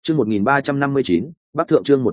Chương 1359, Bắc Thượng chương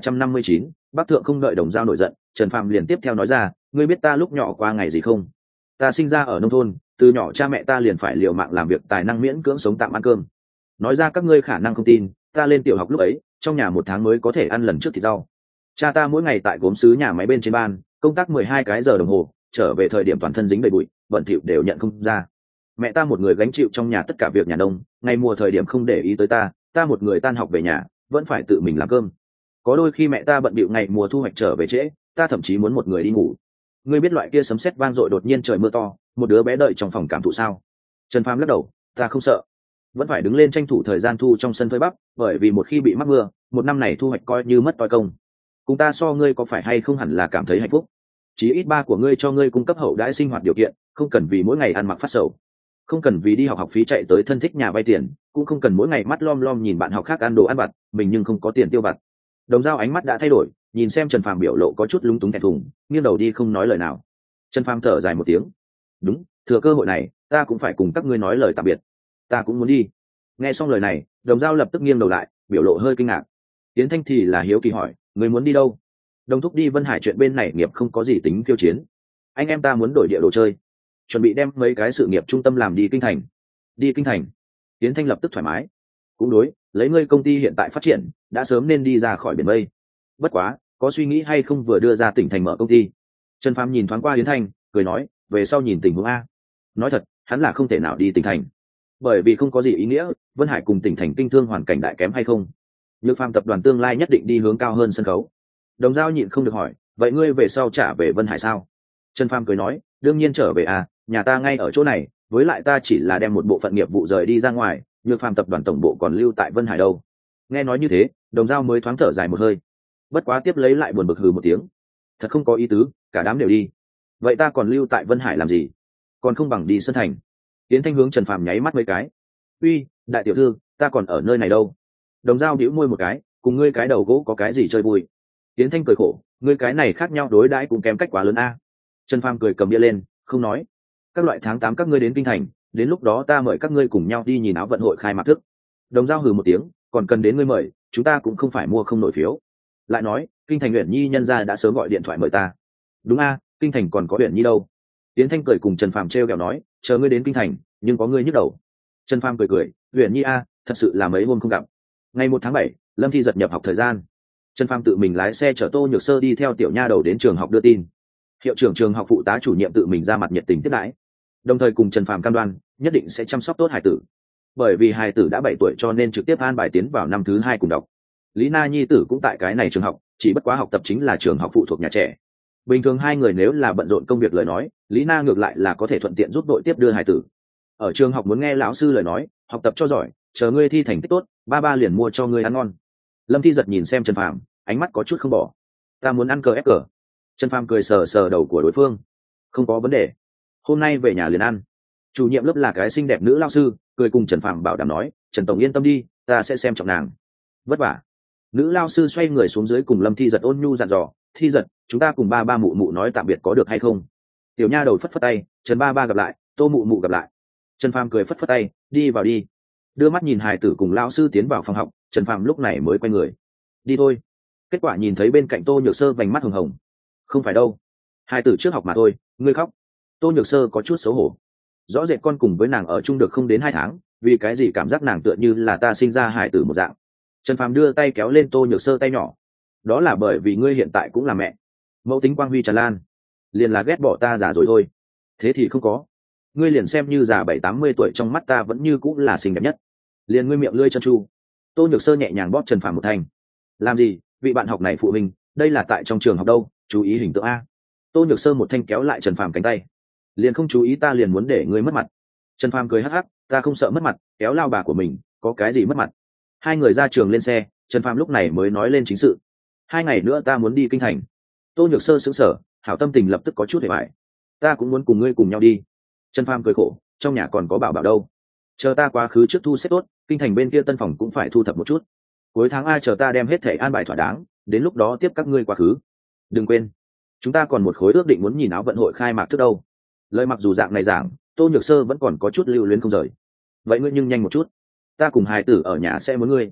1359, Bắc Thượng không đợi Đồng Giao nổi giận, Trần Phàm liền tiếp theo nói ra, ngươi biết ta lúc nhỏ qua ngày gì không? Ta sinh ra ở nông thôn, từ nhỏ cha mẹ ta liền phải liều mạng làm việc tài năng miễn cưỡng sống tạm ăn cơm. Nói ra các ngươi khả năng không tin, ta lên tiểu học lúc ấy, trong nhà một tháng mới có thể ăn lần trước thịt rau. Cha ta mỗi ngày tại gốm sứ nhà máy bên trên ban, công tác 12 cái giờ đồng hồ, trở về thời điểm toàn thân dính đầy bụi, bẩn thỉu đều nhận không ra. Mẹ ta một người gánh chịu trong nhà tất cả việc nhà nông, ngày mùa thời điểm không để ý tới ta một người tan học về nhà vẫn phải tự mình làm cơm. Có đôi khi mẹ ta bận bịu ngày mùa thu hoạch trở về trễ, ta thậm chí muốn một người đi ngủ. Ngươi biết loại kia sấm sét vang dội đột nhiên trời mưa to, một đứa bé đợi trong phòng cảm thụ sao? Trần Phàm lắc đầu, ta không sợ, vẫn phải đứng lên tranh thủ thời gian thu trong sân phơi bắp, bởi vì một khi bị mắc mưa, một năm này thu hoạch coi như mất toi công. Cùng ta so ngươi có phải hay không hẳn là cảm thấy hạnh phúc. Chí ít ba của ngươi cho ngươi cung cấp hậu đãi sinh hoạt điều kiện, không cần vì mỗi ngày ăn mặc phát sầu, không cần vì đi học phí chạy tới thân thích nhà vay tiền, cũng không cần mỗi ngày mắt lom lom nhìn bạn học khác ăn đồ ăn vặt, mình nhưng không có tiền tiêu vặt. Đồng Giao ánh mắt đã thay đổi, nhìn xem Trần Phàm biểu lộ có chút lúng túng thẹn thùng, nghiêng đầu đi không nói lời nào. Trần Phàm thở dài một tiếng, đúng, thừa cơ hội này ta cũng phải cùng các ngươi nói lời tạm biệt, ta cũng muốn đi. Nghe xong lời này, Đồng Giao lập tức nghiêng đầu lại, biểu lộ hơi kinh ngạc. Tiến Thanh thì là hiếu kỳ hỏi, ngươi muốn đi đâu? Đồng thúc đi Vân Hải chuyện bên này nghiệp không có gì tính kiêu chiến, anh em ta muốn đổi địa đồ chơi, chuẩn bị đem mấy cái sự nghiệp trung tâm làm đi kinh thành. Đi kinh thành? Tiến Thanh lập tức thoải mái, cũng đối, lấy ngươi công ty hiện tại phát triển đã sớm nên đi ra khỏi biển mây. Bất quá có suy nghĩ hay không vừa đưa ra tỉnh thành mở công ty? Trần Phàm nhìn thoáng qua Tiến Thanh, cười nói, về sau nhìn tình huống a. Nói thật, hắn là không thể nào đi tỉnh thành, bởi vì không có gì ý nghĩa. Vân Hải cùng tỉnh thành kinh thương hoàn cảnh đại kém hay không? Nhược Phàm tập đoàn tương lai nhất định đi hướng cao hơn sân khấu. Đồng Giao nhịn không được hỏi, vậy ngươi về sau trả về Vân Hải sao? Trần Phàm cười nói, đương nhiên trở về à, nhà ta ngay ở chỗ này, với lại ta chỉ là đem một bộ phận nghiệp vụ rời đi ra ngoài, Nhược Phàm tập đoàn tổng bộ còn lưu tại Vân Hải đâu. Nghe nói như thế, Đồng Giao mới thoáng thở dài một hơi, bất quá tiếp lấy lại buồn bực hừ một tiếng, thật không có ý tứ, cả đám đều đi, vậy ta còn lưu tại Vân Hải làm gì? Còn không bằng đi Sơn Thành. Tiến Thanh hướng Trần Phàm nháy mắt mấy cái, uy, đại tiểu thư, ta còn ở nơi này đâu. Đồng Giao bĩu môi một cái, cùng ngươi cái đầu gỗ có cái gì chơi vui? Tiến Thanh cười khổ, ngươi cái này khác nhau đối đãi cũng kém cách quá lớn a. Trần Phàm cười cầm bia lên, không nói, các loại tháng 8 các ngươi đến kinh thành, đến lúc đó ta mời các ngươi cùng nhau đi nhìn áo vận hội khai mạc thức. Đồng Giao hừ một tiếng, còn cần đến ngươi mời, chúng ta cũng không phải mua không nổi phiếu. Lại nói, kinh thành Uyển Nhi nhân gia đã sớm gọi điện thoại mời ta. Đúng a, kinh thành còn có Uyển Nhi đâu. Tiến Thanh cười cùng Trần Phàm trêu ghẹo nói, chờ ngươi đến kinh thành, nhưng có ngươi nhức đầu. Trần Phàm cười, Uyển Nhi a, thật sự là mấy hôm không gặp. Ngày 1 tháng 7, Lâm Thi giật nhập học thời gian. Trần Phàm tự mình lái xe chở Tô Nhược Sơ đi theo tiểu nha đầu đến trường học đưa tin. Hiệu trưởng trường học phụ tá chủ nhiệm tự mình ra mặt nhiệt tình tiếp đãi, đồng thời cùng Trần Phàm cam đoan nhất định sẽ chăm sóc tốt hải tử. Bởi vì hải tử đã 7 tuổi cho nên trực tiếp an bài tiến vào năm thứ 2 cùng đọc. Lý Na nhi tử cũng tại cái này trường học, chỉ bất quá học tập chính là trường học phụ thuộc nhà trẻ. Bình thường hai người nếu là bận rộn công việc lời nói, Lý Na ngược lại là có thể thuận tiện giúp đội tiếp đưa hải tử. Ở trường học muốn nghe lão sư lời nói, học tập cho giỏi, chờ ngươi thi thành tích tốt, ba liền mua cho ngươi ăn ngon. Lâm Thi giật nhìn xem Trần Phàm, ánh mắt có chút không bỏ. Ta muốn ăn cờ ép cờ. Trần Phàm cười sờ sờ đầu của đối phương, không có vấn đề, hôm nay về nhà liền ăn. Chủ nhiệm lớp là cái xinh đẹp nữ lao sư, cười cùng Trần Phàm bảo đảm nói, Trần tổng yên tâm đi, ta sẽ xem trọng nàng. Vất vả. Nữ lao sư xoay người xuống dưới cùng Lâm Thi giật ôn nhu dặn dò, Thi giật, chúng ta cùng ba mụ mụ nói tạm biệt có được hay không? Tiểu nha đầu phất phất tay, Trần ba gặp lại, Tô mụ mụ gặp lại. Trần Phàm cười phất phất tay, đi vào đi. Đưa mắt nhìn hài tử cùng lao sư tiến vào phòng học, Trần Phàm lúc này mới quay người, đi thôi. Kết quả nhìn thấy bên cạnh Tô Nhược Sơ vành mắt hồng hồng. Không phải đâu, hài tử trước học mà thôi, ngươi khóc. Tô Nhược Sơ có chút xấu hổ, rõ rệt con cùng với nàng ở chung được không đến 2 tháng, vì cái gì cảm giác nàng tựa như là ta sinh ra hài tử một dạng. Trần Phàm đưa tay kéo lên Tô Nhược Sơ tay nhỏ, đó là bởi vì ngươi hiện tại cũng là mẹ, mẫu tính quang huy tràn lan, liền là ghét bỏ ta già rồi thôi. Thế thì không có, ngươi liền xem như già 70-80 tuổi trong mắt ta vẫn như cũng là xinh đẹp nhất. Liền ngươi miệng lưỡi chân chu. Tô Nhược Sơ nhẹ nhàng bóp Trần Phàm một thành. Làm gì, vị bạn học này phụ huynh, đây là tại trong trường học đâu, chú ý hình tượng a. Tô Nhược Sơ một thanh kéo lại Trần Phàm cánh tay, liền không chú ý ta liền muốn để ngươi mất mặt. Trần Phàm cười hắc hắc, ta không sợ mất mặt, kéo lao bà của mình có cái gì mất mặt. Hai người ra trường lên xe, Trần Phàm lúc này mới nói lên chính sự. 2 ngày nữa ta muốn đi kinh thành. Tô Nhược Sơ sững sờ, hảo tâm tình lập tức có chút hề bại. Ta cũng muốn cùng ngươi cùng nhau đi. Trần Phàm cười khổ, trong nhà còn có bảo bảo đâu, chờ ta quá khứ trước thu xếp tốt, kinh thành bên kia tân phòng cũng phải thu thập một chút, cuối tháng ai chờ ta đem hết thẻ an bài thỏa đáng, đến lúc đó tiếp các ngươi quá khứ. Đừng quên, chúng ta còn một khối ước định muốn nhìn áo vận hội khai mạc trước đâu. Lời mặc dù dạng này giảng, Tô Nhược Sơ vẫn còn có chút lưu luyến không rời. Vậy ngươi nhưng nhanh một chút, ta cùng hài tử ở nhà sẽ muốn ngươi.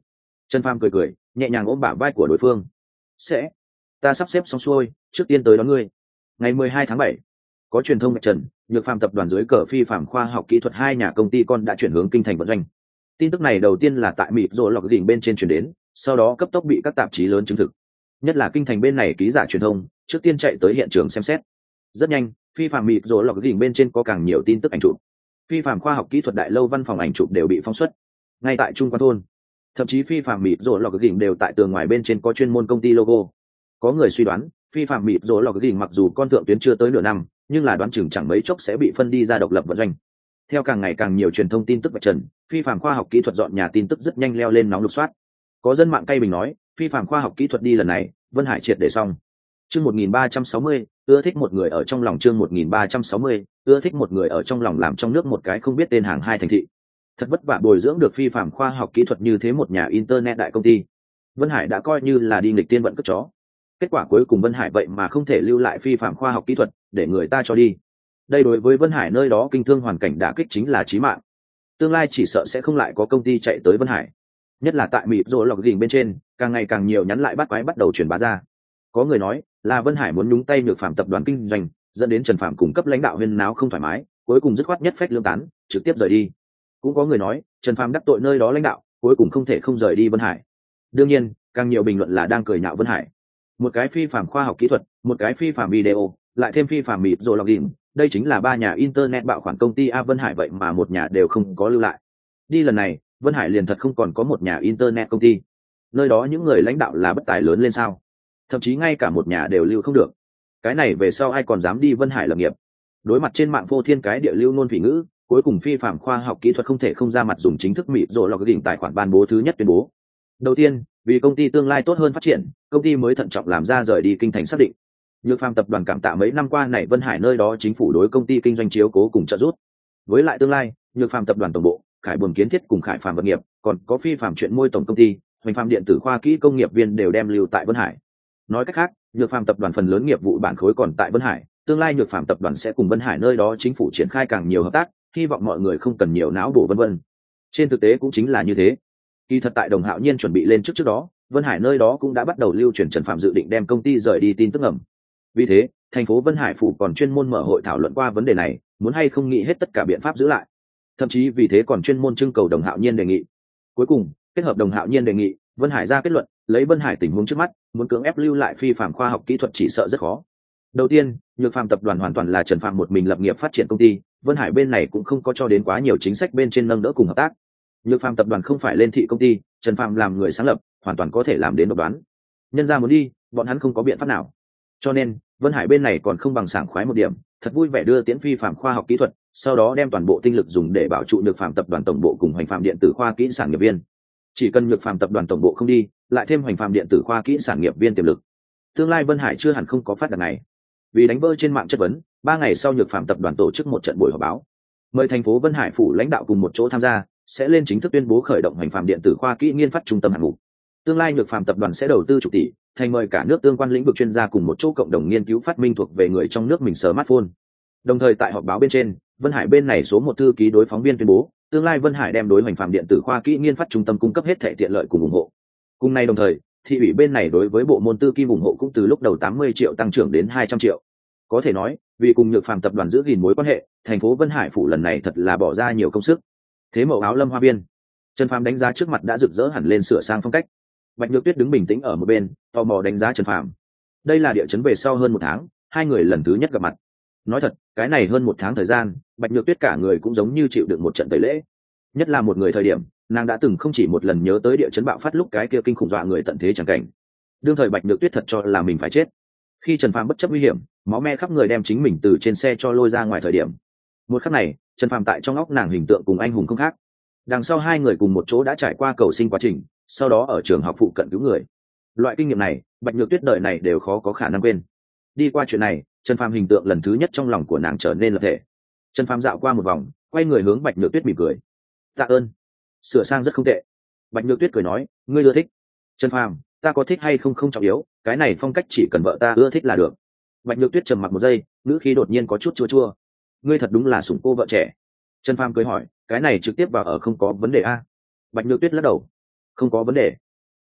Trần Phàm cười cười, nhẹ nhàng ôm bả vai của đối phương. Sẽ, ta sắp xếp xong xuôi, trước tiên tới đón ngươi. Ngày 12 tháng 7, có truyền thông ngạch trần, Nhược Phàm tập đoàn dưới cờ Phi Phàm khoa học kỹ thuật hai nhà công ty con đã chuyển hướng kinh thành vận doanh. Tin tức này đầu tiên là tại mịp rồi lọc đỉnh bên trên truyền đến, sau đó cấp tốc bị các tạp chí lớn chứng thực. Nhất là kinh thành bên này ký giả truyền thông, trước tiên chạy tới hiện trường xem xét. Rất nhanh, Phi Phàm mịp rồi lọc đỉnh bên trên có càng nhiều tin tức ảnh chụp. Phi Phàm khoa học kỹ thuật đại lâu văn phòng ảnh chụp đều bị phóng xuất. Ngay tại trung quan thôn, thậm chí Phi Phàm mịp rồi lọc đỉnh đều tại tường ngoài bên trên có chuyên môn công ty logo. Có người suy đoán, Phi Phàm mịp rồi lọc đỉnh mặc dù con thượng tuyến chưa tới nửa năm, nhưng là đoán chừng chẳng mấy chốc sẽ bị phân đi ra độc lập vận doanh. Theo càng ngày càng nhiều truyền thông tin tức vạch trần, Phi Phàm khoa học kỹ thuật dọn nhà tin tức rất nhanh leo lên nóng lục soát. Có dân mạng cay bình nói, Phi Phàm khoa học kỹ thuật đi lần này, Vân Hải triệt để xong. Chương 1360, ưa thích một người ở trong lòng. Chương 1360, ưa thích một người ở trong lòng, làm trong nước một cái không biết tên hàng hai thành thị. Thật vất vả bồi dưỡng được Phi Phàm khoa học kỹ thuật như thế một nhà internet đại công ty. Vân Hải đã coi như là đi nghịch tiên vận cất chó. Kết quả cuối cùng Vân Hải vậy mà không thể lưu lại Phi Phàm khoa học kỹ thuật, để người ta cho đi. Đây đối với Vân Hải nơi đó kinh thương hoàn cảnh đả kích chính là chí mạng. Tương lai chỉ sợ sẽ không lại có công ty chạy tới Vân Hải. Nhất là tại mịp rồi lọc đỉnh bên trên, càng ngày càng nhiều nhắn lại bắt quái bắt đầu truyền bá ra. Có người nói là Vân Hải muốn nhúng tay Nhược Phàm tập đoàn kinh doanh, dẫn đến Trần Phàm cung cấp lãnh đạo huyên náo không thoải mái, cuối cùng dứt khoát nhất phách lương tán, trực tiếp rời đi. Cũng có người nói Trần Phàm đắc tội nơi đó lãnh đạo, cuối cùng không thể không rời đi Vân Hải. Đương nhiên, càng nhiều bình luận là đang cười nhạo Vân Hải. Một cái Phi Phàm khoa học kỹ thuật, một cái Phi Phàm video, lại thêm Phi Phàm mịp rồi lọc đỉnh, đây chính là ba nhà internet bạo khoản công ty a. Vân Hải vậy mà một nhà đều không có lưu lại. Đi lần này Vân Hải liền thật không còn có một nhà internet công ty. Nơi đó những người lãnh đạo là bất tài lớn lên sao, thậm chí ngay cả một nhà đều lưu không được. Cái này về sau ai còn dám đi Vân Hải lập nghiệp. Đối mặt trên mạng phô thiên cái địa lưu nôn vị ngữ, cuối cùng Phi Phàm khoa học kỹ thuật không thể không ra mặt dùng chính thức mịp rồi lọc đỉnh tài khoản ban bố thứ nhất tuyên bố. Đầu tiên, vì công ty tương lai tốt hơn phát triển, công ty mới thận trọng làm ra rời đi kinh thành xác định. Nhược Phàm tập đoàn cảm tạ mấy năm qua này Vân Hải nơi đó chính phủ đối công ty kinh doanh chiếu cố cùng trợ giúp. Với lại tương lai, Nhược Phàm tập đoàn tổng bộ, Khải Buồm Kiến Thiết cùng Khải Phàm vật nghiệp, còn có Phi Phàm chuyện môi tổng công ty, Hoành Phàm điện tử khoa kỹ công nghiệp viên đều đem lưu tại Vân Hải. Nói cách khác, Nhược Phàm tập đoàn phần lớn nghiệp vụ bản khối còn tại Vân Hải, tương lai Nhược Phàm tập đoàn sẽ cùng Vân Hải nơi đó chính phủ triển khai càng nhiều hợp tác, hy vọng mọi người không cần nhiều não bổ vân vân. Trên thực tế cũng chính là như thế. Kỳ thật tại Đồng Hạo Nhiên chuẩn bị lên trước đó, Vân Hải nơi đó cũng đã bắt đầu lưu truyền Trần Phạm dự định đem công ty rời đi tin tức ẩm. Vì thế, thành phố Vân Hải phủ còn chuyên môn mở hội thảo luận qua vấn đề này, muốn hay không nghĩ hết tất cả biện pháp giữ lại. Thậm chí vì thế còn chuyên môn trưng cầu Đồng Hạo Nhiên đề nghị. Cuối cùng, kết hợp Đồng Hạo Nhiên đề nghị, Vân Hải ra kết luận, lấy Vân Hải tình huống trước mắt, muốn cưỡng ép lưu lại Phi Phàm khoa học kỹ thuật chỉ sợ rất khó. Đầu tiên, Nhược Phàm tập đoàn hoàn toàn là Trần Phạm một mình lập nghiệp phát triển công ty, Vân Hải bên này cũng không có cho đến quá nhiều chính sách bên trên nâng đỡ cùng hợp tác. Nhược Phàm tập đoàn không phải lên thị công ty, Trần Phạm làm người sáng lập, hoàn toàn có thể làm đến độc đoán. Nhân ra muốn đi, bọn hắn không có biện pháp nào. Cho nên, Vân Hải bên này còn không bằng sảng khoái một điểm, thật vui vẻ đưa tiễn Phi Phàm khoa học kỹ thuật, sau đó đem toàn bộ tinh lực dùng để bảo trụ Nhược Phàm tập đoàn tổng bộ cùng Hoành Phàm điện tử khoa kỹ sản nghiệp viên. Chỉ cần Nhược Phàm tập đoàn tổng bộ không đi, lại thêm Hoành Phàm điện tử khoa kỹ sản nghiệp viên tiềm lực, tương lai Vân Hải chưa hẳn không có phát đạt này. Vì đánh vỡ trên mạng chất vấn, 3 ngày sau Nhược Phàm tập đoàn tổ chức một trận buổi họp báo, mời thành phố Vân Hải phủ lãnh đạo cùng một chỗ tham gia, sẽ lên chính thức tuyên bố khởi động Hoành Phàm điện tử khoa kỹ nghiên phát trung tâm hạng mục. Tương lai Nhược Phàm tập đoàn sẽ đầu tư chục tỷ, thành mời cả nước tương quan lĩnh vực chuyên gia cùng một chỗ cộng đồng nghiên cứu phát minh thuộc về người trong nước mình smartphone. Đồng thời tại họp báo bên trên, Vân Hải bên này số 1 thư ký đối phóng viên tuyên bố, tương lai Vân Hải đem đối Hoành Phàm điện tử khoa kỹ nghiên phát trung tâm cung cấp hết thảy tiện lợi cùng ủng hộ. Cùng nay đồng thời, thị ủy bên này đối với bộ môn tư kim ủng hộ cũng từ lúc đầu 80 triệu tăng trưởng đến 200 triệu. Có thể nói, vì cùng Nhược Phàm tập đoàn giữ gìn mối quan hệ, thành phố Vân Hải phủ lần này thật là bỏ ra nhiều công sức. Thế mẫu áo lâm hoa biên, Trần Phàm đánh giá trước mặt đã rực rỡ hẳn lên sửa sang phong cách. Bạch Nhược Tuyết đứng bình tĩnh ở một bên, tò mò đánh giá Trần Phàm. Đây là địa chấn về sau hơn 1 tháng, hai người lần thứ nhất gặp mặt. Nói thật, cái này hơn 1 tháng thời gian, Bạch Nhược Tuyết cả người cũng giống như chịu đựng một trận tẩy lễ. Nhất là một người thời điểm, nàng đã từng không chỉ một lần nhớ tới địa chấn bạo phát lúc cái kia kinh khủng dọa người tận thế chẳng cảnh. Đương thời Bạch Nhược Tuyết thật cho là mình phải chết. Khi Trần Phàm bất chấp nguy hiểm, máu me khắp người đem chính mình từ trên xe cho lôi ra ngoài thời điểm, một khắc này, Trần Phàm tại trong óc nàng hình tượng cùng anh hùng không khác. Đằng sau hai người cùng một chỗ đã trải qua cầu sinh quá trình, sau đó ở trường học phụ cận cứu người. Loại kinh nghiệm này, Bạch Nhược Tuyết đời này đều khó có khả năng quên. Đi qua chuyện này, Trần Phàm hình tượng lần thứ nhất trong lòng của nàng trở nên lập thể. Trần Phàm dạo qua một vòng, quay người hướng Bạch Nhược Tuyết mỉm cười. "Tạ ơn, sửa sang rất không tệ." Bạch Nhược Tuyết cười nói, "Ngươi ưa thích?" "Trần Phàm, ta có thích hay không không trọng yếu, cái này phong cách chỉ cần vợ ta ưa thích là được." Bạch Nhược Tuyết trầm mặc một giây, ngữ khí đột nhiên có chút chua chua. "Ngươi thật đúng là sủng cô vợ trẻ." Trần Phàm cười hỏi, "Cái này trực tiếp vào ở không có vấn đề a?" Bạch Nhược Tuyết lắc đầu, "Không có vấn đề."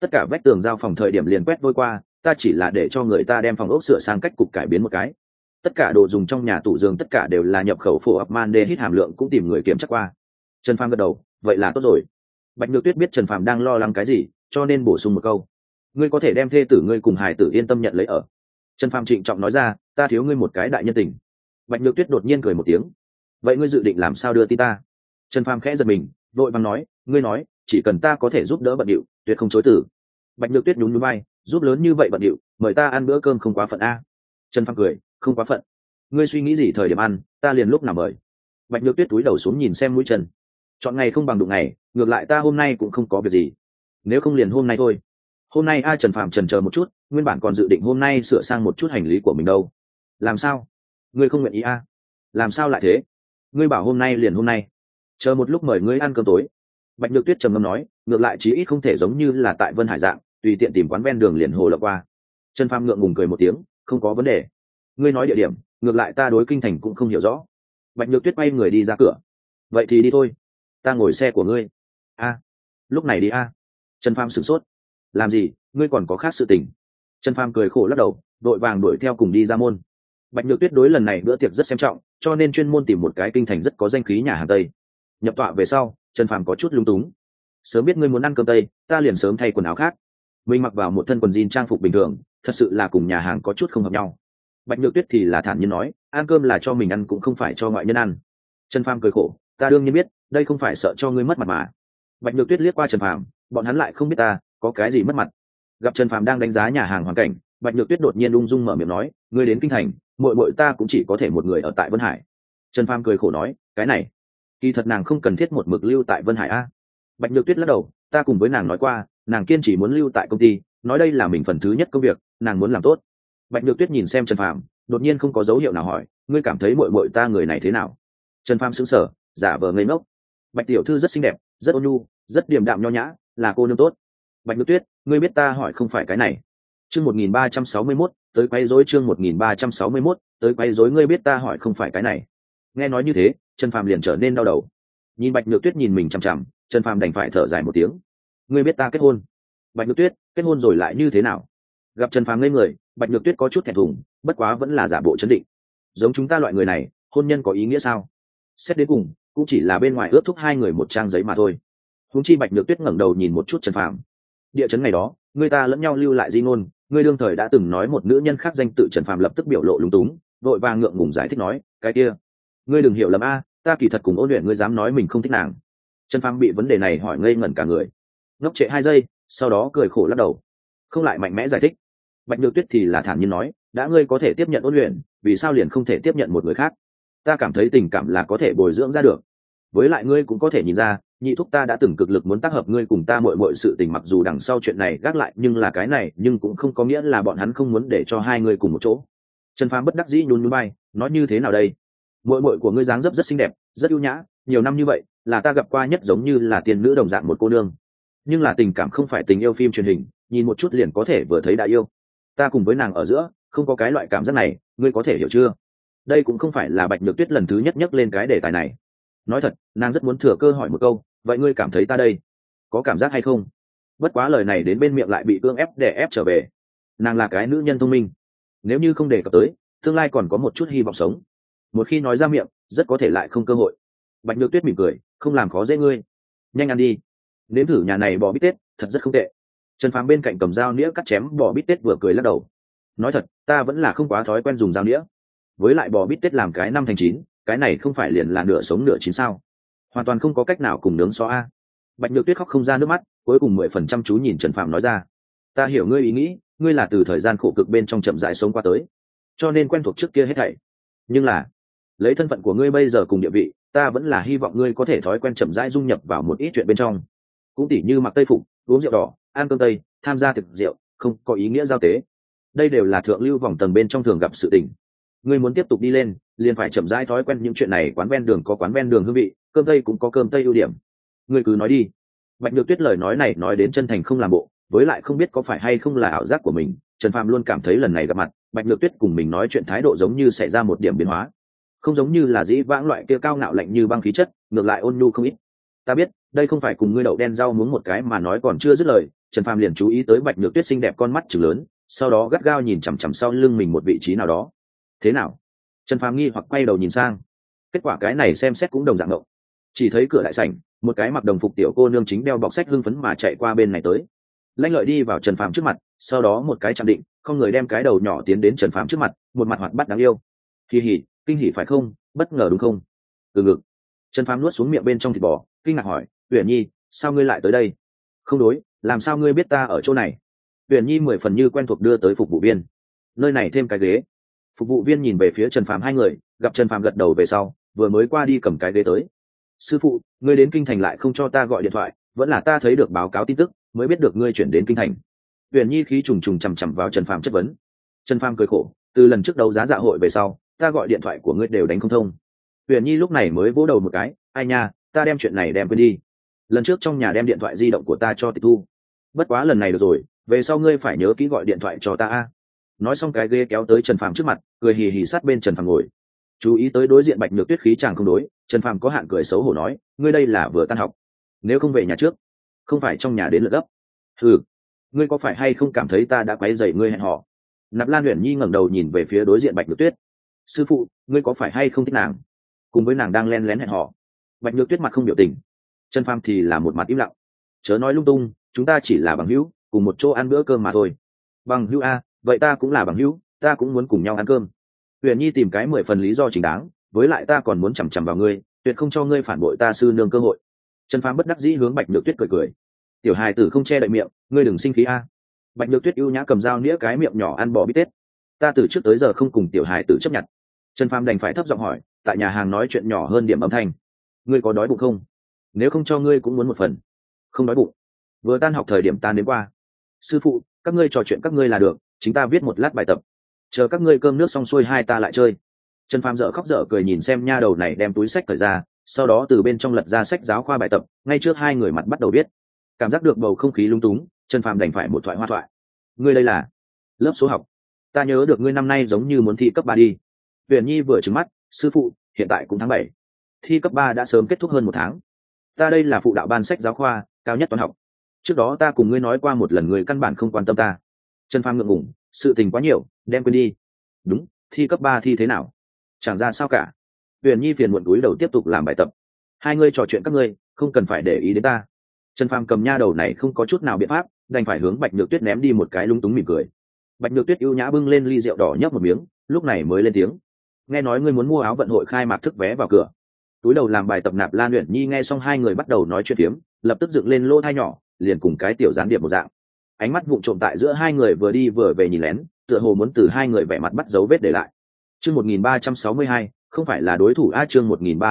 tất cả vách tường giao phòng thời điểm liền quét vôi qua, ta chỉ là để cho người ta đem phòng ốc sửa sang cách cục cải biến một cái. Tất cả đồ dùng trong nhà tủ giường tất cả đều là nhập khẩu phổ Almandehit hàm lượng cũng tìm người kiểm tra qua. Trần Phàm gật đầu, vậy là tốt rồi. Bạch Nhược Tuyết biết Trần Phàm đang lo lắng cái gì, cho nên bổ sung một câu: ngươi có thể đem thê tử ngươi cùng hài tử yên tâm nhận lấy ở. Trần Phàm trịnh trọng nói ra, ta thiếu ngươi một cái đại nhân tình. Bạch Nhược Tuyết đột nhiên cười một tiếng, vậy ngươi dự định làm sao đưa tin ta? Trần Phàm khẽ giật mình, vội vàng nói, ngươi nói chỉ cần ta có thể giúp đỡ bận điệu, tuyệt không chối từ. Bạch Nhược Tuyết nhún nhún vai, giúp lớn như vậy bận điệu, mời ta ăn bữa cơm không quá phận a. Trần Phàm cười, không quá phận. Ngươi suy nghĩ gì thời điểm ăn, ta liền lúc nào mời. Bạch Nhược Tuyết túi đầu xuống nhìn xem mũi chân, chọn ngày không bằng đụng ngày, ngược lại ta hôm nay cũng không có việc gì, nếu không liền hôm nay thôi. Hôm nay Trần Phàm chần chờ một chút, nguyên bản còn dự định hôm nay sửa sang một chút hành lý của mình đâu. Làm sao? Ngươi không nguyện ý a? Làm sao lại thế? Ngươi bảo hôm nay liền hôm nay, chờ một lúc mời ngươi ăn cơm tối. Bạch Nhược Tuyết trầm ngâm nói, ngược lại chí ít không thể giống như là tại Vân Hải dạng tùy tiện tìm quán ven đường liền hồ lộng qua. Trần Phàm ngượng ngùng cười một tiếng, không có vấn đề. Ngươi nói địa điểm, ngược lại ta đối kinh thành cũng không hiểu rõ. Bạch Nhược Tuyết quay người đi ra cửa. Vậy thì đi thôi, ta ngồi xe của ngươi. Lúc này đi Trần Phàm sửng sốt. Làm gì, ngươi còn có khác sự tình? Trần Phàm cười khổ lắc đầu, đội vàng đuổi theo cùng đi ra môn. Bạch Nhược Tuyết đối lần này bữa tiệc rất xem trọng, cho nên chuyên môn tìm một cái kinh thành rất có danh khí nhà hàng Tây. Nhập tọa về sau, Trần Phàm có chút lung túng. Sớm biết ngươi muốn ăn cơm Tây, ta liền sớm thay quần áo khác. Mình mặc vào một thân quần jean trang phục bình thường, thật sự là cùng nhà hàng có chút không hợp nhau. Bạch Nhược Tuyết thì là thản nhiên nói, ăn cơm là cho mình ăn cũng không phải cho ngoại nhân ăn. Trần Phàm cười khổ, ta đương nhiên biết, đây không phải sợ cho ngươi mất mặt mà. Bạch Nhược Tuyết liếc qua Trần Phàm, bọn hắn lại không biết ta có cái gì mất mặt. Gặp Trần Phàm đang đánh giá nhà hàng hoàn cảnh, Bạch Nhược Tuyết đột nhiên ung dung mở miệng nói, ngươi đến kinh thành, muội muội ta cũng chỉ có thể một người ở tại Vân Hải. Trần Phàm cười khổ nói, cái này kỳ thật nàng không cần thiết một mực lưu tại Vân Hải a. Bạch Nhược Tuyết lắc đầu, ta cùng với nàng nói qua, nàng kiên trì muốn lưu tại công ty, nói đây là mình phần thứ nhất công việc, nàng muốn làm tốt. Bạch Nhược Tuyết nhìn xem Trần Phàm, đột nhiên không có dấu hiệu nào hỏi, ngươi cảm thấy muội muội ta người này thế nào? Trần Phàm sững sờ, giả vờ ngây ngốc. Bạch tiểu thư rất xinh đẹp, rất ôn nhu, rất điềm đạm nho nhã, là cô nương tốt. Bạch Nhược Tuyết, ngươi biết ta hỏi không phải cái này. Chương 1361, tới quấy rối. Chương 1361, tới quấy rối. Ngươi biết ta hỏi không phải cái này. Nghe nói như thế, Trần Phàm liền trở nên đau đầu. Nhìn Bạch Nhược Tuyết nhìn mình chằm chằm, Trần Phàm đành phải thở dài một tiếng. Ngươi biết ta kết hôn. Bạch Nhược Tuyết, kết hôn rồi lại như thế nào? Gặp Trần Phàm ngây người, Bạch Nhược Tuyết có chút thẹn thùng, bất quá vẫn là giả bộ trấn định. Giống chúng ta loại người này, hôn nhân có ý nghĩa sao? Xét đến cùng, cũng chỉ là bên ngoài ước thúc hai người một trang giấy mà thôi. Huống chi Bạch Nhược Tuyết ngẩng đầu nhìn một chút Trần Phàm. Địa chấn ngày đó, người ta lẫn nhau lưu lại di ngôn, ngươi đương thời đã từng nói một nữ nhân khác danh tự. Trần Phàm lập tức biểu lộ lúng túng, vội vàng ngượng ngùng giải thích nói, cái kia, ngươi đừng hiểu lầm ta kỳ thật cùng Ôn Luyện, ngươi dám nói mình không thích nàng. Trần Phàm bị vấn đề này hỏi ngây ngẩn cả người, ngốc trệ 2 giây, sau đó cười khổ lắc đầu, không lại mạnh mẽ giải thích. Bạch Nhược Tuyết thì là thản nhiên nói, đã ngươi có thể tiếp nhận Ôn Luyện, vì sao liền không thể tiếp nhận một người khác? Ta cảm thấy tình cảm là có thể bồi dưỡng ra được, với lại ngươi cũng có thể nhìn ra, nhị thúc ta đã từng cực lực muốn tác hợp ngươi cùng ta muội muội sự tình, mặc dù đằng sau chuyện này gác lại, nhưng là cái này nhưng cũng không có nghĩa là bọn hắn không muốn để cho hai người cùng một chỗ. Trần Phàm bất đắc dĩ nhún nhún vai, nói như thế nào đây? Muội muội của ngươi dáng dấp rất xinh đẹp, rất ưu nhã, nhiều năm như vậy, là ta gặp qua nhất giống như là tiên nữ đồng dạng một cô nương. Nhưng là tình cảm không phải tình yêu phim truyền hình, nhìn một chút liền có thể vừa thấy đã yêu. Ta cùng với nàng ở giữa, không có cái loại cảm giác này, ngươi có thể hiểu chưa? Đây cũng không phải là Bạch Nhược Tuyết lần thứ nhất nhắc lên cái đề tài này. Nói thật, nàng rất muốn thừa cơ hỏi một câu, vậy ngươi cảm thấy ta đây có cảm giác hay không? Bất quá lời này đến bên miệng lại bị ương ép để ép trở về. Nàng là cái nữ nhân thông minh, nếu như không đề cập tới, tương lai còn có một chút hy vọng sống. Một khi nói ra miệng, rất có thể lại không cơ hội. Bạch Nhược Tuyết mỉm cười, không làm khó dễ ngươi, nhanh ăn đi, nếm thử nhà này bò bít tết, thật rất không tệ. Trần Phàm bên cạnh cầm dao nĩa cắt chém bò bít tết vừa cười lắc đầu, nói thật, ta vẫn là không quá thói quen dùng dao nĩa, với lại bò bít tết làm cái 5 thành 9, cái này không phải liền là nửa sống nửa chín sao? Hoàn toàn không có cách nào cùng nướng xó a. Bạch Nhược Tuyết khóc không ra nước mắt, cuối cùng 10% chú nhìn Trần Phàm nói ra, ta hiểu ngươi ý nghĩ, ngươi là từ thời gian khổ cực bên trong chậm rãi sống qua tới, cho nên quen thuộc trước kia hết thảy. Nhưng là, lấy thân phận của ngươi bây giờ cùng địa vị, ta vẫn là hy vọng ngươi có thể thói quen chậm rãi dung nhập vào một ít chuyện bên trong. Cũng tỉ như mặc tây phục, uống rượu đỏ, ăn cơm tây, tham gia thực rượu, không có ý nghĩa giao tế. Đây đều là thượng lưu vòng tầng bên trong thường gặp sự tình. Ngươi muốn tiếp tục đi lên, liền phải chậm rãi thói quen những chuyện này. Quán ven đường có quán ven đường hương vị, cơm tây cũng có cơm tây ưu điểm. Ngươi cứ nói đi. Bạch Nhược Tuyết lời nói này nói đến chân thành không làm bộ, với lại không biết có phải hay không là ảo giác của mình, Trần Phàm luôn cảm thấy lần này gặp mặt, Bạch Nhược Tuyết cùng mình nói chuyện thái độ giống như xảy ra một điểm biến hóa, không giống như là dĩ vãng loại kia cao ngạo lạnh như băng khí chất, ngược lại ôn nhu không ít. Ta biết, đây không phải cùng ngươi đậu đen rau muống một cái mà nói còn chưa dứt lời, Trần Phàm liền chú ý tới Bạch Nhược Tuyết xinh đẹp con mắt trừng lớn, sau đó gắt gao nhìn chằm chằm sau lưng mình một vị trí nào đó. Thế nào? Trần Phàm nghi hoặc quay đầu nhìn sang. Kết quả cái này xem xét cũng đồng dạng động. Chỉ thấy cửa đại sảnh, một cái mặc đồng phục tiểu cô nương chính đeo bọc sách hưng phấn mà chạy qua bên này tới. Lanh Lợi đi vào Trần Phàm trước mặt, sau đó một cái chạm định, không người đem cái đầu nhỏ tiến đến Trần Phàm trước mặt, một mặt hoạt bát đáng yêu. Kỳ hỉ, kinh hỉ phải không? Bất ngờ đúng không? Từ ngực. Trần Phàm nuốt xuống miệng bên trong thịt bò, kinh ngạc hỏi, Uyển Nhi, sao ngươi lại tới đây? Không đối, làm sao ngươi biết ta ở chỗ này? Uyển Nhi mười phần như quen thuộc đưa tới phục vụ viên. Nơi này thêm cái ghế. Phục vụ viên nhìn về phía Trần Phàm hai người, gặp Trần Phàm gật đầu về sau, vừa mới qua đi cầm cái ghế tới. Sư phụ, ngươi đến kinh thành lại không cho ta gọi điện thoại, vẫn là ta thấy được báo cáo tin tức mới biết được ngươi chuyển đến kinh thành. Uyển Nhi khí trùng trùng chằm chằm vào Trần Phàm chất vấn. Trần Phàm cười khổ, từ lần trước đấu giá dạ hội về sau, ta gọi điện thoại của ngươi đều đánh không thông. Uyển Nhi lúc này mới vỗ đầu một cái, ai nha, ta đem chuyện này đem quên đi. Lần trước trong nhà đem điện thoại di động của ta cho tịch thu, bất quá lần này được rồi, về sau ngươi phải nhớ kỹ gọi điện thoại cho ta a. Nói xong cái ghế kéo tới Trần Phàm trước mặt, cười hì hì sát bên Trần Phàm ngồi. Chú ý tới đối diện Bạch Nhược Tuyết khí chàng không đối, Trần Phàm có hạn cười xấu hổ nói, ngươi đây là vừa tan học, nếu không về nhà trước, không phải trong nhà đến lượt gấp. Ừ, ngươi có phải hay không cảm thấy ta đã quấy rầy ngươi hẹn hò? Nạp Lan Uyển Nhi ngẩng đầu nhìn về phía đối diện Bạch Nhược Tuyết. Sư phụ, ngươi có phải hay không thích nàng? Cùng với nàng đang len lén hẹn hò. Bạch Nhược Tuyết mặt không biểu tình, Trần Phàm thì là một mặt im lặng. Chớ nói lung tung, chúng ta chỉ là bằng hữu, cùng một chỗ ăn bữa cơm mà thôi. Bằng hữu a, vậy ta cũng là bằng hữu, ta cũng muốn cùng nhau ăn cơm. Uyển Nhi tìm cái 10 phần lý do chính đáng, với lại ta còn muốn chằm chằm vào ngươi, tuyệt không cho ngươi phản bội ta sư nương cơ hội. Trần Phàm bất đắc dĩ hướng Bạch Nhược Tuyết cười cười. Tiểu hài tử không che đậy miệng, ngươi đừng sinh khí a. Bạch Nhược Tuyết ưu nhã cầm dao nĩa cái miệng nhỏ ăn bò bít tết. Ta từ trước tới giờ không cùng tiểu hài tử chấp nhận. Trần Phàm đành phải thấp giọng hỏi, tại nhà hàng nói chuyện nhỏ hơn điểm âm thanh. Ngươi có đói bụng không? Nếu không cho ngươi cũng muốn một phần. Không đói bụng. Vừa tan học thời điểm ta đến qua. Sư phụ, các ngươi trò chuyện các ngươi là được, chính ta viết một lát bài tập. Chờ các ngươi cơm nước xong xuôi hai ta lại chơi. Trần Phàm dở khóc dở cười nhìn xem nha đầu này đem túi sách cởi ra, sau đó từ bên trong lật ra sách giáo khoa bài tập, ngay trước hai người mặt bắt đầu viết. Cảm giác được bầu không khí lung túng, Trần Phàm đành phải một thoại hoa thoại. Ngươi đây là lớp số học. Ta nhớ được ngươi năm nay giống như muốn thi cấp 3 đi. Uyển Nhi vừa trừng mắt, sư phụ, hiện tại cũng tháng 7. Thi cấp 3 đã sớm kết thúc hơn một tháng. Ta đây là phụ đạo ban sách giáo khoa, cao nhất toán học. Trước đó ta cùng ngươi nói qua một lần, ngươi căn bản không quan tâm ta. Trần Phàm ngượng ngùng, sự tình quá nhiều, đem quên đi. Đúng, thi cấp 3 thi thế nào? Chẳng ra sao cả. Uyển Nhi phiền muộn cúi đầu tiếp tục làm bài tập. Hai ngươi trò chuyện các ngươi, không cần phải để ý đến ta. Trần Phàm cầm nha đầu này không có chút nào biện pháp, đành phải hướng Bạch Nhược Tuyết ném đi một cái lung túng mỉm cười. Bạch Nhược Tuyết ưu nhã bưng lên ly rượu đỏ nhấp một miếng, lúc này mới lên tiếng. Nghe nói ngươi muốn mua áo vận hội khai mạc thức vé vào cửa. Túi đầu làm bài tập Nạp Lan Uyển Nhi nghe xong hai người bắt đầu nói chuyện phiếm, lập tức dựng lên lỗ tai nhỏ, liền cùng cái tiểu gián điệp một dạng. Ánh mắt vụng trộm tại giữa hai người vừa đi vừa về nhìn lén, tựa hồ muốn từ hai người vẻ mặt bắt dấu vết để lại. Chương 1362, không phải là đối thủ a. Chương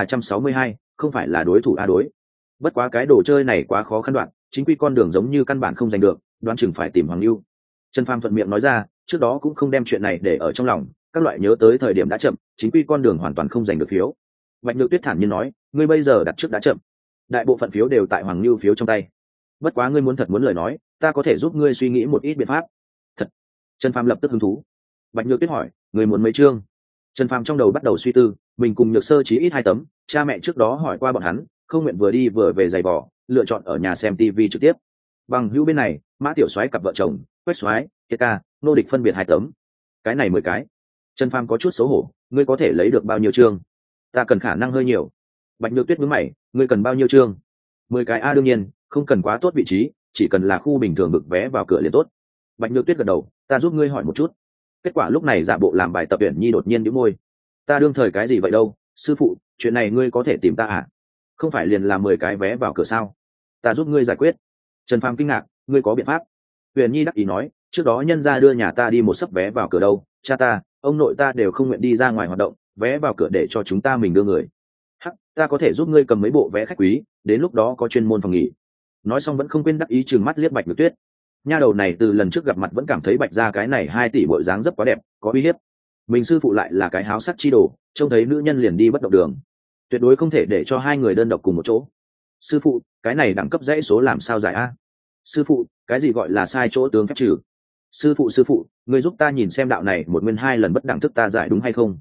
1362, không phải là đối thủ a đối. Bất quá cái đồ chơi này quá khó khăn đoạn, chính quy con đường giống như căn bản không giành được, đoán chừng phải tìm Hoàng Lưu. Trần Phàm thuận miệng nói ra, trước đó cũng không đem chuyện này để ở trong lòng, các loại nhớ tới thời điểm đã chậm, chính quy con đường hoàn toàn không giành được phiếu. Bạch Nhược Tuyết thản nhiên nói, ngươi bây giờ đặt trước đã chậm, đại bộ phận phiếu đều tại Hoàng Lưu phiếu trong tay. Bất quá ngươi muốn thật muốn lời nói, ta có thể giúp ngươi suy nghĩ một ít biện pháp. Thật? Trần Phàm lập tức hứng thú. Bạch Nhược Tuyết hỏi, ngươi muốn mấy chương? Trần Phàm trong đầu bắt đầu suy tư, mình cùng Nhược Sơ chí ít 2 tấm, cha mẹ trước đó hỏi qua bọn hắn, không nguyện vừa đi vừa về giày vò, lựa chọn ở nhà xem TV trực tiếp. Bằng hữu bên này, Mã Tiểu Soái cặp vợ chồng, Quách Soái, Kiệt Ca, Nô Địch phân biệt 2 tấm. Cái này 10 cái. Trần Phàm có chút xấu hổ, ngươi có thể lấy được bao nhiêu chương? Ta cần khả năng hơi nhiều. Bạch Nhược Tuyết nhướng mày, ngươi cần bao nhiêu chương? 10 cái a, đương nhiên, không cần quá tốt vị trí, chỉ cần là khu bình thường bực vé vào cửa liền tốt. Bạch Nhược Tuyết gật đầu, ta giúp ngươi hỏi một chút. Kết quả lúc này Dạ Bộ làm bài tập Uyển Nhi đột nhiên nhíu môi. Ta đương thời cái gì vậy đâu, sư phụ, chuyện này ngươi có thể tìm ta à? Không phải liền là 10 cái vé vào cửa sao? Ta giúp ngươi giải quyết. Trần Phàm kinh ngạc, ngươi có biện pháp? Uyển Nhi đắc ý nói, trước đó nhân gia đưa nhà ta đi một sấp vé vào cửa đâu, cha ta, ông nội ta đều không nguyện đi ra ngoài hoạt động, vé vào cửa để cho chúng ta mình đưa người. Hắc, ta có thể giúp ngươi cầm mấy bộ vé khách quý, đến lúc đó có chuyên môn phòng nghỉ. Nói xong vẫn không quên đắc ý trừng mắt liếc Bạch Nhược Tuyết. Nha đầu này từ lần trước gặp mặt vẫn cảm thấy Bạch gia cái này 2 tỷ bộ dáng rất quá đẹp, có uy hiếp. Mình sư phụ lại là cái háo sắc chi đồ, trông thấy nữ nhân liền đi bất động đường, tuyệt đối không thể để cho hai người đơn độc cùng một chỗ. Sư phụ, cái này đẳng cấp dãy số làm sao giải a? Sư phụ, cái gì gọi là sai chỗ tướng phép trừ? Sư phụ, người giúp ta nhìn xem đạo này một nguyên 2 lần bất đẳng thức ta giải đúng hay không?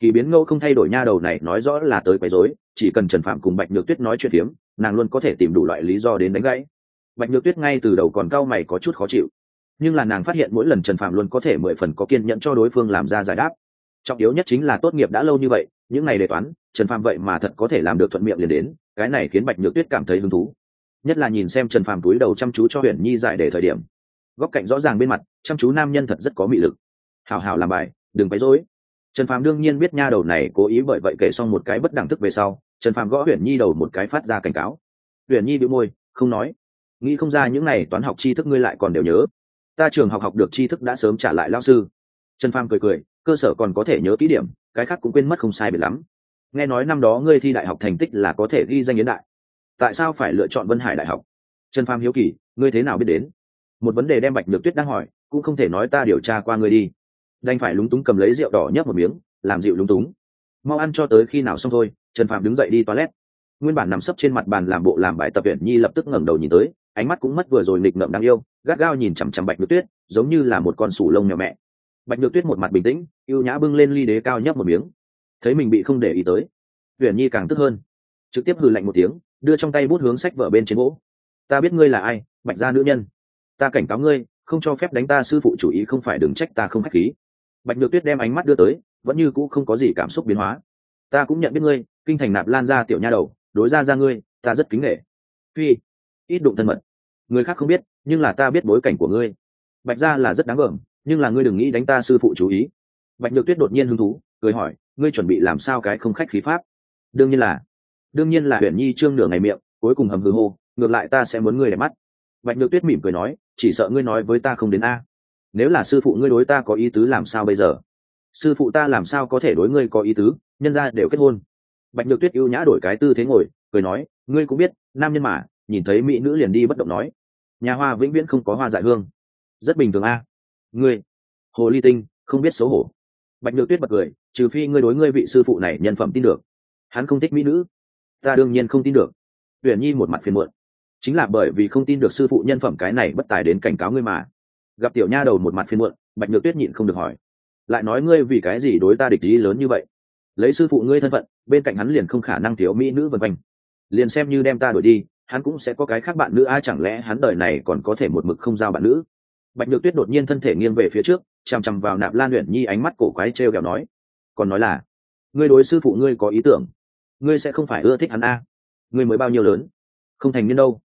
Kỳ biến ngẫu không thay đổi nha đầu này nói rõ là tới quấy rối, chỉ cần Trần Phạm cùng Bạch Nhược Tuyết nói chuyện phiếm, nàng luôn có thể tìm đủ loại lý do đến đánh gãy. Bạch Nhược Tuyết ngay từ đầu còn cau mày có chút khó chịu, nhưng là nàng phát hiện mỗi lần Trần Phạm luôn có thể 10 phần có kiên nhẫn cho đối phương làm ra giải đáp. Trọng yếu nhất chính là tốt nghiệp đã lâu như vậy, những ngày đề toán, Trần Phạm vậy mà thật có thể làm được thuận miệng liền đến, cái này khiến Bạch Nhược Tuyết cảm thấy hứng thú. Nhất là nhìn xem Trần Phạm túi đầu chăm chú cho Huyền Nhi giải đề thời điểm, góc cạnh rõ ràng bên mặt, chăm chú nam nhân thật rất có mị lực. Hào hào làm bài, đừng quấy rối. Trần Phạm đương nhiên biết nha đầu này cố ý, bởi vậy kể xong một cái bất đẳng thức về sau, Trần Phạm gõ Huyền Nhi đầu một cái phát ra cảnh cáo. Huyền Nhi bĩu môi, không nói. Nghĩ không ra những này toán học tri thức ngươi lại còn đều nhớ. Ta trường học học được tri thức đã sớm trả lại lão sư. Trần Phạm cười cười, cơ sở còn có thể nhớ kỹ điểm, cái khác cũng quên mất không sai biệt lắm. Nghe nói năm đó ngươi thi đại học thành tích là có thể ghi danh yến đại, tại sao phải lựa chọn Vân Hải đại học? Trần Phạm hiếu kỳ, ngươi thế nào biết đến? Một vấn đề đem Bạch Nhược Tuyết đang hỏi, cũng không thể nói ta điều tra qua ngươi đi. Đành phải lúng túng cầm lấy rượu đỏ nhấp một miếng, làm dịu lúng túng. Mau ăn cho tới khi nào xong thôi. Trần Phạm đứng dậy đi toilet. Nguyên bản nằm sấp trên mặt bàn làm bộ làm bài tập, Uyển Nhi lập tức ngẩng đầu nhìn tới, ánh mắt cũng mất vừa rồi nghịch ngợm đáng yêu, gắt gao nhìn chằm chằm Bạch Nhược Tuyết, giống như là một con sủ lông nhỏ mẹ. Bạch Nhược Tuyết một mặt bình tĩnh, ưu nhã bưng lên ly đế cao nhấp một miếng. Thấy mình bị không để ý tới, Uyển Nhi càng tức hơn, trực tiếp hừ lạnh một tiếng, đưa trong tay bút hướng sách vở bên trên gỗ. Ta biết ngươi là ai, Bạch gia nữ nhân. Ta cảnh cáo ngươi, không cho phép đánh ta sư phụ chủ ý, không phải đừng trách ta không khách khí. Bạch Nhược Tuyết đem ánh mắt đưa tới, vẫn như cũ không có gì cảm xúc biến hóa. Ta cũng nhận biết ngươi, kinh thành Nạp Lan gia tiểu nha đầu, đối ra ngươi, ta rất kính nể. Phi, ít đụng thân mật. Người khác không biết, nhưng là ta biết bối cảnh của ngươi. Bạch gia là rất đáng gờm, nhưng là ngươi đừng nghĩ đánh ta sư phụ chú ý. Bạch Nhược Tuyết đột nhiên hứng thú, cười hỏi, ngươi chuẩn bị làm sao cái không khách khí pháp? Đương nhiên là Huyền Nhi trương nửa ngày miệng, cuối cùng hầm hừ hô, ngược lại ta sẽ muốn ngươi để mắt. Bạch Nhược Tuyết mỉm cười nói, chỉ sợ ngươi nói với ta không đến a. Nếu là sư phụ ngươi đối ta có ý tứ làm sao bây giờ? Sư phụ ta làm sao có thể đối ngươi có ý tứ, nhân gia đều kết hôn. Bạch Nhược Tuyết ưu nhã đổi cái tư thế ngồi, cười nói, ngươi cũng biết, nam nhân mà, nhìn thấy mỹ nữ liền đi bất động nói. Nhà hoa vĩnh viễn không có hoa dại hương. Rất bình thường a. Ngươi, hồ ly tinh, không biết xấu hổ. Bạch Nhược Tuyết bật cười, trừ phi ngươi đối ngươi vị sư phụ này nhân phẩm tin được. Hắn không thích mỹ nữ. Ta đương nhiên không tin được. Uyển Nhi một mặt phiền muộn. Chính là bởi vì không tin được sư phụ nhân phẩm cái này bất tài đến cảnh cáo ngươi mà. Gặp tiểu nha đầu một mặt phiền muộn, Bạch Nhược Tuyết nhịn không được hỏi, lại nói ngươi vì cái gì đối ta địch ý lớn như vậy? Lấy sư phụ ngươi thân phận, bên cạnh hắn liền không khả năng thiếu mỹ nữ vần quanh. Liền xem như đem ta đuổi đi, hắn cũng sẽ có cái khác bạn nữ, ai chẳng lẽ hắn đời này còn có thể một mực không giao bạn nữ? Bạch Nhược Tuyết đột nhiên thân thể nghiêng về phía trước, chằm chằm vào Nạp Lan Uyển Nhi, ánh mắt cổ quái trêu ghẹo nói, còn nói là ngươi đối sư phụ ngươi có ý tưởng, ngươi sẽ không phải ưa thích hắn a? Ngươi mới bao nhiêu lớn, không thành niên đâu.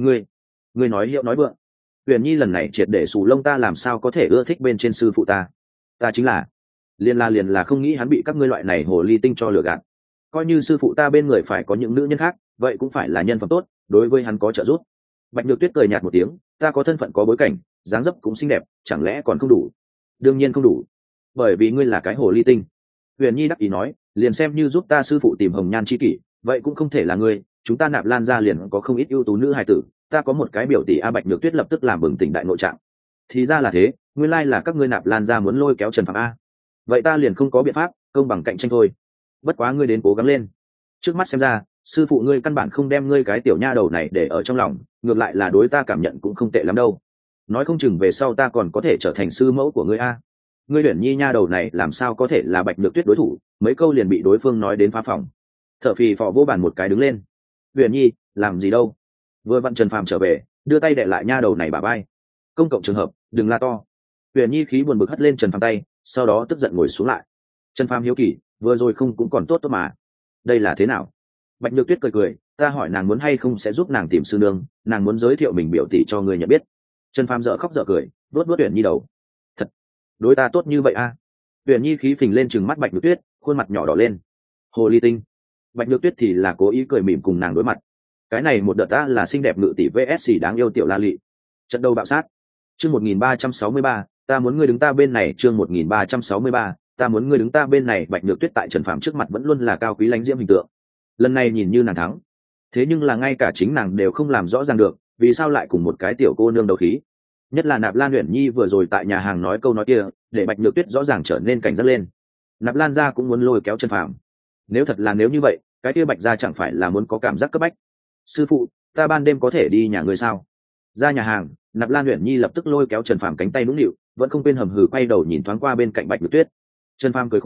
Ngươi nói hiệu nói vượng. Uyển Nhi lần này triệt để sù lông, ta làm sao có thể ưa thích bên trên sư phụ ta? Ta chính là liền là không nghĩ hắn bị các ngươi loại này hồ ly tinh cho lừa gạt. Coi như sư phụ ta bên người phải có những nữ nhân khác, vậy cũng phải là nhân phẩm tốt, đối với hắn có trợ giúp. Bạch Nhược Tuyết cười nhạt một tiếng, ta có thân phận có bối cảnh, dáng dấp cũng xinh đẹp, chẳng lẽ còn không đủ? Đương nhiên không đủ, bởi vì ngươi là cái hồ ly tinh. Huyền Nhi đắc ý nói, liền xem như giúp ta sư phụ tìm hồng nhan chi kỷ, vậy cũng không thể là ngươi. Chúng ta Nạp Lan gia liền có không ít ưu tú nữ hài tử, ta có một cái biểu tỷ a. Bạch Nhược Tuyết lập tức làm bừng tỉnh đại nội trạng. Thì ra là thế, nguyên lai là các ngươi Nạp Lan gia muốn lôi kéo Trần Phạm a. Vậy ta liền không có biện pháp, công bằng cạnh tranh thôi. Bất quá ngươi đến cố gắng lên. Trước mắt xem ra, sư phụ ngươi căn bản không đem ngươi cái tiểu nha đầu này để ở trong lòng, ngược lại là đối ta cảm nhận cũng không tệ lắm đâu. Nói không chừng về sau ta còn có thể trở thành sư mẫu của ngươi a. Ngươi Uyển Nhi nha đầu này làm sao có thể là Bạch Nhược Tuyết đối thủ, mấy câu liền bị đối phương nói đến phá phòng. Thở phì phò vô bàn một cái đứng lên. Uyển Nhi, làm gì đâu? Vừa vặn Trần Phàm trở về, đưa tay đè lại nha đầu này bả vai. Công cộng trường hợp, đừng la to. Uyển Nhi khí buồn bực hất lên Trần Phàm tay, sau đó tức giận ngồi xuống lại. Trần Phàm hiếu kỳ, vừa rồi không cũng còn tốt mà. Đây là thế nào? Bạch Nhược Tuyết cười cười, ta hỏi nàng muốn hay không sẽ giúp nàng tìm sư nương, nàng muốn giới thiệu mình biểu tỷ cho người nhận biết. Trần Phàm dở khóc dở cười, vuốt Uyển Nhi đầu. Thật, đối ta tốt như vậy a? Uyển Nhi khí phình lên trừng mắt Bạch Nhược Tuyết, khuôn mặt nhỏ đỏ lên. Hồ ly tinh. Bạch Nhược Tuyết thì là cố ý cười mỉm cùng nàng đối mặt. Cái này một đợt ta là xinh đẹp ngự tỷ vs đáng yêu tiểu la lị. Trận đầu bạo sát. Chương 1363, ta muốn ngươi đứng ta bên này. Chương 1363, ta muốn ngươi đứng ta bên này. Bạch Nhược Tuyết tại Trần Phàm trước mặt vẫn luôn là cao quý lãnh diễm hình tượng. Lần này nhìn như nàng thắng, thế nhưng là ngay cả chính nàng đều không làm rõ ràng được, vì sao lại cùng một cái tiểu cô nương đấu khí. Nhất là Nạp Lan Uyển Nhi vừa rồi tại nhà hàng nói câu nói kia, để Bạch Nhược Tuyết rõ ràng trở nên cảnh giác lên. Nạp Lan gia cũng muốn lôi kéo Trần Phàm. Nếu thật là nếu như vậy, cái kia Bạch gia chẳng phải là muốn có cảm giác cấp bách. Sư phụ, ta ban đêm có thể đi nhà người sao? Ra nhà hàng, Nạp Lan Uyển Nhi lập tức lôi kéo Trần Phàm cánh tay nũng nịu, vẫn không quên hầm hừ quay đầu nhìn thoáng qua bên cạnh Bạch Nhược Tuyết. Trần Phàm cười khổ,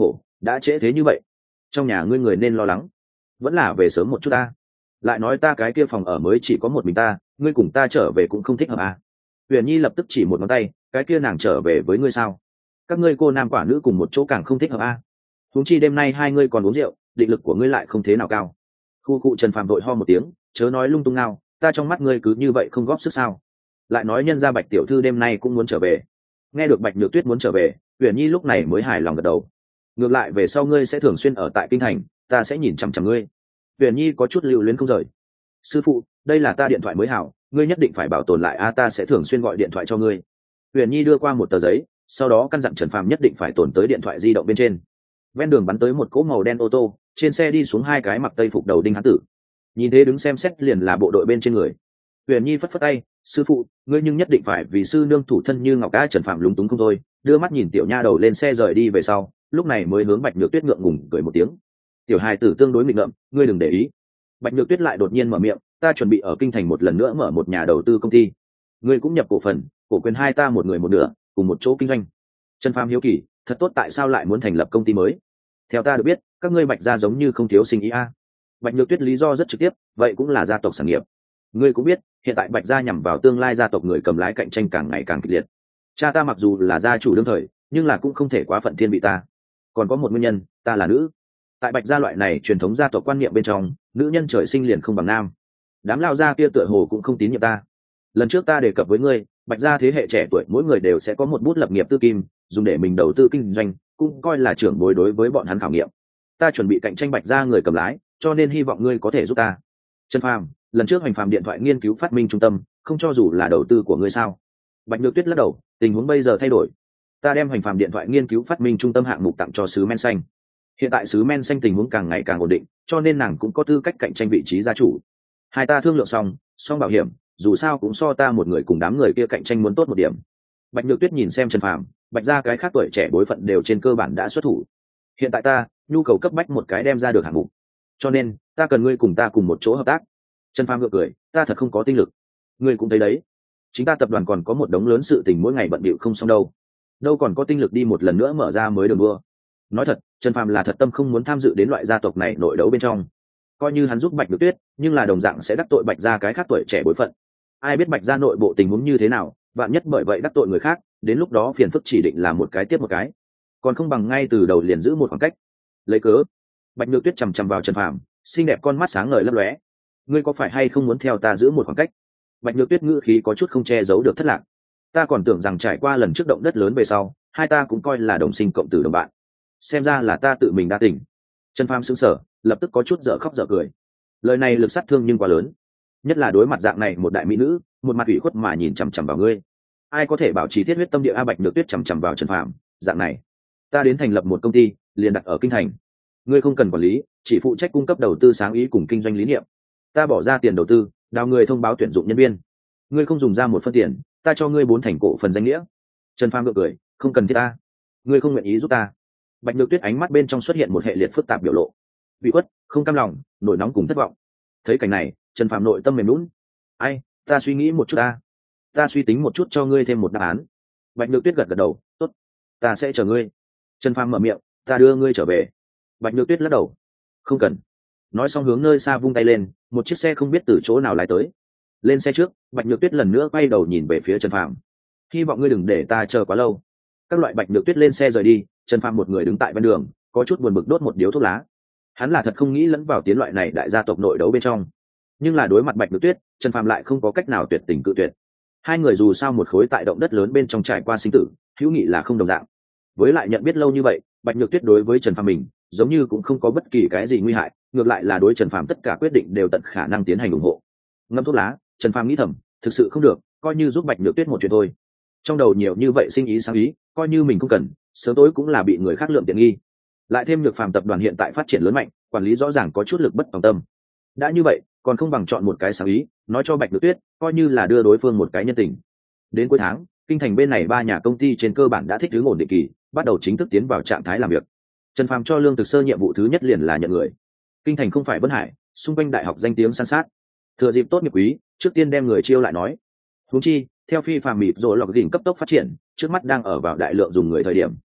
đã trễ thế như vậy, trong nhà ngươi người nên lo lắng, vẫn là về sớm một chút ta. Lại nói ta cái kia phòng ở mới chỉ có một mình ta, ngươi cùng ta trở về cũng không thích hợp à. Huyền Nhi lập tức chỉ một ngón tay, cái kia nàng trở về với ngươi sao? Các ngươi cô nam quả nữ cùng một chỗ càng không thích hợp à. Huống chi đêm nay hai ngươi còn uống rượu, định lực của ngươi lại không thế nào cao. Khu cụ Trần Phàm vội ho một tiếng, chớ nói lung tung nào, ta trong mắt ngươi cứ như vậy không góp sức sao? Lại nói nhân gia Bạch tiểu thư đêm nay cũng muốn trở về. Nghe được Bạch Nhược Tuyết muốn trở về, Huyền Nhi lúc này mới hài lòng gật đầu. Ngược lại về sau ngươi sẽ thường xuyên ở tại kinh thành, ta sẽ nhìn chằm chằm ngươi. Huyền Nhi có chút lưu luyến không rời. Sư phụ, đây là ta điện thoại mới hảo, ngươi nhất định phải bảo tồn lại a, ta sẽ thường xuyên gọi điện thoại cho ngươi. Huyền Nhi đưa qua một tờ giấy, sau đó căn dặn Trần Phàm nhất định phải tồn tới điện thoại di động bên trên. Ven đường bắn tới một cỗ màu đen ô tô, trên xe đi xuống hai cái mặc tây phục đầu đinh hán tử. Nhìn thế đứng xem xét liền là bộ đội bên trên người. Huyền Nhi phất phất tay, sư phụ, ngươi nhưng nhất định phải vì sư nương thủ thân như ngọc á. Trần Phạm lúng túng không thôi, đưa mắt nhìn tiểu nha đầu lên xe rời đi về sau, lúc này mới hướng Bạch Nhược Tuyết ngượng ngùng cười một tiếng. Tiểu hài tử tương đối nghịch ngợm, ngươi đừng để ý. Bạch Nhược Tuyết lại đột nhiên mở miệng, ta chuẩn bị ở kinh thành một lần nữa mở một nhà đầu tư công ty, ngươi cũng nhập cổ phần, cổ quyền hai ta một người một nửa, cùng một chỗ kinh doanh. Trần Phạm hiếu kỳ, thật tốt, tại sao lại muốn thành lập công ty mới? Theo ta được biết, các ngươi Bạch gia giống như không thiếu sinh ý a. Bạch Nhược Tuyết lý do rất trực tiếp, vậy cũng là gia tộc sản nghiệp. Ngươi cũng biết, hiện tại Bạch gia nhằm vào tương lai gia tộc người cầm lái cạnh tranh càng ngày càng kịch liệt. Cha ta mặc dù là gia chủ đương thời, nhưng là cũng không thể quá phận thiên vị ta. Còn có một nguyên nhân, ta là nữ. Tại Bạch gia loại này truyền thống gia tộc quan niệm bên trong, nữ nhân trời sinh liền không bằng nam. Đám lao gia kia tựa hồ cũng không tín nhiệm ta. Lần trước ta đề cập với ngươi, Bạch gia thế hệ trẻ tuổi mỗi người đều sẽ có một bút lập nghiệp tư kim, dùng để mình đầu tư kinh doanh, cũng coi là trưởng bối đối với bọn hắn khảo nghiệm. Ta chuẩn bị cạnh tranh Bạch gia người cầm lái, cho nên hy vọng ngươi có thể giúp ta. Trần Phàm, lần trước Hoành Phàm điện thoại nghiên cứu phát minh trung tâm, không cho dù là đầu tư của ngươi sao? Bạch Nhược Tuyết lắc đầu, tình huống bây giờ thay đổi. Ta đem Hoành Phàm điện thoại nghiên cứu phát minh trung tâm hạng mục tặng cho sứ men xanh. Hiện tại sứ men xanh tình huống càng ngày càng ổn định, cho nên nàng cũng có tư cách cạnh tranh vị trí gia chủ. Hai ta thương lượng xong bảo hiểm, dù sao cũng so ta một người cùng đám người kia cạnh tranh muốn tốt một điểm. Bạch Nhược Tuyết nhìn xem Trần Phàm, Bạch gia cái khác tuổi trẻ bối phận đều trên cơ bản đã xuất thủ. Hiện tại ta nhu cầu cấp bách một cái đem ra được hạng mục, cho nên ta cần ngươi cùng ta cùng một chỗ hợp tác. Trần Phàm ngượng cười, ta thật không có tinh lực. Ngươi cũng thấy đấy, chính ta tập đoàn còn có một đống lớn sự tình mỗi ngày bận bịu không xong đâu còn có tinh lực đi một lần nữa mở ra mới đường đua. Nói thật, Trần Phàm là thật tâm không muốn tham dự đến loại gia tộc này nội đấu bên trong. Coi như hắn giúp Bạch Nhược Tuyết, nhưng là đồng dạng sẽ đắc tội Bạch gia cái khác tuổi trẻ bối phận. Ai biết Bạch gia nội bộ tình huống như thế nào, vạn nhất bởi vậy đắc tội người khác, đến lúc đó phiền phức chỉ định là một cái tiếp một cái, còn không bằng ngay từ đầu liền giữ một khoảng cách. Lấy cớ. Bạch Nhược Tuyết chằm chằm vào Trần Phàm, xinh đẹp con mắt sáng ngời lấp lóe. Ngươi có phải hay không muốn theo ta giữ một khoảng cách? Bạch Nhược Tuyết ngữ khí có chút không che giấu được thất lạc. Ta còn tưởng rằng trải qua lần trước động đất lớn về sau, hai ta cũng coi là đồng sinh cộng tử đồng bạn. Xem ra là ta tự mình đa tình. Trần Phàm sững sờ, lập tức có chút dở khóc dở cười. Lời này lực sát thương nhưng quá lớn, nhất là đối mặt dạng này một đại mỹ nữ, một mặt ủy khuất mà nhìn chằm chằm vào ngươi. Ai có thể bảo trì thiết huyết tâm địa a? Bạch Nhược Tuyết chằm chằm vào Trần Phàm, dạng này, ta đến thành lập một công ty, liền đặt ở kinh thành. Ngươi không cần quản lý, chỉ phụ trách cung cấp đầu tư sáng ý cùng kinh doanh lý niệm. Ta bỏ ra tiền đầu tư, đào người thông báo tuyển dụng nhân viên. Ngươi không dùng ra một phân tiền, ta cho ngươi 4 thành cổ phần danh nghĩa. Trần Phàm gượng cười, không cần thiết ta. Ngươi không nguyện ý giúp ta. Bạch Nhược Tuyết ánh mắt bên trong xuất hiện một hệ liệt phức tạp biểu lộ, bị khuất, không cam lòng, nổi nóng cùng thất vọng. Thấy cảnh này, Trần Phàm nội tâm mềm nhũn. Ai, ta suy nghĩ một chút ta suy tính một chút cho ngươi thêm một đáp án. Bạch Nhược Tuyết gật gật đầu, tốt, ta sẽ chờ ngươi. Trần Phàm mở miệng, ta đưa ngươi trở về. Bạch Nhược Tuyết lắc đầu, không cần. Nói xong hướng nơi xa vung tay lên, một chiếc xe không biết từ chỗ nào lái tới. Lên xe trước, Bạch Nhược Tuyết lần nữa quay đầu nhìn về phía Trần Phàm, hy vọng ngươi đừng để ta chờ quá lâu. Các loại Bạch Nhược Tuyết lên xe rời đi, Trần Phàm một người đứng tại ven đường, có chút buồn bực đốt một điếu thuốc lá. Hắn là thật không nghĩ lẫn vào tiến loại này đại gia tộc nội đấu bên trong, nhưng là đối mặt Bạch Nhược Tuyết, Trần Phàm lại không có cách nào tuyệt tình cự tuyệt. Hai người dù sao một khối tại động đất lớn bên trong trải qua sinh tử, hữu nghị là không đồng dạng. Với lại nhận biết lâu như vậy, Bạch Nhược Tuyết đối với Trần Phàm mình giống như cũng không có bất kỳ cái gì nguy hại, ngược lại là đối Trần Phàm tất cả quyết định đều tận khả năng tiến hành ủng hộ. Ngâm thuốc lá, Trần Phàm nghĩ thầm, thực sự không được, coi như giúp Bạch Nhược Tuyết một chuyện thôi. Trong đầu nhiều như vậy sinh ý sáng ý, coi như mình không cần, sớm tối cũng là bị người khác lượm tiện nghi. Lại thêm Nhược Phàm tập đoàn hiện tại phát triển lớn mạnh, quản lý rõ ràng có chút lực bất tòng tâm. Đã như vậy, còn không bằng chọn một cái sáng ý, nói cho Bạch Nhược Tuyết, coi như là đưa đối phương một cái nhân tình. Đến cuối tháng, kinh thành bên này 3 nhà công ty trên cơ bản đã thích ứng ổn định kỳ, bắt đầu chính thức tiến vào trạng thái làm việc. Trần Phàm cho Lương Thực Sơ nhiệm vụ thứ nhất liền là nhận người. Kinh thành không phải Vân Hải, xung quanh đại học danh tiếng san sát. Thừa dịp tốt nghiệp quý, trước tiên đem người chiêu lại nói. Huống chi, theo phi phàm mịt rồi lọc đỉnh cấp tốc phát triển, trước mắt đang ở vào đại lượng dùng người thời điểm.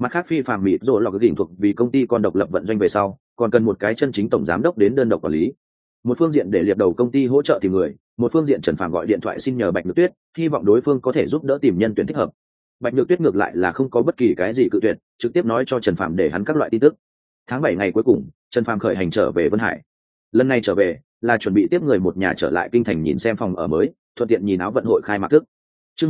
Mặt khác phi phạm mịt rồi lọc đỉnh thuộc vì công ty con độc lập vận doanh về sau còn cần một cái chân chính tổng giám đốc đến đơn độc quản lý. Một phương diện để liệp đầu công ty hỗ trợ tìm người, một phương diện Trần Phàm gọi điện thoại xin nhờ Bạch Nhược Tuyết, hy vọng đối phương có thể giúp đỡ tìm nhân tuyển thích hợp. Bạch Nhược Tuyết ngược lại là không có bất kỳ cái gì cự tuyệt, trực tiếp nói cho Trần Phàm để hắn các loại tin tức. Tháng 7 ngày cuối cùng, Trần Phàm khởi hành trở về Vân Hải. Lần này trở về là chuẩn bị tiếp người một nhà trở lại kinh thành nhìn xem phòng ở mới, thuận tiện nhìn áo vận hội khai mạc thức. Chương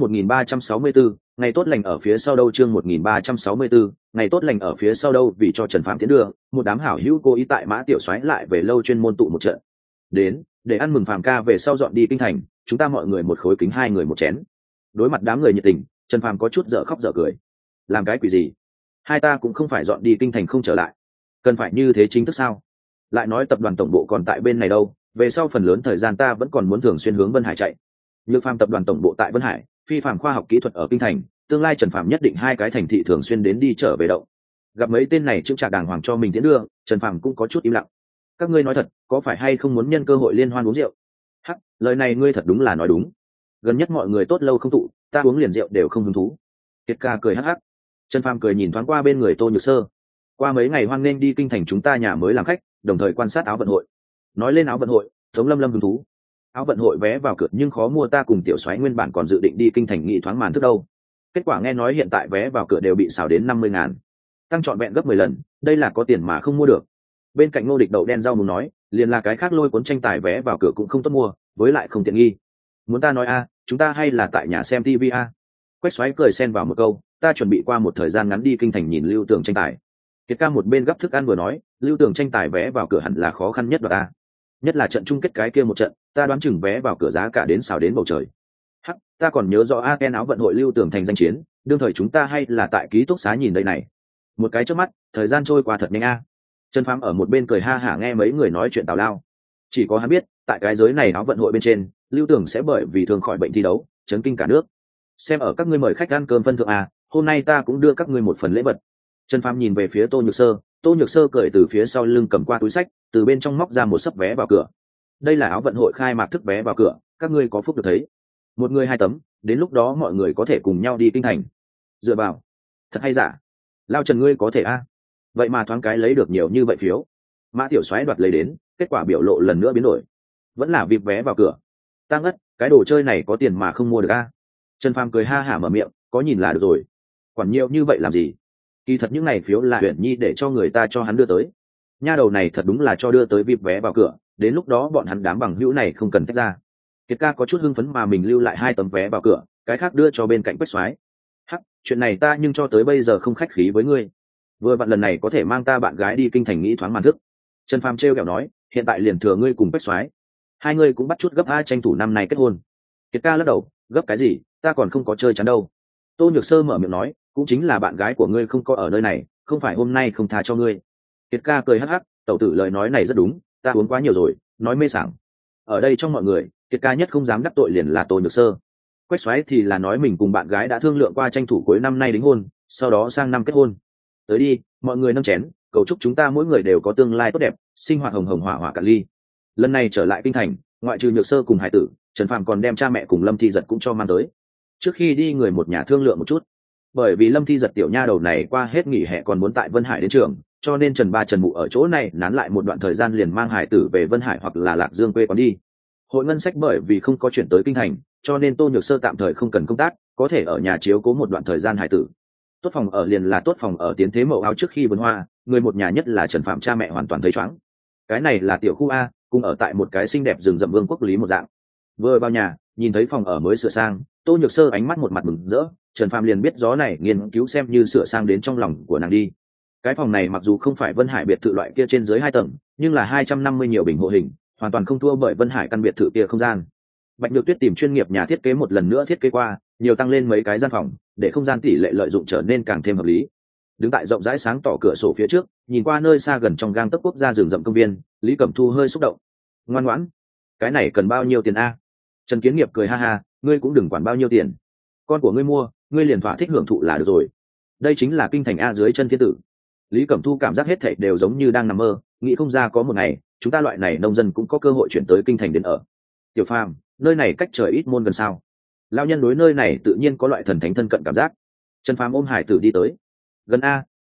1364, ngày tốt lành ở phía sau đâu. Chương 1364, ngày tốt lành ở phía sau đâu. Vì cho Trần Phàm tiến đưa, một đám hảo hữu cố ý tại Mã Tiểu Soái lại về lâu chuyên môn tụ một trận. Đến, để ăn mừng Phàm ca về sau dọn đi kinh thành, chúng ta mọi người một khối kính hai người một chén. Đối mặt đám người nhiệt tình, Trần Phàm có chút dở khóc dở cười. Làm cái quỷ gì? Hai ta cũng không phải dọn đi kinh thành không trở lại, cần phải như thế chính thức sao? Lại nói tập đoàn tổng bộ còn tại bên này đâu, về sau phần lớn thời gian ta vẫn còn muốn thường xuyên hướng Vân Hải chạy. Nhược Phàm tập đoàn tổng bộ tại Vân Hải, Phi Phàm khoa học kỹ thuật ở kinh thành, tương lai Trần Phàm nhất định hai cái thành thị thường xuyên đến đi trở về động. Gặp mấy tên này chững chạc đàng hoàng cho mình tiến đưa, Trần Phàm cũng có chút im lặng. Các ngươi nói thật, có phải hay không muốn nhân cơ hội liên hoan uống rượu? Hắc, lời này ngươi thật đúng là nói đúng. Gần nhất mọi người tốt lâu không tụ, ta uống liền rượu đều không hứng thú. Kiệt ca cười hắc hắc. Trần Phàm cười nhìn thoáng qua bên người Tô Nhược Sơ. Qua mấy ngày hoan nghênh đi kinh thành chúng ta nhà mới làm khách, đồng thời quan sát áo vận hội. Nói lên áo vận hội, Tống Lâm Lâm hứng thú. Áo vận hội vé vào cửa nhưng khó mua, ta cùng Tiểu Soái nguyên bản còn dự định đi kinh thành nghị thoáng màn thức đâu. Kết quả nghe nói hiện tại vé vào cửa đều bị xào đến 50.000, tăng trọn vẹn gấp 10 lần, đây là có tiền mà không mua được. Bên cạnh Ngô Địch đậu đen rau muốn nói, liền là cái khác lôi cuốn tranh tài vé vào cửa cũng không tốt mua, với lại không tiện nghi. Muốn ta nói a, chúng ta hay là tại nhà xem TV a. Quách Soái cười xen vào một câu, ta chuẩn bị qua một thời gian ngắn đi kinh thành nhìn Lưu Tường tranh tài. Kiệt ca một bên gấp thức ăn vừa nói, Lưu Tường tranh tài vé vào cửa hẳn là khó khăn nhất đoạt ta. Nhất là trận chung kết cái kia một trận, ta đoán chừng vé vào cửa giá cả đến xào đến bầu trời. Hắc, ta còn nhớ rõ Aken áo vận hội Lưu Tường thành danh chiến, đương thời chúng ta hay là tại ký túc xá nhìn đây này. Một cái chớp mắt, thời gian trôi qua thật nhanh a. Trần Phàm ở một bên cười ha hả nghe mấy người nói chuyện tào lao. Chỉ có hắn biết, tại cái giới này áo vận hội bên trên, Lưu Tường sẽ bởi vì thường khỏi bệnh thi đấu, chấn kinh cả nước. Xem ở các ngươi mời khách ăn cơm phân thượng a, hôm nay ta cũng đưa các ngươi một phần lễ vật. Trần Phàm nhìn về phía Tô Nhược Sơ cười từ phía sau lưng cầm qua túi sách, từ bên trong móc ra một sấp vé vào cửa. Đây là áo vận hội khai mạc thức vé vào cửa, các ngươi có phúc được thấy. Một người hai tấm, đến lúc đó mọi người có thể cùng nhau đi kinh thành. Dựa vào, thật hay giả? Lao Trần ngươi có thể a? Vậy mà thoáng cái lấy được nhiều như vậy phiếu. Mã Tiểu Soái đoạt lấy đến, kết quả biểu lộ lần nữa biến đổi. Vẫn là vịp vé vào cửa. Ta ngất, cái đồ chơi này có tiền mà không mua được a. Trần Phàm cười ha hả mở miệng, có nhìn là được rồi. Quản nhiều như vậy làm gì? Kỳ thật những này phiếu là Uyển Nhi để cho người ta cho hắn đưa tới. Nha đầu này thật đúng là cho đưa tới vịp vé vào cửa, đến lúc đó bọn hắn đám bằng hữu này không cần tách ra. Kiệt ca có chút hưng phấn mà mình lưu lại 2 tấm vé vào cửa, cái khác đưa cho bên cạnh Quách Soái. Hắc, chuyện này ta nhưng cho tới bây giờ không khách khí với ngươi. Vừa vặn lần này có thể mang ta bạn gái đi kinh thành nghĩ thoáng màn thức. Trần Phàm trêu ghẹo nói, hiện tại liền thừa ngươi cùng Quách Soái, hai ngươi cũng bắt chút gấp a tranh thủ năm nay kết hôn. Kiệt ca lắc đầu, gấp cái gì, ta còn không có chơi chán đâu. Tô Nhược Sơ mở miệng nói, cũng chính là bạn gái của ngươi không có ở nơi này, không phải hôm nay không tha cho ngươi. Kiệt ca cười hắc hắc, tẩu tử lời nói này rất đúng, ta uống quá nhiều rồi, nói mê sảng. Ở đây trong mọi người, Kiệt ca nhất không dám đắc tội liền là Tô Nhược Sơ. Quách Soái thì là nói mình cùng bạn gái đã thương lượng qua tranh thủ cuối năm nay đính hôn, sau đó sang năm kết hôn. Tới đi, mọi người nâng chén, cầu chúc chúng ta mỗi người đều có tương lai tốt đẹp, sinh hoạt hồng hồng hỏa hỏa cạn ly. Lần này trở lại kinh thành, ngoại trừ Nhược Sơ cùng hải tử, Trần Phàm còn đem cha mẹ cùng Lâm Thi Giật cũng cho mang tới. Trước khi đi người một nhà thương lượng một chút, bởi vì Lâm Thi Giật tiểu nha đầu này qua hết nghỉ hè còn muốn tại Vân Hải đến trường, cho nên Trần Ba Trần Mụ ở chỗ này nán lại một đoạn thời gian liền mang hải tử về Vân Hải hoặc là Lạc Dương quê quán đi. Hội ngân sách bởi vì không có chuyển tới kinh thành, cho nên Tô Nhược Sơ tạm thời không cần công tác, có thể ở nhà chiếu cố một đoạn thời gian hải tử. Tốt phòng ở liền là tốt phòng ở tiến thế mậu áo trước khi vườn hoa, người một nhà nhất là Trần Phạm cha mẹ hoàn toàn thấy chóng. Cái này là tiểu khu A, cùng ở tại một cái xinh đẹp rừng rậm vương quốc lý một dạng. Vừa vào nhà, nhìn thấy phòng ở mới sửa sang, Tô Nhược Sơ ánh mắt một mặt mừng rỡ, Trần Phạm liền biết gió này nghiên cứu xem như sửa sang đến trong lòng của nàng đi. Cái phòng này mặc dù không phải Vân Hải biệt thự loại kia trên dưới 2 tầng, nhưng là 250 nhiều bình hộ hình, hoàn toàn không thua bởi Vân Hải căn biệt thự kia không gian. Bạch Nhược Tuyết tìm chuyên nghiệp nhà thiết kế một lần nữa thiết kế qua, nhiều tăng lên mấy cái gian phòng, để không gian tỷ lệ lợi dụng trở nên càng thêm hợp lý. Đứng tại rộng rãi sáng tỏ cửa sổ phía trước, nhìn qua nơi xa gần trong gang tấc quốc gia rừng rậm công viên, Lý Cẩm Thu hơi xúc động. Ngoan ngoãn, cái này cần bao nhiêu tiền a? Trần Kiến Nghiệp cười ha ha, ngươi cũng đừng quản bao nhiêu tiền, con của ngươi mua, ngươi liền thỏa thích hưởng thụ là được rồi. Đây chính là kinh thành a dưới chân thiên tử. Lý Cẩm Thu cảm giác hết thảy đều giống như đang nằm mơ, nghĩ không ra có một ngày chúng ta loại này nông dân cũng có cơ hội chuyển tới kinh thành đến ở. Tiểu Phàm, nơi này cách trời ít môn gần sao? Lão nhân đối nơi này tự nhiên có loại thần thánh thân cận cảm giác. Trần Phàm ôm hải tử đi tới. Gần a,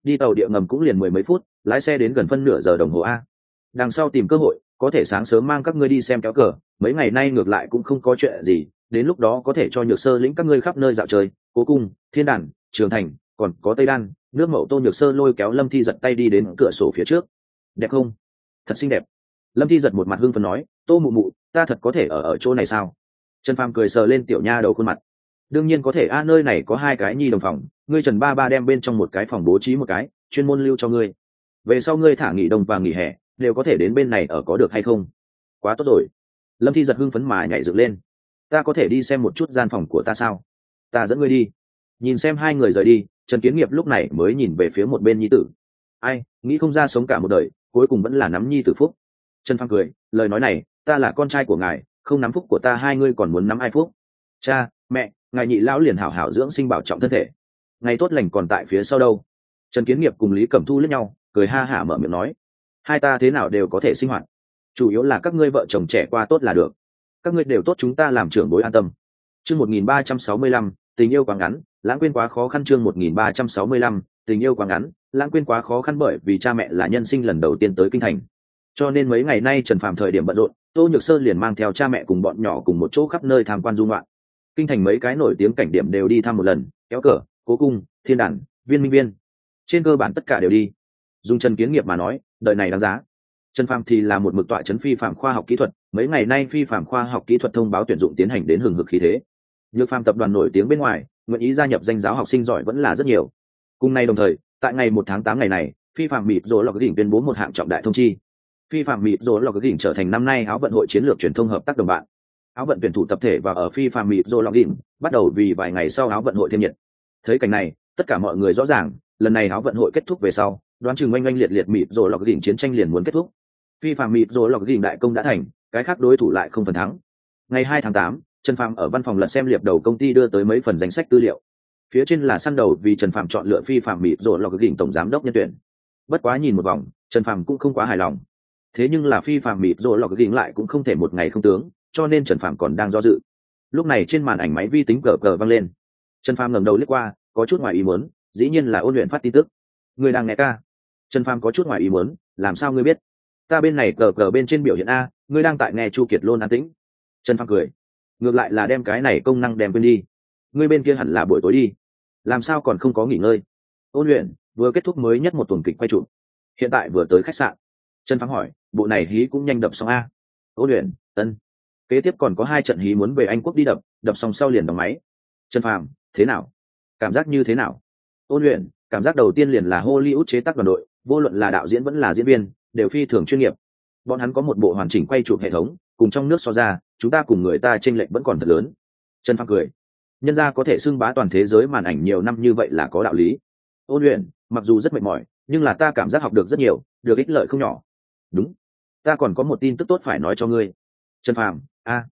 đi tàu địa ngầm cũng liền 10 mấy phút, lái xe đến gần phân nửa giờ đồng hồ a. Đằng sau tìm cơ hội có thể sáng sớm mang các ngươi đi xem kéo cờ, mấy ngày nay ngược lại cũng không có chuyện gì, đến lúc đó có thể cho Nhược Sơ lĩnh các ngươi khắp nơi dạo chơi, Cố Cung, Thiên Đàn, Trường Thành, còn có Tây Đan. Nước Mậu Tô Nhược Sơ lôi kéo Lâm Thi giật tay đi đến cửa sổ phía trước. Đẹp không? Thật xinh đẹp. Lâm Thi giật một mặt hưng phấn nói, Tô mụ mụ, ta thật có thể ở chỗ này sao? Trần Phàm cười sờ lên tiểu nha đầu khuôn mặt. Đương nhiên có thể a, nơi này có 2 cái nhi đồng phòng, ngươi Trần ba ba đem bên trong một cái phòng bố trí một cái, chuyên môn lưu cho ngươi. Về sau ngươi thả nghỉ đông và nghỉ hè đều có thể đến bên này ở, có được hay không? Quá tốt rồi. Lâm Thi giật hưng phấn mà nhảy dựng lên. Ta có thể đi xem một chút gian phòng của ta sao? Ta dẫn ngươi đi. Nhìn xem hai người rời đi, Trần Kiến Nghiệp lúc này mới nhìn về phía một bên nhi tử. Ai, nghĩ không ra sống cả một đời, cuối cùng vẫn là nắm nhi tử phúc. Trần Phàm cười, lời nói này, ta là con trai của ngài, không nắm phúc của ta, hai ngươi còn muốn nắm ai phúc? Cha, mẹ, ngài nhị lão liền hảo hảo dưỡng sinh bảo trọng thân thể, ngày tốt lành còn tại phía sau đâu. Trần Kiến Nghiệp cùng Lý Cẩm Thu liếc nhau, cười ha hả mở miệng nói, hai ta thế nào đều có thể sinh hoạt, chủ yếu là các ngươi vợ chồng trẻ qua tốt là được, các ngươi đều tốt chúng ta làm trưởng bối an tâm. Chương 1365, tình yêu quá ngắn, lãng quên quá khó khăn. Chương 1365, tình yêu quá ngắn, lãng quên quá khó khăn. Bởi vì cha mẹ là nhân sinh lần đầu tiên tới kinh thành, cho nên mấy ngày nay Trần Phàm thời điểm bận rộn, Tô Nhược Sơ liền mang theo cha mẹ cùng bọn nhỏ cùng một chỗ khắp nơi tham quan du ngoạn. Kinh thành mấy cái nổi tiếng cảnh điểm đều đi thăm một lần, Kéo Cờ, Cố Cung, Thiên Đàn, Viên Minh Viên, trên cơ bản tất cả đều đi. Dùng Trần Kiến Nghiệp mà nói, đời này đáng giá. Trần Phàm thì là một mực tọa trấn phi phạm khoa học kỹ thuật, mấy ngày nay phi phạm khoa học kỹ thuật thông báo tuyển dụng tiến hành đến hừng hực khí thế. Nhược Phàm tập đoàn nổi tiếng bên ngoài, nguyện ý gia nhập danh giáo học sinh giỏi vẫn là rất nhiều. Cùng nay đồng thời, tại ngày 1 tháng 8 ngày này, phi phạm mịp rồi lọc đỉnh tuyên bố một hạng trọng đại thông chi. Phi phạm mịp rồi lọc đỉnh trở thành năm nay áo vận hội chiến lược truyền thông hợp tác đồng bạn. Áo vận tuyển thủ tập thể và ở phi phạm mịp rồi lọc đỉnh, bắt đầu vì vài ngày sau áo vận hội thêm nhiệt. Thấy cảnh này, tất cả mọi người rõ ràng, lần này áo vận hội kết thúc về sau, đoán chừng oanh oanh liệt liệt mịp rồi lọc đỉnh chiến tranh liền muốn kết thúc. Phi phạm mịp rồi lọc đỉnh đại công đã thành, cái khác đối thủ lại không phần thắng. Ngày 2 tháng 8, Trần Phàm ở văn phòng lật xem liệp đầu công ty đưa tới mấy phần danh sách tư liệu. Phía trên là săn đầu vì Trần Phàm chọn lựa phi phạm mịp rồi lọc đỉnh tổng giám đốc nhân tuyển. Bất quá nhìn một vòng, Trần Phàm cũng không quá hài lòng. Thế nhưng là phi phạm mịp rồi lọc đỉnh lại cũng không thể một ngày không tướng, cho nên Trần Phàm còn đang do dự. Lúc này trên màn ảnh máy vi tính cờ cờ vang lên. Trần Phàm ngẩng đầu liếc qua, có chút ngoài ý muốn, dĩ nhiên là Ôn Luyện phát tin tức. Người đang nghe ca. Trần Phàm có chút ngoài ý muốn, làm sao ngươi biết? Ta bên này cờ cờ bên trên biểu hiện a, ngươi đang tại nghe Chu Kiệt Lôn an tĩnh. Trần Phàm cười, ngược lại là đem cái này công năng đem quên đi. Ngươi bên kia hẳn là buổi tối đi, làm sao còn không có nghỉ ngơi? Ôn Luyện vừa kết thúc mới nhất một tuần kịch quay chụp, hiện tại vừa tới khách sạn. Trần Phàm hỏi, bộ này hí cũng nhanh đập xong a? Ôn Luyện, ân. Kế tiếp còn có 2 trận hí muốn về Anh Quốc đi đập, đập xong sau liền đóng máy. Trần Phàm, thế nào? Cảm giác như thế nào? Ôn Luyện, cảm giác đầu tiên liền là Hollywood chế tác đoàn đội, vô luận là đạo diễn vẫn là diễn viên, đều phi thường chuyên nghiệp. Bọn hắn có một bộ hoàn chỉnh quay chụp hệ thống, cùng trong nước so ra, chúng ta cùng người ta chênh lệch vẫn còn thật lớn. Trần Phàm cười, nhân gia có thể xưng bá toàn thế giới màn ảnh nhiều năm như vậy là có đạo lý. Ôn Luyện, mặc dù rất mệt mỏi, nhưng là ta cảm giác học được rất nhiều, được ích lợi không nhỏ. Đúng, ta còn có một tin tức tốt phải nói cho ngươi. Trần Phàm,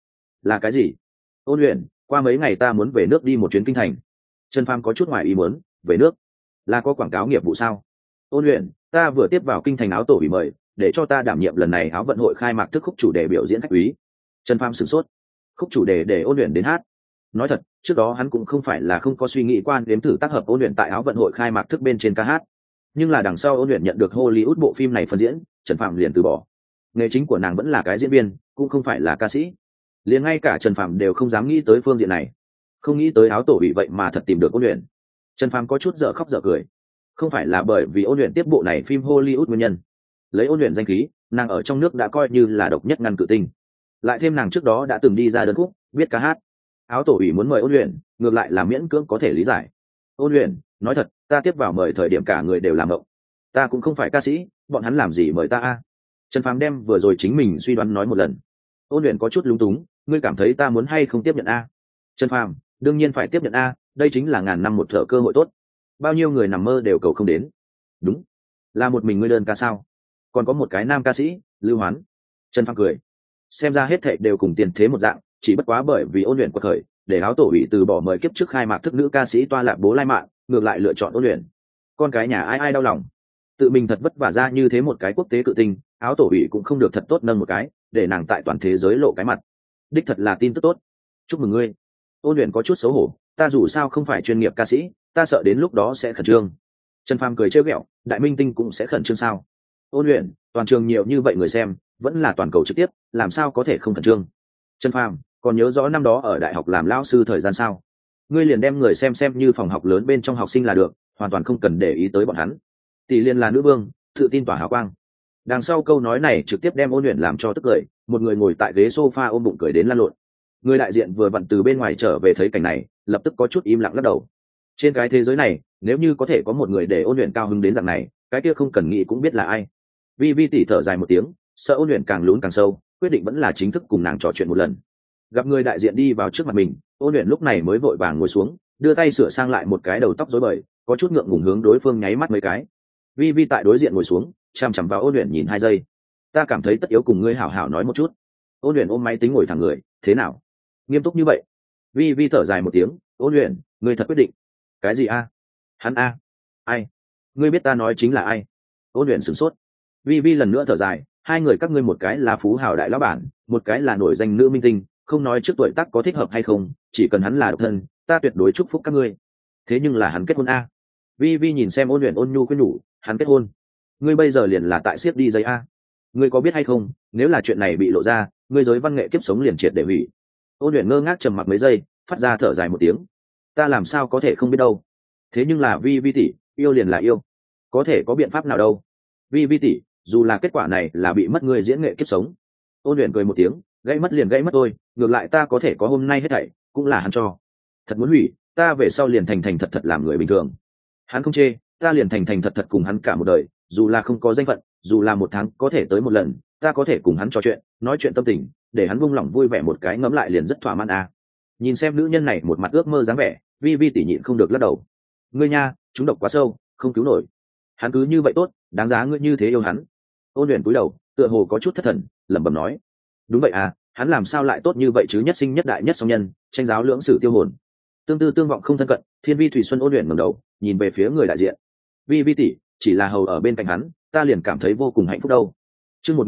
là cái gì? Ôn Luyện, qua mấy ngày ta muốn về nước đi một chuyến kinh thành. Trần Phàm có chút ngoài ý muốn, về nước là có quảng cáo nghiệp vụ sao? Ôn Luyện, ta vừa tiếp vào kinh thành áo tổ bị mời, để cho ta đảm nhiệm lần này áo vận hội khai mạc thức khúc chủ đề biểu diễn khách quý. Trần Phàm sửng sốt, khúc chủ đề để Ôn Luyện đến hát. Nói thật, trước đó hắn cũng không phải là không có suy nghĩ quan đến thử tác hợp Ôn Luyện tại áo vận hội khai mạc thức bên trên ca hát, nhưng là đằng sau Ôn Luyện nhận được Hollywood bộ phim này phân diễn, Trần Phàm liền từ bỏ. Nghề chính của nàng vẫn là cái diễn viên, cũng không phải là ca sĩ. Liền ngay cả Trần Phàm đều không dám nghĩ tới phương diện này, không nghĩ tới áo tổ bị vậy mà thật tìm được Ôn Luyện. Trần Phàm có chút dở khóc dở cười, không phải là bởi vì Ôn Luyện tiếp bộ này phim Hollywood nguyên nhân. Lấy Ôn Luyện danh khí, nàng ở trong nước đã coi như là độc nhất ngăn cự tinh, lại thêm nàng trước đó đã từng đi ra đơn khúc, biết ca hát. Áo tổ ủy muốn mời Ôn Luyện, ngược lại là miễn cưỡng có thể lý giải. Ôn Luyện, nói thật, ta tiếp vào mời thời điểm cả người đều làm mộng. Ta cũng không phải ca sĩ, bọn hắn làm gì mời ta a? Trần Phàm đem vừa rồi chính mình suy đoán nói một lần. Ôn Luyện có chút lúng túng, ngươi cảm thấy ta muốn hay không tiếp nhận a? Trần Phàm, đương nhiên phải tiếp nhận a, đây chính là ngàn năm một thở cơ hội tốt, bao nhiêu người nằm mơ đều cầu không đến. Đúng, là một mình ngươi đơn ca sao? Còn có một cái nam ca sĩ, Lưu Hoán. Trần Phàm cười, xem ra hết thảy đều cùng tiền thế một dạng, chỉ bất quá bởi vì Ôn Luyện quật khởi, để áo tổ ủy từ bỏ mời kiếp trước khai mạc thức nữ ca sĩ toa lạc bố lai mạng, ngược lại lựa chọn Ôn Luyện. Con cái nhà ai ai đau lòng, tự mình thật vất vả ra như thế một cái quốc tế cự tinh, áo tổ ủy cũng không được thật tốt nâng một cái, để nàng tại toàn thế giới lộ cái mặt. Đích thật là tin tức tốt, chúc mừng ngươi. Ôn Luyện có chút xấu hổ, ta dù sao không phải chuyên nghiệp ca sĩ, ta sợ đến lúc đó sẽ khẩn trương. Trần Phàm cười trêu ghẹo, đại minh tinh cũng sẽ khẩn trương sao? Ôn luyện, toàn trường nhiều như vậy người xem, vẫn là toàn cầu trực tiếp, làm sao có thể không khẩn trương? Trần Phàm, còn nhớ rõ năm đó ở đại học làm lão sư thời gian sao? Ngươi liền đem người xem như phòng học lớn bên trong học sinh là được, hoàn toàn không cần để ý tới bọn hắn. Tỷ liên là nữ vương, tự tin tỏa hào quang. Đằng sau câu nói này trực tiếp đem Ôn luyện làm cho tức cười, một người ngồi tại ghế sofa ôm bụng cười đến lăn lộn. Người đại diện vừa vặn từ bên ngoài trở về thấy cảnh này, lập tức có chút im lặng lắc đầu. Trên cái thế giới này, nếu như có thể có một người để Ôn luyện cao hứng đến dạng này, cái kia không cần nghĩ cũng biết là ai. Vi Vi tỉ thở dài một tiếng, sợ Ôn luyện càng lún càng sâu, quyết định vẫn là chính thức cùng nàng trò chuyện một lần. Gặp người đại diện đi vào trước mặt mình, Ôn luyện lúc này mới vội vàng ngồi xuống, đưa tay sửa sang lại một cái đầu tóc rối bời, có chút ngượng ngùng hướng đối phương nháy mắt mấy cái. Vi Vi tại đối diện ngồi xuống, chằm chằm vào Ôn luyện nhìn 2 giây. Ta cảm thấy tất yếu cùng ngươi hảo hảo nói một chút. Ôn luyện ôm máy tính ngồi thẳng người, thế nào? Nghiêm túc như vậy? Vi Vi thở dài một tiếng, Ôn luyện, ngươi thật quyết định? Cái gì a? Hắn a? Ai? Ngươi biết ta nói chính là ai? Ôn luyện sửng sốt. Vi Vi lần nữa thở dài, hai người các ngươi một cái là phú hào đại lão bản, một cái là nổi danh nữ minh tinh, không nói trước tuổi tác có thích hợp hay không, chỉ cần hắn là độc thân, ta tuyệt đối chúc phúc các ngươi. Thế nhưng là hắn kết hôn a? Vi Vi nhìn xem Ôn luyện ôn nhu khuyên nhủ, hắn kết hôn. Ngươi bây giờ liền là tại siết đi giấy a? Ngươi có biết hay không, nếu là chuyện này bị lộ ra, ngươi giới văn nghệ kiếp sống liền triệt để hủy. Ôn luyện ngơ ngác trầm mặc mấy giây, phát ra thở dài một tiếng. Ta làm sao có thể không biết đâu. Thế nhưng là Vi Vi tỷ, yêu liền là yêu, có thể có biện pháp nào đâu. Vi Vi tỷ, dù là kết quả này là bị mất người diễn nghệ kiếp sống. Ôn luyện cười một tiếng, gãy mất liền gãy mất thôi, ngược lại ta có thể có hôm nay hết thảy cũng là hắn cho. Thật muốn hủy, ta về sau liền thành thành thật thật làm người bình thường. Hắn không chê, ta liền thành thành thật thật cùng hắn cả một đời, dù là không có danh phận, dù là 1 tháng có thể tới 1 lần, ta có thể cùng hắn trò chuyện, nói chuyện tâm tình, để hắn buông lòng vui vẻ một cái, ngẫm lại liền rất thỏa mãn à. Nhìn xem nữ nhân này một mặt ước mơ dáng vẻ, Vi Vi tỉ nhịn không được lắc đầu. Ngươi nha, chúng độc quá sâu, không cứu nổi. Hắn cứ như vậy tốt, đáng giá ngươi như thế yêu hắn. Ôn luyện cúi đầu, tựa hồ có chút thất thần, lẩm bẩm nói. Đúng vậy à, hắn làm sao lại tốt như vậy chứ, nhất sinh nhất đại nhất song nhân, tranh giáo lưỡng sử tiêu hồn. Tương tư tương vọng không thân cận, thiên vi thủy xuân. Ôn luyện ngẩng đầu, nhìn về phía người đại diện. Vi Vi tỷ, chỉ là hầu ở bên cạnh hắn, ta liền cảm thấy vô cùng hạnh phúc đâu. Chương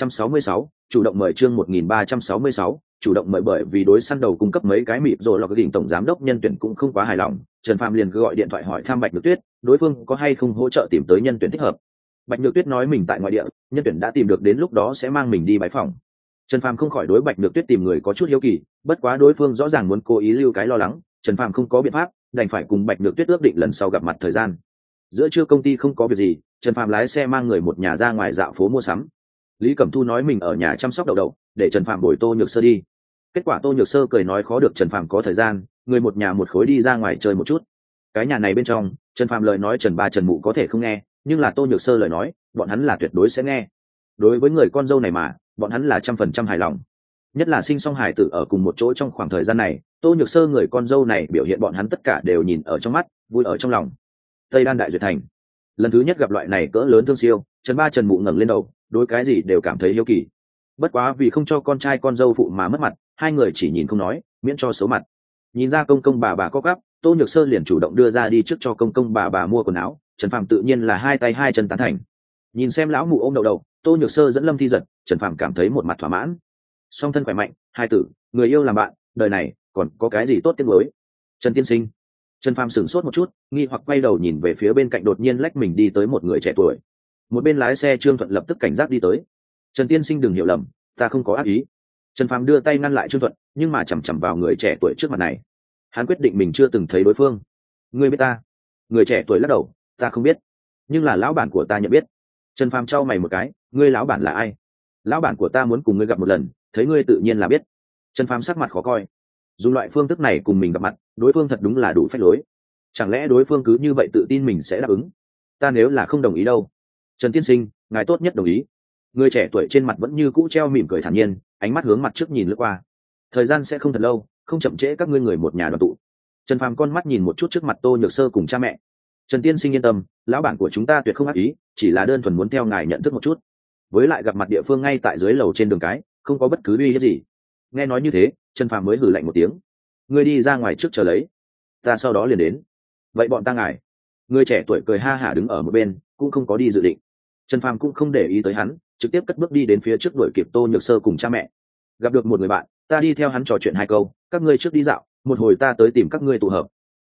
1366, chủ động mời. Chương 1366, chủ động mời. Bởi vì đối săn đầu cung cấp mấy cái mịp rồi, cái đỉnh tổng giám đốc nhân tuyển cũng không quá hài lòng, Trần Phạm liền gọi điện thoại hỏi thăm Bạch Nhược Tuyết, đối phương có hay không hỗ trợ tìm tới nhân tuyển thích hợp. Bạch Nhược Tuyết nói mình tại ngoại địa, nhân tuyển đã tìm được, đến lúc đó sẽ mang mình đi bái phỏng. Trần Phạm không khỏi đối Bạch Nhược Tuyết tìm người có chút hiếu kỳ, bất quá đối phương rõ ràng muốn cố ý lưu cái lo lắng, Trần Phạm không có biện pháp, đành phải cùng Bạch Nhược Tuyết ước định lần sau gặp mặt thời gian. Giữa trưa công ty không có việc gì, Trần Phạm lái xe mang người một nhà ra ngoài dạo phố mua sắm. Lý Cẩm Thu nói mình ở nhà chăm sóc đậu, để Trần Phạm bồi Tô Nhược Sơ đi. Kết quả Tô Nhược Sơ cười nói khó được Trần Phạm có thời gian, người một nhà một khối đi ra ngoài chơi một chút. Cái nhà này bên trong, Trần Phạm lời nói Trần ba Trần mụ có thể không nghe, nhưng là Tô Nhược Sơ lời nói, bọn hắn là tuyệt đối sẽ nghe. Đối với người con dâu này mà, bọn hắn là 100% hài lòng. Nhất là sinh song hài tử ở cùng một chỗ trong khoảng thời gian này, Tô Nhược Sơ người con dâu này biểu hiện bọn hắn tất cả đều nhìn ở trong mắt, vui ở trong lòng. Tây Đan Đại Duyệt Thành, lần thứ nhất gặp loại này cỡ lớn thương siêu, Trần ba Trần mụ ngẩng lên đầu, đối cái gì đều cảm thấy hiếu kỳ. Bất quá vì không cho con trai con dâu phụ mà mất mặt, hai người chỉ nhìn không nói, miễn cho xấu mặt. Nhìn ra công công bà có gấp, Tô Nhược Sơ liền chủ động đưa ra đi trước cho công công bà mua quần áo, Trần Phạm tự nhiên là hai tay hai chân tán thành. Nhìn xem lão mụ ôm đầu, Tô Nhược Sơ dẫn Lâm Thi Giật, Trần Phạm cảm thấy một mặt thỏa mãn. Song thân khỏe mạnh, hai tử, người yêu làm bạn, đời này còn có cái gì tốt tiếc nuối. Trần tiên sinh. Trần Phạm sửng sốt một chút, nghi hoặc quay đầu nhìn về phía bên cạnh đột nhiên lách mình đi tới một người trẻ tuổi. Một bên lái xe Trương Thuận lập tức cảnh giác đi tới. Trần tiên sinh đừng hiểu lầm, ta không có ác ý. Trần Phạm đưa tay ngăn lại Trương Thuận, nhưng mà chằm chằm vào người trẻ tuổi trước mặt này. Hắn quyết định mình chưa từng thấy đối phương. Ngươi biết ta? Người trẻ tuổi lắc đầu, ta không biết, nhưng là lão bản của ta nhận biết. Trần Phạm trao mày một cái, ngươi lão bản là ai? Lão bản của ta muốn cùng ngươi gặp một lần, thấy ngươi tự nhiên là biết. Trần Phạm sắc mặt khó coi. Dùng loại phương thức này cùng mình gặp mặt, đối phương thật đúng là đủ phách lối. Chẳng lẽ đối phương cứ như vậy tự tin mình sẽ đáp ứng? Ta nếu là không đồng ý đâu? Trần tiên sinh, ngài tốt nhất đồng ý. Người trẻ tuổi trên mặt vẫn như cũ treo mỉm cười thản nhiên, ánh mắt hướng mặt trước nhìn lướt qua. Thời gian sẽ không thật lâu, không chậm trễ các ngươi người một nhà đoàn tụ. Trần Phàm con mắt nhìn một chút trước mặt Tô Nhược Sơ cùng cha mẹ. Trần tiên sinh yên tâm, lão bản của chúng ta tuyệt không ác ý, chỉ là đơn thuần muốn theo ngài nhận thức một chút. Với lại gặp mặt địa phương ngay tại dưới lầu trên đường cái, không có bất cứ uy hiếp gì. Nghe nói như thế, Trần Phàm mới hừ lạnh một tiếng. Ngươi đi ra ngoài trước chờ lấy, ta sau đó liền đến. Vậy bọn ta ngài. Người trẻ tuổi cười ha hả đứng ở một bên, cũng không có đi dự định. Trần Phàm cũng không để ý tới hắn, trực tiếp cất bước đi đến phía trước đuổi kịp Tô Nhược Sơ cùng cha mẹ. Gặp được một người bạn, ta đi theo hắn trò chuyện 2 câu, các ngươi trước đi dạo, một hồi ta tới tìm các ngươi tụ hợp.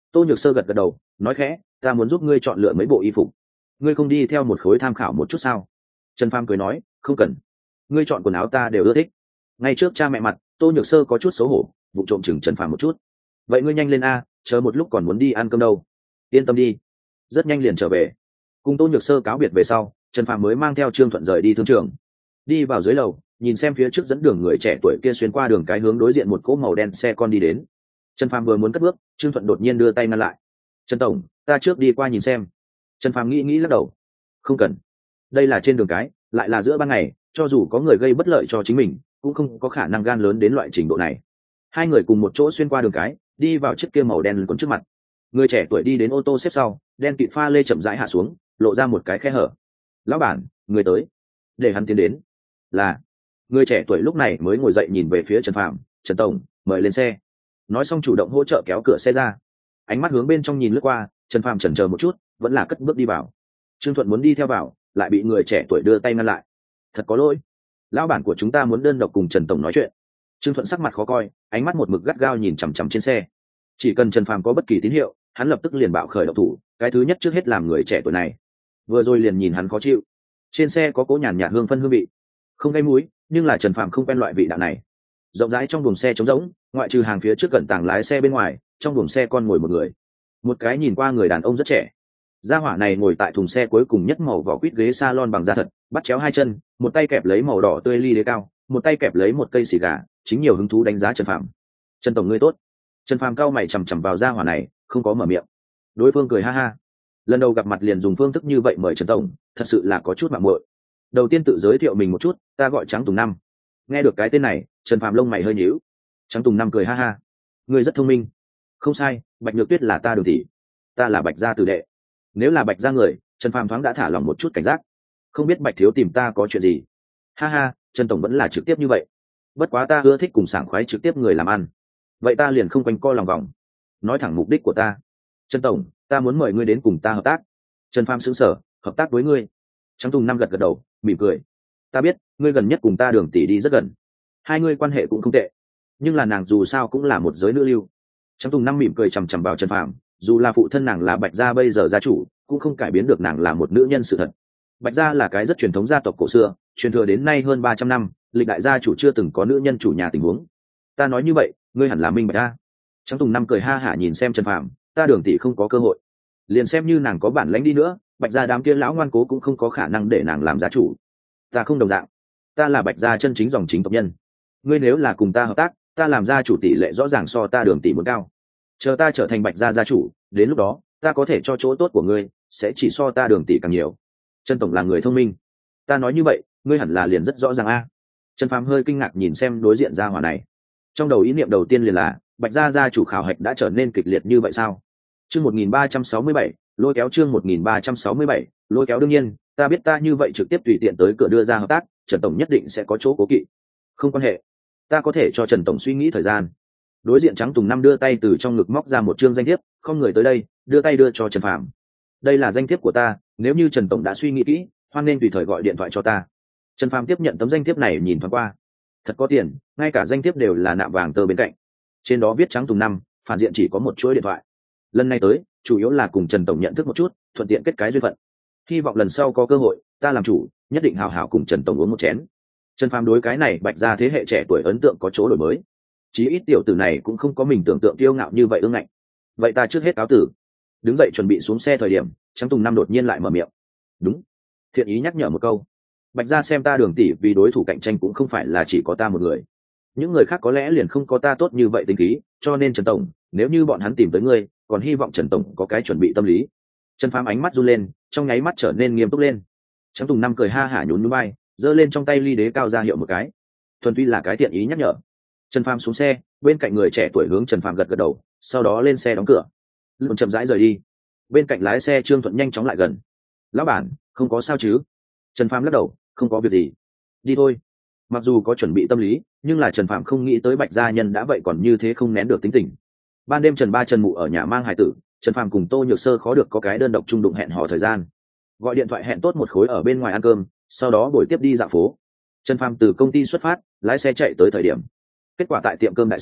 Tô Nhược Sơ gật gật đầu nói khẽ, ta muốn giúp ngươi chọn lựa mấy bộ y phục, ngươi không đi theo một khối tham khảo một chút sao? Trần Phàm cười nói, không cần, ngươi chọn quần áo ta đều ưa thích. Ngay trước cha mẹ mặt, Tô Nhược Sơ có chút xấu hổ vụ trộm chừng Trần Phàm một chút. Vậy ngươi nhanh lên a, chờ một lúc còn muốn đi ăn cơm đâu. Yên tâm đi, rất nhanh liền trở về. Cùng Tô Nhược Sơ cáo biệt về sau, Trần Phàm mới mang theo Trương Thuận rời đi thương trường. Đi vào dưới lầu, nhìn xem phía trước dẫn đường người trẻ tuổi kia xuyên qua đường cái hướng đối diện một cỗ màu đen xe con đi đến. Trần Phàm vừa muốn cất bước, Trương Thuận đột nhiên đưa tay ngăn lại. Trần tổng, ta trước đi qua nhìn xem. Trần Phàm nghĩ nghĩ lắc đầu, không cần, đây là trên đường cái, lại là giữa ban ngày, cho dù có người gây bất lợi cho chính mình cũng không có khả năng gan lớn đến loại trình độ này. Hai người cùng một chỗ xuyên qua đường cái, đi vào chiếc kia màu đen lấn cuốn trước mặt. Người trẻ tuổi đi đến ô tô xếp sau, đen kịt pha lê chậm rãi hạ xuống, lộ ra một cái khe hở. Lão bản, người tới. Để hắn tiến đến. Là. Người trẻ tuổi lúc này mới ngồi dậy nhìn về phía Trần Phàm. Trần tổng, mời lên xe. Nói xong chủ động hỗ trợ kéo cửa xe ra. Ánh mắt hướng bên trong nhìn lướt qua, Trần Phàm chần chờ một chút, vẫn là cất bước đi vào. Trương Thuận muốn đi theo vào, lại bị người trẻ tuổi đưa tay ngăn lại. Thật có lỗi, lão bản của chúng ta muốn đơn độc cùng Trần tổng nói chuyện. Trương Thuận sắc mặt khó coi, ánh mắt một mực gắt gao nhìn chằm chằm trên xe. Chỉ cần Trần Phàm có bất kỳ tín hiệu, hắn lập tức liền bạo khởi động thủ, cái thứ nhất trước hết làm người trẻ tuổi này. Vừa rồi liền nhìn hắn khó chịu. Trên xe có cỗ nhàn nhạt hương phân hương vị, không gây mũi, nhưng là Trần Phàm không quen loại vị đạo này. Rộng rãi trong buồng xe trống rỗng, ngoại trừ hàng phía trước cẩn tàng lái xe bên ngoài, trong buồng xe con ngồi một người. Một cái nhìn qua người đàn ông rất trẻ. Gia hỏa này ngồi tại thùng xe cuối cùng nhất màu vỏ quýt ghế salon bằng da thật, bắt chéo hai chân, một tay kẹp lấy màu đỏ tươi ly đế cao, một tay kẹp lấy một cây xì gà, chính nhiều hứng thú đánh giá Trần Phàm. Trần tổng ngươi tốt. Trần Phàm cao mày chằm chằm vào gia hỏa này, không có mở miệng. Đối phương cười ha ha. Lần đầu gặp mặt liền dùng phương thức như vậy mời Trần tổng, thật sự là có chút mạo muội. Đầu tiên tự giới thiệu mình một chút, ta gọi Trắng Tùng Năm. Nghe được cái tên này, Trần Phàm lông mày hơi nhíu. Trắng Tùng Năm cười ha ha. Ngươi rất thông minh. Không sai, Bạch Nhược Tuyết là ta Đường tỷ, ta là Bạch gia tử đệ. Nếu là Bạch gia người, Trần Phàm thoáng đã thả lòng một chút cảnh giác. Không biết Bạch thiếu tìm ta có chuyện gì? Ha ha, Trần tổng vẫn là trực tiếp như vậy. Bất quá ta ưa thích cùng sảng khoái trực tiếp người làm ăn. Vậy ta liền không quanh co lòng vòng, nói thẳng mục đích của ta. Trần tổng, ta muốn mời ngươi đến cùng ta hợp tác. Trần Phàm sững sờ, hợp tác với ngươi? Trắng Tùng Năm gật gật đầu, mỉm cười. Ta biết, ngươi gần nhất cùng ta Đường tỷ đi rất gần, hai ngươi quan hệ cũng không tệ, nhưng là nàng dù sao cũng là một giới nữ lưu. Trắng Tùng Năm mỉm cười chằm chằm vào Trần Phàm, dù là phụ thân nàng là Bạch gia bây giờ gia chủ, cũng không cải biến được nàng là một nữ nhân sự thật. Bạch gia là cái rất truyền thống gia tộc cổ xưa, truyền thừa đến nay hơn 300 năm, lịch đại gia chủ chưa từng có nữ nhân chủ nhà tình huống. Ta nói như vậy, ngươi hẳn là minh bạch a. Trắng Tùng Năm cười ha hả nhìn xem Trần Phàm, ta Đường tỷ không có cơ hội. Liền xem như nàng có bản lãnh đi nữa, Bạch gia đám kia lão ngoan cố cũng không có khả năng để nàng làm gia chủ. Ta không đồng dạng, ta là Bạch gia chân chính dòng chính tộc nhân. Ngươi nếu là cùng ta hợp tác, ta làm gia chủ tỷ lệ rõ ràng so ta Đường tỷ muốn cao. Chờ ta trở thành Bạch gia gia chủ, đến lúc đó ta có thể cho chỗ tốt của ngươi sẽ chỉ so ta Đường tỷ càng nhiều. Trần tổng là người thông minh, ta nói như vậy ngươi hẳn là liền rất rõ ràng a. Trần Phàm hơi kinh ngạc nhìn xem đối diện gia hỏa này, trong đầu ý niệm đầu tiên liền là Bạch gia gia chủ khảo hạch đã trở nên kịch liệt như vậy sao? Chương 1367, lôi kéo chương 1367, lôi kéo đương nhiên, ta biết ta như vậy trực tiếp tùy tiện tới cửa đưa ra hợp tác, Trần tổng nhất định sẽ có chỗ cố kỵ. Không quan hệ, ta có thể cho Trần tổng suy nghĩ thời gian. Đối diện Trắng Tùng Năm đưa tay từ trong ngực móc ra một chương danh thiếp, không người tới đây, đưa tay đưa cho Trần Phàm. Đây là danh thiếp của ta, nếu như Trần tổng đã suy nghĩ kỹ, hoan nên tùy thời gọi điện thoại cho ta. Trần Phàm tiếp nhận tấm danh thiếp này nhìn thoáng qua, thật có tiền, ngay cả danh thiếp đều là nạm vàng tơ bên cạnh. Trên đó viết Trắng Tùng Năm, phản diện chỉ có một chuỗi điện thoại. Lần này tới, chủ yếu là cùng Trần tổng nhận thức một chút, thuận tiện kết cái duyên phận. Hy vọng lần sau có cơ hội, ta làm chủ, nhất định hào hào cùng Trần tổng uống một chén. Trần Phàm đối cái này Bạch gia thế hệ trẻ tuổi ấn tượng có chỗ đổi mới. Chí ít tiểu tử này cũng không có mình tưởng tượng kiêu ngạo như vậy ương ngạnh. Vậy ta trước hết cáo tử. Đứng dậy chuẩn bị xuống xe thời điểm, Trắng Tùng Năm đột nhiên lại mở miệng. Đúng, thiện ý nhắc nhở một câu. Bạch gia xem ta Đường tỷ vì đối thủ cạnh tranh cũng không phải là chỉ có ta một người. Những người khác có lẽ liền không có ta tốt như vậy tính khí, cho nên Trần tổng, nếu như bọn hắn tìm tới ngươi, còn hy vọng Trần tổng có cái chuẩn bị tâm lý. Trần Phàm ánh mắt run lên, trong nháy mắt trở nên nghiêm túc lên. Trắng Tùng Năm cười ha hả nhún nhún vai, giơ lên trong tay ly đế cao ra hiệu một cái. Thuần túy là cái thiện ý nhắc nhở. Trần Phàm xuống xe, bên cạnh người trẻ tuổi hướng Trần Phàm gật gật đầu, sau đó lên xe đóng cửa. Luôn chậm rãi rời đi. Bên cạnh lái xe Trương Thuận nhanh chóng lại gần. Lão bản, không có sao chứ? Trần Phàm lắc đầu, không có việc gì. Đi thôi. Mặc dù có chuẩn bị tâm lý, nhưng là Trần Phàm không nghĩ tới Bạch gia nhân đã vậy còn như thế không nén được tính tình. Ban đêm Trần Ba Trần Mụ ở nhà mang hài tử, Trần Phàm cùng Tô Nhược Sơ khó được có cái đơn độc chung đụng hẹn hò thời gian. Gọi điện thoại hẹn tốt một khối ở bên ngoài ăn cơm, sau đó buổi tiếp đi dạo phố. Trần Phàm từ công ty xuất phát, lái xe chạy tới thời điểm. Kết quả tại tiệm cơm đại sảnh,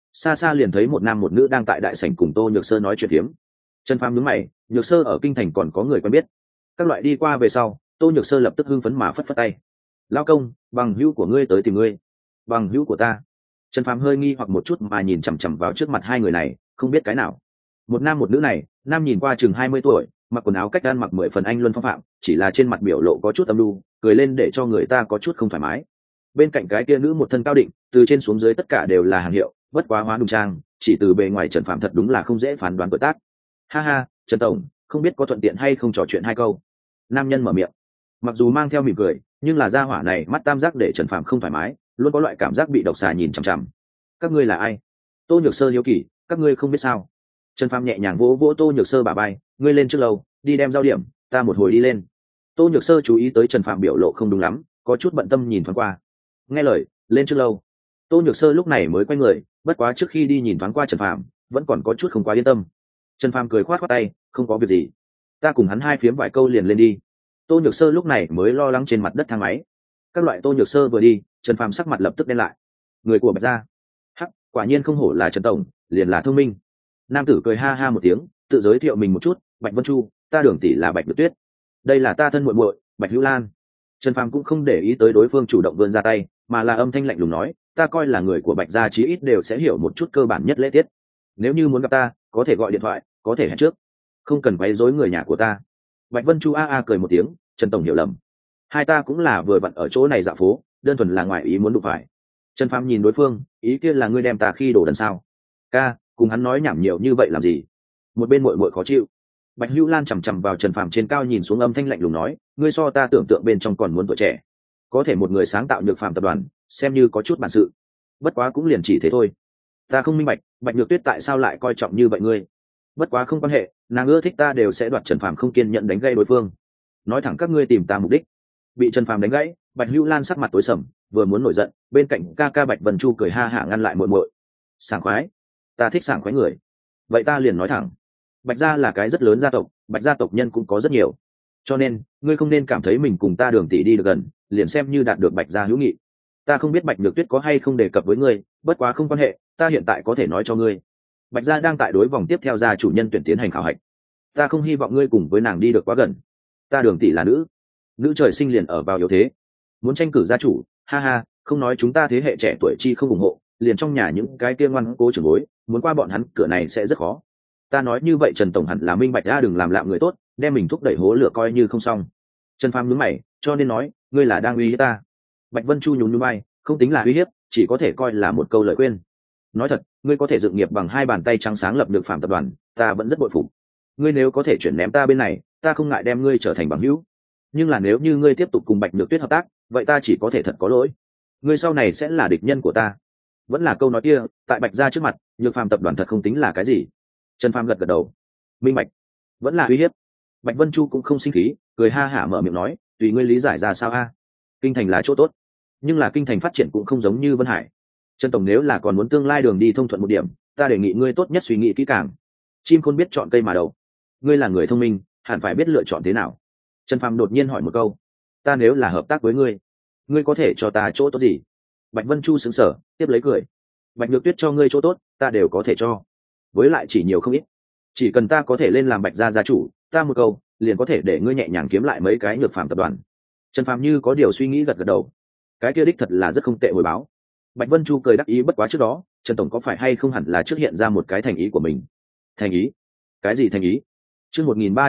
xa xa liền thấy một nam một nữ đang tại đại sảnh cùng Tô Nhược Sơ nói chuyện phiếm. Trần Phàm nhướng mày, Nhược Sơ ở kinh thành còn có người quen biết. Các loại đi qua về sau, Tô Nhược Sơ lập tức hưng phấn mà phất phất tay. Lao công, bằng hữu của ngươi tới tìm ngươi. Bằng hữu của ta? Trần Phàm hơi nghi hoặc một chút mà nhìn chằm chằm vào trước mặt hai người này, không biết cái nào. Một nam một nữ này, nam nhìn qua chừng 20 tuổi, mặc quần áo cách ăn mặc 10 phần anh luân phong phạm, chỉ là trên mặt biểu lộ có chút âm lu, cười lên để cho người ta có chút không thoải mái. Bên cạnh cái kia nữ một thân cao định, từ trên xuống dưới tất cả đều là hàng hiệu, bất quá hóa đùng trang, chỉ từ bề ngoài Trần Phàm thật đúng là không dễ phán đoán tuổi tác. Ha ha, Trần tổng, không biết có thuận tiện hay không trò chuyện hai câu. Nam nhân mở miệng, mặc dù mang theo mỉm cười, nhưng là gia hỏa này mắt tam giác để Trần Phàm không thoải mái, luôn có loại cảm giác bị độc xà nhìn chằm chằm. Các ngươi là ai? Tô Nhược Sơ hiếu kỳ, các ngươi không biết sao? Trần Phàm nhẹ nhàng vỗ vỗ Tô Nhược Sơ bả vai, ngươi lên trước lầu, đi đem giao điểm, ta một hồi đi lên. Tô Nhược Sơ chú ý tới Trần Phàm biểu lộ không đúng lắm, có chút bận tâm nhìn thoáng qua. Nghe lời, lên trước lâu. Tô Nhược Sơ lúc này mới quay người, bất quá trước khi đi nhìn thoáng qua Trần Phàm, vẫn còn có chút không quá yên tâm. Trần Phàm cười khoát khoát tay, không có việc gì, ta cùng hắn hai phiếm vài câu liền lên đi. Tô Nhược Sơ lúc này mới lo lắng trên mặt đất thang máy. Các loại Tô Nhược Sơ vừa đi, Trần Phàm sắc mặt lập tức đen lại. Người của Bạch gia, hắc, quả nhiên không hổ là Trần tổng, liền là thông minh. Nam tử cười ha ha một tiếng, tự giới thiệu mình một chút, Bạch Vân Chu, ta Đường tỷ là Bạch Nhược Tuyết, đây là ta thân muội muội, Bạch Hữu Lan. Trần Phàm cũng không để ý tới đối phương chủ động vươn ra tay, mà là âm thanh lạnh lùng nói, ta coi là người của Bạch gia chí ít đều sẽ hiểu một chút cơ bản nhất lễ tiết. Nếu như muốn gặp ta, có thể gọi điện thoại, có thể hẹn trước, không cần quấy rối người nhà của ta. Bạch Vân Chu a cười một tiếng, Trần tổng hiểu lầm, hai ta cũng là vừa vặn ở chỗ này dạo phố, đơn thuần là ngoài ý muốn đụng phải. Trần Phàm nhìn đối phương, ý kia là ngươi đem ta khi đồ đần sao? Ca, cùng hắn nói nhảm nhiều như vậy làm gì? Một bên muội muội khó chịu. Bạch Hữu Lan chằm chằm vào Trần Phàm trên cao nhìn xuống, âm thanh lạnh lùng nói, ngươi so ta tưởng tượng bên trong còn muốn tuổi trẻ, có thể một người sáng tạo Nhược Phàm tập đoàn, xem như có chút bản sự, bất quá cũng liền chỉ thế thôi. Ta không minh bạch, Bạch Nhược Tuyết tại sao lại coi trọng như vậy ngươi? Bất quá không quan hệ, nàng ưa thích ta đều sẽ đoạt. Trần Phàm không kiên nhẫn đánh gây đối phương, nói thẳng các ngươi tìm ta mục đích. Bị Trần Phàm đánh gãy, Bạch Hữu Lan sắc mặt tối sầm, vừa muốn nổi giận, bên cạnh ca ca Bạch Vân Chu cười ha hả ngăn lại muội muội. Sảng khoái, ta thích sảng khoái người, vậy ta liền nói thẳng, Bạch gia là cái rất lớn gia tộc, Bạch gia tộc nhân cũng có rất nhiều, cho nên ngươi không nên cảm thấy mình cùng ta Đường tỷ đi được gần liền xem như đạt được Bạch gia hữu nghị. Ta không biết Bạch Nhược Tuyết có hay không đề cập với ngươi, bất quá không quan hệ, ta hiện tại có thể nói cho ngươi, Bạch gia đang tại đối vòng tiếp theo gia chủ nhân tuyển tiến hành khảo hạch, ta không hy vọng ngươi cùng với nàng đi được quá gần. Ta Đường tỷ là nữ trời sinh liền ở vào yếu thế, muốn tranh cử gia chủ, ha ha, không nói chúng ta thế hệ trẻ tuổi chi không ủng hộ, liền trong nhà những cái kia ngoan cố trưởng bối, muốn qua bọn hắn cửa này sẽ rất khó. Ta nói như vậy Trần tổng hẳn là minh bạch ra, đừng làm lạm người tốt, đem mình thúc đẩy hố lửa coi như không xong. Trần Phàm nhướng mày, cho nên nói, ngươi là đang uy hiếp ta. Bạch Vân Chu nhún nhún vai, không tính là uy hiếp, chỉ có thể coi là một câu lời khuyên. Nói thật, ngươi có thể dựng nghiệp bằng hai bàn tay trắng sáng lập được Phàm tập đoàn, ta vẫn rất bội phục. Ngươi nếu có thể chuyển ném ta bên này, ta không ngại đem ngươi trở thành bằng hữu. Nhưng là nếu như ngươi tiếp tục cùng Bạch Nhược Tuyết hợp tác, vậy ta chỉ có thể thật có lỗi. Ngươi sau này sẽ là địch nhân của ta. Vẫn là câu nói kia, tại Bạch gia trước mặt, Nhược Phàm tập đoàn thật không tính là cái gì. Trần Phàm gật gật đầu, minh bạch, vẫn là uy hiếp. Bạch Vân Chu cũng không sinh khí, cười ha hả mở miệng nói, tùy ngươi lý giải ra sao a. Kinh thành là chỗ tốt, nhưng là kinh thành phát triển cũng không giống như Vân Hải. Trần tổng nếu là còn muốn tương lai đường đi thông thuận một điểm, ta đề nghị ngươi tốt nhất suy nghĩ kỹ càng. Chim khôn biết chọn cây mà đậu, ngươi là người thông minh, hẳn phải biết lựa chọn thế nào. Trần Phàm đột nhiên hỏi một câu, ta nếu là hợp tác với ngươi, ngươi có thể cho ta chỗ tốt gì? Bạch Vân Chu sững sờ, tiếp lấy cười, Bạch Nhược Tuyết cho ngươi chỗ tốt, ta đều có thể cho, với lại chỉ nhiều không ít, chỉ cần ta có thể lên làm Bạch gia gia chủ, ta một câu liền có thể để ngươi nhẹ nhàng kiếm lại mấy cái Nhược Phàm tập đoàn. Trần Phàm như có điều suy nghĩ gật gật đầu, cái kia đích thật là rất không tệ hồi báo. Bạch Vân Chu cười đắc ý, bất quá trước đó Trần tổng có phải hay không hẳn là trước hiện ra một cái thành ý của mình. Thành ý? Cái gì thành ý? Chương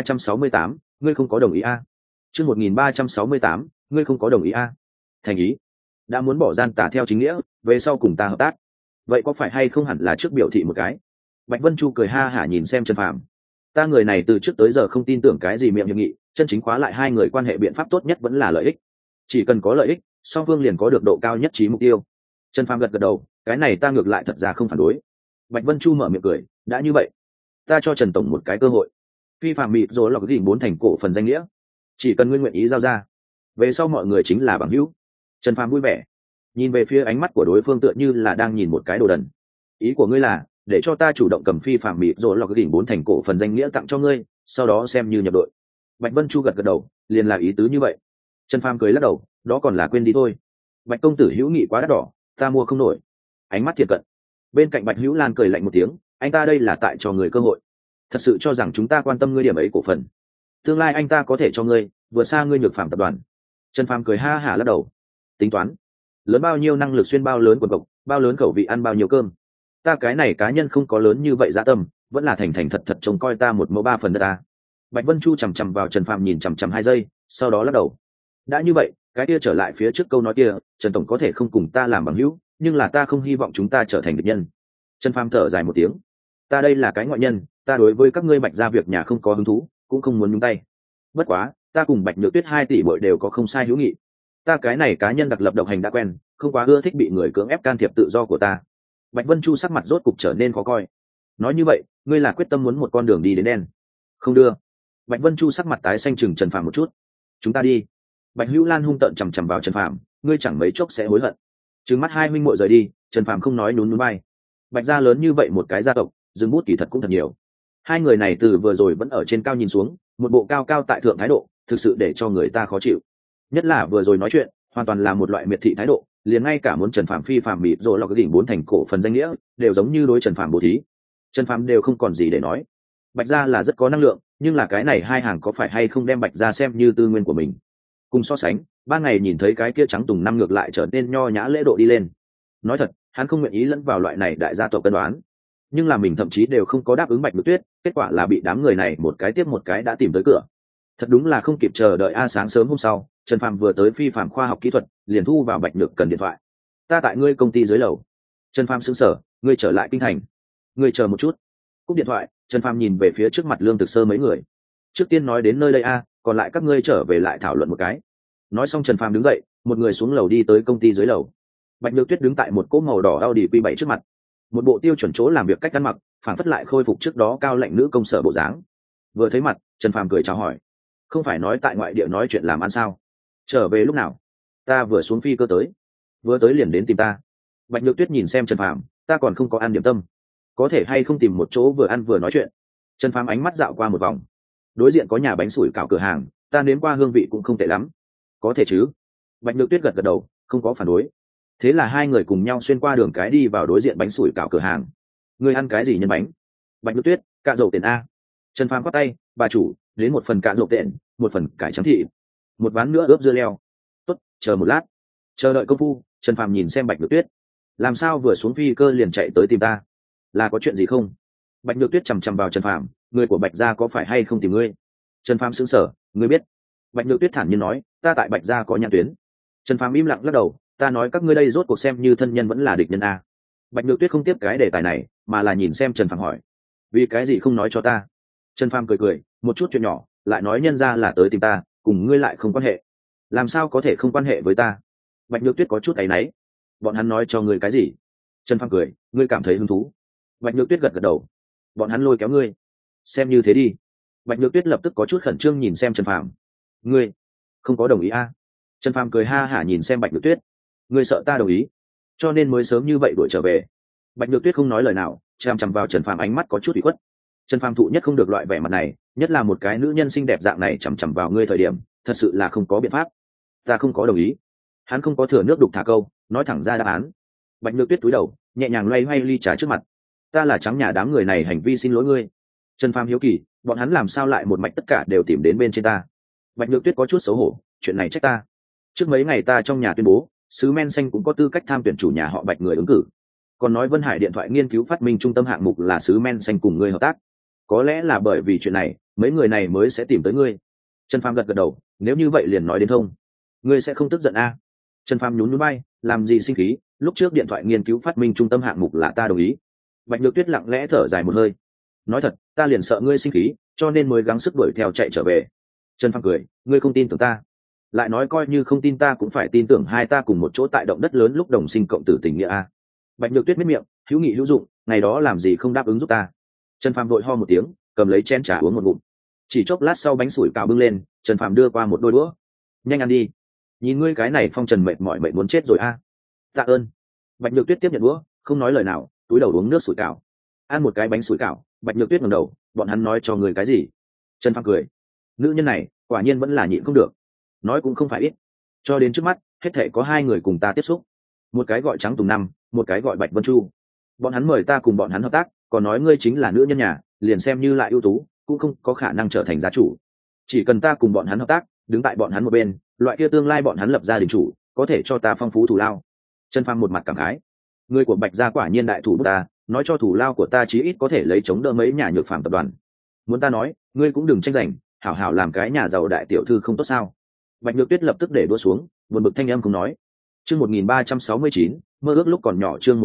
1368, ngươi không có đồng ý a. Chương 1368, ngươi không có đồng ý a. Thành ý? Đã muốn bỏ gian tà theo chính nghĩa, về sau cùng ta hợp tác, vậy có phải hay không hẳn là trước biểu thị một cái? Bạch Vân Chu cười ha hả nhìn xem Trần Phàm, ta người này từ trước tới giờ không tin tưởng cái gì miệng hiệp nghị, chân chính khóa lại hai người quan hệ biện pháp tốt nhất vẫn là lợi ích, chỉ cần có lợi ích, song phương liền có được độ cao nhất trí mục tiêu. Trần Phàm gật gật đầu, cái này ta ngược lại thật ra không phản đối. Bạch Vân Chu mở miệng cười, đã như vậy, ta cho Trần tổng một cái cơ hội. Phi phạm mịt rồi lọc gỉnh 4 thành cổ phần danh nghĩa, chỉ cần ngươi nguyện ý giao ra, về sau mọi người chính là bằng hữu. Trần Phàm vui vẻ, nhìn về phía ánh mắt của đối phương tựa như là đang nhìn một cái đồ đần. Ý của ngươi là để cho ta chủ động cầm phi phạm mịt rồi lọc gỉnh 4 thành cổ phần danh nghĩa tặng cho ngươi, sau đó xem như nhập đội. Bạch Vân Chu gật gật đầu, liền là ý tứ như vậy. Trần Phàm cười lắc đầu, đó còn là quên đi thôi. Bạch công tử hữu nghị quá đắt đỏ, ta mua không nổi. Ánh mắt thiệt cận, Bên cạnh Bạch Hữu Lan cười lạnh một tiếng, anh ta đây là tại cho người cơ hội, thật sự cho rằng chúng ta quan tâm ngươi điểm ấy cổ phần, tương lai anh ta có thể cho ngươi vượt xa ngươi Nhược Phàm tập đoàn. Trần Phàm cười ha hả lắc đầu, tính toán lớn bao nhiêu năng lực xuyên bao lớn quần cộc, bao lớn khẩu vị ăn bao nhiêu cơm, ta cái này cá nhân không có lớn như vậy dạ tâm, vẫn là thành thành thật thật trông coi ta một mẫu ba phần đất ta. Bạch Vân Chu chằm chằm vào Trần Phàm nhìn chằm chằm 2 giây, sau đó lắc đầu. Đã như vậy, cái kia trở lại phía trước câu nói kia, Trần tổng có thể không cùng ta làm bằng hữu, nhưng là ta không hy vọng chúng ta trở thành địch nhân. Trần Phàm thở dài một tiếng, ta đây là cái ngoại nhân, ta đối với các ngươi Bạch gia việc nhà không có hứng thú, cũng không muốn nhúng tay. Bất quá, ta cùng Bạch Nhược Tuyết 2 tỷ muội đều có không sai hữu nghị. Ta cái này cá nhân đặc lập độc hành đã quen, không quá ưa thích bị người cưỡng ép can thiệp tự do của ta. Bạch Vân Chu sắc mặt rốt cục trở nên khó coi. Nói như vậy, ngươi là quyết tâm muốn một con đường đi đến đen? Không đưa. Bạch Vân Chu sắc mặt tái xanh chừng Trần Phàm một chút. Chúng ta đi. Bạch Hữu Lan hung tợn chằm chằm vào Trần Phàm, ngươi chẳng mấy chốc sẽ hối hận. Trừng mắt 2 huynh muội rời đi, Trần Phàm không nói, nhún vai. Bạch gia lớn như vậy một cái gia tộc, dừng bút kỳ thật cũng thật nhiều. 2 người này từ vừa rồi vẫn ở trên cao nhìn xuống, một bộ cao cao tại thượng thái độ, thực sự để cho người ta khó chịu. Nhất là vừa rồi nói chuyện, hoàn toàn là một loại miệt thị thái độ, liền ngay cả muốn Trần Phàm phi phàm mịt rồi lọc cái đỉnh 4 thành cổ phần danh nghĩa, đều giống như đối Trần Phàm bố thí. Trần Phàm đều không còn gì để nói. Bạch gia là rất có năng lượng, nhưng là cái này 2 hàng có phải hay không đem Bạch gia xem như tư nguyên của mình. Cùng so sánh, ban ngày nhìn thấy cái kia trắng tùng năm ngược lại trở nên nho nhã lễ độ đi lên. Nói thật, hắn không nguyện ý lẫn vào loại này đại gia tộc cân đoán, nhưng là mình thậm chí đều không có đáp ứng Bạch Nhược Tuyết, kết quả là bị đám người này một cái tiếp một cái đã tìm tới cửa. Thật đúng là không kịp chờ đợi. Sáng sớm hôm sau, Trần Phàm vừa tới Phi Phàm khoa học kỹ thuật, liền thu vào Bạch Nhược Cần điện thoại. Ta tại ngươi công ty dưới lầu. Trần Phàm sững sờ, ngươi trở lại kinh thành. Ngươi chờ một chút. Cúp điện thoại, Trần Phàm nhìn về phía trước mặt Lương Thực Sơ mấy người. Trước tiên nói đến nơi đây còn lại các ngươi trở về lại thảo luận một cái. Nói xong Trần Phàm đứng dậy, một người xuống lầu đi tới công ty dưới lầu. Bạch Nhược Tuyết đứng tại một cỗ màu đỏ Audi Q7 trước mặt, một bộ tiêu chuẩn chỗ làm việc cách ăn mặc, phản phất lại khôi phục trước đó cao lãnh nữ công sở bộ dáng. Vừa thấy mặt, Trần Phàm cười chào hỏi, không phải nói tại ngoại địa nói chuyện làm ăn sao? Trở về lúc nào? Ta vừa xuống phi cơ tới, vừa tới liền đến tìm ta. Bạch Nhược Tuyết nhìn xem Trần Phàm, ta còn không có ăn điểm tâm, có thể hay không tìm một chỗ vừa ăn vừa nói chuyện? Trần Phàm ánh mắt dạo qua một vòng, đối diện có nhà bánh sủi cảo cửa hàng, ta nếm qua hương vị cũng không tệ lắm, có thể chứ? Bạch Nhược Tuyết gật gật đầu, không có phản đối. Thế là 2 người cùng nhau xuyên qua đường cái đi vào đối diện bánh sủi cảo cửa hàng. Ngươi ăn cái gì nhân bánh? Bạch Nhược Tuyết, cạ dầu tiền a. Trần Phàm quát tay, bà chủ, đến một phần cạ dầu tiền, một phần cải trắng thị, một ván nữa ướp dưa leo. Tốt, chờ một lát. Chờ đợi công phu, Trần Phàm nhìn xem Bạch Nhược Tuyết, làm sao vừa xuống phi cơ liền chạy tới tìm ta, là có chuyện gì không? Bạch Nhược Tuyết chằm chằm vào Trần Phàm, người của Bạch gia có phải hay không tìm ngươi? Trần Phàm sững sờ, ngươi biết? Bạch Nhược Tuyết thản nhiên nói, ta tại Bạch gia có nhãn tuyến. Trần Phàm im lặng lắc đầu, ta nói các ngươi đây rốt cuộc xem như thân nhân vẫn là địch nhân a? Bạch Nhược Tuyết không tiếp cái đề tài này, mà là nhìn xem Trần Phàm hỏi, vì cái gì không nói cho ta? Trần Phàm cười cười, một chút chuyện nhỏ, lại nói nhân ra là tới tìm ta, cùng ngươi lại không quan hệ, làm sao có thể không quan hệ với ta? Bạch Nhược Tuyết có chút áy náy, bọn hắn nói cho ngươi cái gì? Trần Phàm cười, ngươi cảm thấy hứng thú? Bạch Nhược Tuyết gật gật đầu, bọn hắn lôi kéo ngươi, xem như thế đi. Bạch Nhược Tuyết lập tức có chút khẩn trương nhìn xem Trần Phàm, ngươi không có đồng ý a? Trần Phàm cười ha hả nhìn xem Bạch Nhược Tuyết, ngươi sợ ta đồng ý, cho nên mới sớm như vậy đuổi trở về. Bạch Nhược Tuyết không nói lời nào, chằm chằm vào Trần Phàm, ánh mắt có chút ủy khuất. Trần Phàm thụ nhất không được loại vẻ mặt này, nhất là một cái nữ nhân xinh đẹp dạng này chằm chằm vào ngươi thời điểm, thật sự là không có biện pháp. Ta không có đồng ý. Hắn không có thừa nước đục thả câu, nói thẳng ra đáp án. Bạch Nhược Tuyết cúi đầu, nhẹ nhàng loay hoay ly trà trước mặt. Ta là trắng nhà đám người này hành vi xin lỗi ngươi. Trần Phàm hiếu kỳ, bọn hắn làm sao lại một mạch tất cả đều tìm đến bên trên ta? Bạch Nhược Tuyết có chút xấu hổ, chuyện này trách ta. Trước mấy ngày ta trong nhà tuyên bố, sứ men xanh cũng có tư cách tham tuyển chủ nhà họ Bạch người ứng cử, còn nói Vân Hải điện thoại nghiên cứu phát minh trung tâm hạng mục là sứ men xanh cùng ngươi hợp tác. Có lẽ là bởi vì chuyện này, mấy người này mới sẽ tìm tới ngươi. Trần Phàm gật gật đầu, nếu như vậy liền nói đến thông. Ngươi sẽ không tức giận a? Trần Phàm nhún nhún vai, làm gì sinh khí, lúc trước điện thoại nghiên cứu phát minh trung tâm hạng mục là ta đồng ý. Bạch Nhược Tuyết lặng lẽ thở dài một hơi, nói thật, ta liền sợ ngươi sinh khí, cho nên mới gắng sức đuổi theo chạy trở về. Trần Phàm cười, ngươi không tin tưởng ta? Lại nói coi như không tin ta cũng phải tin tưởng hai ta cùng một chỗ tại động đất lớn lúc đồng sinh cộng tử tình nghĩa a. Bạch Nhược Tuyết miết miệng, hữu nghị hữu dụng, ngày đó làm gì không đáp ứng giúp ta? Trần Phàm vội ho một tiếng, cầm lấy chén trà uống một ngụm. Chỉ chốc lát sau bánh sủi cảo bưng lên, Trần Phàm đưa qua một đôi đũa, nhanh ăn đi, nhìn ngươi cái này phong trần mệt mỏi mệt muốn chết rồi a. Tạ ơn. Bạch Nhược Tuyết tiếp nhận đũa, không nói lời nào, túi đầu uống nước sủi cảo. Ăn một cái bánh sủi cảo, Bạch Nhược Tuyết ngẩng đầu, bọn hắn nói cho người cái gì? Trần Phàm cười, nữ nhân này quả nhiên vẫn là nhịn không được, nói cũng không phải ít. Cho đến trước mắt, hết thảy có 2 người cùng ta tiếp xúc, một cái gọi Trắng Tùng Năm, một cái gọi Bạch Vân Chu. bọn hắn mời ta cùng bọn hắn hợp tác, còn nói ngươi chính là nữ nhân nhà, liền xem như lại ưu tú cũng không có khả năng trở thành gia chủ. Chỉ cần ta cùng bọn hắn hợp tác, đứng tại bọn hắn một bên, loại kia tương lai bọn hắn lập gia đình chủ, có thể cho ta phong phú thù lao. Trần Phàm một mặt cảm khái, người của Bạch gia quả nhiên đại thủ bút ta, nói cho thù lao của ta chí ít có thể lấy chống đỡ mấy nhà nhược phàm tập đoàn. Muốn ta nói, ngươi cũng đừng tranh giành, hảo hảo làm cái nhà giàu đại tiểu thư không tốt sao? Bạch Nhược Tuyết lập tức để đua xuống, buồn bực thanh âm không nói. Chương 1369, mơ ước lúc còn nhỏ. Chương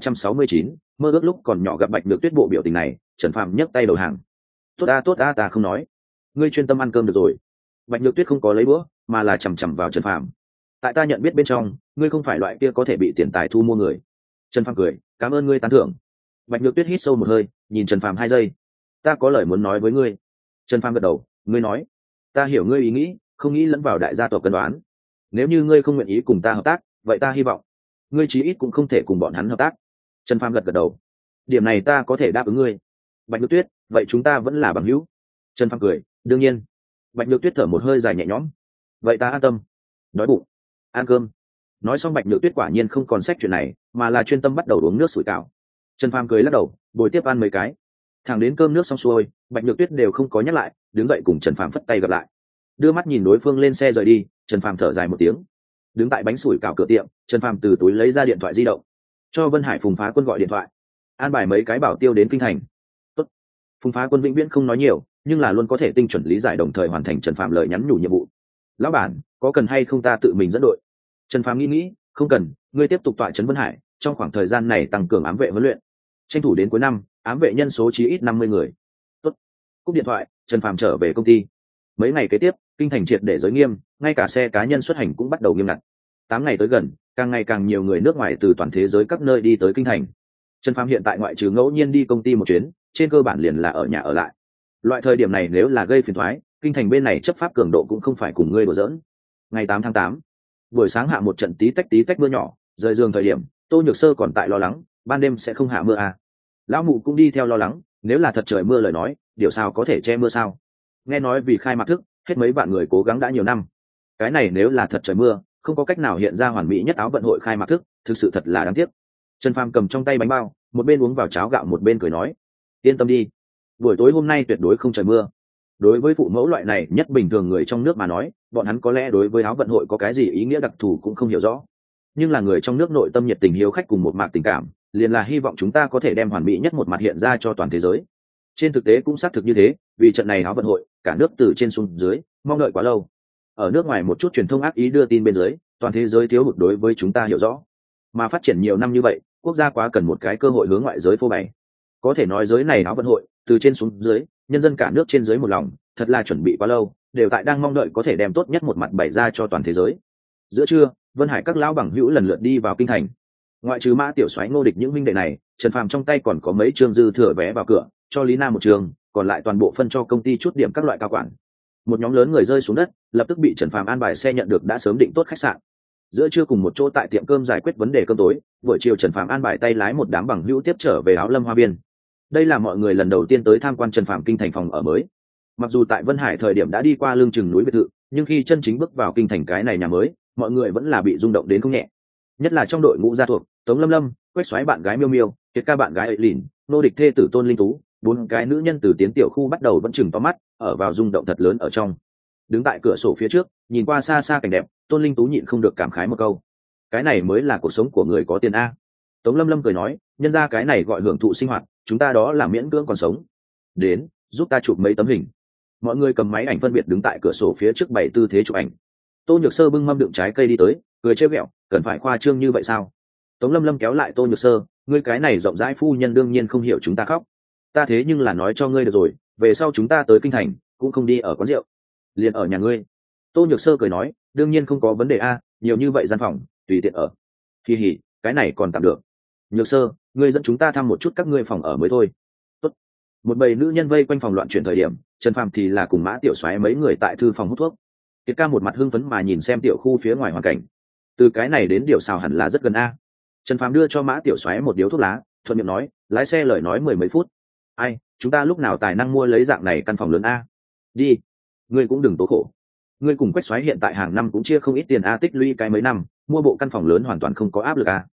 1369, mơ ước lúc còn nhỏ. Gặp Bạch Nhược Tuyết bộ biểu tình này, Trần Phàm nhấc tay đầu hàng. Tốt ta, ta không nói. Ngươi chuyên tâm ăn cơm được rồi. Bạch Nhược Tuyết không có lấy bữa, mà là chằm chằm vào Trần Phàm. Tại ta nhận biết bên trong, ngươi không phải loại kia có thể bị tiền tài thu mua người. Trần Phàm cười, cảm ơn ngươi tán thưởng. Bạch Nhược Tuyết hít sâu một hơi, nhìn Trần Phàm 2 giây. Ta có lời muốn nói với ngươi. Trần Phàm gật đầu, ngươi nói. Ta hiểu ngươi ý nghĩ, không nghĩ lẫn vào đại gia tộc cân đoán. Nếu như ngươi không nguyện ý cùng ta hợp tác, vậy ta hy vọng ngươi chí ít cũng không thể cùng bọn hắn hợp tác. Trần Phàm gật đầu, điểm này ta có thể đáp ứng ngươi. Bạch Nhược Tuyết, vậy chúng ta vẫn là bằng hữu. Trần Phàm cười, đương nhiên. Bạch Nhược Tuyết thở một hơi dài nhẹ nhõm, vậy ta an tâm. Đói bụng, ăn cơm. Nói xong Bạch Nhược Tuyết quả nhiên không còn sách chuyện này, mà là chuyên tâm bắt đầu uống nước sủi cảo. Trần Phàm cười lắc đầu, bồi tiếp ăn mấy cái. Thẳng đến cơm nước xong xuôi, Bạch Nhược Tuyết đều không có nhắc lại, đứng dậy cùng Trần Phàm phất tay gặp lại. Đưa mắt nhìn đối phương lên xe rời đi, Trần Phàm thở dài một tiếng. Đứng tại bánh sủi cảo cửa tiệm, Trần Phàm từ túi lấy ra điện thoại di động, cho Vân Hải Phùng Phá Quân gọi điện thoại, an bài mấy cái bảo tiêu đến kinh thành. Tốt. Phùng Phá Quân vĩnh viễn không nói nhiều, nhưng là luôn có thể tinh chuẩn lý giải đồng thời hoàn thành Trần Phàm lời nhắn nhủ nhiệm vụ. Lão bản, có cần hay không ta tự mình dẫn đội? Trần Phàm nghĩ, không cần, ngươi tiếp tục tọa trấn Vân Hải, trong khoảng thời gian này tăng cường ám vệ huấn luyện, tranh thủ đến cuối năm, ám vệ nhân số chí ít 50 người. Tốt. Cúp điện thoại, Trần Phàm trở về công ty. Mấy ngày kế tiếp, kinh thành triệt để giới nghiêm, ngay cả xe cá nhân xuất hành cũng bắt đầu nghiêm ngặt. 8 ngày tới gần, càng ngày càng nhiều người nước ngoài từ toàn thế giới các nơi đi tới kinh thành. Trần Phàm hiện tại ngoại trừ ngẫu nhiên đi công ty một chuyến, trên cơ bản liền là ở nhà ở lại. Loại thời điểm này nếu là gây phiền toái, kinh thành bên này chấp pháp cường độ cũng không phải cùng ngươi đùa giỡn. Ngày 8 tháng 8, buổi sáng hạ một trận tí tách mưa nhỏ, rời giường thời điểm, Tô Nhược Sơ còn tại lo lắng, ban đêm sẽ không hạ mưa à? Lão mụ cũng đi theo lo lắng, nếu là thật trời mưa lời nói, điều sao có thể che mưa sao? Nghe nói vì khai mạc thức, hết mấy vạn người cố gắng đã nhiều năm. Cái này nếu là thật trời mưa, không có cách nào hiện ra hoàn mỹ nhất áo vận hội khai mạc thức, thực sự thật là đáng tiếc. Trần Phàm cầm trong tay bánh bao, một bên uống vào cháo gạo một bên cười nói, yên tâm đi, buổi tối hôm nay tuyệt đối không trời mưa. Đối với phụ mẫu loại này nhất bình thường người trong nước mà nói, bọn hắn có lẽ đối với áo vận hội có cái gì ý nghĩa đặc thù cũng không hiểu rõ, nhưng là người trong nước nội tâm nhiệt tình hiếu khách cùng một mạc tình cảm, liền là hy vọng chúng ta có thể đem hoàn mỹ nhất một mặt hiện ra cho toàn thế giới. Trên thực tế cũng xác thực như thế, vì trận này áo vận hội, cả nước từ trên xuống dưới mong đợi quá lâu. Ở nước ngoài một chút truyền thông ác ý đưa tin bên dưới, toàn thế giới thiếu hụt đối với chúng ta hiểu rõ, mà phát triển nhiều năm như vậy, quốc gia quá cần một cái cơ hội hướng ngoại giới phô bày. Có thể nói giới này áo vận hội, từ trên xuống dưới, nhân dân cả nước trên dưới một lòng, thật là chuẩn bị quá lâu, đều tại đang mong đợi có thể đem tốt nhất một mặt bày ra cho toàn thế giới. Giữa trưa, Vân Hải các lão bằng hữu lần lượt đi vào kinh thành. Ngoại trừ Mã Tiểu Soái Ngô Địch những huynh đệ này, Trần Phàm trong tay còn có mấy trương dư thừa vé vào cửa, cho Lý Nam một trường, còn lại toàn bộ phân cho công ty chút điểm các loại cao quản. Một nhóm lớn người rơi xuống đất, lập tức bị Trần Phàm an bài xe nhận được đã sớm định tốt khách sạn. Giữa trưa cùng một chỗ tại tiệm cơm giải quyết vấn đề cơm tối, buổi chiều Trần Phàm an bài tay lái một đám bằng hữu tiếp trở về Áo Lâm Hoa Viên. Đây là mọi người lần đầu tiên tới tham quan Trần Phàm kinh thành phòng ở mới. Mặc dù tại Vân Hải thời điểm đã đi qua lưng chừng núi biệt thự, nhưng khi chân chính bước vào kinh thành cái này nhà mới, mọi người vẫn là bị rung động đến không nhẹ. Nhất là trong đội ngũ gia thuộc, Tống Lâm Lâm, Quách Soái bạn gái Miêu Miêu, Kiệt Ca bạn gái Ấy Lìn, Nô Địch thê tử Tôn Linh Tú, 4 cái nữ nhân từ tiến tiểu khu bắt đầu vẫn chừng to mắt, ở vào rung động thật lớn ở trong. Đứng tại cửa sổ phía trước, nhìn qua xa xa cảnh đẹp, Tôn Linh Tú nhịn không được cảm khái một câu: cái này mới là cuộc sống của người có tiền a. Tống Lâm Lâm cười nói: nhân ra cái này gọi hưởng thụ sinh hoạt, chúng ta đó là miễn cưỡng còn sống. Đến, giúp ta chụp mấy tấm hình. Mọi người cầm máy ảnh phân biệt đứng tại cửa sổ phía trước bày tư thế chụp ảnh. Tô Nhược Sơ bưng mâm đựng trái cây đi tới, cười trêu ghẹo: cần phải khoa trương như vậy sao? Tống Lâm Lâm kéo lại Tô Nhược Sơ: ngươi cái này rộng rãi phu nhân đương nhiên không hiểu chúng ta khóc. Ta thế nhưng là nói cho ngươi được rồi, về sau chúng ta tới kinh thành cũng không đi ở quán rượu, liền ở nhà ngươi. Tô Nhược Sơ cười nói: đương nhiên không có vấn đề a, nhiều như vậy gian phòng, tùy tiện ở. Kỳ hỉ, cái này còn tạm được. Nhược Sơ, ngươi dẫn chúng ta thăm một chút các ngươi phòng ở mới thôi. Tốt. Một bầy nữ nhân vây quanh phòng loạn chuyển thời điểm, Trần Phàm thì là cùng Mã Tiểu Soái mấy người tại thư phòng hút thuốc. Kiệt Ca một mặt hưng phấn mà nhìn xem tiểu khu phía ngoài hoàn cảnh. Từ cái này đến điều xào hẳn là rất gần a. Trần Phàm đưa cho Mã Tiểu Soái một điếu thuốc lá, thuận miệng nói: lái xe lời nói 10 mấy phút. Ai, chúng ta lúc nào tài năng mua lấy dạng này căn phòng lớn a? Đi, ngươi cũng đừng tố khổ. Ngươi cùng Quách Soái hiện tại hàng năm cũng chia không ít tiền a, tích lũy cái mấy năm, mua bộ căn phòng lớn hoàn toàn không có áp lực a.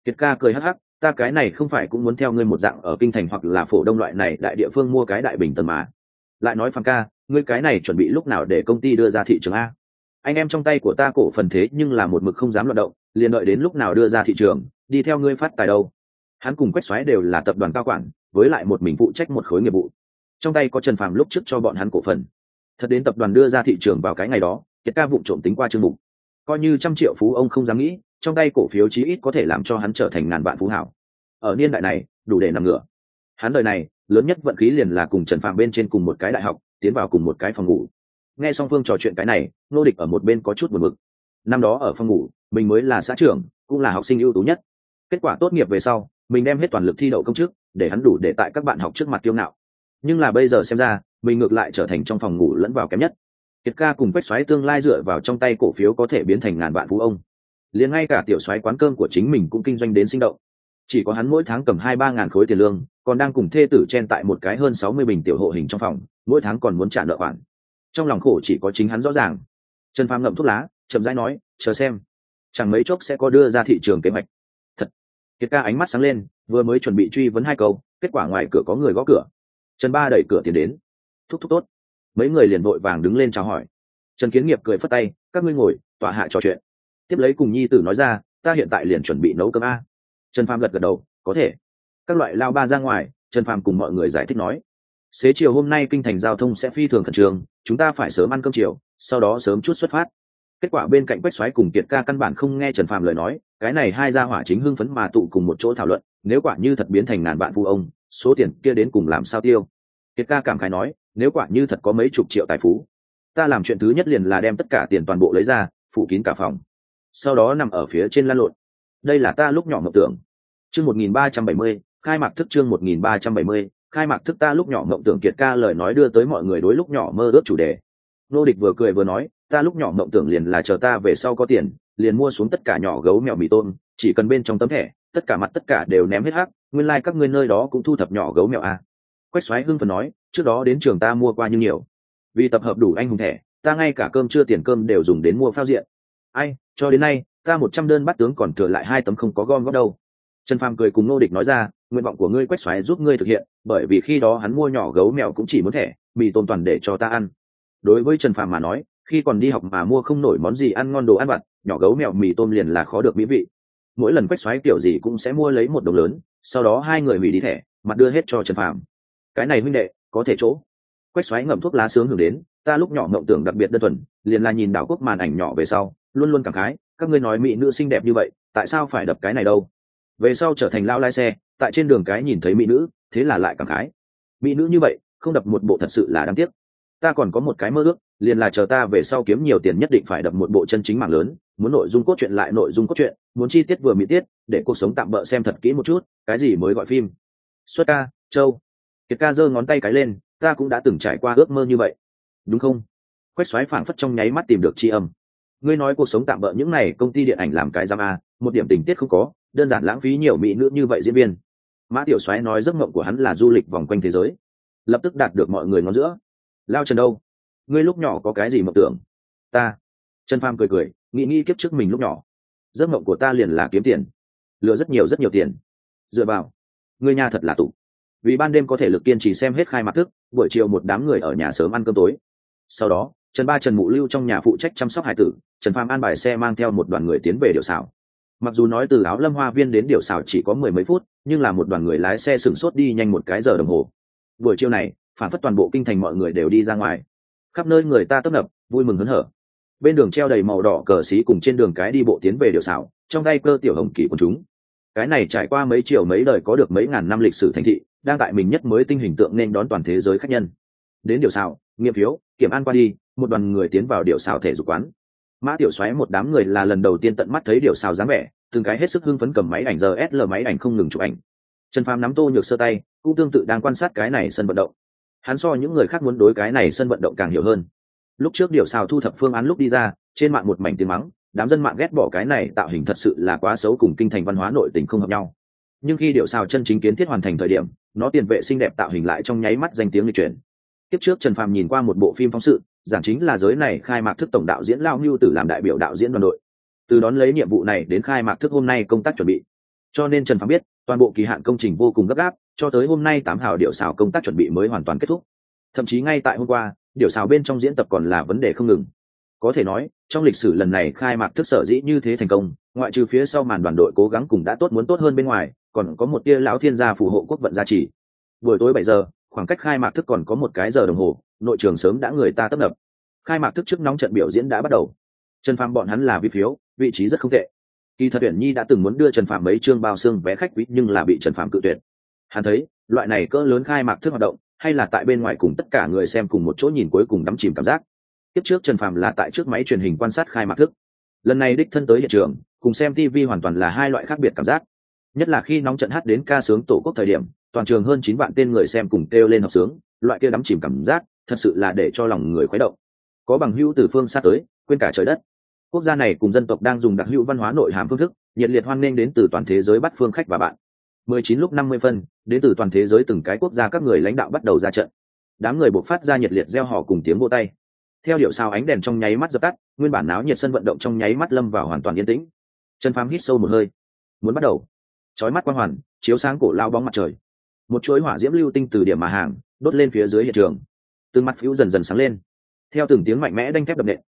Kiệt ca cười hắc hắc, ta cái này không phải cũng muốn theo ngươi một dạng ở kinh thành hoặc là phổ đông loại này đại địa phương mua cái đại bình tần mà. Lại nói Phàm ca, ngươi cái này chuẩn bị lúc nào để công ty đưa ra thị trường a? Anh em trong tay của ta cổ phần thế nhưng là một mực không dám loạt động, liền đợi đến lúc nào đưa ra thị trường, đi theo ngươi phát tài đâu. Hắn cùng Quách Soái đều là tập đoàn cao quản, với lại một mình phụ trách một khối nghiệp vụ. Trong tay có Trần Phàm lúc trước cho bọn hắn cổ phần. Thật đến tập đoàn đưa ra thị trường vào cái ngày đó, Kiệt ca vụng trộm tính qua chương mục. Coi như 100 triệu phú ông không dám nghĩ, trong tay cổ phiếu chí ít có thể làm cho hắn trở thành ngàn vạn phú hảo. Ở niên đại này, đủ để nằm ngửa. Hắn đời này, lớn nhất vận khí liền là cùng Trần Phàm bên trên cùng một cái đại học, tiến vào cùng một cái phòng ngủ. Nghe song phương trò chuyện cái này, Nô Địch ở một bên có chút buồn bực. Năm đó ở phòng ngủ, mình mới là xã trưởng, cũng là học sinh ưu tú nhất. Kết quả tốt nghiệp về sau, mình đem hết toàn lực thi đậu công chức, để hắn đủ để tại các bạn học trước mặt kiêu ngạo. Nhưng là bây giờ xem ra, mình ngược lại trở thành trong phòng ngủ lẫn vào kém nhất. Kiệt ca cùng Quách Soái tương lai dựa vào trong tay cổ phiếu có thể biến thành ngàn vạn phú ông. Liền ngay cả tiểu soái quán cơm của chính mình cũng kinh doanh đến sinh động. Chỉ có hắn mỗi tháng cầm 2-3 ngàn khối tiền lương, còn đang cùng thê tử chen tại một cái hơn 60 bình tiểu hộ hình trong phòng, mỗi tháng còn muốn trả nợ khoản. Trong lòng khổ chỉ có chính hắn rõ ràng. Trần Phàm ngậm thuốc lá, chậm rãi nói, chờ xem, chẳng mấy chốc sẽ có đưa ra thị trường kế hoạch. Thật. Kiệt ca ánh mắt sáng lên, vừa mới chuẩn bị truy vấn 2 câu, kết quả ngoài cửa có người gõ cửa. Trần Ba đẩy cửa tiến đến. Thúc thúc tốt. Mấy người liền vội vàng đứng lên chào hỏi. Trần Kiến Nghiệp cười phất tay, các ngươi ngồi, tọa hạ trò chuyện. Tiếp lấy cùng nhi tử nói ra, ta hiện tại liền chuẩn bị nấu cơm a. Trần Phàm gật gật đầu, có thể. Các loại lao ba ra ngoài, Trần Phàm cùng mọi người giải thích nói, xế chiều hôm nay kinh thành giao thông sẽ phi thường khẩn trương, chúng ta phải sớm ăn cơm chiều, sau đó sớm chút xuất phát. Kết quả bên cạnh Quách Soái cùng Kiệt ca căn bản không nghe Trần Phàm lời nói, cái này hai gia hỏa chính hưng phấn mà tụ cùng một chỗ thảo luận, nếu quả như thật biến thành ngàn vạn phu ông, số tiền kia đến cùng làm sao tiêu. Kiệt ca cảm khái nói, nếu quả như thật có mấy chục triệu tài phú, ta làm chuyện thứ nhất liền là đem tất cả tiền toàn bộ lấy ra, phủ kín cả phòng, sau đó nằm ở phía trên lăn lộn. Đây là ta lúc nhỏ mộng tưởng. Chương 1370, khai mạc thức. Chương 1370, khai mạc thức. Ta lúc nhỏ mộng tưởng. Kiệt ca lời nói đưa tới mọi người đối lúc nhỏ mơ ước chủ đề. Nô Địch vừa cười vừa nói, ta lúc nhỏ mộng tưởng liền là chờ ta về sau có tiền, liền mua xuống tất cả nhỏ gấu mèo mì tôm, chỉ cần bên trong tấm thẻ, tất cả mặt tất cả đều ném hết hắc, nguyên lai các ngươi nơi đó cũng thu thập nhỏ gấu mèo à. Quách Soái hưng phấn nói, trước đó đến trường ta mua qua nhưng nhiều, vì tập hợp đủ anh hùng thẻ, ta ngay cả cơm trưa tiền cơm đều dùng đến mua phao diện. Ai, cho đến nay, ta 100 đơn bắt tướng còn thừa lại 2 tấm không có gom góp đâu. Trần Phàm cười cùng Nô Địch nói ra, nguyện vọng của ngươi Quách Soái giúp ngươi thực hiện, bởi vì khi đó hắn mua nhỏ gấu mèo cũng chỉ muốn thẻ, mì tôm toàn để cho ta ăn. Đối với Trần Phàm mà nói, khi còn đi học mà mua không nổi món gì ăn ngon đồ ăn vặt, nhỏ gấu mèo mì tôm liền là khó được mỹ vị. Mỗi lần Quách Soái kiểu gì cũng sẽ mua lấy một đồng lớn, sau đó hai người hủy đi thẻ, mặt đưa hết cho Trần Phàm. Cái này huynh đệ, có thể chỗ. Quách Soái ngậm thuốc lá sướng hưởng đến, ta lúc nhỏ mộng tưởng đặc biệt đơn thuần, liền là nhìn đảo quốc màn ảnh nhỏ về sau, luôn luôn cảm khái, các ngươi nói mỹ nữ xinh đẹp như vậy, tại sao phải đập cái này đâu? Về sau trở thành lão lái xe, tại trên đường cái nhìn thấy mỹ nữ, thế là lại cảm khái. Mỹ nữ như vậy, không đập một bộ thật sự là đáng tiếc. Ta còn có một cái mơ ước, liền là chờ ta về sau kiếm nhiều tiền nhất định phải đập một bộ chân chính mạng lớn, muốn nội dung cốt truyện lại nội dung cốt truyện, muốn chi tiết vừa mỹ tiết, để cuộc sống tạm bợ xem thật kỹ một chút, cái gì mới gọi phim. Xuất ca, Châu. Kiệt ca giơ ngón tay cái lên, ta cũng đã từng trải qua ước mơ như vậy. Đúng không? Quách Soái phảng phất trong nháy mắt tìm được tri âm. Ngươi nói cuộc sống tạm bợ những này công ty điện ảnh làm cái giam a, một điểm tình tiết không có, đơn giản lãng phí nhiều mỹ nữ như vậy diễn viên. Mã Tiểu Soái nói giấc mộng của hắn là du lịch vòng quanh thế giới, lập tức đạt được mọi người ngón giữa. Lao Trần đâu? Ngươi lúc nhỏ có cái gì mộng tưởng? Ta. Trần Phàm cười cười, nghĩ kiếp trước mình lúc nhỏ. Giấc mộng của ta liền là kiếm tiền, lừa rất nhiều tiền. Dựa vào, ngươi nha thật là tụ. Vì ban đêm có thể lực kiên trì xem hết khai mạc thức, buổi chiều một đám người ở nhà sớm ăn cơm tối. Sau đó, Trần Mụ lưu trong nhà phụ trách chăm sóc hải tử, Trần Phàm an bài xe mang theo một đoàn người tiến về điệu xảo. Mặc dù nói từ Áo Lâm Hoa Viên đến điệu xảo chỉ có 10 mấy phút, nhưng là một đoàn người lái xe sửng sốt đi nhanh 1 cái giờ đồng hồ. Buổi chiều này, phản phất toàn bộ kinh thành mọi người đều đi ra ngoài, khắp nơi người ta tấp nập, vui mừng hớn hở. Bên đường treo đầy màu đỏ cờ xí cùng trên đường cái đi bộ tiến về điệu xảo, trong tay cơ tiểu hồng kỳ của chúng. Cái này trải qua mấy triệu mấy đời có được mấy ngàn năm lịch sử thành thị, đang tại mình nhất mới tinh hình tượng nên đón toàn thế giới khách nhân. Đến điệu xảo, nghiệm phiếu, kiểm an qua đi, một đoàn người tiến vào điệu xảo thể dục quán. Mã Tiểu Soái một đám người là lần đầu tiên tận mắt thấy điệu xảo dáng vẻ, từng cái hết sức hưng phấn cầm máy ảnh DSLR máy ảnh không ngừng chụp ảnh. Trần Phàm nắm Tô Nhược Sơ tay, cũng tương tự đang quan sát cái này sân vận động. Hắn so những người khác muốn đối cái này sân vận động càng hiểu hơn. Lúc trước điệu xảo thu thập phương án lúc đi ra, trên mạng một mảnh tiếng mắng, đám dân mạng ghét bỏ cái này tạo hình thật sự là quá xấu cùng kinh thành văn hóa nội tình không hợp nhau. Nhưng khi điệu xảo chân chính kiến thiết hoàn thành thời điểm, nó tiền vệ xinh đẹp tạo hình lại trong nháy mắt danh tiếng lịch truyền. Tiếp trước Trần Phàm nhìn qua một bộ phim phóng sự, giảng chính là giới này khai mạc thức tổng đạo diễn Lao Nưu Tử làm đại biểu đạo diễn đoàn đội. Từ đón lấy nhiệm vụ này đến khai mạc thức hôm nay công tác chuẩn bị, cho nên Trần Phàm biết toàn bộ kỳ hạn công trình vô cùng gấp gáp, cho tới hôm nay 8 hào điệu xào công tác chuẩn bị mới hoàn toàn kết thúc. Thậm chí ngay tại hôm qua, điệu xào bên trong diễn tập còn là vấn đề không ngừng. Có thể nói, trong lịch sử lần này khai mạc thức sở dĩ như thế thành công, ngoại trừ phía sau màn đoàn đội cố gắng cùng đã tốt muốn tốt hơn bên ngoài, còn có một tia lão thiên gia phù hộ quốc vận gia trì. Buổi tối 7 giờ, khoảng cách khai mạc thức còn có một cái giờ đồng hồ, nội trường sớm đã người ta tấp nập. Khai mạc thức trước nóng trận biểu diễn đã bắt đầu. Trần Phàm bọn hắn là vi phiếu, vị trí rất không tệ. Kỳ thật Uyển Nhi đã từng muốn đưa Trần Phàm mấy chương bao xương vé khách quý nhưng là bị Trần Phàm cự tuyệt. Hắn thấy, loại này cỡ lớn khai mạc thức hoạt động, hay là tại bên ngoài cùng tất cả người xem cùng một chỗ nhìn cuối cùng đắm chìm cảm giác. Tiếp trước Trần Phàm là tại trước máy truyền hình quan sát khai mạc thức. Lần này đích thân tới hiện trường, cùng xem TV hoàn toàn là hai loại khác biệt cảm giác. Nhất là khi nóng trận hát đến ca sướng tổ quốc thời điểm, toàn trường hơn 9 vạn tên người xem cùng kêu lên hợp sướng, loại kia đắm chìm cảm giác, thật sự là để cho lòng người khuấy động. Có bằng hữu từ phương xa tới, quên cả trời đất. Quốc gia này cùng dân tộc đang dùng đặc hữu văn hóa nội hàm phương thức, nhiệt liệt hoan nghênh đến từ toàn thế giới bắt phương khách và bạn. 19 lúc 50 phân, đến từ toàn thế giới từng cái quốc gia các người lãnh đạo bắt đầu ra trận. Đám người buộc phát ra nhiệt liệt reo hò cùng tiếng vỗ tay. Theo điệu sao ánh đèn trong nháy mắt dập tắt, nguyên bản náo nhiệt sân vận động trong nháy mắt lâm vào hoàn toàn yên tĩnh. Trần Phàm hít sâu một hơi. Muốn bắt đầu. Chói mắt quang hoàn, chiếu sáng cổ lao bóng mặt trời. Một chuỗi hỏa diễm lưu tinh từ điểm mà hàng, đốt lên phía dưới hiện trường. Từng mặt phiếu dần dần sáng lên. Theo từng tiếng mạnh mẽ đanh thép đập nện,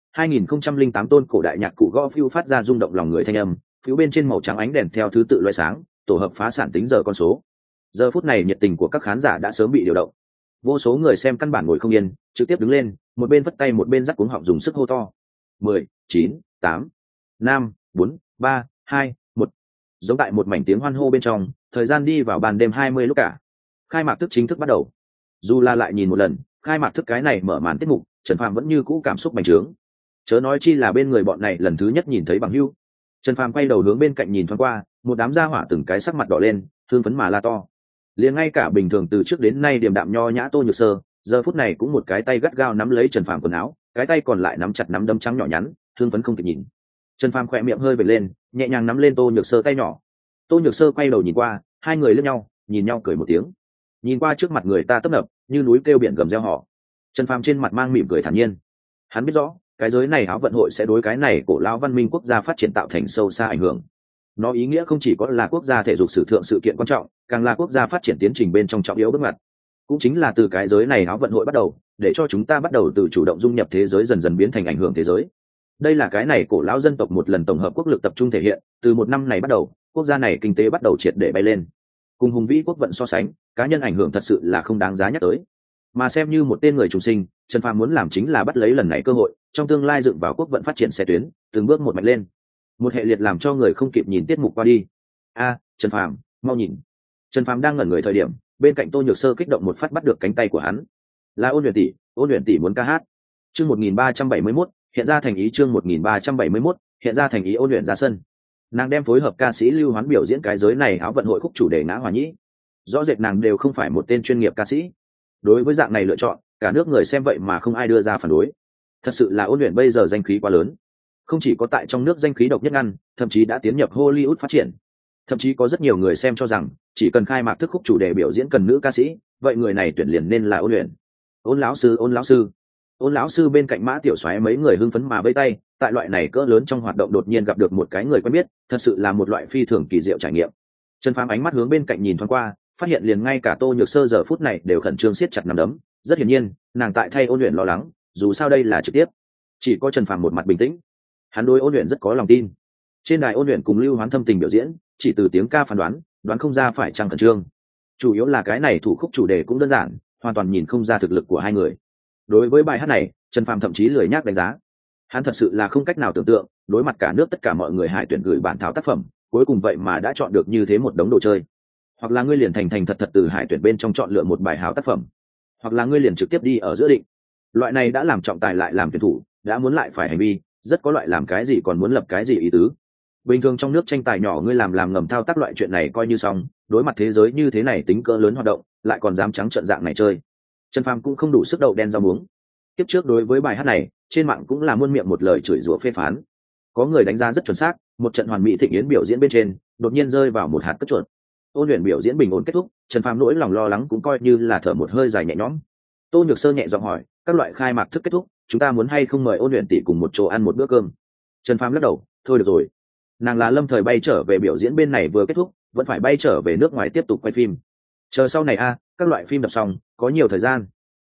2008 tôn cổ đại nhạc cụ gõ phiếu phát ra rung động lòng người thanh âm, phiếu bên trên màu trắng ánh đèn theo thứ tự loé sáng, tổ hợp phá sản tính giờ con số. Giờ phút này nhiệt tình của các khán giả đã sớm bị điều động. Vô số người xem căn bản ngồi không yên, trực tiếp đứng lên, một bên vất tay một bên giắt cuống họng dùng sức hô to. 10, 9, 8, 5, 4, 3, 2, 1. Giống tại một mảnh tiếng hoan hô bên trong, thời gian đi vào ban đêm 20 lúc cả. Khai mạc thức chính thức bắt đầu. Dù là lại nhìn một lần, khai mạc thức cái này mở màn tiết mục, Trần Phàm vẫn như cũ cảm xúc bành trướng. Chớ nói chi là bên người bọn này lần thứ nhất nhìn thấy bằng hữu. Trần Phàm quay đầu hướng bên cạnh nhìn thoáng qua, một đám gia hỏa từng cái sắc mặt đỏ lên, hưng phấn mà la to. Liền ngay cả bình thường từ trước đến nay điềm đạm nho nhã Tô Nhược Sơ, giờ phút này cũng một cái tay gắt gao nắm lấy Trần Phàm quần áo, cái tay còn lại nắm chặt nắm đấm trắng nhỏ nhắn, hưng phấn không kịp nhìn. Trần Phàm khỏe miệng hơi vểnh lên, nhẹ nhàng nắm lên Tô Nhược Sơ tay nhỏ. Tô Nhược Sơ quay đầu nhìn qua, hai người liếc nhau, nhìn nhau cười một tiếng. Nhìn qua trước mặt người ta tấp nập, như núi kêu biển gầm reo hò. Trần Phàm trên mặt mang mỉm cười thản nhiên. Hắn biết rõ, cái giới này áo vận hội sẽ đối cái này cổ lão văn minh quốc gia phát triển tạo thành sâu xa ảnh hưởng. Nó ý nghĩa không chỉ có là quốc gia thể dục sử thượng sự kiện quan trọng, càng là quốc gia phát triển tiến trình bên trong trọng yếu bước ngoặt. Cũng chính là từ cái giới này áo vận hội bắt đầu, để cho chúng ta bắt đầu từ chủ động dung nhập thế giới dần dần biến thành ảnh hưởng thế giới. Đây là cái này cổ lão dân tộc một lần tổng hợp quốc lực tập trung thể hiện, từ một năm này bắt đầu, quốc gia này kinh tế bắt đầu triệt để bay lên. Cùng hùng vĩ quốc vận so sánh, cá nhân ảnh hưởng thật sự là không đáng giá nhắc tới. Mà xem như một tên người trùng sinh, Trần Phàm muốn làm chính là bắt lấy lần này cơ hội, trong tương lai dựng vào quốc vận phát triển xe tuyến, từng bước một mạnh lên. Một hệ liệt làm cho người không kịp nhìn tiết mục qua đi. Trần Phàm, mau nhìn. Trần Phàm đang ngẩn người thời điểm, bên cạnh Tô Nhược Sơ kích động một phát bắt được cánh tay của hắn. Là Ôn Luyện tỷ muốn ca hát. Chương 1371, hiện ra thành ý chương 1371, hiện ra thành ý Ôn Luyện ra sân. Nàng đem phối hợp ca sĩ Lưu Hoán biểu diễn cái giới này áo vận hội khúc chủ đề Ngã Hòa Nhĩ. Rõ rệt nàng đều không phải một tên chuyên nghiệp ca sĩ. Đối với dạng này lựa chọn, cả nước người xem vậy mà không ai đưa ra phản đối. Thật sự là Ôn Luyện bây giờ danh khí quá lớn. Không chỉ có tại trong nước danh khí độc nhất ngăn, thậm chí đã tiến nhập Hollywood phát triển. Thậm chí có rất nhiều người xem cho rằng, chỉ cần khai mạc thức khúc chủ đề biểu diễn cần nữ ca sĩ, vậy người này tuyển liền nên là Ôn Luyện. Ôn lão sư, Ôn lão sư. Ôn lão sư bên cạnh Mã Tiểu Soái mấy người hưng phấn mà vẫy tay, tại loại này cỡ lớn trong hoạt động đột nhiên gặp được một cái người quen biết, thật sự là một loại phi thường kỳ diệu trải nghiệm. Trần Phàm ánh mắt hướng bên cạnh nhìn thoáng qua, phát hiện liền ngay cả Tô Nhược Sơ giờ phút này đều khẩn trương siết chặt nắm đấm, rất hiển nhiên, nàng tại thay Ôn Luyện lo lắng, dù sao đây là trực tiếp. Chỉ có Trần Phàm một mặt bình tĩnh. Hắn đối Ôn Luyện rất có lòng tin. Trên đài Ôn Luyện cùng Lưu Hoán thâm tình biểu diễn, chỉ từ tiếng ca phán đoán không ra phải chăng khẩn trương. Chủ yếu là cái này thủ khúc chủ đề cũng đơn giản, hoàn toàn nhìn không ra thực lực của hai người. Đối với bài hát này, Trần Phàm thậm chí lười nhác đánh giá. Hắn thật sự là không cách nào tưởng tượng, đối mặt cả nước tất cả mọi người hải tuyển gửi bản thảo tác phẩm, cuối cùng vậy mà đã chọn được như thế một đống đồ chơi. Hoặc là ngươi liền thành thành thật thật từ hải tuyển bên trong chọn lựa một bài hảo tác phẩm, hoặc là ngươi liền trực tiếp đi ở giữa định. Loại này đã làm trọng tài lại làm tuyển thủ, đã muốn lại phải hành vi, rất có loại làm cái gì còn muốn lập cái gì ý tứ. Bình thường trong nước tranh tài nhỏ ngươi làm ngầm thao tác loại chuyện này coi như xong, đối mặt thế giới như thế này tính cỡ lớn hoạt động, lại còn dám trắng trợn dạng này chơi. Trần Phàm cũng không đủ sức đậu đen rau muống. Tiếp trước đối với bài hát này, trên mạng cũng là muôn miệng một lời chửi rủa phê phán. Có người đánh giá rất chuẩn xác, một trận hoàn mỹ thịnh yến biểu diễn bên trên, đột nhiên rơi vào một hạt cất chuột. Ôn Luyện biểu diễn bình ổn kết thúc, Trần Phàm nỗi lòng lo lắng cũng coi như là thở một hơi dài nhẹ nhõm. Tô Nhược Sơ nhẹ giọng hỏi, các loại khai mạc thức kết thúc, chúng ta muốn hay không mời Ôn Luyện tỷ cùng một chỗ ăn một bữa cơm? Trần Phàm lắc đầu, thôi được rồi. Nàng là lâm thời bay trở về biểu diễn bên này vừa kết thúc, vẫn phải bay trở về nước ngoài tiếp tục quay phim. Chờ sau này các loại phim đọc xong có nhiều thời gian.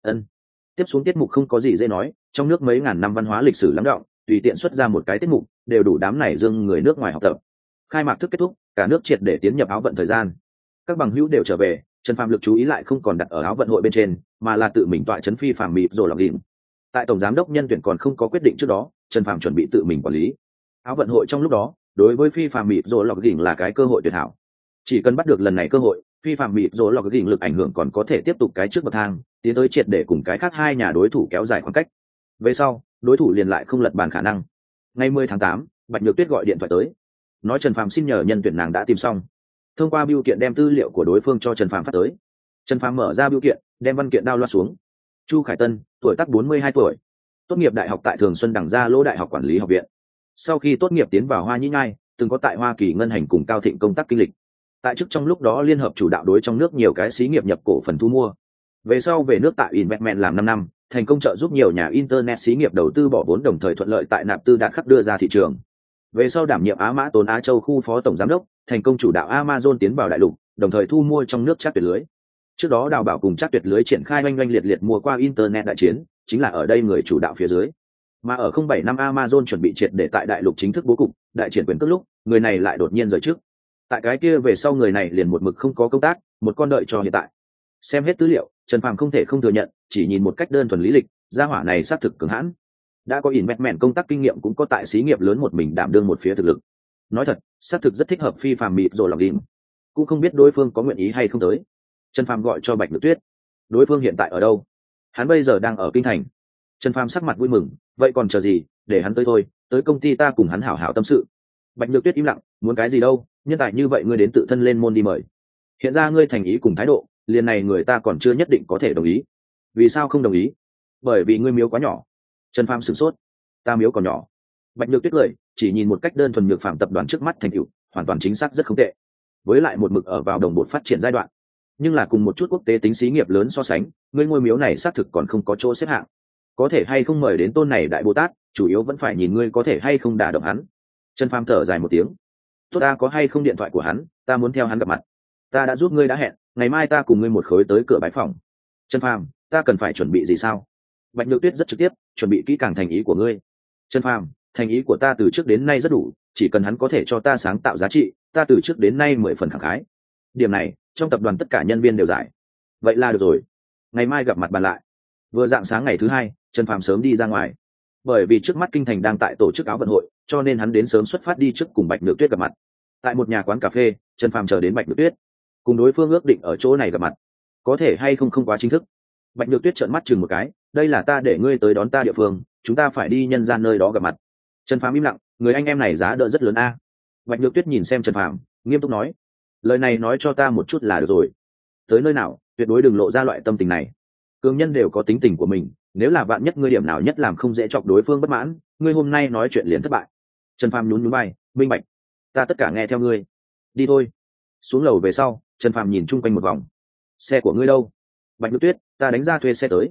Tiếp xuống tiết mục không có gì dễ nói, trong nước mấy ngàn năm văn hóa lịch sử lắng đọng, tùy tiện xuất ra một cái tiết mục đều đủ đám này dương người nước ngoài học tập. Khai mạc thức kết thúc, cả nước triệt để tiến nhập áo vận thời gian. Các bằng hữu đều trở về, Trần Phàm lực chú ý lại không còn đặt ở áo vận hội bên trên, mà là tự mình tọa chấn phi phàm mịp rồi lọc đỉnh. Tại tổng giám đốc nhân tuyển còn không có quyết định trước đó, Trần Phàm chuẩn bị tự mình quản lý áo vận hội. Trong lúc đó, đối với phi phàm mịp rồi lọc đỉnh là cái cơ hội tuyệt hảo. Chỉ cần bắt được lần này cơ hội, phi phàm mịp rồi lọc đỉnh lực ảnh hưởng còn có thể tiếp tục cái trước bậc thang, tiến tới triệt để cùng cái khác hai nhà đối thủ kéo dài khoảng cách. Về sau, đối thủ liền lại không lật bàn khả năng. Ngày 10 tháng 8, Bạch Nhược Tuyết gọi điện thoại tới, nói Trần Phàm xin nhờ nhân tuyển nàng đã tìm xong. Thông qua bưu kiện đem tư liệu của đối phương cho Trần Phàm phát tới. Trần Phàm mở ra bưu kiện, đem văn kiện download xuống. Chu Khải Tân, tuổi tác 42 tuổi, tốt nghiệp đại học tại Thường Xuân Đằng Gia Lỗ Đại học Quản lý học viện. Sau khi tốt nghiệp tiến vào Hoa Nhĩ Nhai, từng có tại Hoa Kỳ ngân hành cùng Cao Thịnh công tác kinh lịch. Tại chức trong lúc đó liên hợp chủ đạo đối trong nước nhiều cái xí nghiệp nhập cổ phần thu mua. Về sau về nước tại Investment làm 5 năm, thành công trợ giúp nhiều nhà internet xí nghiệp đầu tư bỏ vốn, đồng thời thuận lợi tại nạp tư đạt khắp đưa ra thị trường. Về sau đảm nhiệm Á Mã Tồn Á Châu khu phó tổng giám đốc, thành công chủ đạo Amazon tiến vào đại lục, đồng thời thu mua trong nước Trác Tuyệt lưới. Trước đó Đào Bảo cùng Trác Tuyệt lưới triển khai oanh oanh liệt liệt mua qua internet đại chiến, chính là ở đây người chủ đạo phía dưới. Mà ở 07 năm Amazon chuẩn bị triệt để tại đại lục chính thức bố cục, đại triển quyền cước lúc, người này lại đột nhiên rời trước. Tại cái kia về sau người này liền một mực không có công tác, một con đợi cho hiện tại. Xem hết tư liệu, Trần Phàm không thể không thừa nhận, chỉ nhìn một cách đơn thuần lý lịch, gia hỏa này xác thực cường hãn. Đã có investment công tác kinh nghiệm, cũng có tại xí nghiệp lớn một mình đảm đương một phía thực lực. Nói thật, xác thực rất thích hợp phi phàm mịt rồi lọc đỉnh. Cũng không biết đối phương có nguyện ý hay không tới. Trần Phàm gọi cho Bạch Nhược Tuyết. Đối phương hiện tại ở đâu? Hắn bây giờ đang ở kinh thành. Trần Phàm sắc mặt vui mừng, vậy còn chờ gì, để hắn tới thôi, tới công ty ta cùng hắn hảo hảo tâm sự. Bạch Nhược Tuyết im lặng, muốn cái gì đâu, nhân tài như vậy ngươi đến tự thân lên môn đi mời. Hiện ra ngươi thành ý cùng thái độ, liền này người ta còn chưa nhất định có thể đồng ý. Vì sao không đồng ý? Bởi vì ngươi miếu quá nhỏ. Trần Phàm sửng sốt. Ta miếu còn nhỏ? Bạch Nhược Tuyết cười, chỉ nhìn một cách đơn thuần nhược phàm tập đoàn trước mắt thành tựu, hoàn toàn chính xác rất không tệ. Với lại một mực ở vào đồng bộ phát triển giai đoạn, nhưng là cùng một chút quốc tế tính xí nghiệp lớn so sánh, ngươi ngôi miếu này xác thực còn không có chỗ xếp hạng. Có thể hay không mời đến tôn này đại Bồ Tát, chủ yếu vẫn phải nhìn ngươi có thể hay không đả động hắn. Trần Phàm thở dài một tiếng. Tốt, ta có hay không điện thoại của hắn, ta muốn theo hắn gặp mặt. Ta đã giúp ngươi đã hẹn, ngày mai ta cùng ngươi một khối tới cửa bái phòng. Trần Phàm, ta cần phải chuẩn bị gì sao? Bạch Nhược Tuyết rất trực tiếp, chuẩn bị kỹ càng thành ý của ngươi. Trần Phàm, thành ý của ta từ trước đến nay rất đủ, chỉ cần hắn có thể cho ta sáng tạo giá trị, ta từ trước đến nay 10 phần khẳng khái. Điểm này, trong tập đoàn tất cả nhân viên đều giải. Vậy là được rồi. Ngày mai gặp mặt bàn lại. Vừa dạng sáng ngày thứ hai, Trần Phàm sớm đi ra ngoài. Bởi vì trước mắt kinh thành đang tại tổ chức áo vận hội, cho nên hắn đến sớm xuất phát đi trước cùng Bạch Nhược Tuyết gặp mặt. Tại một nhà quán cà phê, Trần Phàm chờ đến Bạch Nhược Tuyết, cùng đối phương ước định ở chỗ này gặp mặt. Có thể hay không không quá chính thức. Bạch Nhược Tuyết trợn mắt chừng một cái, đây là ta để ngươi tới đón ta địa phương, chúng ta phải đi nhân gian nơi đó gặp mặt. Trần Phàm im lặng, người anh em này giá đỡ rất lớn a. Bạch Nhược Tuyết nhìn xem Trần Phàm, nghiêm túc nói, lời này nói cho ta một chút là được rồi. Tới nơi nào, tuyệt đối đừng lộ ra loại tâm tình này. Cường nhân đều có tính tình của mình, nếu là vạn nhất ngươi điểm nào nhất làm không dễ chọc đối phương bất mãn, ngươi hôm nay nói chuyện liền thất bại. Trần Phàm nhún nhún vai, minh bạch, ta tất cả nghe theo ngươi. Đi thôi. Xuống lầu về sau, Trần Phàm nhìn chung quanh một vòng. Xe của ngươi đâu? Bạch Nhược Tuyết, ta đánh ra thuê xe tới.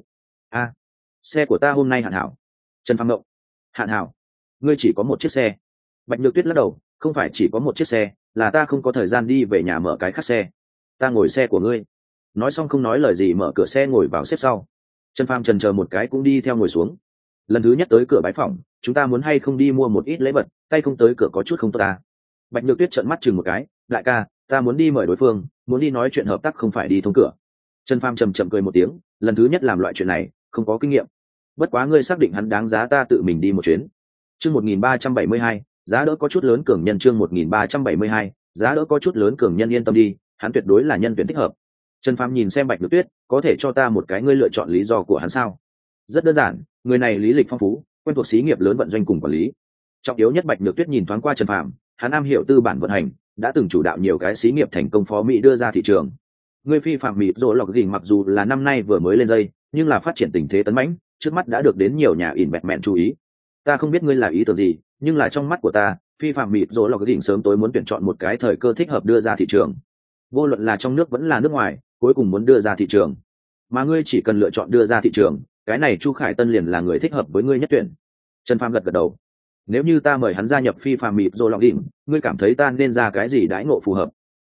Xe của ta hôm nay hạn hảo. Trần Phàm ngộng. Hạn hảo? Ngươi chỉ có một chiếc xe? Bạch Nhược Tuyết lắc đầu, không phải chỉ có một chiếc xe, là ta không có thời gian đi về nhà mở cái khác xe. Ta ngồi xe của ngươi. Nói xong không nói lời gì, mở cửa xe ngồi vào xếp sau. Trần Phàm chần chờ một cái cũng đi theo ngồi xuống. Lần thứ nhất tới cửa bái phòng, chúng ta muốn hay không đi mua một ít lễ vật, tay không tới cửa có chút không tốt ta. Bạch Nhược Tuyết trợn mắt chừng một cái, đại ca, ta muốn đi mời đối phương, muốn đi nói chuyện hợp tác không phải đi thông cửa. Trần Phàm chầm chậm cười một tiếng, lần thứ nhất làm loại chuyện này, không có kinh nghiệm. Bất quá ngươi xác định hắn đáng giá ta tự mình đi một chuyến. Chương 1372, giá đỡ có chút lớn cường nhân. Chương 1372, giá đỡ có chút lớn cường nhân, yên tâm đi, hắn tuyệt đối là nhân tuyển thích hợp. Trần Phàm nhìn xem Bạch Nhược Tuyết, có thể cho ta một cái ngươi lựa chọn lý do của hắn sao? Rất đơn giản, người này lý lịch phong phú, quen thuộc xí nghiệp lớn vận doanh cùng quản lý. Trọng yếu nhất, Bạch Nhược Tuyết nhìn thoáng qua Trần Phàm, hắn am hiểu tư bản vận hành, đã từng chủ đạo nhiều cái xí nghiệp thành công phó mỹ đưa ra thị trường. Người phi phạm mịt rồi lọc gỉnh mặc dù là năm nay vừa mới lên dây, nhưng là phát triển tình thế tấn mãnh, trước mắt đã được đến nhiều nhà investment chú ý. Ta không biết ngươi là ý tưởng gì, nhưng là trong mắt của ta, phi phạm mịt rồi lọc gỉnh sớm tối muốn tuyển chọn một cái thời cơ thích hợp đưa ra thị trường. Vô luận là trong nước vẫn là nước ngoài, cuối cùng muốn đưa ra thị trường. Mà ngươi chỉ cần lựa chọn đưa ra thị trường, cái này Chu Khải Tân liền là người thích hợp với ngươi nhất tuyển. Trần Phàm gật gật đầu. Nếu như ta mời hắn gia nhập phi phàm mịt rồi lọc đỉnh, ngươi cảm thấy ta nên ra cái gì đãi ngộ phù hợp?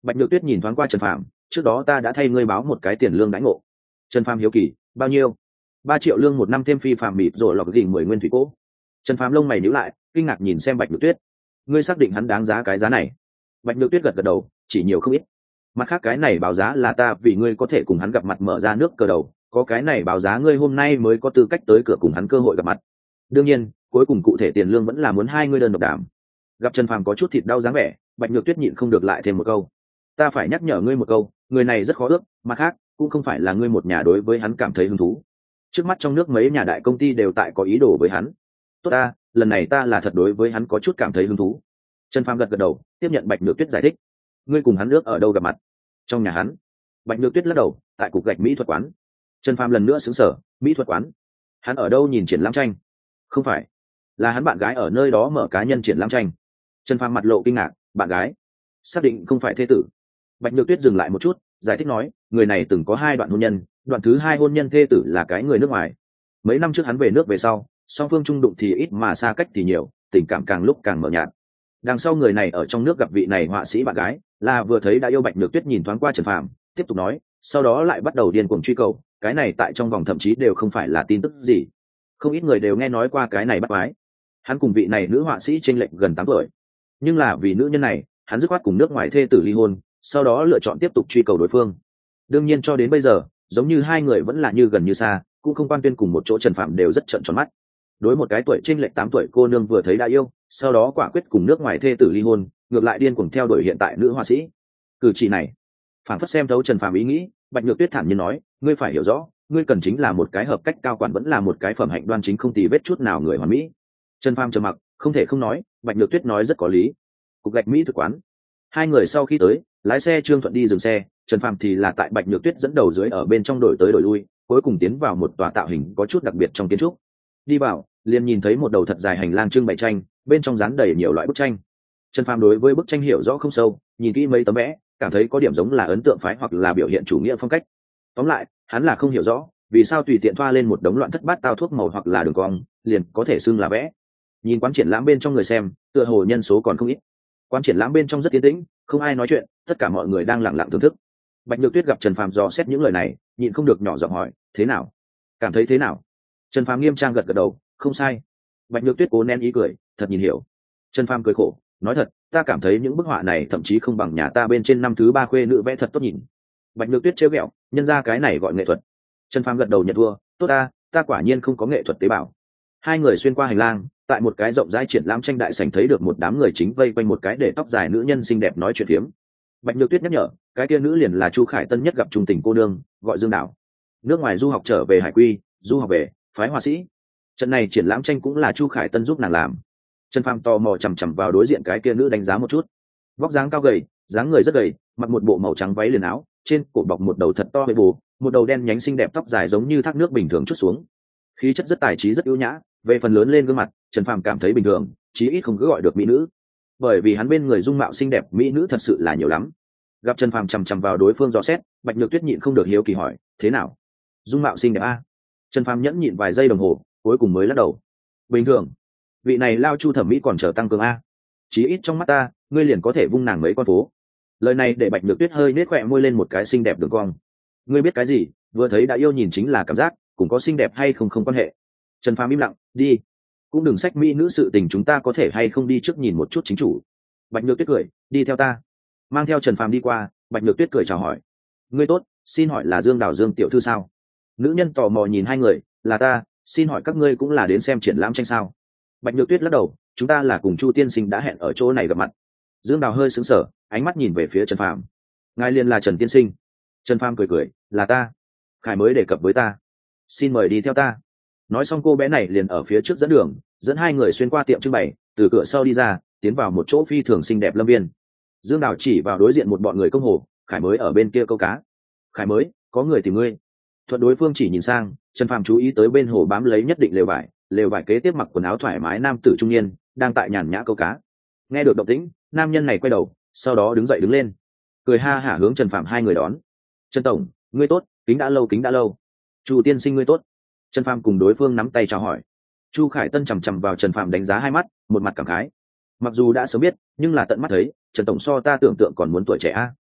Bạch Nhược Tuyết nhìn thoáng qua Trần Phàm, trước đó ta đã thay ngươi báo một cái tiền lương đãi ngộ. Trần Phàm hiếu kỳ, bao nhiêu? 3 triệu lương một năm thêm phi phạm mịt rồi lọc gỉnh 10 nguyên thủy cố. Trần Phàm lông mày nhíu lại, kinh ngạc nhìn xem Bạch Nhược Tuyết. Ngươi xác định hắn đáng giá cái giá này? Bạch Nhược Tuyết gật gật đầu, chỉ nhiều không ít. Mặt khác cái này báo giá là ta vì ngươi có thể cùng hắn gặp mặt mở ra nước cờ đầu, có cái này báo giá ngươi hôm nay mới có tư cách tới cửa cùng hắn cơ hội gặp mặt. Đương nhiên, cuối cùng cụ thể tiền lương vẫn là muốn hai ngươi đơn độc đảm. Gặp Trần Phàm có chút thịt đau dáng vẻ, Bạch Nhược Tuyết nhịn không được lại thêm một câu. Ta phải nhắc nhở ngươi một câu, người này rất khó ước, mặt khác cũng không phải là ngươi một nhà đối với hắn cảm thấy hứng thú. Trước mắt trong nước mấy nhà đại công ty đều tại có ý đồ với hắn. Tốt ta, lần này ta là thật đối với hắn có chút cảm thấy hứng thú. Trần Phàm gật gật đầu, tiếp nhận Bạch Nhược Tuyết giải thích. Ngươi cùng hắn ước ở đâu gặp mặt? Trong nhà hắn. Bạch Nhược Tuyết lắc đầu, tại cục gạch mỹ thuật quán. Trần Phàm lần nữa sững sờ, mỹ thuật quán? Hắn ở đâu nhìn triển lãm tranh? Không phải, là hắn bạn gái ở nơi đó mở cá nhân triển lãm tranh. Trần Phàm mặt lộ kinh ngạc, bạn gái? Xác định không phải thê tử. Bạch Nhược Tuyết dừng lại một chút, giải thích nói, người này từng có 2 đoạn hôn nhân, đoạn thứ 2 hôn nhân thê tử là cái người nước ngoài. Mấy năm trước hắn về nước về sau, song phương chung đụng thì ít mà xa cách thì nhiều, tình cảm càng lúc càng mờ nhạt. Đằng sau người này ở trong nước gặp vị này họa sĩ bạn gái, là vừa thấy đã yêu. Bạch Nhược Tuyết nhìn thoáng qua Trần Phàm, tiếp tục nói, sau đó lại bắt đầu điên cuồng truy cầu, cái này tại trong vòng thậm chí đều không phải là tin tức gì. Không ít người đều nghe nói qua cái này bắt quái. Hắn cùng vị này nữ họa sĩ chênh lệch gần 8 tuổi, nhưng là vì nữ nhân này, hắn dứt khoát cùng nước ngoài thê tử ly hôn, sau đó lựa chọn tiếp tục truy cầu đối phương. Đương nhiên cho đến bây giờ, giống như hai người vẫn là như gần như xa, cũng không quan tuyên cùng một chỗ. Trần Phạm đều rất trợn tròn mắt. Đối một cái tuổi chênh lệch 8 tuổi cô nương vừa thấy đã yêu, sau đó quả quyết cùng nước ngoài thê tử ly hôn, ngược lại điên cuồng theo đuổi hiện tại nữ họa sĩ. Cử chỉ này, phản phất xem thấu Trần Phạm ý nghĩ. Bạch Nhược Tuyết thản nhiên nói, ngươi phải hiểu rõ, ngươi cần chính là một cái hợp cách cao quản, vẫn là một cái phẩm hạnh đoan chính không tì vết chút nào người hoàn mỹ. Trần Phàm trầm mặc, không thể không nói, Bạch Nhược Tuyết nói rất có lý. Cục gạch mỹ thực quán. Hai người sau khi tới, lái xe Trương Thuận đi dừng xe, Trần Phàm thì là tại Bạch Nhược Tuyết dẫn đầu dưới ở bên trong đổi tới đổi lui, cuối cùng tiến vào một tòa tạo hình có chút đặc biệt trong kiến trúc. Đi vào, liền nhìn thấy một đầu thật dài hành lang trưng bày tranh, bên trong dán đầy nhiều loại bức tranh. Trần Phàm đối với bức tranh hiểu rõ không sâu, nhìn kỹ mấy tấm vẽ, cảm thấy có điểm giống là ấn tượng phái hoặc là biểu hiện chủ nghĩa phong cách. Tóm lại, hắn là không hiểu rõ, vì sao tùy tiện thoa lên một đống loạn thất bát tao thuốc màu hoặc là đường cong, liền có thể xưng là vẽ. Nhìn quán triển lãm bên trong người xem, tựa hồ nhân số còn không ít. Quán triển lãm bên trong rất yên tĩnh, không ai nói chuyện, tất cả mọi người đang lặng lặng thưởng thức. Bạch Nhược Tuyết gặp Trần Phàm dò xét những lời này, nhịn không được nhỏ giọng hỏi, thế nào? Cảm thấy thế nào? Trần Phàm nghiêm trang gật gật đầu, không sai. Bạch Nhược Tuyết cố nén ý cười, thật nhìn hiểu. Trần Phàm cười khổ, nói thật, ta cảm thấy những bức họa này thậm chí không bằng nhà ta bên trên năm thứ 3 khuê nữ vẽ thật tốt nhìn. Bạch Nhược Tuyết trêu ghẹo, nhân ra cái này gọi nghệ thuật. Trần Phàm gật đầu nhận thua, tốt ta quả nhiên không có nghệ thuật tế bào. Hai người xuyên qua hành lang, tại một cái rộng rãi triển lãm tranh đại sảnh thấy được một đám người chính vây quanh một cái để tóc dài nữ nhân xinh đẹp nói chuyện phiếm. Bạch Nhược Tuyết nhắc nhở, cái kia nữ liền là Chu Khải Tân nhất gặp trung tình cô nương, gọi Dương Đảo. Nước ngoài du học trở về Hải Quy, du học về, phái họa sĩ. Trận này triển lãm tranh cũng là Chu Khải Tân giúp nàng làm. Trần Phàm tò mò chằm chằm vào đối diện cái kia nữ đánh giá một chút. Vóc dáng cao gầy, dáng người rất gầy, mặc một bộ màu trắng váy liền áo, trên cổ bọc một đầu thật to bê bù, một đầu đen nhánh xinh đẹp tóc dài giống như thác nước bình thường chút xuống. Khí chất rất tài trí rất ưu nhã, về phần lớn lên gương mặt, Trần Phàm cảm thấy bình thường, chí ít không cứ gọi được mỹ nữ. Bởi vì hắn bên người dung mạo xinh đẹp mỹ nữ thật sự là nhiều lắm. Gặp Trần Phàm chằm chằm vào đối phương dò xét, Bạch Nhược Tuyết nhịn không được hiếu kỳ hỏi, thế nào? Dung mạo xinh đẹp a? Trần Phàm nhẫn nhịn vài giây đồng hồ, cuối cùng mới lắc đầu. Bình thường. Vị này lao Chu thẩm mỹ còn chờ tăng cường a. Chí ít trong mắt ta, ngươi liền có thể vung nàng mấy con phố. Lời này để Bạch Nhược Tuyết hơi nết khóe môi lên một cái xinh đẹp đường cong. Ngươi biết cái gì, vừa thấy đã yêu nhìn chính là cảm giác, cũng có xinh đẹp hay không không quan hệ. Trần Phàm im lặng, đi. Cũng đừng sách mỹ nữ sự tình, chúng ta có thể hay không đi trước nhìn một chút chính chủ. Bạch Nhược Tuyết cười, đi theo ta. Mang theo Trần Phàm đi qua, Bạch Nhược Tuyết cười chào hỏi. Ngươi tốt, xin hỏi là Dương Đào Dương tiểu thư sao? Nữ nhân tò mò nhìn hai người, là ta, xin hỏi các ngươi cũng là đến xem triển lãm tranh sao? Bạch Nhược Tuyết lắc đầu, chúng ta là cùng Chu tiên sinh đã hẹn ở chỗ này gặp mặt. Dương Đào hơi sững sờ, ánh mắt nhìn về phía Trần Phàm. Ngài liền là Trần tiên sinh? Trần Phàm cười cười, là ta. Khải mới đề cập với ta, xin mời đi theo ta. Nói xong cô bé này liền ở phía trước dẫn đường, dẫn hai người xuyên qua tiệm trưng bày, từ cửa sau đi ra, tiến vào một chỗ phi thường xinh đẹp lâm viên. Dương Đào chỉ vào đối diện một bọn người công hồ, Khải mới ở bên kia câu cá. Khải mới, có người tìm ngươi. Thuận đối phương chỉ nhìn sang, Trần Phàm chú ý tới bên hồ bám lấy nhất định lều vải kế tiếp mặc quần áo thoải mái nam tử trung niên, đang tại nhàn nhã câu cá. Nghe được động tĩnh, nam nhân này quay đầu, sau đó đứng dậy đứng lên, cười ha hả hướng Trần Phàm hai người đón. Trần tổng, ngươi tốt, kính đã lâu. Chu tiên sinh ngươi tốt. Trần Phàm cùng đối phương nắm tay chào hỏi. Chu Khải Tân chằm chằm vào Trần Phàm đánh giá hai mắt, một mặt cảm khái. Mặc dù đã sớm biết, nhưng là tận mắt thấy, Trần tổng so ta tưởng tượng còn muốn tuổi trẻ a.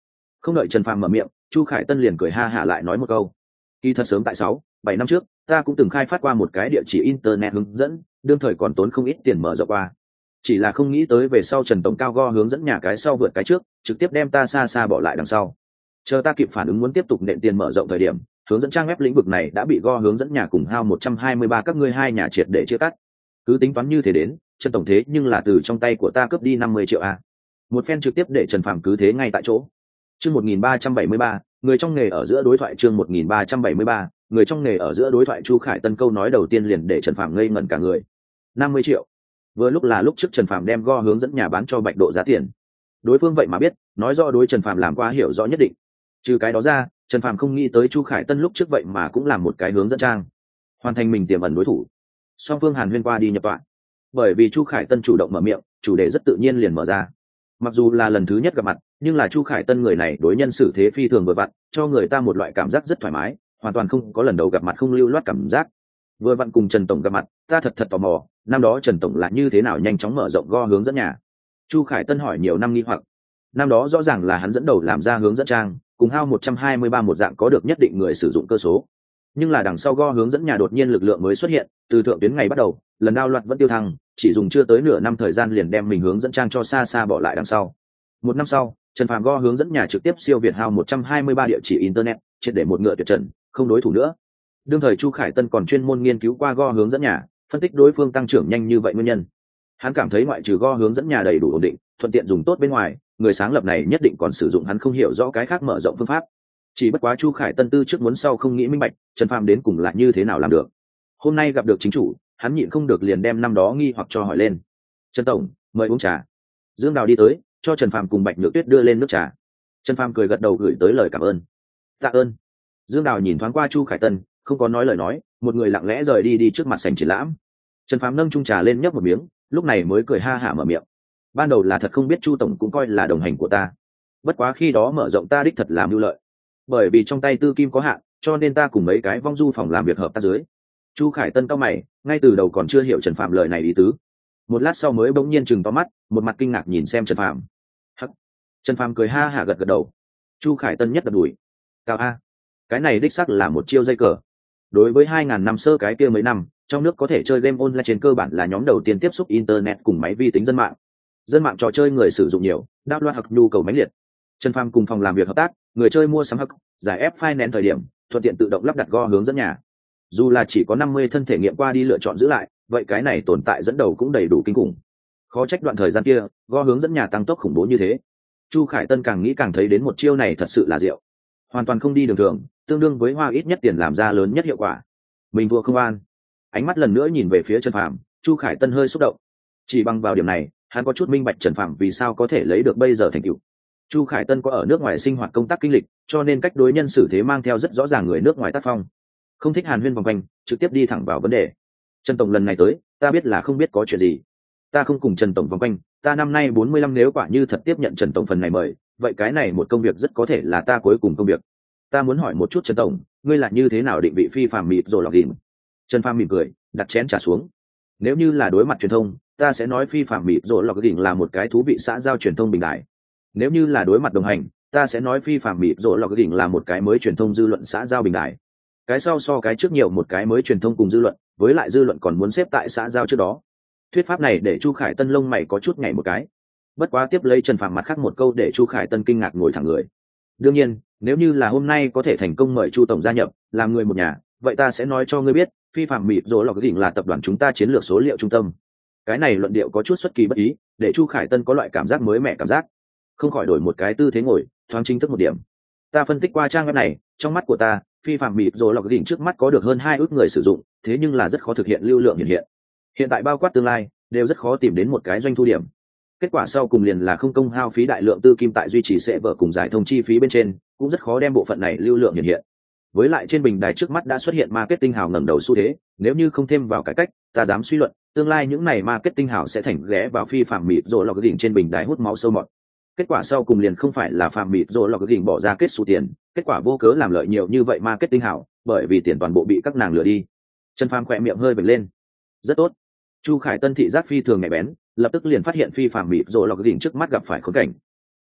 Không đợi Trần Phàm mở miệng, Chu Khải Tân liền cười ha hả lại nói một câu: kỳ thật sớm tại 6-7 năm trước ta cũng từng khai phát qua một cái địa chỉ internet hướng dẫn, đương thời còn tốn không ít tiền mở rộng qua. Chỉ là không nghĩ tới về sau Trần tổng cao go hướng dẫn nhà cái sau vượt cái trước, trực tiếp đem ta xa xa bỏ lại đằng sau. Chờ ta kịp phản ứng muốn tiếp tục nện tiền mở rộng thời điểm, hướng dẫn trang web lĩnh vực này đã bị go hướng dẫn nhà cùng hao 123 các ngươi hai nhà triệt để chia cắt. Cứ tính toán như thế đến, Trần tổng thế nhưng là từ trong tay của ta cướp đi 50 triệu a. Một phen trực tiếp để Trần Phàm cứ thế ngay tại chỗ. Chương 1373, người trong nghề ở giữa đối thoại. Chương 1373, người trong nghề ở giữa đối thoại. Chu Khải Tân câu nói đầu tiên liền để Trần Phàm ngây ngẩn cả người. 50 triệu. Vừa lúc là lúc trước Trần Phàm đem go hướng dẫn nhà bán cho Bạch Độ giá tiền. Đối phương vậy mà biết, nói rõ đối Trần Phàm làm quá hiểu rõ nhất định. Trừ cái đó ra, Trần Phàm không nghĩ tới Chu Khải Tân lúc trước vậy mà cũng làm một cái hướng dẫn trang, hoàn thành mình tiềm ẩn đối thủ. Song phương hàn huyên qua đi nhập tọa. Bởi vì Chu Khải Tân chủ động mở miệng, chủ đề rất tự nhiên liền mở ra. Mặc dù là lần thứ nhất gặp mặt, nhưng là Chu Khải Tân người này đối nhân xử thế phi thường vừa vặn, cho người ta một loại cảm giác rất thoải mái, hoàn toàn không có lần đầu gặp mặt không lưu loát cảm giác. Vừa vặn cùng Trần tổng gặp mặt, ta thật tò mò, năm đó Trần tổng là như thế nào nhanh chóng mở rộng go hướng dẫn nhà. Chu Khải Tân hỏi nhiều năm nghi hoặc. Năm đó rõ ràng là hắn dẫn đầu làm ra hướng dẫn trang, cùng hao 123 một dạng có được nhất định người sử dụng cơ số. Nhưng là đằng sau go hướng dẫn nhà đột nhiên lực lượng mới xuất hiện, từ thượng tuyến ngày bắt đầu, lần đao loạt vẫn tiêu thăng, chỉ dùng chưa tới nửa năm thời gian liền đem mình hướng dẫn trang cho xa xa bỏ lại đằng sau. Một năm sau, Trần Phàm go hướng dẫn nhà trực tiếp siêu việt hao 123 địa chỉ internet, triệt để một ngựa tuyệt trần, không đối thủ nữa. Đương thời Chu Khải Tân còn chuyên môn nghiên cứu qua go hướng dẫn nhà, phân tích đối phương tăng trưởng nhanh như vậy nguyên nhân. Hắn cảm thấy ngoại trừ go hướng dẫn nhà đầy đủ ổn định, thuận tiện dùng tốt bên ngoài, người sáng lập này nhất định còn sử dụng hắn không hiểu rõ cái khác mở rộng phương pháp. Chỉ bất quá Chu Khải Tân tư trước muốn sau không nghĩ minh bạch, Trần Phàm đến cùng là như thế nào làm được. Hôm nay gặp được chính chủ, hắn nhịn không được liền đem năm đó nghi hoặc cho hỏi lên. Trần tổng, mời uống trà. Dương Đào đi tới, cho Trần Phàm cùng Bạch Nhược Tuyết đưa lên nước trà. Trần Phàm cười gật đầu gửi tới lời cảm ơn. Tạ ơn. Dương Đào nhìn thoáng qua Chu Khải Tân, không có nói lời nói, một người lặng lẽ rời đi trước mặt sảnh triển lãm. Trần Phàm nâng chung trà lên nhấp một miếng, lúc này mới cười ha hả mở miệng. Ban đầu là thật không biết Chu tổng cũng coi là đồng hành của ta. Bất quá khi đó mở rộng ta đích thật làm mưu lợi. Bởi vì trong tay tư kim có hạn, cho nên ta cùng mấy cái vong du phòng làm việc hợp tác dưới. Chu Khải Tân cau mày, ngay từ đầu còn chưa hiểu Trần Phàm lời này ý tứ. Một lát sau mới bỗng nhiên chừng to mắt, một mặt kinh ngạc nhìn xem Trần Phàm. Hắc. Trần Phàm cười ha hả gật gật đầu. Chu Khải Tân nhất đập đùi. Cao a, cái này đích xác là một chiêu dây cờ. Đối với 2000 năm sơ cái kia mấy năm, trong nước có thể chơi game online trên cơ bản là nhóm đầu tiên tiếp xúc internet cùng máy vi tính dân mạng. Dân mạng trò chơi người sử dụng nhiều, đao loạn hoặc nhu cầu mãnh liệt. Trần Phàm cùng phòng làm việc hợp tác, người chơi mua sắm hắc, giải ép finance thời điểm, thuận tiện tự động lắp đặt go hướng dẫn nhà. Dù là chỉ có 50 thân thể nghiệm qua đi lựa chọn giữ lại, vậy cái này tồn tại dẫn đầu cũng đầy đủ kinh khủng. Khó trách đoạn thời gian kia, go hướng dẫn nhà tăng tốc khủng bố như thế. Chu Khải Tân càng nghĩ càng thấy đến một chiêu này thật sự là diệu. Hoàn toàn không đi đường thường, tương đương với hoa ít nhất tiền làm ra lớn nhất hiệu quả. Mình thua không an. Ánh mắt lần nữa nhìn về phía Trần Phàm, Chu Khải Tân hơi xúc động. Chỉ bằng vào điểm này, hắn có chút minh bạch Trần Phàm vì sao có thể lấy được bây giờ thành tựu. Chu Khải Tân có ở nước ngoài sinh hoạt công tác kinh lịch, cho nên cách đối nhân xử thế mang theo rất rõ ràng người nước ngoài tác phong. Không thích hàn huyên vòng quanh, trực tiếp đi thẳng vào vấn đề. Trần tổng lần này tới, ta biết là không biết có chuyện gì. Ta không cùng Trần tổng vòng quanh, ta năm nay 45 nếu quả như thật tiếp nhận Trần tổng phần này mời, vậy cái này một công việc rất có thể là ta cuối cùng công việc. Ta muốn hỏi một chút Trần tổng, ngươi là như thế nào định vị phi phàm mịt rồi lọc đỉnh? Trần Phàm mỉm cười, đặt chén trà xuống. Nếu như là đối mặt truyền thông, ta sẽ nói phi phàm mịt rồi lọc đỉnh là một cái thú vị xã giao truyền thông bình đại. Nếu như là đối mặt đồng hành, ta sẽ nói phi phàm mịt rồi lọc đỉnh là một cái mới truyền thông dư luận xã giao bình đại. Cái sau so cái trước nhiều một cái mới truyền thông cùng dư luận, với lại dư luận còn muốn xếp tại xã giao trước đó. Thuyết pháp này để Chu Khải Tân lông mày có chút nhảy một cái. Bất quá tiếp lấy Trần Phàm mặt khác một câu để Chu Khải Tân kinh ngạc ngồi thẳng người. Đương nhiên, nếu như là hôm nay có thể thành công mời Chu tổng gia nhập, làm người một nhà, vậy ta sẽ nói cho ngươi biết, phi phạm mịt rồi lọc đỉnh là tập đoàn chúng ta chiến lược số liệu trung tâm. Cái này luận điệu có chút xuất kỳ bất ý, để Chu Khải Tân có loại cảm giác mới mẻ cảm giác. Không khỏi đổi một cái tư thế ngồi, thoáng chính thức một điểm. Ta phân tích qua trang web này, trong mắt của ta, phi phạm mịt rồi lọc đỉnh trước mắt có được hơn 2 ước người sử dụng, thế nhưng là rất khó thực hiện lưu lượng hiện. Hiện tại bao quát tương lai, đều rất khó tìm đến một cái doanh thu điểm. Kết quả sau cùng liền là không công hao phí đại lượng tư kim tại duy trì sẽ vở cùng giải thông chi phí bên trên, cũng rất khó đem bộ phận này lưu lượng hiện. Với lại trên bình đài trước mắt đã xuất hiện marketing hào ngẩng đầu xu thế, nếu như không thêm vào cải cách, ta dám suy luận, tương lai những này marketing hào sẽ thành ghé vào phi phạm mịt rồi lọc đỉnh trên bình đài hút máu sâu mọt. Kết quả sau cùng liền không phải là phạm mịt rồi lọc đỉnh bỏ ra kết số tiền, kết quả vô cớ làm lợi nhiều như vậy marketing hào, bởi vì tiền toàn bộ bị các nàng lừa đi. Trần Phàm khỏe miệng hơi bật lên. Rất tốt. Chu Khải Tân thị giác phi thường nhạy bén, lập tức liền phát hiện phi phạm mịt rồi lọc đỉnh trước mắt gặp phải khốn cảnh.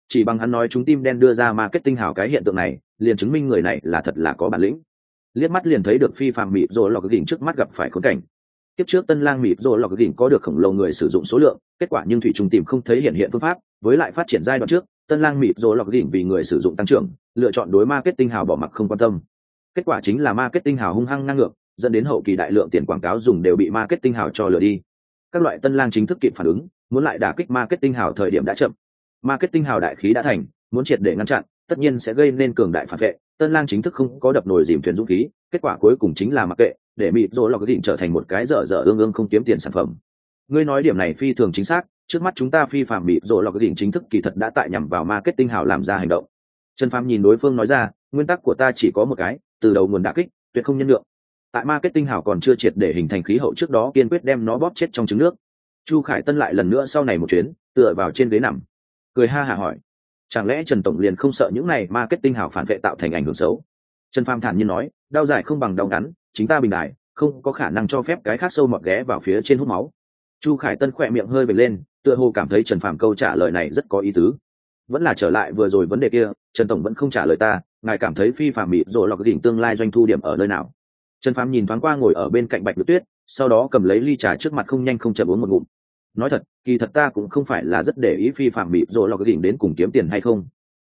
Chỉ bằng hắn nói chúng tim đen đưa ra marketing hào cái hiện tượng này, liền chứng minh người này là thật là có bản lĩnh. Liếc mắt liền thấy được phi phàm mịp rồi lọc đỉnh trước mắt gặp phải khốn cảnh. Tiếp trước Tân Lang mịp rồi lọc đỉnh có được khổng lồ người sử dụng số lượng, kết quả nhưng thủy trùng tìm không thấy hiện phương pháp, với lại phát triển giai đoạn trước, Tân Lang mịp rồi lọc đỉnh vì người sử dụng tăng trưởng, lựa chọn đối marketing hào bỏ mặc không quan tâm. Kết quả chính là marketing hào hung hăng ngang ngược, dẫn đến hậu kỳ đại lượng tiền quảng cáo dùng đều bị marketing hào cho lừa đi. Các loại Tân Lang chính thức kịp phản ứng, muốn lại đả kích marketing hào thời điểm đã chậm. Marketing hào đại khí đã thành, muốn triệt để ngăn chặn, tất nhiên sẽ gây nên cường đại phản vệ. Tân Lang chính thức không có đập nồi dìm thuyền dũng khí, kết quả cuối cùng chính là mặc kệ, để mịp rồi lọc đỉnh trở thành một cái dở dở ương ương không kiếm tiền sản phẩm. Ngươi nói điểm này phi thường chính xác, trước mắt chúng ta phi phạm mịp rồi lọc đỉnh chính thức kỳ thật đã tại nhằm vào marketing hào làm ra hành động. Trần Phàm nhìn đối phương nói ra, nguyên tắc của ta chỉ có một cái, từ đầu nguồn đả kích, tuyệt không nhân lượng. Tại marketing hào còn chưa triệt để hình thành khí hậu trước đó kiên quyết đem nó bóp chết trong trứng nước. Chu Khải Tân lại lần nữa sau này một chuyến, tựa vào trên ghế nằm, cười ha hả hỏi, chẳng lẽ Trần tổng liền không sợ những này marketing hào phản vệ tạo thành ảnh hưởng xấu? Trần Phàm thản nhiên nói, đau dài không bằng đau ngắn, chính ta bình đại, không có khả năng cho phép cái khác sâu mọt ghé vào phía trên hút máu. Chu Khải Tân khỏe miệng hơi vểnh lên, tựa hồ cảm thấy Trần Phàm câu trả lời này rất có ý tứ. Vẫn là trở lại vừa rồi vấn đề kia, Trần tổng vẫn không trả lời ta, ngài cảm thấy phi phàm mịt rồi lọc đỉnh tương lai doanh thu điểm ở nơi nào? Trần Phàm nhìn thoáng qua ngồi ở bên cạnh Bạch Nhược Tuyết, sau đó cầm lấy ly trà trước mặt không nhanh không chậm uống một ngụm. Nói thật, kỳ thật ta cũng không phải là rất để ý phi phàm mịt rồi lọc đỉnh đến cùng kiếm tiền hay không.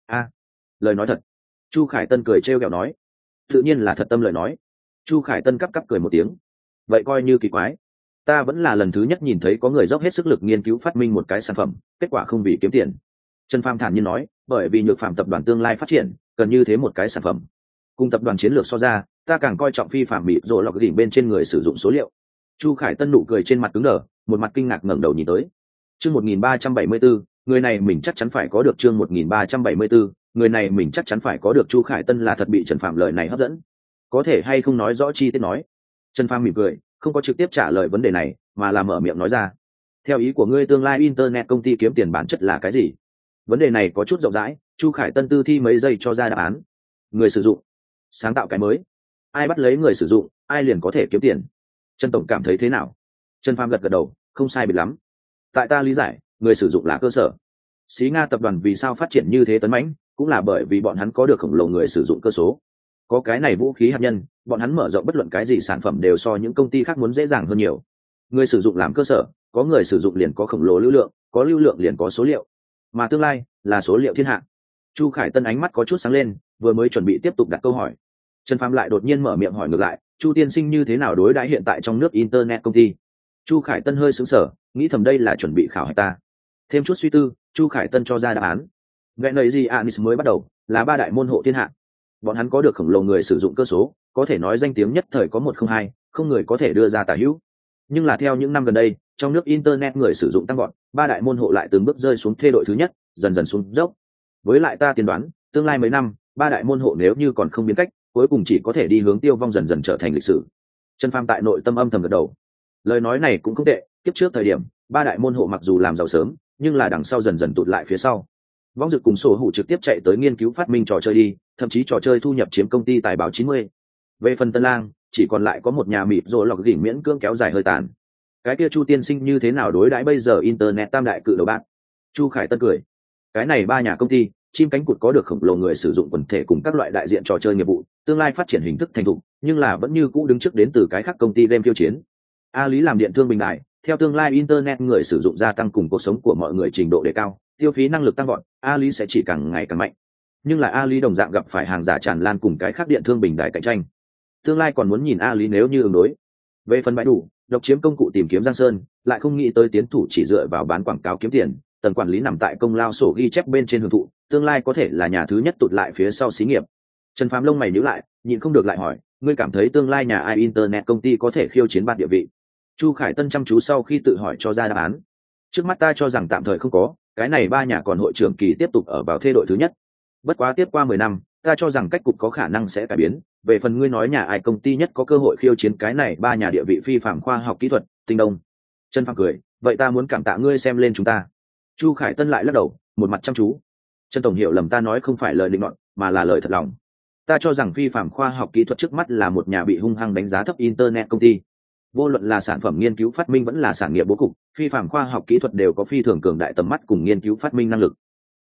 Lời nói thật. Chu Khải Tân cười trêu ghẹo nói. Tự nhiên là thật tâm lời nói. Chu Khải Tân cắp cắp cười một tiếng. Vậy coi như kỳ quái. Ta vẫn là lần thứ nhất nhìn thấy có người dốc hết sức lực nghiên cứu phát minh một cái sản phẩm, kết quả không vì kiếm tiền. Trần Phàm thản nhiên nói, bởi vì nhược phạm tập đoàn tương lai phát triển, cần như thế một cái sản phẩm. Cùng tập đoàn chiến lược so ra, ta càng coi trọng phi phạm mịt rồi lọc đỉnh bên trên người sử dụng số liệu. Chu Khải Tân nụ cười trên mặt cứng đờ, một mặt kinh ngạc ngẩng đầu nhìn tới. Chương 1374, người này mình chắc chắn phải có được. Chương 1374, người này mình chắc chắn phải có được. Chu Khải Tân là thật bị Trần Phàm lời này hấp dẫn. Có thể hay không nói rõ chi tiết nói? Trần Phàm mỉm cười, không có trực tiếp trả lời vấn đề này, mà là mở miệng nói ra. Theo ý của ngươi, tương lai internet công ty kiếm tiền bản chất là cái gì? Vấn đề này có chút rộng rãi, Chu Khải Tân tư thi mấy giây cho ra đáp án. Người sử dụng, sáng tạo cái mới. Ai bắt lấy người sử dụng, ai liền có thể kiếm tiền. Trần tổng cảm thấy thế nào? Trần Phàm gật gật đầu, không sai biệt lắm. Tại ta lý giải, người sử dụng là cơ sở. Xí Nga tập đoàn vì sao phát triển như thế tấn mãnh, cũng là bởi vì bọn hắn có được khổng lồ người sử dụng cơ số. Có cái này vũ khí hạt nhân, bọn hắn mở rộng bất luận cái gì sản phẩm đều so những công ty khác muốn dễ dàng hơn nhiều. Người sử dụng làm cơ sở, có người sử dụng liền có khổng lồ lưu lượng, có lưu lượng liền có số liệu, mà tương lai là số liệu thiên hạ. Chu Khải Tân ánh mắt có chút sáng lên, vừa mới chuẩn bị tiếp tục đặt câu hỏi, Trần Phàm lại đột nhiên mở miệng hỏi ngược lại, Chu tiên sinh như thế nào đối đãi hiện tại trong nước internet công ty? Chu Khải Tân hơi sững sờ, nghĩ thầm đây là chuẩn bị khảo hạch ta. Thêm chút suy tư, Chu Khải Tân cho ra đáp án. Vẹn lời gì Anis mới bắt đầu, là ba đại môn hộ thiên hạ. Bọn hắn có được khổng lồ người sử dụng cơ số, có thể nói danh tiếng nhất thời có 102, không người có thể đưa ra tả hữu. Nhưng là theo những năm gần đây, trong nước internet người sử dụng tăng vọt, ba đại môn hộ lại từng bước rơi xuống thê đội thứ nhất, dần dần xuống dốc. Với lại ta tiên đoán, tương lai mấy năm, ba đại môn hộ nếu như còn không biến cách, cuối cùng chỉ có thể đi hướng tiêu vong, dần dần trở thành lịch sử. Trần Phàm tại nội tâm âm thầm gật đầu. Lời nói này cũng không tệ, tiếp trước thời điểm, ba đại môn hộ mặc dù làm giàu sớm, nhưng là đằng sau dần dần tụt lại phía sau. Vong Dực cùng Sổ Hủ trực tiếp chạy tới nghiên cứu phát minh trò chơi đi, thậm chí trò chơi thu nhập chiếm công ty tài báo 90. Về phần Tân Lang, chỉ còn lại có một nhà mịt rồi lọc đỉnh miễn cưỡng kéo dài hơi tàn. Cái kia Chu tiên sinh như thế nào đối đãi bây giờ internet tam đại cự đầu bạn? Chu Khải Tân cười. Cái này ba nhà công ty, chim cánh cụt có được khổng lồ người sử dụng quần thể cùng các loại đại diện trò chơi nghiệp vụ, tương lai phát triển hình thức thành thục, nhưng là vẫn như cũ đứng trước đến từ cái khác công ty game khiêu chiến. A Lý làm điện thương bình đại, theo tương lai internet người sử dụng gia tăng cùng cuộc sống của mọi người trình độ đề cao, tiêu phí năng lực tăng vọt, A Lý sẽ chỉ càng ngày càng mạnh. Nhưng là A Lý đồng dạng gặp phải hàng giả tràn lan cùng cái khác điện thương bình đại cạnh tranh. Tương lai còn muốn nhìn A Lý nếu như ứng đối. Về phần bãi đủ, độc chiếm công cụ tìm kiếm Giang Sơn, lại không nghĩ tới tiến thủ chỉ dựa vào bán quảng cáo kiếm tiền, tầng quản lý nằm tại công lao sổ ghi chép bên trên hưởng thụ, tương lai có thể là nhà thứ nhất tụt lại phía sau xí nghiệp. Trần Phàm lông mày nhíu lại, nhịn không được lại hỏi, ngươi cảm thấy tương lai nhà ai internet công ty có thể khiêu chiến bạt địa vị? Chu Khải Tân chăm chú sau khi tự hỏi cho ra đáp án. Trước mắt ta cho rằng tạm thời không có, cái này ba nhà còn hội trưởng kỳ tiếp tục ở vào thê đội thứ nhất. Bất quá tiếp qua 10 năm, ta cho rằng cách cục có khả năng sẽ cải biến. Về phần ngươi nói nhà ai công ty nhất có cơ hội khiêu chiến cái này ba nhà địa vị phi phạm khoa học kỹ thuật, Tinh Đông. Trần Phàm cười, vậy ta muốn cảm tạ ngươi xem lên chúng ta. Chu Khải Tân lại lắc đầu, một mặt chăm chú. Trần tổng hiểu lầm, ta nói không phải lời định luận, mà là lời thật lòng. Ta cho rằng phi phạm khoa học kỹ thuật trước mắt là một nhà bị hung hăng đánh giá thấp internet công ty. Vô luận là sản phẩm nghiên cứu phát minh vẫn là sản nghiệp bố cục, phi phạm khoa học kỹ thuật đều có phi thường cường đại tầm mắt cùng nghiên cứu phát minh năng lực.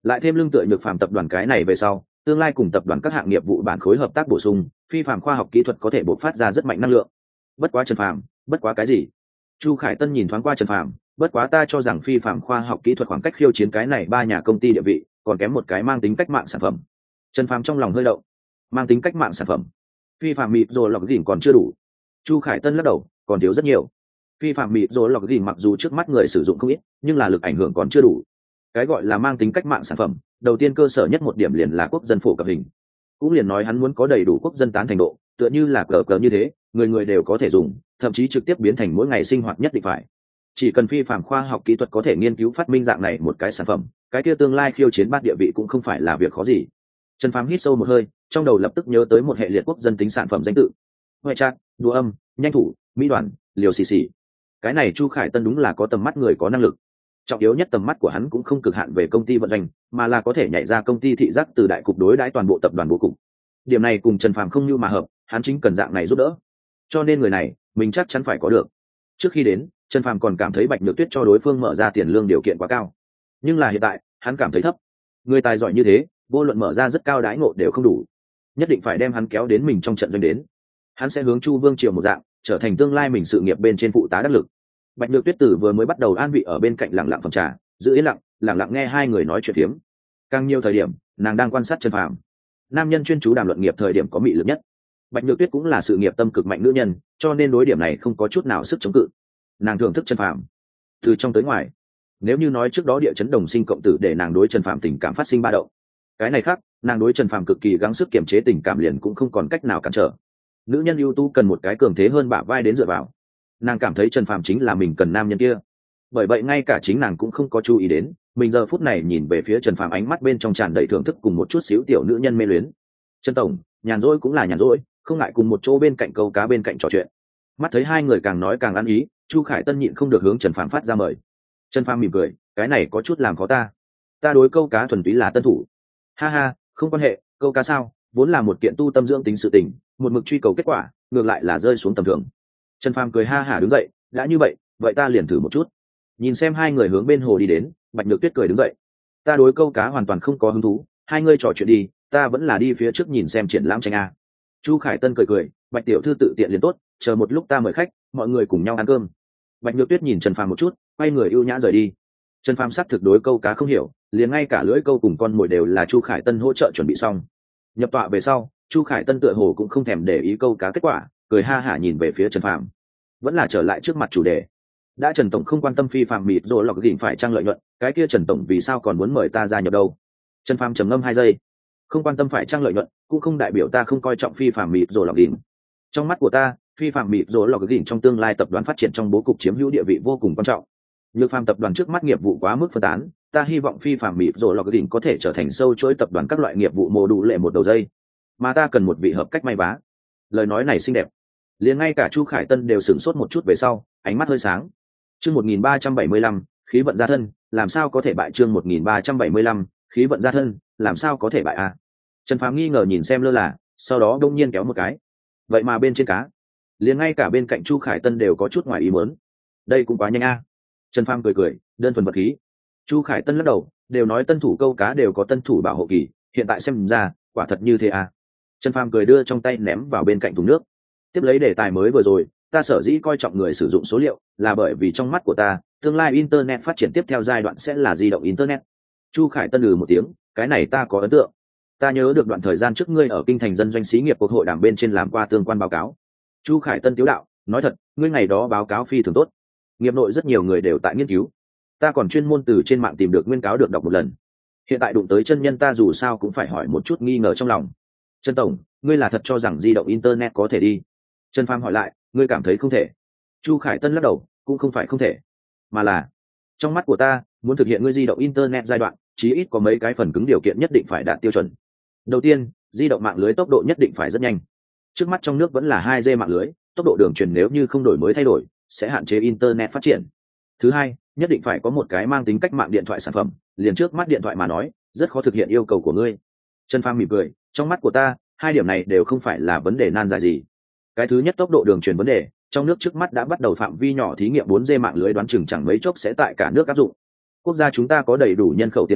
lại thêm lương tựa nhược phàm tập đoàn cái này về sau, tương lai cùng tập đoàn các hạng nghiệp vụ bản khối hợp tác bổ sung, phi phàm khoa học kỹ thuật có thể bộc phát ra rất mạnh năng lượng. Bất quá Trần Phàm, bất quá cái gì? Chu Khải Tân nhìn thoáng qua Trần Phàm, bất quá ta cho rằng phi phàm khoa học kỹ thuật khoảng cách khiêu chiến cái này ba nhà công ty địa vị, còn kém một cái mang tính cách mạng sản phẩm. Trần Phàm trong lòng hơi động, mang tính cách mạng sản phẩm. Phi phàm mịt rồi lọc gỉnh còn chưa đủ. Chu Khải Tân lắc đầu, còn thiếu rất nhiều. Phi phàm mịt rồi lọc gỉnh mặc dù trước mắt người sử dụng không ít, nhưng là lực ảnh hưởng còn chưa đủ. Cái gọi là mang tính cách mạng sản phẩm, đầu tiên cơ sở nhất một điểm liền là quốc dân phổ cập hình. Cũng liền nói hắn muốn có đầy đủ quốc dân tán thành độ, tựa như là cờ cờ như thế, người người đều có thể dùng, thậm chí trực tiếp biến thành mỗi ngày sinh hoạt nhất định phải. Chỉ cần phi phàm khoa học kỹ thuật có thể nghiên cứu phát minh dạng này một cái sản phẩm, cái kia tương lai khiêu chiến bát địa vị cũng không phải là việc khó gì. Trần Phàm hít sâu một hơi, trong đầu lập tức nhớ tới một hệ liệt quốc dân tính sản phẩm danh tự: huệ chat, đua âm, nhanh thủ, mỹ đoàn, liều xì xì. Cái này Chu Khải Tân đúng là có tầm mắt người có năng lực. Trọng yếu nhất tầm mắt của hắn cũng không cực hạn về công ty vận doanh, mà là có thể nhảy ra công ty thị giác từ đại cục đối đãi toàn bộ tập đoàn bố cục. Điểm này cùng Trần Phàm không như mà hợp, hắn chính cần dạng này giúp đỡ. Cho nên người này, mình chắc chắn phải có được. Trước khi đến, Trần Phàm còn cảm thấy Bạch Nhược Tuyết cho đối phương mở ra tiền lương điều kiện quá cao, nhưng là hiện tại, hắn cảm thấy thấp. Người tài giỏi như thế, vô luận mở ra rất cao đãi ngộ đều không đủ, nhất định phải đem hắn kéo đến mình trong trận doanh đến. Hắn sẽ hướng Chu Vương Triều một dạng, trở thành tương lai mình sự nghiệp bên trên phụ tá đắc lực. Bạch Nhược Tuyết Tử vừa mới bắt đầu an vị ở bên cạnh lặng lặng phòng trà, giữ yên lặng, lặng lặng nghe hai người nói chuyện phiếm. Càng nhiều thời điểm, nàng đang quan sát Trần Phàm. Nam nhân chuyên chú đàm luận nghiệp thời điểm có mị lực nhất. Bạch Nhược Tuyết cũng là sự nghiệp tâm cực mạnh nữ nhân, cho nên đối điểm này không có chút nào sức chống cự. Nàng thưởng thức Trần Phàm từ trong tới ngoài. Nếu như nói trước đó địa chấn đồng sinh cộng tử để nàng đối Trần Phàm tình cảm phát sinh ba động, cái này khác, nàng đối Trần Phàm cực kỳ gắng sức kiềm chế tình cảm liền cũng không còn cách nào cản trở. Nữ nhân ưu tú cần một cái cường thế hơn bả vai đến dựa vào. Nàng cảm thấy Trần Phàm chính là mình cần nam nhân kia. Bởi vậy ngay cả chính nàng cũng không có chú ý đến, mình giờ phút này nhìn về phía Trần Phàm ánh mắt bên trong tràn đầy thưởng thức cùng một chút xíu tiểu nữ nhân mê luyến. Trần tổng, nhàn rỗi cũng là nhàn rỗi, không ngại cùng một chỗ bên cạnh câu cá bên cạnh trò chuyện. Mắt thấy hai người càng nói càng ăn ý, Chu Khải Tân nhịn không được hướng Trần Phàm phát ra mời. Trần Phàm mỉm cười, cái này có chút làm khó ta. Ta đối câu cá thuần túy là tân thủ. Ha ha, không quan hệ, câu cá sao, vốn là một kiện tu tâm dưỡng tính sự tình, một mực truy cầu kết quả, ngược lại là rơi xuống tầm thường. Trần Phàm cười ha hả đứng dậy, đã như vậy, vậy ta liền thử một chút. Nhìn xem hai người hướng bên hồ đi đến, Bạch Nhược Tuyết cười đứng dậy. Ta đối câu cá hoàn toàn không có hứng thú, hai ngươi trò chuyện đi, ta vẫn là đi phía trước nhìn xem triển lãm tranh a. Chu Khải Tân cười cười, Bạch tiểu thư tự tiện liền tốt, chờ một lúc ta mời khách, mọi người cùng nhau ăn cơm. Bạch Nhược Tuyết nhìn Trần Phàm một chút, quay người ưu nhã rời đi. Trần Phàm xác thực đối câu cá không hiểu, liền ngay cả lưỡi câu cùng con mồi đều là Chu Khải Tân hỗ trợ chuẩn bị xong. Nhập tọa về sau, Chu Khải Tân tựa hồ cũng không thèm để ý câu cá kết quả, cười ha hả nhìn về phía Trần Phàm. Vẫn là trở lại trước mặt chủ đề. Đã Trần tổng không quan tâm phi phàm mịt rồi lọc đỉnh phải trang lợi nhuận, cái kia Trần tổng vì sao còn muốn mời ta gia nhập đâu? Trần Phàm trầm ngâm 2 giây. Không quan tâm phải trang lợi nhuận, cũng không đại biểu ta không coi trọng phi phàm mịt rồi lọc đỉnh. Trong mắt của ta, phi phàm mịt rồi lọc đỉnh trong tương lai tập đoàn phát triển trong bố cục chiếm hữu địa vị vô cùng quan trọng. Nhược phàm tập đoàn trước mắt nghiệp vụ quá mức phân tán, ta hy vọng phi phàm mịt rồi lọc đỉnh có thể trở thành sâu chuỗi tập đoàn các loại nghiệp vụ mô đủ lệ một đầu dây. Mà ta cần một vị hợp cách may vá. Lời nói này xinh đẹp, liền ngay cả Chu Khải Tân đều sửng sốt một chút về sau, ánh mắt hơi sáng. Chương 1375, khí vận gia thân, làm sao có thể bại? Chương 1375, khí vận gia thân, làm sao có thể bại a? Trần Phàm nghi ngờ nhìn xem lơ là, sau đó đông nhiên kéo một cái. Vậy mà bên trên cá, liền ngay cả bên cạnh Chu Khải Tân đều có chút ngoài ý muốn. Đây cũng quá nhanh a. Trần Phàm cười cười, đơn thuần vật khí. Chu Khải Tân lắc đầu, đều nói tân thủ câu cá đều có tân thủ bảo hộ kỳ, hiện tại xem ra, quả thật như thế a. Trần Phàm cười đưa trong tay ném vào bên cạnh thùng nước. Tiếp lấy đề tài mới vừa rồi, ta sở dĩ coi trọng người sử dụng số liệu, là bởi vì trong mắt của ta, tương lai internet phát triển tiếp theo giai đoạn sẽ là di động internet. Chu Khải Tân một tiếng, cái này ta có ấn tượng. Ta nhớ được đoạn thời gian trước ngươi ở kinh thành dân doanh xí nghiệp cuộc hội đàm bên trên làm qua tương quan báo cáo. Chu Khải Tân tiếu đạo, nói thật, ngươi ngày đó báo cáo phi thường tốt. Nghiệp nội rất nhiều người đều tại nghiên cứu. Ta còn chuyên môn từ trên mạng tìm được nguyên cáo được đọc một lần. Hiện tại đụng tới chân nhân ta dù sao cũng phải hỏi một chút nghi ngờ trong lòng. Trần tổng, ngươi là thật cho rằng di động internet có thể đi? Trần Phàm hỏi lại, ngươi cảm thấy không thể? Chu Khải Tân lắc đầu, cũng không phải không thể, mà là trong mắt của ta, muốn thực hiện ngươi di động internet giai đoạn, chí ít có mấy cái phần cứng điều kiện nhất định phải đạt tiêu chuẩn. Đầu tiên, di động mạng lưới tốc độ nhất định phải rất nhanh. Trước mắt trong nước vẫn là 2G mạng lưới, tốc độ đường truyền nếu như không đổi mới thay đổi, sẽ hạn chế internet phát triển. Thứ hai, nhất định phải có một cái mang tính cách mạng điện thoại sản phẩm, liền trước mắt điện thoại mà nói, rất khó thực hiện yêu cầu của ngươi. Trần Phàm mỉm cười, trong mắt của ta, hai điểm này đều không phải là vấn đề nan giải gì. Cái thứ nhất, tốc độ đường truyền vấn đề, trong nước trước mắt đã bắt đầu phạm vi nhỏ thí nghiệm 4G mạng lưới, đoán chừng chẳng mấy chốc sẽ tại cả nước áp dụng. Quốc gia chúng ta có đầy đủ nhân khẩu tiền lãi,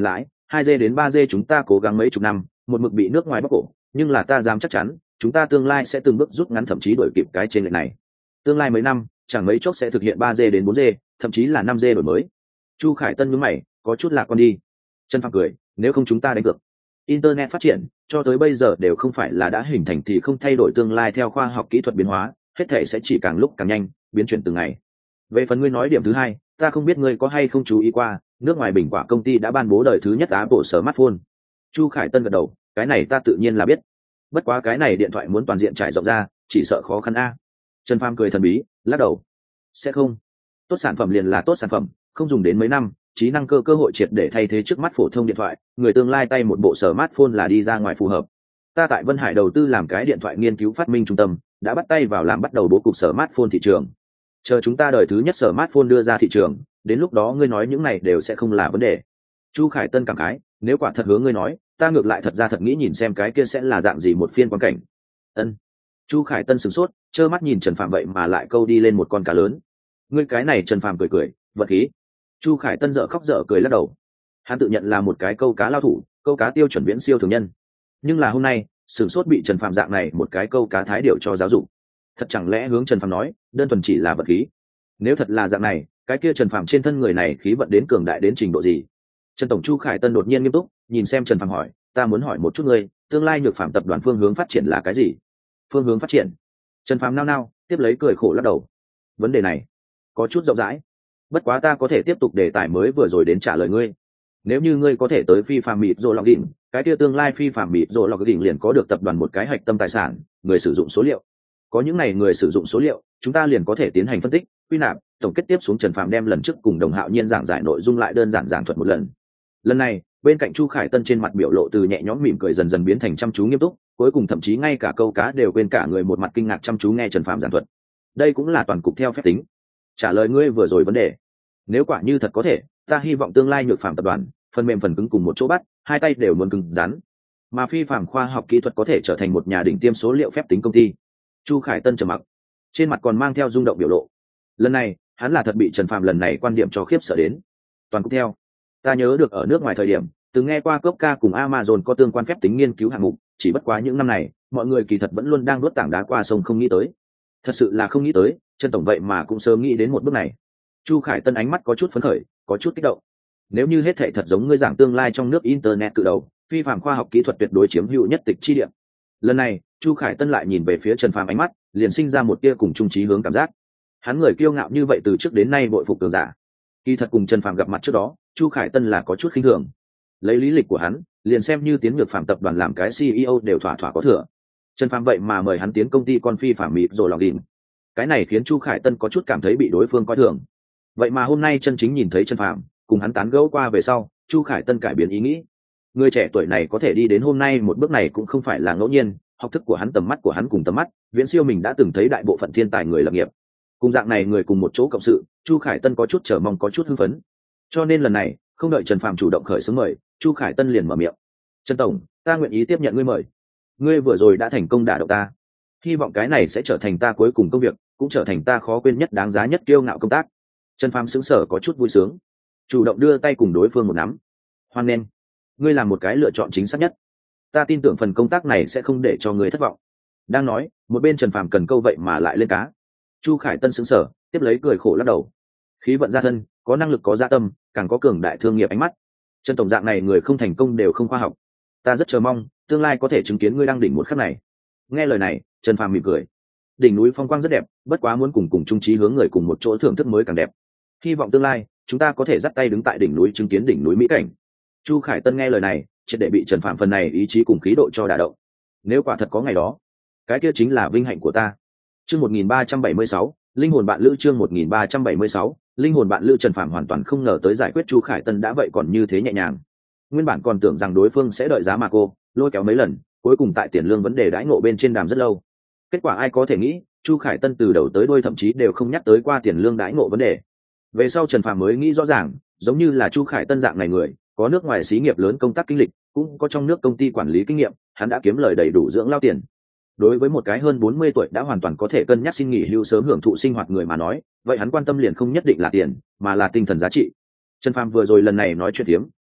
2G đến 3G chúng ta cố gắng mấy chục năm một mực bị nước ngoài bóc cổ, nhưng là ta dám chắc chắn chúng ta tương lai sẽ từng bước rút ngắn, thậm chí đuổi kịp cái trên lệch này. Tương lai mấy năm chẳng mấy chốc sẽ thực hiện 3G đến 4G, thậm chí là 5G đổi mới. Chu Khải Tân nhướng mày, có chút lạc quan đi. Trần Phàm cười, nếu không chúng ta đánh cược. Internet phát triển cho tới bây giờ đều không phải là đã hình thành thì không thay đổi, tương lai theo khoa học kỹ thuật biến hóa, hết thể sẽ chỉ càng lúc càng nhanh, biến chuyển từng ngày. Về phần ngươi nói điểm thứ hai, ta không biết ngươi có hay không chú ý qua, nước ngoài bình quả công ty đã ban bố đời thứ nhất Apple smartphone. Chu Khải Tân gật đầu, cái này ta tự nhiên là biết. Bất quá cái này điện thoại muốn toàn diện trải rộng ra, chỉ sợ khó khăn a. Trần Phàm cười thần bí, lắc đầu. Sẽ không. Tốt sản phẩm liền là tốt sản phẩm, không dùng đến mấy năm, trí năng cơ hội triệt để thay thế trước mắt phổ thông điện thoại, người tương lai tay một bộ smartphone là đi ra ngoài phù hợp. Ta tại Vân Hải đầu tư làm cái điện thoại nghiên cứu phát minh trung tâm, đã bắt tay vào làm bắt đầu bố cục smartphone thị trường. Chờ chúng ta đời thứ nhất smartphone đưa ra thị trường, đến lúc đó ngươi nói những này đều sẽ không là vấn đề. Chu Khải Tân cảm khái, nếu quả thật hướng ngươi nói, ta ngược lại thật ra thật nghĩ nhìn xem cái kia sẽ là dạng gì một phiên quan cảnh. Ân. Chu Khải Tân sửng sốt, trơ mắt nhìn Trần Phạm vậy mà lại câu đi lên một con cá lớn. Ngươi cái này, Trần Phạm cười cười, vật khí. Chu Khải Tân dở khóc dở cười lắc đầu. Hắn tự nhận là một cái câu cá lao thủ, câu cá tiêu chuẩn viễn siêu thường nhân. Nhưng là hôm nay, sửng sốt bị Trần Phạm dạng này một cái câu cá thái điệu cho giáo dục. Thật chẳng lẽ hướng Trần Phạm nói, đơn thuần chỉ là vật khí? Nếu thật là dạng này, cái kia Trần Phạm trên thân người này khí vận đến cường đại đến trình độ gì? Trần tổng. Chu Khải Tân đột nhiên nghiêm túc, nhìn xem Trần Phạm hỏi, ta muốn hỏi một chút ngươi, tương lai Nhược Phạm tập đoàn phương hướng phát triển là cái gì? Phương hướng phát triển? Trần Phạm nao nao, tiếp lấy cười khổ lắc đầu. Vấn đề này có chút rộng rãi, bất quá ta có thể tiếp tục đề tài mới vừa rồi đến trả lời ngươi. Nếu như ngươi có thể tới phi phạm mịt rồi lọc đỉnh, cái kia tương lai phi phạm mịt rồi lọc đỉnh liền có được tập đoàn một cái hạch tâm tài sản, người sử dụng số liệu. Có những này người sử dụng số liệu, chúng ta liền có thể tiến hành phân tích, quy nạp, tổng kết. Tiếp xuống Trần Phạm đem lần trước cùng Đồng Hạo Nhiên giảng giải nội dung lại đơn giản giảng thuật một lần. Lần này bên cạnh Chu Khải Tân trên mặt biểu lộ từ nhẹ nhõm mỉm cười dần dần biến thành chăm chú nghiêm túc, cuối cùng thậm chí ngay cả câu cá đều quên, cả người một mặt kinh ngạc chăm chú nghe Trần Phạm giảng thuật. Đây cũng là toàn cục theo phép tính. Trả lời ngươi vừa rồi vấn đề, nếu quả như thật có thể, ta hy vọng tương lai Nhược Phạm tập đoàn phần mềm phần cứng cùng một chỗ bắt, hai tay đều muốn cứng rắn, mà phi phạm khoa học kỹ thuật có thể trở thành một nhà đỉnh tiêm số liệu phép tính công ty. Chu Khải Tân trầm mặc, trên mặt còn mang theo rung động biểu lộ. Lần này hắn là thật bị Trần Phạm lần này quan điểm cho khiếp sợ đến. Toàn cục theo, ta nhớ được ở nước ngoài thời điểm từng nghe qua Coca cùng Amazon có tương quan phép tính nghiên cứu hạng mục, chỉ bất quá những năm này mọi người kỳ thật vẫn luôn đang đuốt tảng đá qua sông, không nghĩ tới. Thật sự là không nghĩ tới, Trần tổng vậy mà cũng sớm nghĩ đến một bước này. Chu Khải Tân ánh mắt có chút phấn khởi, có chút kích động. Nếu như hết thảy thật giống ngươi giảng, tương lai trong nước internet cự đầu, phi phạm khoa học kỹ thuật tuyệt đối chiếm hữu nhất tịch chi điểm. Lần này Chu Khải Tân lại nhìn về phía Trần Phàm, ánh mắt liền sinh ra một tia cùng chung chí hướng cảm giác. Hắn người kiêu ngạo như vậy từ trước đến nay bội phục cường giả, kỳ thật cùng Trần Phàm gặp mặt trước đó, Chu Khải Tân là có chút khinh thường. Lấy lý lịch của hắn, liền xem như tiến Nhược Phạm tập đoàn làm cái CEO đều thỏa thỏa có thừa. Trần Phàm vậy mà mời hắn tiến công ty con phi phạm mịt rồi lòng đỉnh, cái này khiến Chu Khải Tân có chút cảm thấy bị đối phương coi thường. Vậy mà hôm nay chân chính nhìn thấy Trần Phàm, cùng hắn tán gẫu qua về sau, Chu Khải Tân cải biến ý nghĩ. Người trẻ tuổi này có thể đi đến hôm nay một bước này cũng không phải là ngẫu nhiên, học thức của hắn, tầm mắt của hắn cùng tầm mắt viễn siêu mình đã từng thấy đại bộ phận thiên tài người lập nghiệp. Cùng dạng này người cùng một chỗ cộng sự, Chu Khải Tân có chút chờ mong, có chút hưng phấn. Cho nên lần này không đợi Trần Phàm chủ động khởi xướng mời, Chu Khải Tân liền mở miệng. Trần tổng, ta nguyện ý tiếp nhận ngươi mời. Ngươi vừa rồi đã thành công đả động ta, hy vọng cái này sẽ trở thành ta cuối cùng công việc, cũng trở thành ta khó quên nhất, đáng giá nhất, kiêu ngạo công tác. Trần Phàm sững sờ, có chút vui sướng, chủ động đưa tay cùng đối phương một nắm. Hoan nghênh, ngươi làm một cái lựa chọn chính xác nhất, ta tin tưởng phần công tác này sẽ không để cho ngươi thất vọng. Đang nói, một bên Trần Phàm cần câu vậy mà lại lên cá. Chu Khải Tân sững sờ, tiếp lấy cười khổ lắc đầu. Khí vận gia thân, có năng lực, có dạ tâm, càng có cường đại thương nghiệp ánh mắt. Trần tổng, dạng này người không thành công đều không khoa học. Ta rất chờ mong tương lai có thể chứng kiến ngươi đăng đỉnh một khắc này. Nghe lời này, Trần Phàm mỉm cười. Đỉnh núi phong quang rất đẹp, bất quá muốn cùng chung chí hướng người cùng một chỗ thưởng thức mới càng đẹp. Hy vọng tương lai chúng ta có thể dắt tay đứng tại đỉnh núi, chứng kiến đỉnh núi mỹ cảnh. Chu Khải Tân nghe lời này, triệt để bị Trần Phàm phần này ý chí cùng khí độ cho đả động. Nếu quả thật có ngày đó, cái kia chính là vinh hạnh của ta. Chương 1376, linh hồn bạn lữ. Chương 1376, linh hồn bạn lữ. Trần Phàm hoàn toàn không ngờ tới giải quyết Chu Khải Tân đã vậy còn như thế nhẹ nhàng. Nguyên bản còn tưởng rằng đối phương sẽ đợi giá mà cô lôi kéo mấy lần, cuối cùng tại tiền lương vấn đề đãi ngộ bên trên đàm rất lâu. Kết quả ai có thể nghĩ, Chu Khải Tân từ đầu tới đuôi thậm chí đều không nhắc tới qua tiền lương đãi ngộ vấn đề. Về sau Trần Phàm mới nghĩ rõ ràng, giống như là Chu Khải Tân dạng này người, có nước ngoài xí nghiệp lớn công tác kinh lịch, cũng có trong nước công ty quản lý kinh nghiệm, hắn đã kiếm lời đầy đủ dưỡng lao tiền. Đối với một cái hơn 40 tuổi đã hoàn toàn có thể cân nhắc xin nghỉ hưu sớm hưởng thụ sinh hoạt người mà nói, vậy hắn quan tâm liền không nhất định là tiền, mà là tinh thần giá trị. Trần Phàm vừa rồi lần này nói chuyện hiếm,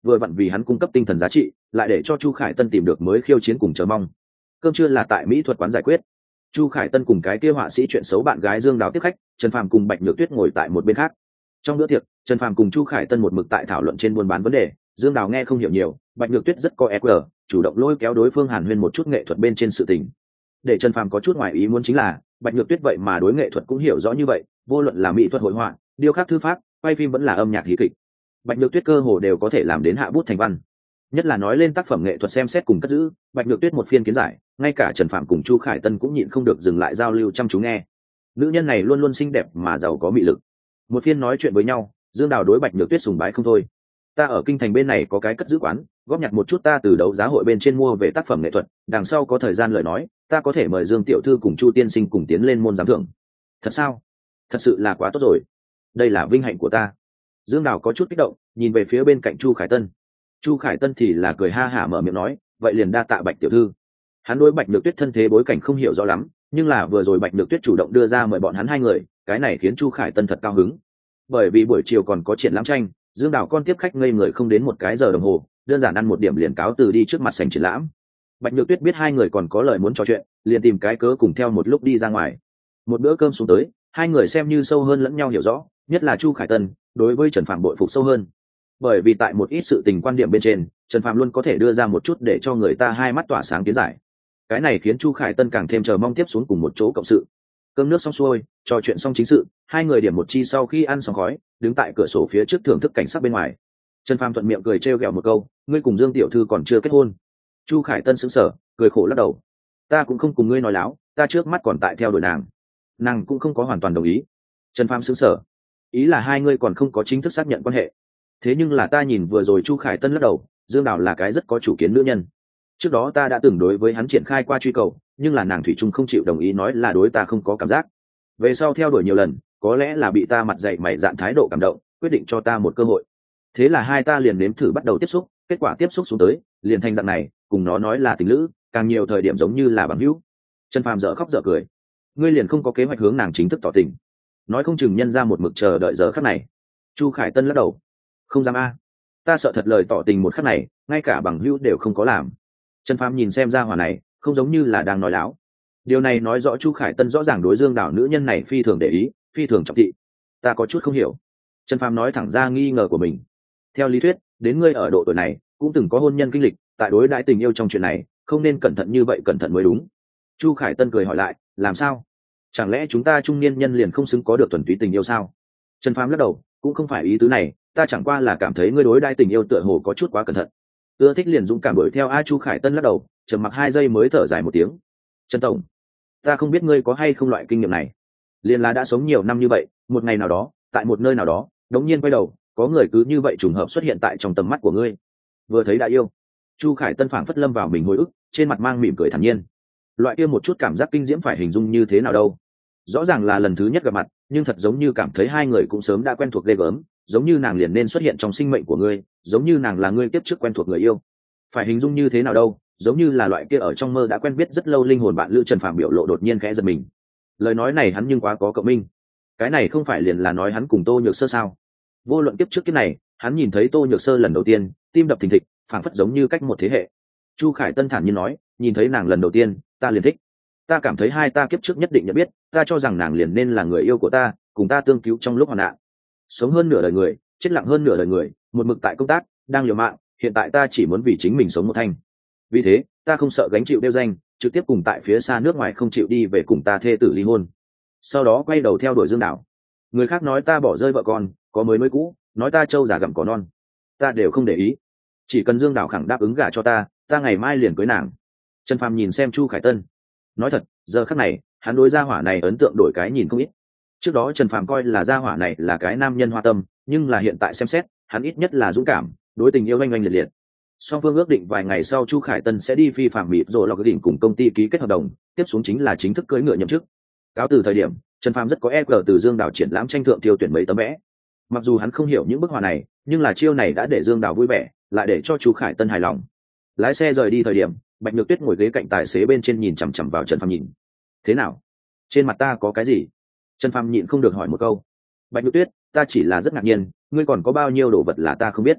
vừa vặn vì hắn cung cấp tinh thần giá trị, lại để cho Chu Khải Tân tìm được mới khiêu chiến cùng chờ mong. Cơm trưa là tại mỹ thuật quán giải quyết. Chu Khải Tân cùng cái kia họa sĩ chuyện xấu bạn gái Dương Đào tiếp khách, Trần Phàm cùng Bạch Nhược Tuyết ngồi tại một bên khác. Trong bữa tiệc, Trần Phàm cùng Chu Khải Tân một mực tại thảo luận trên buôn bán vấn đề, Dương Đào nghe không hiểu nhiều, Bạch Nhược Tuyết rất có EQ, chủ động lôi kéo đối phương hàn huyên một chút nghệ thuật bên trên sự tình. Để Trần Phàm có chút ngoài ý muốn chính là, Bạch Nhược Tuyết vậy mà đối nghệ thuật cũng hiểu rõ như vậy, vô luận là mỹ thuật hội họa, điêu khắc thư pháp, quay phim vẫn là âm nhạc hí kịch. Bạch Nhược Tuyết cơ hồ đều có thể làm đến hạ bút thành văn. Nhất là nói lên tác phẩm nghệ thuật xem xét cùng cất giữ, Bạch Nhược Tuyết một phiên kiến giải, ngay cả Trần Phàm cùng Chu Khải Tân cũng nhịn không được dừng lại giao lưu chăm chú nghe. Nữ nhân này luôn luôn xinh đẹp mà giàu có mị lực. Một phiên nói chuyện với nhau, Dương Đào đối Bạch Nhược Tuyết sùng bái không thôi. Ta ở kinh thành bên này có cái cất giữ quán, góp nhặt một chút ta từ đấu giá hội bên trên mua về tác phẩm nghệ thuật, đằng sau có thời gian lời nói, ta có thể mời Dương tiểu thư cùng Chu tiên sinh cùng tiến lên môn giám thưởng. Thật sao? Thật sự là quá tốt rồi. Đây là vinh hạnh của ta. Dương Đào có chút kích động, nhìn về phía bên cạnh Chu Khải Tân. Chu Khải Tân thì là cười ha hả mở miệng nói, vậy liền đa tạ Bạch tiểu thư. Hắn đối Bạch Nhược Tuyết thân thế bối cảnh không hiểu rõ lắm, nhưng là vừa rồi Bạch Nhược Tuyết chủ động đưa ra mời bọn hắn hai người, cái này khiến Chu Khải Tân thật cao hứng. Bởi vì buổi chiều còn có triển lãm tranh, Dương Đào con tiếp khách ngây người không đến một cái giờ đồng hồ, đơn giản ăn một điểm liền cáo từ đi trước mặt sảnh triển lãm. Bạch Nhược Tuyết biết hai người còn có lời muốn trò chuyện, liền tìm cái cớ cùng theo một lúc đi ra ngoài. Một bữa cơm xuống tới, hai người xem như sâu hơn lẫn nhau hiểu rõ, nhất là Chu Khải Tân đối với Trần Phàm bội phục sâu hơn. Bởi vì tại một ít sự tình quan điểm bên trên, Trần Phàm luôn có thể đưa ra một chút để cho người ta hai mắt tỏa sáng kiến giải. Cái này khiến Chu Khải Tân càng thêm chờ mong tiếp xuống cùng một chỗ cộng sự. Cơm nước xong xuôi, trò chuyện xong chính sự, hai người điểm một chi sau khi ăn xong khói, đứng tại cửa sổ phía trước thưởng thức cảnh sắc bên ngoài. Trần Phàm thuận miệng cười trêu ghẹo một câu, ngươi cùng Dương tiểu thư còn chưa kết hôn. Chu Khải Tân sững sờ, cười khổ lắc đầu. Ta cũng không cùng ngươi nói láo, ta trước mắt còn tại theo đuổi nàng. Nàng cũng không có hoàn toàn đồng ý. Trần Phàm sững sờ, ý là hai ngươi còn không có chính thức xác nhận quan hệ. Thế nhưng là ta nhìn vừa rồi Chu Khải Tân lắc đầu, Dương Đào là cái rất có chủ kiến nữ nhân. Trước đó ta đã từng đối với hắn triển khai qua truy cầu, nhưng là nàng thủy chung không chịu đồng ý, nói là đối ta không có cảm giác. Về sau theo đuổi nhiều lần, có lẽ là bị ta mặt dạy mày dạn thái độ cảm động, quyết định cho ta một cơ hội. Thế là hai ta liền nếm thử bắt đầu tiếp xúc, kết quả tiếp xúc xuống tới, liền thành dạng này, cùng nó nói là tình lữ, càng nhiều thời điểm giống như là bằng hữu. Trần Phàm dở khóc dở cười. Ngươi liền không có kế hoạch hướng nàng chính thức tỏ tình? Nói không chừng nhân ra một mực chờ đợi giờ khắc này. Chu Khải Tân lắc đầu. Không dám a, ta sợ thật lời tỏ tình một khắc này, ngay cả bằng hữu đều không có làm. Trần Phàm nhìn xem ra hỏa này, không giống như là đang nói láo. Điều này nói rõ Chu Khải Tân rõ ràng đối Dương Đào nữ nhân này phi thường để ý, phi thường trọng thị. Ta có chút không hiểu. Trần Phàm nói thẳng ra nghi ngờ của mình. Theo lý thuyết, đến ngươi ở độ tuổi này cũng từng có hôn nhân kinh lịch, tại đối đãi tình yêu trong chuyện này không nên cẩn thận như vậy, cẩn thận mới đúng. Chu Khải Tân cười hỏi lại, làm sao? Chẳng lẽ chúng ta trung niên nhân liền không xứng có được thuần túy tình yêu sao? Trần Phàm lắc đầu, cũng không phải ý tứ này, ta chẳng qua là cảm thấy ngươi đối đãi tình yêu tựa hồ có chút quá cẩn thận. Ưa thích liền dũng cảm đuổi theo. Chu Khải Tân lắc đầu, trầm mặc 2 giây mới thở dài một tiếng. Trần tổng, ta không biết ngươi có hay không loại kinh nghiệm này, liền là đã sống nhiều năm như vậy, một ngày nào đó tại một nơi nào đó đống nhiên quay đầu, có người cứ như vậy trùng hợp xuất hiện tại trong tầm mắt của ngươi, vừa thấy đã yêu. Chu Khải Tân phảng phất lâm vào mình hồi ức, trên mặt mang mỉm cười thản nhiên. Loại kia một chút cảm giác kinh diễm phải hình dung như thế nào đâu? Rõ ràng là lần thứ nhất gặp mặt, nhưng thật giống như cảm thấy hai người cũng sớm đã quen thuộc ghê gớm, giống như nàng liền nên xuất hiện trong sinh mệnh của ngươi, giống như nàng là ngươi tiếp trước quen thuộc người yêu. Phải hình dung như thế nào đâu? Giống như là loại kia ở trong mơ đã quen biết rất lâu linh hồn bạn lữ. Trần Phàm biểu lộ đột nhiên khẽ giật mình. Lời nói này hắn nhưng quá có cộng minh. Cái này không phải liền là nói hắn cùng Tô Nhược Sơ sao? Vô luận kiếp trước kiếp này, hắn nhìn thấy Tô Nhược Sơ lần đầu tiên, tim đập thình thịch, phảng phất giống như cách một thế hệ. Chu Khải Tân thản nhiên nói, nhìn thấy nàng lần đầu tiên, ta liền thích. Ta cảm thấy hai ta kiếp trước nhất định nhận biết, ta cho rằng nàng liền nên là người yêu của ta, cùng ta tương cứu trong lúc hoạn nạn. Sống hơn nửa đời người, chết lặng hơn nửa đời người, một mực tại công tác, đang liều mạng, hiện tại ta chỉ muốn vì chính mình sống một thanh. Vì thế, ta không sợ gánh chịu đeo danh, trực tiếp cùng tại phía xa nước ngoài không chịu đi về cùng ta thê tử ly hôn. Sau đó quay đầu theo đuổi Dương Đào. Người khác nói ta bỏ rơi vợ con, có mới nuôi cũ, nói ta trâu già gặm cỏ non, ta đều không để ý. Chỉ cần Dương Đào khẳng đáp ứng gả cho ta, ta ngày mai liền cưới nàng. Trần Phàm nhìn xem Chu Khải Tân. Nói thật, giờ khắc này, hắn đối gia hỏa này ấn tượng đổi cái nhìn không ít. Trước đó Trần Phàm coi là gia hỏa này là cái nam nhân hoa tâm, nhưng là hiện tại xem xét, hắn ít nhất là dũng cảm, đối tình yêu oanh oanh liệt liệt. Song phương ước định vài ngày sau Chu Khải Tân sẽ đi phi phạm mịp rồi lọc đỉnh cùng công ty ký kết hợp đồng, tiếp xuống chính là chính thức cưỡi ngựa nhậm chức. Cáo từ thời điểm, Trần Phàm rất có EQ từ Dương Đào triển lãm tranh thượng tiêu tuyển mấy tấm vẽ. Mặc dù hắn không hiểu những bức họa này, nhưng là chiêu này đã để Dương Đào vui vẻ, lại để cho Chu Khải Tân hài lòng. Lái xe rời đi thời điểm, Bạch Nhược Tuyết ngồi ghế cạnh tài xế bên trên nhìn chằm chằm vào Trần Phàm nhìn. Thế nào? Trên mặt ta có cái gì? Trần Phàm nhịn không được hỏi một câu. Bạch Nhược Tuyết, ta chỉ là rất ngạc nhiên, ngươi còn có bao nhiêu đồ vật là ta không biết.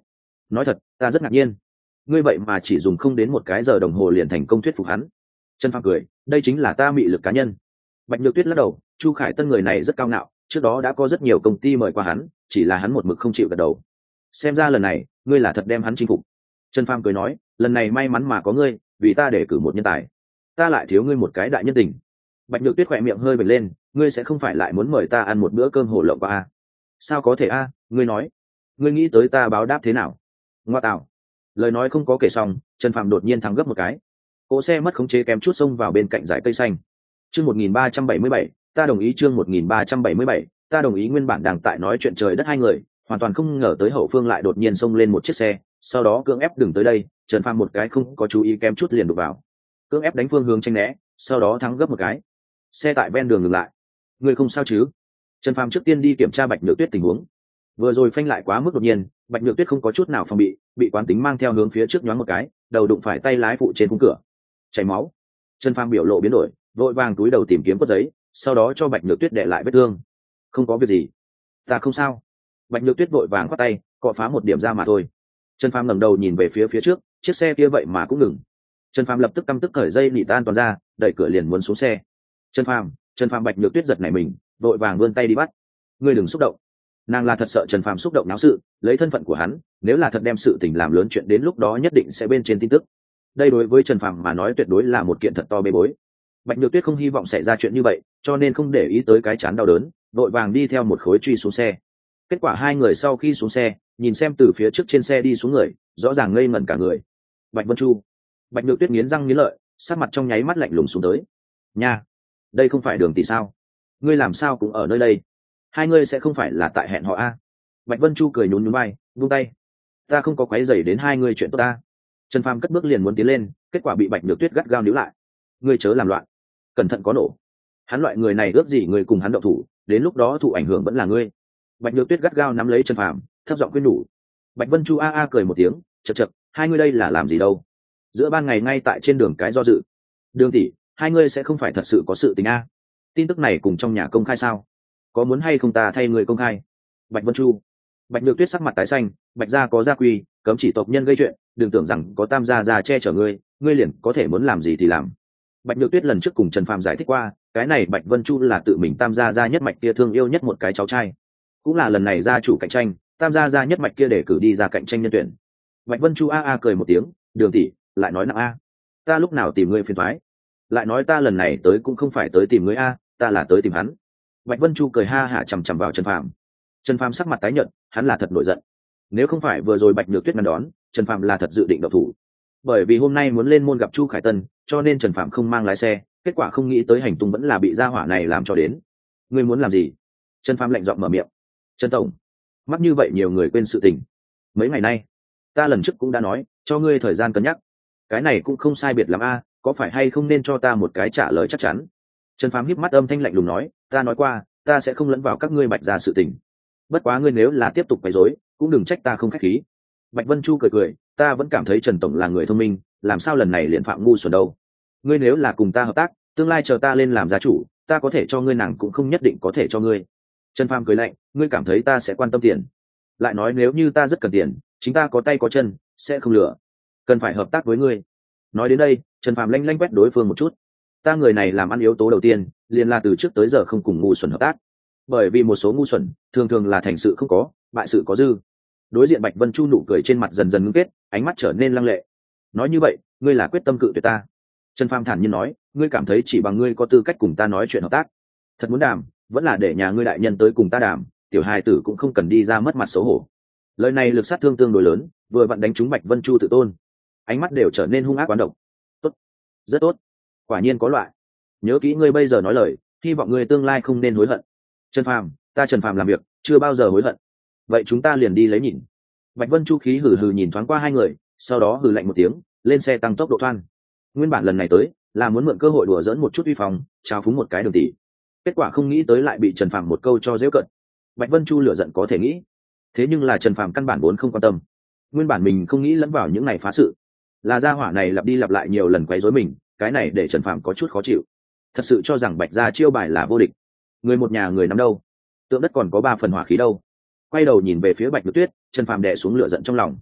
nói thật ta rất ngạc nhiên, ngươi vậy mà chỉ dùng không đến một cái giờ đồng hồ liền thành công thuyết phục hắn. Trần Phàm cười, đây chính là ta mị lực cá nhân. Bạch Nhược Tuyết lắc đầu, Chu Khải Tân người này rất cao ngạo, trước đó đã có rất nhiều công ty mời qua hắn, chỉ là hắn một mực không chịu gật đầu. Xem ra lần này ngươi là thật đem hắn chinh phục. Trần Phàm cười nói, lần này may mắn mà có ngươi, vì ta để cử một nhân tài, ta lại thiếu ngươi một cái đại nhân tình. Bạch Nhược Tuyết khỏe miệng hơi bật lên, ngươi sẽ không phải lại muốn mời ta ăn một bữa cơm hổ lộng à? Sao có thể a? Ngươi nói, ngươi nghĩ tới ta báo đáp thế nào? Ngoa tạo. Lời nói không có kể xong, Trần Phàm đột nhiên thắng gấp một cái, cỗ xe mất khống chế kém chút xông vào bên cạnh dải cây xanh. Chương 1377, ta đồng ý. Chương 1377, ta đồng ý. Nguyên bản đang tại nói chuyện trời đất hai người, hoàn toàn không ngờ tới hậu phương lại đột nhiên xông lên một chiếc xe, sau đó cưỡng ép đừng tới đây. Trần Phàm một cái không có chú ý kém chút liền đụng vào, cưỡng ép đánh phương hướng tranh né, sau đó thắng gấp một cái. Xe tại ven đường ngừng lại. Ngươi không sao chứ? Trần Phàm trước tiên đi kiểm tra Bạch Nhược Tuyết tình huống. Vừa rồi phanh lại quá mức đột nhiên, Bạch Nhược Tuyết không có chút nào phòng bị quán tính mang theo hướng phía trước nhoáng một cái, đầu đụng phải tay lái phụ trên khung cửa, chảy máu. Trần Phàm biểu lộ biến đổi, vội vàng túi đầu tìm kiếm quất giấy, sau đó cho Bạch Nhược Tuyết để lại vết thương. Không có việc gì, ta không sao. Bạch Nhược Tuyết vội vàng khoát tay, cọ phá một điểm ra mà thôi. Trần Phàm ngẩng đầu nhìn về phía trước, chiếc xe kia vậy mà cũng ngừng. Trần Phàm lập tức căm tức cởi dây nị tan toàn ra, đẩy cửa liền muốn xuống xe. Trần Phàm. Bạch Nhược Tuyết giật nảy mình, vội vàng vươn tay đi bắt. Ngươi đừng xúc động. Nàng là thật sợ Trần Phàm xúc động náo sự, lấy thân phận của hắn, nếu là thật đem sự tình làm lớn chuyện đến lúc đó nhất định sẽ bên trên tin tức. Đây đối với Trần Phàm mà nói tuyệt đối là một kiện thật to bê bối. Bạch Nhược Tuyết không hy vọng xảy ra chuyện như vậy, cho nên không để ý tới cái chán đau đớn, vội vàng đi theo một khối truy xuống xe. Kết quả hai người sau khi xuống xe, nhìn xem từ phía trước trên xe đi xuống người, rõ ràng ngây ngẩn cả người. Bạch Vân Chu. Bạch Nhược Tuyết nghiến răng nghiến lợi, sắc mặt trong nháy mắt lạnh lùng xuống tới. Nha, đây không phải Đường tỷ sao? Ngươi làm sao cũng ở nơi đây? Hai ngươi sẽ không phải là tại hẹn họ a? Bạch Vân Chu cười nhún nhún vai, buông tay. Ta không có quấy rầy đến hai ngươi chuyện tốt ta. Trần Phàm cất bước liền muốn tiến lên, kết quả bị Bạch Nhược Tuyết gắt gao níu lại. Ngươi chớ làm loạn, cẩn thận có nổ. Hắn loại người này ước gì người cùng hắn động thủ, đến lúc đó thụ ảnh hưởng vẫn là ngươi. Bạch Nhược Tuyết gắt gao nắm lấy Trần Phàm, thấp giọng khuyên nhủ. Bạch Vân Chu a cười một tiếng, chậc chậc, hai ngươi đây là làm gì đâu? Giữa ban ngày ngay tại trên đường cái do dự. Đường tỷ, hai ngươi sẽ không phải thật sự có sự tình a? Tin tức này cùng trong nhà công khai sao? Có muốn hay không ta thay người công khai? Bạch Vân Chu. Bạch Nhược Tuyết sắc mặt tái xanh, Bạch gia có gia quy, cấm chỉ tộc nhân gây chuyện, đừng tưởng rằng có Tam gia gia che chở ngươi, ngươi liền có thể muốn làm gì thì làm. Bạch Nhược Tuyết lần trước cùng Trần Phàm giải thích qua, cái này Bạch Vân Chu là tự mình Tam gia gia nhất mạch kia thương yêu nhất một cái cháu trai, cũng là lần này gia chủ cạnh tranh, Tam gia gia nhất mạch kia để cử đi ra cạnh tranh nhân tuyển. Bạch Vân Chu cười một tiếng, Đường tỷ, lại nói nặng a, ta lúc nào tìm ngươi phiền toái? Lại nói ta lần này tới cũng không phải tới tìm ngươi a, ta là tới tìm hắn. Bạch Vân Chu cười ha hả chằm chằm vào Trần Phàm. Trần Phàm sắc mặt tái nhợt, hắn là thật nổi giận. Nếu không phải vừa rồi Bạch Nhược Tuyết ngăn đón, Trần Phàm là thật dự định động thủ. Bởi vì hôm nay muốn lên môn gặp Chu Khải Tân, cho nên Trần Phàm không mang lái xe, kết quả không nghĩ tới hành tung vẫn là bị gia hỏa này làm cho đến. Ngươi muốn làm gì? Trần Phàm lạnh giọng mở miệng. Trần tổng, mắc như vậy nhiều người quên sự tình. Mấy ngày nay, ta lần trước cũng đã nói, cho ngươi thời gian cân nhắc. Cái này cũng không sai biệt lắm a, có phải hay không nên cho ta một cái trả lời chắc chắn? Trần Phàm híp mắt âm thanh lạnh lùng nói, ta nói qua, ta sẽ không lẫn vào các ngươi Bạch gia sự tình. Bất quá ngươi nếu là tiếp tục quấy rối, cũng đừng trách ta không khách khí. Bạch Vân Chu cười, ta vẫn cảm thấy Trần tổng là người thông minh, làm sao lần này liền phạm ngu xuẩn đâu. Ngươi nếu là cùng ta hợp tác, tương lai chờ ta lên làm gia chủ, ta có thể cho ngươi nàng cũng không nhất định có thể cho ngươi. Trần Phàm cười lạnh, ngươi cảm thấy ta sẽ quan tâm tiền? Lại nói nếu như ta rất cần tiền, chính ta có tay có chân, sẽ không lừa. Cần phải hợp tác với ngươi. Nói đến đây, Trần Phàm lanh quét đối phương một chút. Ta người này làm ăn yếu tố đầu tiên, liền là từ trước tới giờ không cùng ngu xuẩn hợp tác. Bởi vì một số ngu xuẩn thường thường là thành sự không có, bại sự có dư. Đối diện Bạch Vân Chu nụ cười trên mặt dần dần ngưng kết, ánh mắt trở nên lăng lệ. Nói như vậy, ngươi là quyết tâm cự tuyệt ta? Trần Phàm thản nhiên nói, ngươi cảm thấy chỉ bằng ngươi có tư cách cùng ta nói chuyện hợp tác? Thật muốn đàm, vẫn là để nhà ngươi đại nhân tới cùng ta đàm, tiểu hài tử cũng không cần đi ra mất mặt xấu hổ. Lời này lực sát thương tương đối lớn, vừa vặn đánh trúng Bạch Vân Chu tự tôn, ánh mắt đều trở nên hung ác quán độc. Tốt, rất tốt, quả nhiên có loại. Nhớ kỹ ngươi bây giờ nói lời, hy vọng ngươi tương lai không nên hối hận. Trần Phàm, ta Trần Phàm làm việc chưa bao giờ hối hận. Vậy chúng ta liền đi lấy nhìn. Bạch Vân Chu khí hừ hừ nhìn thoáng qua hai người, sau đó hừ lạnh một tiếng, lên xe tăng tốc độ thoăn. Nguyên bản lần này tới là muốn mượn cơ hội đùa dỡn một chút uy phong, trao phúng một cái Đường tỷ. Kết quả không nghĩ tới lại bị Trần Phàm một câu cho giễu cợt. Bạch Vân Chu lửa giận có thể nghĩ, thế nhưng là Trần Phàm căn bản vốn không quan tâm. Nguyên bản mình không nghĩ lẫn vào những này phá sự, là gia hỏa này lặp đi lặp lại nhiều lần quấy rối mình, cái này để Trần Phàm có chút khó chịu. Thật sự cho rằng Bạch gia chiêu bài là vô địch, người một nhà người nắm đâu, tượng đất còn có 3 phần hỏa khí đâu. Quay đầu nhìn về phía Bạch Nhược Tuyết, Trần Phàm đè xuống lửa giận trong lòng.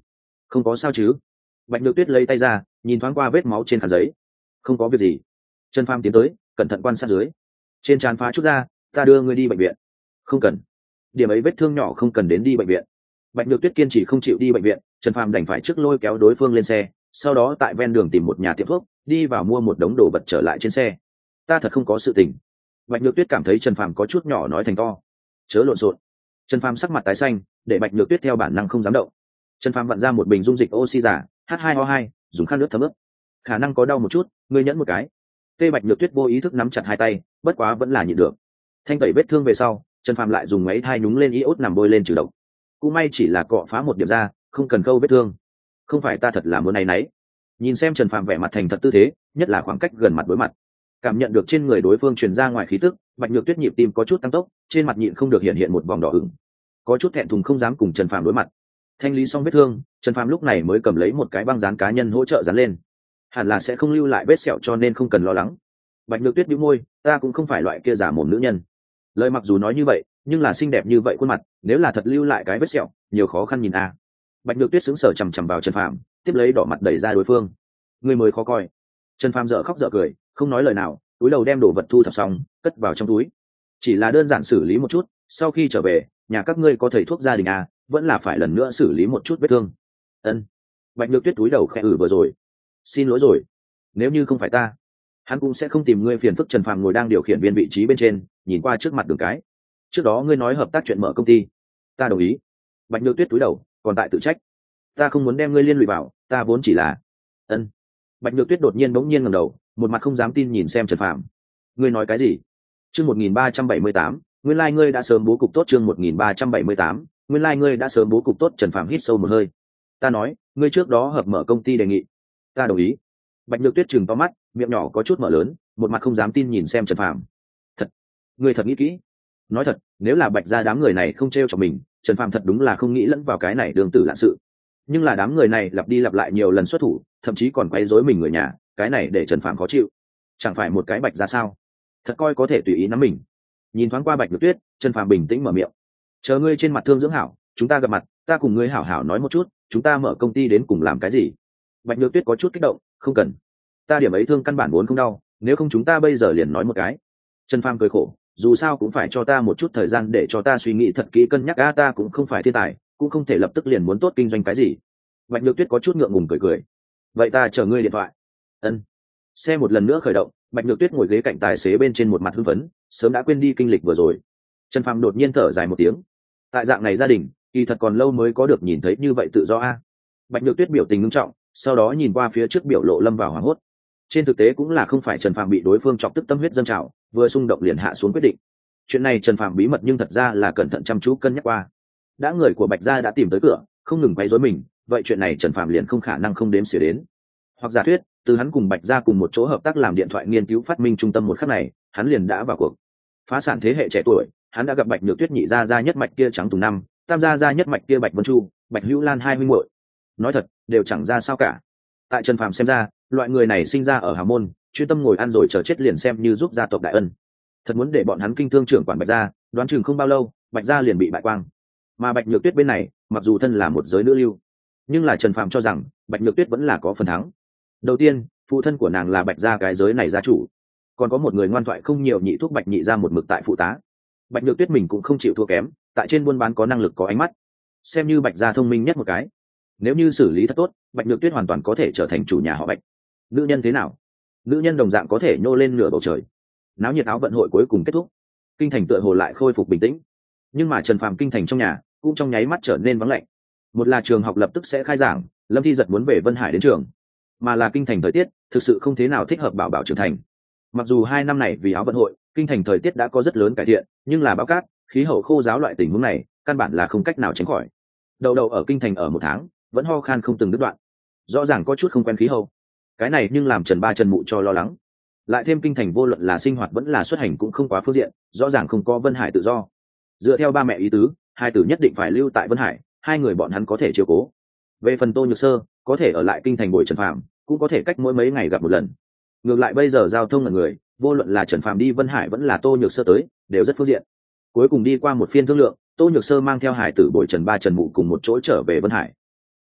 Không có sao chứ? Bạch Nhược Tuyết lấy tay ra nhìn thoáng qua vết máu trên khăn giấy. Không có việc gì. Trần Phàm tiến tới cẩn thận quan sát dưới. Trên trán phá chút ra, ta đưa ngươi đi bệnh viện. Không cần. Điểm ấy vết thương nhỏ không cần đến đi bệnh viện. Bạch Nhược Tuyết kiên trì không chịu đi bệnh viện, Trần Phàm đành phải trước lôi kéo đối phương lên xe, sau đó tại ven đường tìm một nhà tiệm thuốc, đi vào mua một đống đồ vật trở lại trên xe. Ta thật không có sự tình. Bạch Nhược Tuyết cảm thấy Trần Phàm có chút nhỏ nói thành to. Chớ lộn xộn. Trần Phàm sắc mặt tái xanh, để Bạch Nhược Tuyết theo bản năng không dám động. Trần Phàm vặn ra một bình dung dịch oxy giả, H2O2, dùng khăn nước thấm ướt. Khả năng có đau một chút, ngươi nhẫn một cái. Tê Bạch Nhược Tuyết vô ý thức nắm chặt hai tay, bất quá vẫn là nhịn được. Thanh tẩy vết thương về sau, Trần Phàm lại dùng máy thai nhúng lên iốt nằm bôi lên trừ độc. Cũng may chỉ là cọ phá một điểm ra, không cần khâu vết thương. Không phải ta thật là muốn này nấy. Nhìn xem Trần Phàm vẻ mặt thành thật tư thế, nhất là khoảng cách gần mặt đối mặt, cảm nhận được trên người đối phương truyền ra ngoài khí tức, Bạch Nhược Tuyết nhịp tim có chút tăng tốc, trên mặt nhịn không được hiện một vòng đỏ ửng, có chút thẹn thùng không dám cùng Trần Phàm đối mặt. Thanh lý xong vết thương, Trần Phàm lúc này mới cầm lấy một cái băng dán cá nhân hỗ trợ dán lên. Hẳn là sẽ không lưu lại vết sẹo cho nên không cần lo lắng. Bạch Nhược Tuyết bĩu môi, ta cũng không phải loại kia giả mồm nữ nhân. Lời mặc dù nói như vậy, nhưng là xinh đẹp như vậy khuôn mặt, nếu là thật lưu lại cái vết sẹo, nhiều khó khăn nhìn a. Bạch Nhược Tuyết sững sờ chằm chằm vào Trần Phàm, tiếp lấy đỏ mặt đẩy ra đối phương. Người mới khó coi. Trần Phàm dở khóc dở cười, không nói lời nào, túi đầu đem đồ vật thu thập xong, cất vào trong túi. Chỉ là đơn giản xử lý một chút, sau khi trở về, nhà các ngươi có thầy thuốc gia đình à, vẫn là phải lần nữa xử lý một chút vết thương. Ân. Bạch Nhược Tuyết túi đầu khẽ vừa rồi. Xin lỗi rồi. Nếu như không phải ta, hắn cũng sẽ không tìm ngươi phiền phức. Trần Phàm ngồi đang điều khiển viên vị trí bên trên, nhìn qua trước mặt đường cái. Trước đó ngươi nói hợp tác chuyện mở công ty, ta đồng ý. Bạch Nhược Tuyết túi đầu, còn tại tự trách. Ta không muốn đem ngươi liên lụy vào, ta vốn chỉ là. Ân. Bạch Nhược Tuyết đột nhiên bỗng nhiên ngẩng đầu, một mặt không dám tin nhìn xem Trần Phàm. Ngươi nói cái gì? Chương 1378, nguyên lai ngươi đã sớm bố cục tốt. Chương 1378, nguyên lai ngươi đã sớm bố cục tốt. Trần Phàm hít sâu một hơi. Ta nói, ngươi trước đó hợp mở công ty đề nghị, ta đồng ý. Bạch Nhược Tuyết trừng to mắt, miệng nhỏ có chút mở lớn, một mặt không dám tin nhìn xem Trần Phàm. Thật, ngươi thật nghĩ kỹ. Nói thật, nếu là Bạch gia đám người này không trêu cho mình, Trần Phàm thật đúng là không nghĩ lẫn vào cái này đường tử lạ sự. Nhưng là đám người này lặp đi lặp lại nhiều lần xuất thủ, thậm chí còn quấy rối mình người nhà, cái này để Trần Phàm khó chịu. Chẳng phải một cái Bạch gia sao? Thật coi có thể tùy ý nắm mình. Nhìn thoáng qua Bạch Nhược Tuyết, Trần Phàm bình tĩnh mở miệng. Chờ ngươi trên mặt thương dưỡng hảo, chúng ta gặp mặt, ta cùng ngươi hảo hảo nói một chút, chúng ta mở công ty đến cùng làm cái gì? Bạch Nhược Tuyết có chút kích động, không cần. Ta điểm ấy thương căn bản vốn không đau, nếu không chúng ta bây giờ liền nói một cái. Trần Phàm cười khổ, dù sao cũng phải cho ta một chút thời gian để cho ta suy nghĩ thật kỹ cân nhắc. Ta cũng không phải thiên tài, cũng không thể lập tức liền muốn tốt kinh doanh cái gì. Bạch Nhược Tuyết có chút ngượng ngùng cười cười. Vậy ta chờ ngươi điện thoại. Ân. Xe một lần nữa khởi động, Bạch Nhược Tuyết ngồi ghế cạnh tài xế bên trên một mặt hưng phấn, sớm đã quên đi kinh lịch vừa rồi. Trần Phàm đột nhiên thở dài một tiếng. Tại dạng này gia đình, kỳ thật còn lâu mới có được nhìn thấy như vậy tự do a. Bạch Nhược Tuyết biểu tình nghiêm trọng, sau đó nhìn qua phía trước biểu lộ lâm vào hoảng hốt. Trên thực tế cũng là không phải Trần Phàm bị đối phương chọc tức tâm huyết dâng trào, vừa xung động liền hạ xuống quyết định. Chuyện này Trần Phàm bí mật nhưng thật ra là cẩn thận chăm chú cân nhắc qua. Đã người của Bạch gia đã tìm tới cửa, không ngừng quấy rối mình, vậy chuyện này Trần Phàm liền không khả năng không đếm xỉa đến. Hoặc giả thuyết, từ hắn cùng Bạch gia cùng một chỗ hợp tác làm điện thoại nghiên cứu phát minh trung tâm một khắc này, hắn liền đã vào cuộc. Phá sản thế hệ trẻ tuổi, hắn đã gặp Bạch Nhược Tuyết nhị gia nhất mạch kia Trắng Tùng Năm, tam gia nhất mạch kia Bạch Vân Chu, Bạch Hữu Lan hai huynh muội. Nói thật, đều chẳng ra sao cả. Tại Trần Phàm xem ra, loại người này sinh ra ở hào môn, chuyên tâm ngồi ăn rồi chờ chết liền xem như giúp gia tộc đại ân. Thật muốn để bọn hắn kinh thương trưởng quản Bạch gia, đoán chừng không bao lâu, Bạch gia liền bị bại quang. Mà Bạch Nhược Tuyết bên này, mặc dù thân là một giới nữ lưu, nhưng là Trần Phàm cho rằng Bạch Nhược Tuyết vẫn là có phần thắng. Đầu tiên, phụ thân của nàng là Bạch gia cái giới này gia chủ, còn có một người ngoan thoại không nhiều nhị thuốc Bạch nhị gia một mực tại phụ tá. Bạch Nhược Tuyết mình cũng không chịu thua kém, tại trên buôn bán có năng lực có ánh mắt, xem như Bạch gia thông minh nhất một cái. Nếu như xử lý thật tốt, Bạch Nhược Tuyết hoàn toàn có thể trở thành chủ nhà họ Bạch. Nữ nhân thế nào? Nữ nhân đồng dạng có thể nhô lên nửa bầu trời. Náo nhiệt áo vận hội cuối cùng kết thúc, kinh thành tựa hồ lại khôi phục bình tĩnh. Nhưng mà Trần Phàm kinh thành trong nhà cũng trong nháy mắt trở nên vắng lạnh. Một là trường học lập tức sẽ khai giảng, Lâm Thi giật muốn về Vân Hải đến trường, mà là kinh thành thời tiết thực sự không thế nào thích hợp bảo bảo trưởng thành. Mặc dù 2 năm này vì áo vận hội, kinh thành thời tiết đã có rất lớn cải thiện, nhưng là bão cát, khí hậu khô ráo loại tình huống này, căn bản là không cách nào tránh khỏi. Đầu đầu ở kinh thành ở 1 tháng, vẫn ho khan không từng đứt đoạn, rõ ràng có chút không quen khí hậu. Cái này nhưng làm Trần Mụ cho lo lắng. Lại thêm kinh thành vô luận là sinh hoạt vẫn là xuất hành cũng không quá phương diện, rõ ràng không có Vân Hải tự do. Dựa theo ba mẹ ý tứ, hai tử nhất định phải lưu tại Vân Hải, hai người bọn hắn có thể chiếu cố. Về phần Tô Nhược Sơ, có thể ở lại kinh thành bồi Trần Phàm, cũng có thể cách mỗi mấy ngày gặp một lần. Ngược lại bây giờ giao thông là người, vô luận là Trần Phàm đi Vân Hải vẫn là Tô Nhược Sơ tới, đều rất phương diện. Cuối cùng đi qua một phiên thương lượng, Tô Nhược Sơ mang theo hải tử bồi Trần Mụ cùng một chỗ trở về Vân Hải.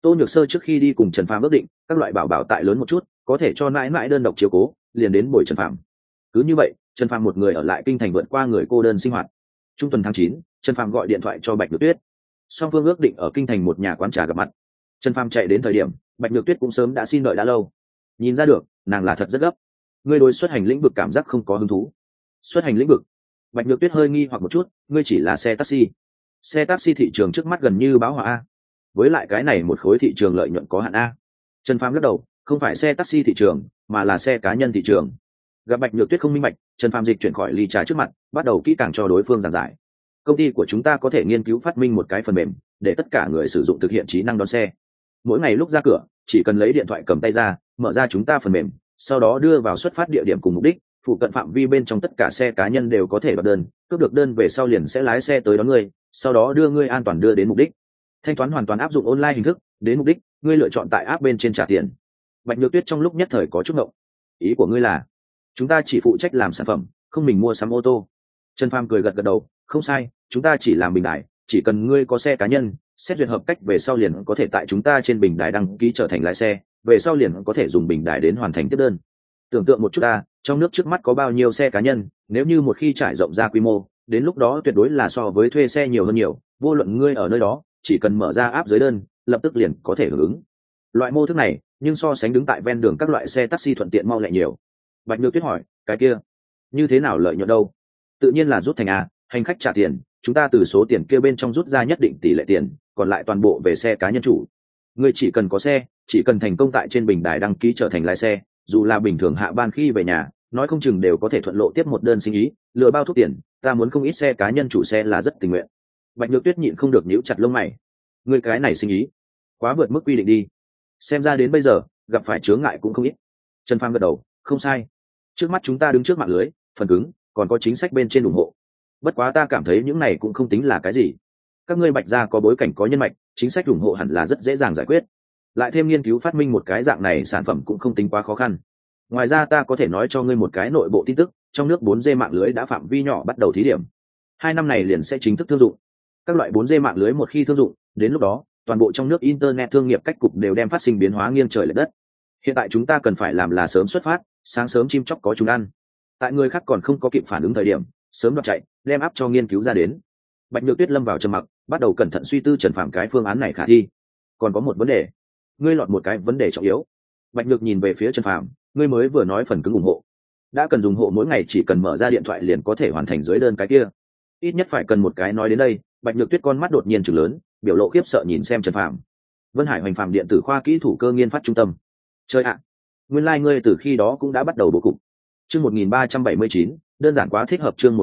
Tô Nhược Sơ trước khi đi cùng Trần Phàm ước định các loại bảo bảo tại lớn một chút có thể cho mãi mãi đơn độc chiếu cố, liền đến buổi Trần Phàm. Cứ như vậy Trần Phàm một người ở lại kinh thành vượt qua người cô đơn sinh hoạt. Trung tuần tháng 9, Trần Phàm gọi điện thoại cho Bạch Nhược Tuyết, song phương ước định ở kinh thành một nhà quán trà gặp mặt. Trần Phàm chạy đến thời điểm Bạch Nhược Tuyết cũng sớm đã xin đợi đã lâu, nhìn ra được nàng là thật rất gấp. Ngươi đối xuất hành lĩnh vực cảm giác không có hứng thú? Xuất hành lĩnh vực? Bạch Nhược Tuyết hơi nghi hoặc một chút, ngươi chỉ là xe taxi. Xe taxi thị trường trước mắt gần như bão hòa a, với lại cái này một khối thị trường lợi nhuận có hạn a. Trần Phàm lắc đầu, không phải xe taxi thị trường mà là xe cá nhân thị trường. Gặp Bạch Nhược Tuyết không minh bạch, Trần Phàm dịch chuyển khỏi ly trà trước mặt, bắt đầu kỹ càng cho đối phương giảng giải. Công ty của chúng ta có thể nghiên cứu phát minh một cái phần mềm để tất cả người sử dụng thực hiện trí năng đón xe. Mỗi ngày lúc ra cửa chỉ cần lấy điện thoại cầm tay ra, mở ra chúng ta phần mềm, sau đó đưa vào xuất phát địa điểm cùng mục đích, phụ cận phạm vi bên trong tất cả xe cá nhân đều có thể đoạt đơn, cướp được đơn về sau liền sẽ lái xe tới đón ngươi, sau đó đưa ngươi an toàn đưa đến mục đích. Thanh toán hoàn toàn áp dụng online hình thức, đến mục đích ngươi lựa chọn tại app bên trên trả tiền. Bạch Nhược Tuyết trong lúc nhất thời có chút ngộng. Ý của ngươi là chúng ta chỉ phụ trách làm sản phẩm, không mình mua sắm ô tô? Trần Phàm cười gật gật đầu, không sai, chúng ta chỉ làm bình đài, chỉ cần ngươi có xe cá nhân, xét duyệt hợp cách về sau liền có thể tại chúng ta trên bình đài đăng ký trở thành lái xe, về sau liền có thể dùng bình đài đến hoàn thành tiếp đơn. Tưởng tượng một chút ta, trong nước trước mắt có bao nhiêu xe cá nhân, nếu như một khi trải rộng ra quy mô, đến lúc đó tuyệt đối là so với thuê xe nhiều hơn nhiều, vô luận ngươi ở nơi đó, chỉ cần mở ra app dưới đơn, lập tức liền có thể hưởng ứng. Loại mô thức này, nhưng so sánh đứng tại ven đường các loại xe taxi thuận tiện mau lẹ nhiều. Bạch Nhược Tuyết hỏi, cái kia, như thế nào lợi nhuận đâu? Tự nhiên là rút thành A, hành khách trả tiền, chúng ta từ số tiền kia bên trong rút ra nhất định tỷ lệ tiền, còn lại toàn bộ về xe cá nhân chủ. Ngươi chỉ cần có xe, chỉ cần thành công tại trên bình đài đăng ký trở thành lái xe, dù là bình thường hạ ban khi về nhà, nói không chừng đều có thể thuận lộ tiếp một đơn sinh ý, lừa bao thuốc tiền, ta muốn không ít xe cá nhân chủ xe là rất tình nguyện. Bạch Nhược Tuyết nhịn không được nhíu chặt lông mày. Ngươi cái này sinh ý, quá vượt mức quy định đi. Xem ra đến bây giờ, gặp phải chướng ngại cũng không ít. Trần Phàm gật đầu, không sai. Trước mắt chúng ta đứng trước mạng lưới, phần cứng, còn có chính sách bên trên ủng hộ. Bất quá ta cảm thấy những này cũng không tính là cái gì. Các ngươi Bạch gia có bối cảnh có nhân mạch, chính sách ủng hộ hẳn là rất dễ dàng giải quyết. Lại thêm nghiên cứu phát minh một cái dạng này sản phẩm cũng không tính quá khó khăn. Ngoài ra ta có thể nói cho ngươi một cái nội bộ tin tức, trong nước 4G mạng lưới đã phạm vi nhỏ bắt đầu thí điểm. 2 năm này liền sẽ chính thức thương dụng. Các loại 4G mạng lưới một khi thương dụng, đến lúc đó, toàn bộ trong nước internet thương nghiệp cách cục đều đem phát sinh biến hóa nghiêng trời lệch đất. Hiện tại chúng ta cần phải làm là sớm xuất phát, sáng sớm chim chóc có chúng ăn. Tại người khác còn không có kịp phản ứng thời điểm, sớm đoạt chạy, đem áp cho nghiên cứu ra đến. Bạch Nhược Tuyết lâm vào trầm mặc, bắt đầu cẩn thận suy tư Trần Phàm cái phương án này khả thi. Còn có một vấn đề, ngươi lọt một cái vấn đề trọng yếu. Bạch Nhược nhìn về phía Trần Phàm, ngươi mới vừa nói phần cứng ủng hộ, đã cần dùng hộ mỗi ngày chỉ cần mở ra điện thoại liền có thể hoàn thành dưới đơn cái kia, ít nhất phải cần một cái. Nói đến đây, Bạch Nhược Tuyết con mắt đột nhiên trừng lớn, biểu lộ khiếp sợ nhìn xem Trần Phàm. Vân Hải Hoành Phàm điện tử khoa kỹ thủ cơ nghiên phát trung tâm. Chơi ạ, nguyên lai ngươi từ khi đó cũng đã bắt đầu bố cục. Chương 1379, đơn giản quá thích hợp. Chương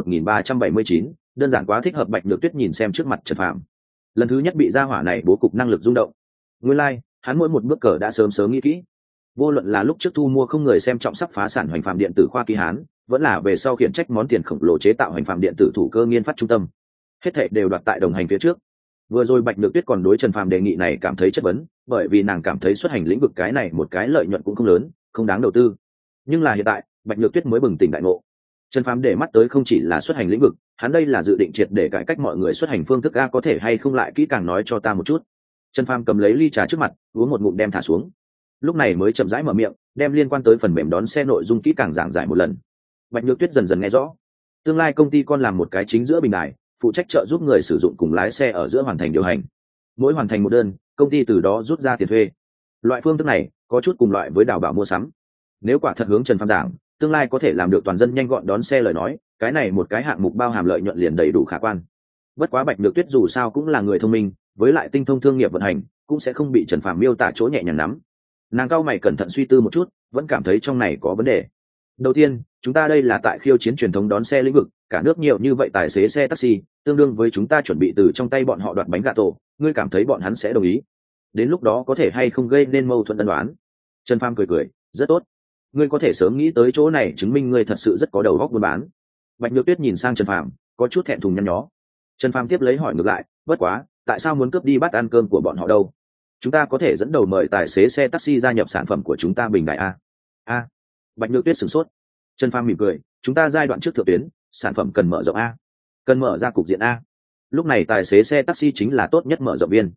1379, đơn giản quá thích hợp. Bạch Nhược Tuyết nhìn xem trước mặt Trần Phàm, lần thứ nhất bị gia hỏa này bố cục năng lực rung động. Nguyên lai, hắn mỗi một bước cờ đã sớm nghĩ kỹ. Vô luận là lúc trước thu mua không người xem trọng sắp phá sản Hoành Phàm điện tử khoa kỹ hán, vẫn là về sau khiển trách món tiền khổng lồ chế tạo Hoành Phàm điện tử thủ cơ nghiên phát trung tâm, hết thảy đều đoạt tại đồng hành phía trước. Vừa rồi Bạch Nhược Tuyết còn đối Trần Phàm đề nghị này cảm thấy chất vấn, bởi vì nàng cảm thấy xuất hành lĩnh vực cái này một cái lợi nhuận cũng không lớn, không đáng đầu tư. Nhưng là hiện tại, Bạch Nhược Tuyết mới bừng tỉnh đại ngộ. Trần Phàm để mắt tới không chỉ là xuất hành lĩnh vực, hắn đây là dự định triệt để cải cách mọi người xuất hành phương thức. A, có thể hay không lại kỹ càng nói cho ta một chút? Trần Phàm cầm lấy ly trà trước mặt, uống một ngụm đem thả xuống. Lúc này mới chậm rãi mở miệng, đem liên quan tới phần mềm đón xe nội dung kỹ càng giảng giải một lần. Bạch Nhược Tuyết dần dần nghe rõ. Tương lai công ty con làm một cái chính giữa bình đài, phụ trách trợ giúp người sử dụng cùng lái xe ở giữa hoàn thành điều hành. Mỗi hoàn thành một đơn, công ty từ đó rút ra tiền thuê. Loại phương thức này có chút cùng loại với đào bảo mua sắm. Nếu quả thật hướng Trần Phàm giảng, tương lai có thể làm được toàn dân nhanh gọn đón xe lời nói, cái này một cái hạng mục bao hàm lợi nhuận liền đầy đủ khả quan. Bất quá Bạch Nhược Tuyết dù sao cũng là người thông minh, với lại tinh thông thương nghiệp vận hành, cũng sẽ không bị Trần Phàm miêu tả chỗ nhẹ nhàng nắm. Nàng cao mày cẩn thận suy tư một chút, vẫn cảm thấy trong này có vấn đề. Đầu tiên, chúng ta đây là tại khiêu chiến truyền thống đón xe lĩnh vực, cả nước nhiều như vậy tài xế xe taxi, tương đương với chúng ta chuẩn bị từ trong tay bọn họ đoạt bánh gà tổ, ngươi cảm thấy bọn hắn sẽ đồng ý? Đến lúc đó có thể hay không gây nên mâu thuẫn ân đoán? Trần Phàm cười, rất tốt. Ngươi có thể sớm nghĩ tới chỗ này chứng minh ngươi thật sự rất có đầu óc buôn bán. Bạch Nhược Tuyết nhìn sang Trần Phàm, có chút thẹn thùng nhăn nhó. Trần Phàm tiếp lấy hỏi ngược lại, bất quá, tại sao muốn cướp đi bát ăn cơm của bọn họ đâu? Chúng ta có thể dẫn đầu mời tài xế xe taxi gia nhập sản phẩm của chúng ta bình đại a. Bạch Nhược Tuyết sửng sốt. Trần Phàm mỉm cười, chúng ta giai đoạn trước thượng tuyến, sản phẩm cần mở rộng a, cần mở ra cục diện a. Lúc này tài xế xe taxi chính là tốt nhất mở rộng viên.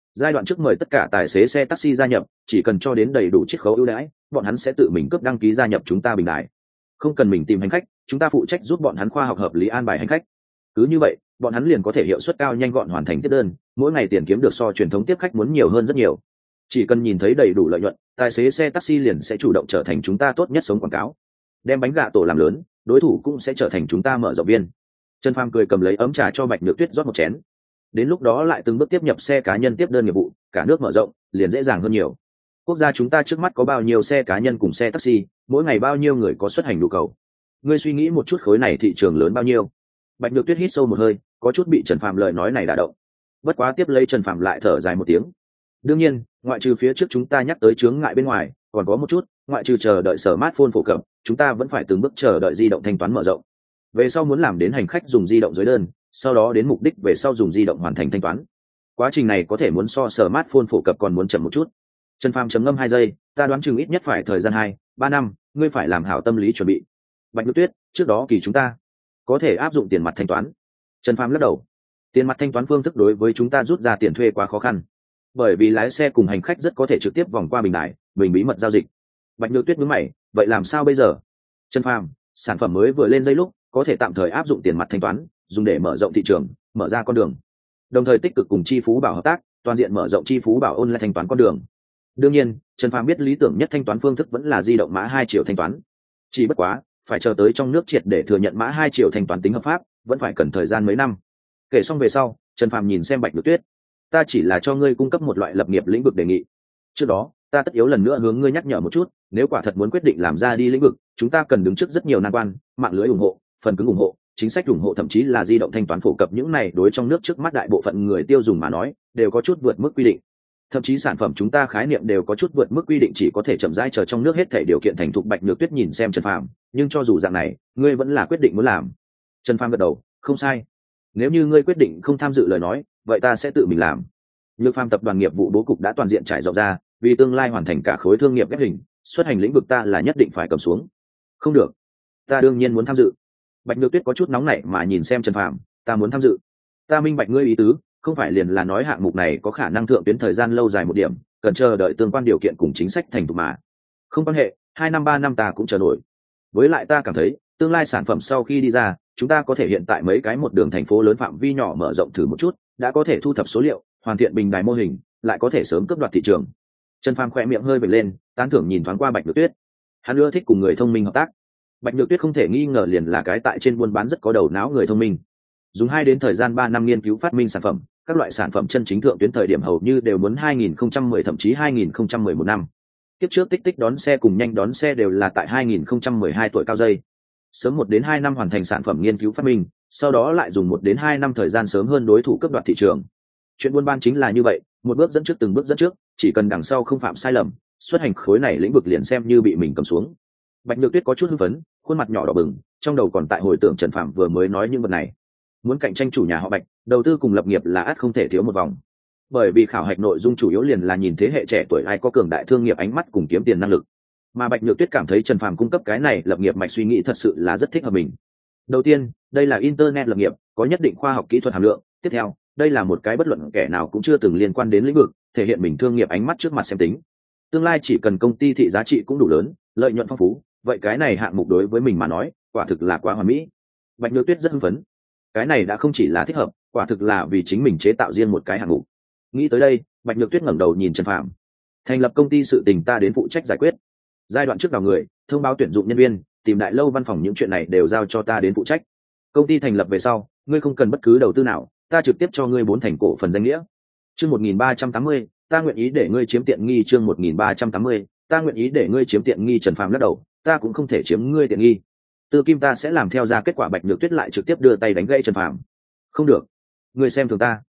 Giai đoạn trước mời tất cả tài xế xe taxi gia nhập, chỉ cần cho đến đầy đủ chiết khấu ưu đãi, bọn hắn sẽ tự mình cấp đăng ký gia nhập chúng ta bình đại. Không cần mình tìm hành khách, chúng ta phụ trách giúp bọn hắn khoa học hợp lý an bài hành khách. Cứ như vậy, bọn hắn liền có thể hiệu suất cao nhanh gọn hoàn thành tiếp đơn, mỗi ngày tiền kiếm được so truyền thống tiếp khách muốn nhiều hơn rất nhiều. Chỉ cần nhìn thấy đầy đủ lợi nhuận, tài xế xe taxi liền sẽ chủ động trở thành chúng ta tốt nhất sống quảng cáo. Đem bánh gà tổ làm lớn, đối thủ cũng sẽ trở thành chúng ta mở rộng viên. Trần Phàm cười cầm lấy ấm trà cho Bạch Nhược Tuyết rót một chén. Đến lúc đó lại từng bước tiếp nhập xe cá nhân tiếp đơn nghiệp vụ, cả nước mở rộng, liền dễ dàng hơn nhiều. Quốc gia chúng ta trước mắt có bao nhiêu xe cá nhân cùng xe taxi, mỗi ngày bao nhiêu người có xuất hành nhu cầu. Ngươi suy nghĩ một chút khối này thị trường lớn bao nhiêu? Bạch Nhược Tuyết hít sâu một hơi, có chút bị Trần Phàm lời nói này đả động. Bất quá tiếp lấy Trần Phàm lại thở dài một tiếng. Đương nhiên, ngoại trừ phía trước chúng ta nhắc tới chướng ngại bên ngoài, còn có một chút, ngoại trừ chờ đợi smartphone phổ cập, chúng ta vẫn phải từng bước chờ đợi di động thanh toán mở rộng. Về sau muốn làm đến hành khách dùng di động dưới đơn, sau đó đến mục đích về sau dùng di động hoàn thành thanh toán. Quá trình này có thể muốn so smartphone phổ cập còn muốn chậm một chút. Trần Phàm trầm ngâm 2 giây, ta đoán chừng ít nhất phải thời gian 2-3 năm, ngươi phải làm hảo tâm lý chuẩn bị. Bạch Nhược Tuyết, trước đó kỳ chúng ta có thể áp dụng tiền mặt thanh toán. Trần Phàm lắc đầu. Tiền mặt thanh toán phương thức đối với chúng ta rút ra tiền thuê quá khó khăn, bởi vì lái xe cùng hành khách rất có thể trực tiếp vòng qua bình đại, bình bí mật giao dịch. Bạch Nhược Tuyết nhướng mày, vậy làm sao bây giờ? Trần Phàm, sản phẩm mới vừa lên dây lúc, có thể tạm thời áp dụng tiền mặt thanh toán, dùng để mở rộng thị trường, mở ra con đường. Đồng thời tích cực cùng Chi Phú Bảo hợp tác, toàn diện mở rộng Chi Phú Bảo online thanh toán con đường. Đương nhiên, Trần Phàm biết lý tưởng nhất thanh toán phương thức vẫn là di động mã 2 triệu thanh toán. Chỉ bất quá, phải chờ tới trong nước triệt để thừa nhận mã 2 triệu thanh toán tính hợp pháp, vẫn phải cần thời gian mấy năm. Kể xong về sau, Trần Phàm nhìn xem Bạch Nhược Tuyết, ta chỉ là cho ngươi cung cấp một loại lập nghiệp lĩnh vực đề nghị. Trước đó, ta tất yếu lần nữa hướng ngươi nhắc nhở một chút, nếu quả thật muốn quyết định làm ra đi lĩnh vực, chúng ta cần đứng trước rất nhiều nan quan, mạng lưới ủng hộ, phần cứng ủng hộ, chính sách ủng hộ, thậm chí là di động thanh toán phổ cập, những này đối trong nước trước mắt đại bộ phận người tiêu dùng mà nói, đều có chút vượt mức quy định. Thậm chí sản phẩm chúng ta khái niệm đều có chút vượt mức quy định, chỉ có thể chậm rãi chờ trong nước hết thảy điều kiện thành thục. Bạch Nhược Tuyết nhìn xem Trần Phàm, nhưng cho dù dạng này, ngươi vẫn là quyết định muốn làm. Trần Phàm gật đầu, không sai. Nếu như ngươi quyết định không tham dự lời nói, vậy ta sẽ tự mình làm. Nhược Phàm tập đoàn nghiệp vụ bố cục đã toàn diện trải rộng ra, vì tương lai hoàn thành cả khối thương nghiệp ghép hình, xuất hành lĩnh vực ta là nhất định phải cầm xuống. Không được, ta đương nhiên muốn tham dự. Bạch Nhược Tuyết có chút nóng nảy mà nhìn xem Trần Phàm, ta muốn tham dự. Ta minh bạch ngươi ý tứ, không phải liền là nói hạng mục này có khả năng thượng tuyến thời gian lâu dài một điểm, cần chờ đợi tương quan điều kiện cùng chính sách thành thục mà. Không quan hệ, 2-3 năm ta cũng chờ nổi. Với lại ta cảm thấy, tương lai sản phẩm sau khi đi ra, chúng ta có thể hiện tại mấy cái một đường thành phố lớn phạm vi nhỏ mở rộng thử một chút, đã có thể thu thập số liệu, hoàn thiện bình đài mô hình, lại có thể sớm cướp đoạt thị trường. Trần Phàm khỏe miệng hơi vểnh lên, tán thưởng nhìn thoáng qua Bạch Nhược Tuyết. Hắn ưa thích cùng người thông minh hợp tác. Bạch Nhược Tuyết không thể nghi ngờ liền là cái tại trên buôn bán rất có đầu não người thông minh. Dùng 2 đến thời gian 3 năm nghiên cứu phát minh sản phẩm, các loại sản phẩm chân chính thượng tuyến thời điểm hầu như đều muốn 2010 thậm chí 2011 năm. Tiếp trước tích tích đón xe cùng nhanh đón xe đều là tại 2012 tuổi cao dây. Sớm 1 đến 2 năm hoàn thành sản phẩm nghiên cứu phát minh, sau đó lại dùng 1 đến 2 năm thời gian sớm hơn đối thủ cướp đoạt thị trường. Chuyện buôn bán chính là như vậy, một bước dẫn trước từng bước dẫn trước, chỉ cần đằng sau không phạm sai lầm, xuất hành khối này lĩnh vực liền xem như bị mình cầm xuống. Bạch Nhược Tuyết có chút hưng phấn, khuôn mặt nhỏ đỏ bừng, trong đầu còn tại hồi tưởng Trần Phàm vừa mới nói những vật này. Muốn cạnh tranh chủ nhà họ Bạch, đầu tư cùng lập nghiệp là ắt không thể thiếu một vòng. Bởi vì khảo hạch nội dung chủ yếu liền là nhìn thế hệ trẻ tuổi ai có cường đại thương nghiệp ánh mắt cùng kiếm tiền năng lực. Mà Bạch Nhược Tuyết cảm thấy Trần Phàm cung cấp cái này lập nghiệp mạch suy nghĩ thật sự là rất thích hợp mình. Đầu tiên, đây là internet lập nghiệp, có nhất định khoa học kỹ thuật hàm lượng. Tiếp theo, đây là một cái bất luận kẻ nào cũng chưa từng liên quan đến lĩnh vực, thể hiện mình thương nghiệp ánh mắt trước mặt xem tính. Tương lai chỉ cần công ty thị giá trị cũng đủ lớn, lợi nhuận phong phú, vậy cái này hạng mục đối với mình mà nói, quả thực là quá hoàn mỹ. Bạch Nhược Tuyết rất hưng phấn. Cái này đã không chỉ là thích hợp, quả thực là vì chính mình chế tạo riêng một cái hạng mục. Nghĩ tới đây, Bạch Nhược Tuyết ngẩng đầu nhìn Trần Phàm. Thành lập công ty sự tình ta đến phụ trách giải quyết. Giai đoạn trước đào người, thông báo tuyển dụng nhân viên, tìm đại lâu văn phòng, những chuyện này đều giao cho ta đến phụ trách. Công ty thành lập về sau, ngươi không cần bất cứ đầu tư nào, ta trực tiếp cho ngươi 4 thành cổ phần danh nghĩa. Chương 1380, ta nguyện ý để ngươi chiếm tiện nghi. Chương 1380, ta nguyện ý để ngươi chiếm tiện nghi. Trần Phàm lắc đầu, ta cũng không thể chiếm ngươi tiện nghi. Tư kim ta sẽ làm theo ra kết quả. Bạch Nhược Tuyết lại trực tiếp đưa tay đánh gãy Trần Phàm. Không được, ngươi xem thường ta.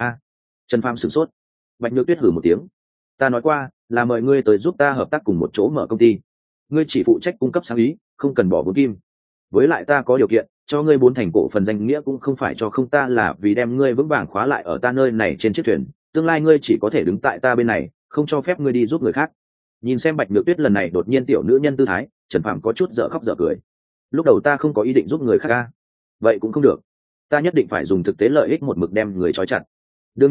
Trần Phàm sửng sốt. Bạch Nhược Tuyết hừ một tiếng. Ta nói qua là mời ngươi tới giúp ta hợp tác cùng một chỗ mở công ty, ngươi chỉ phụ trách cung cấp sáng ý, không cần bỏ vốn kim. Với lại ta có điều kiện, cho ngươi 4 thành cổ phần danh nghĩa cũng không phải cho không, ta là vì đem ngươi vững vàng khóa lại ở ta nơi này trên chiếc thuyền, tương lai ngươi chỉ có thể đứng tại ta bên này, không cho phép ngươi đi giúp người khác. Nhìn xem Bạch Nhược Tuyết lần này đột nhiên tiểu nữ nhân tư thái, Trần Phàm có chút dở khóc dở cười. Lúc đầu ta không có ý định giúp người khác vậy cũng không được, ta nhất định phải dùng thực tế lợi ích một mực đem người trói chặt. Đương nhiên,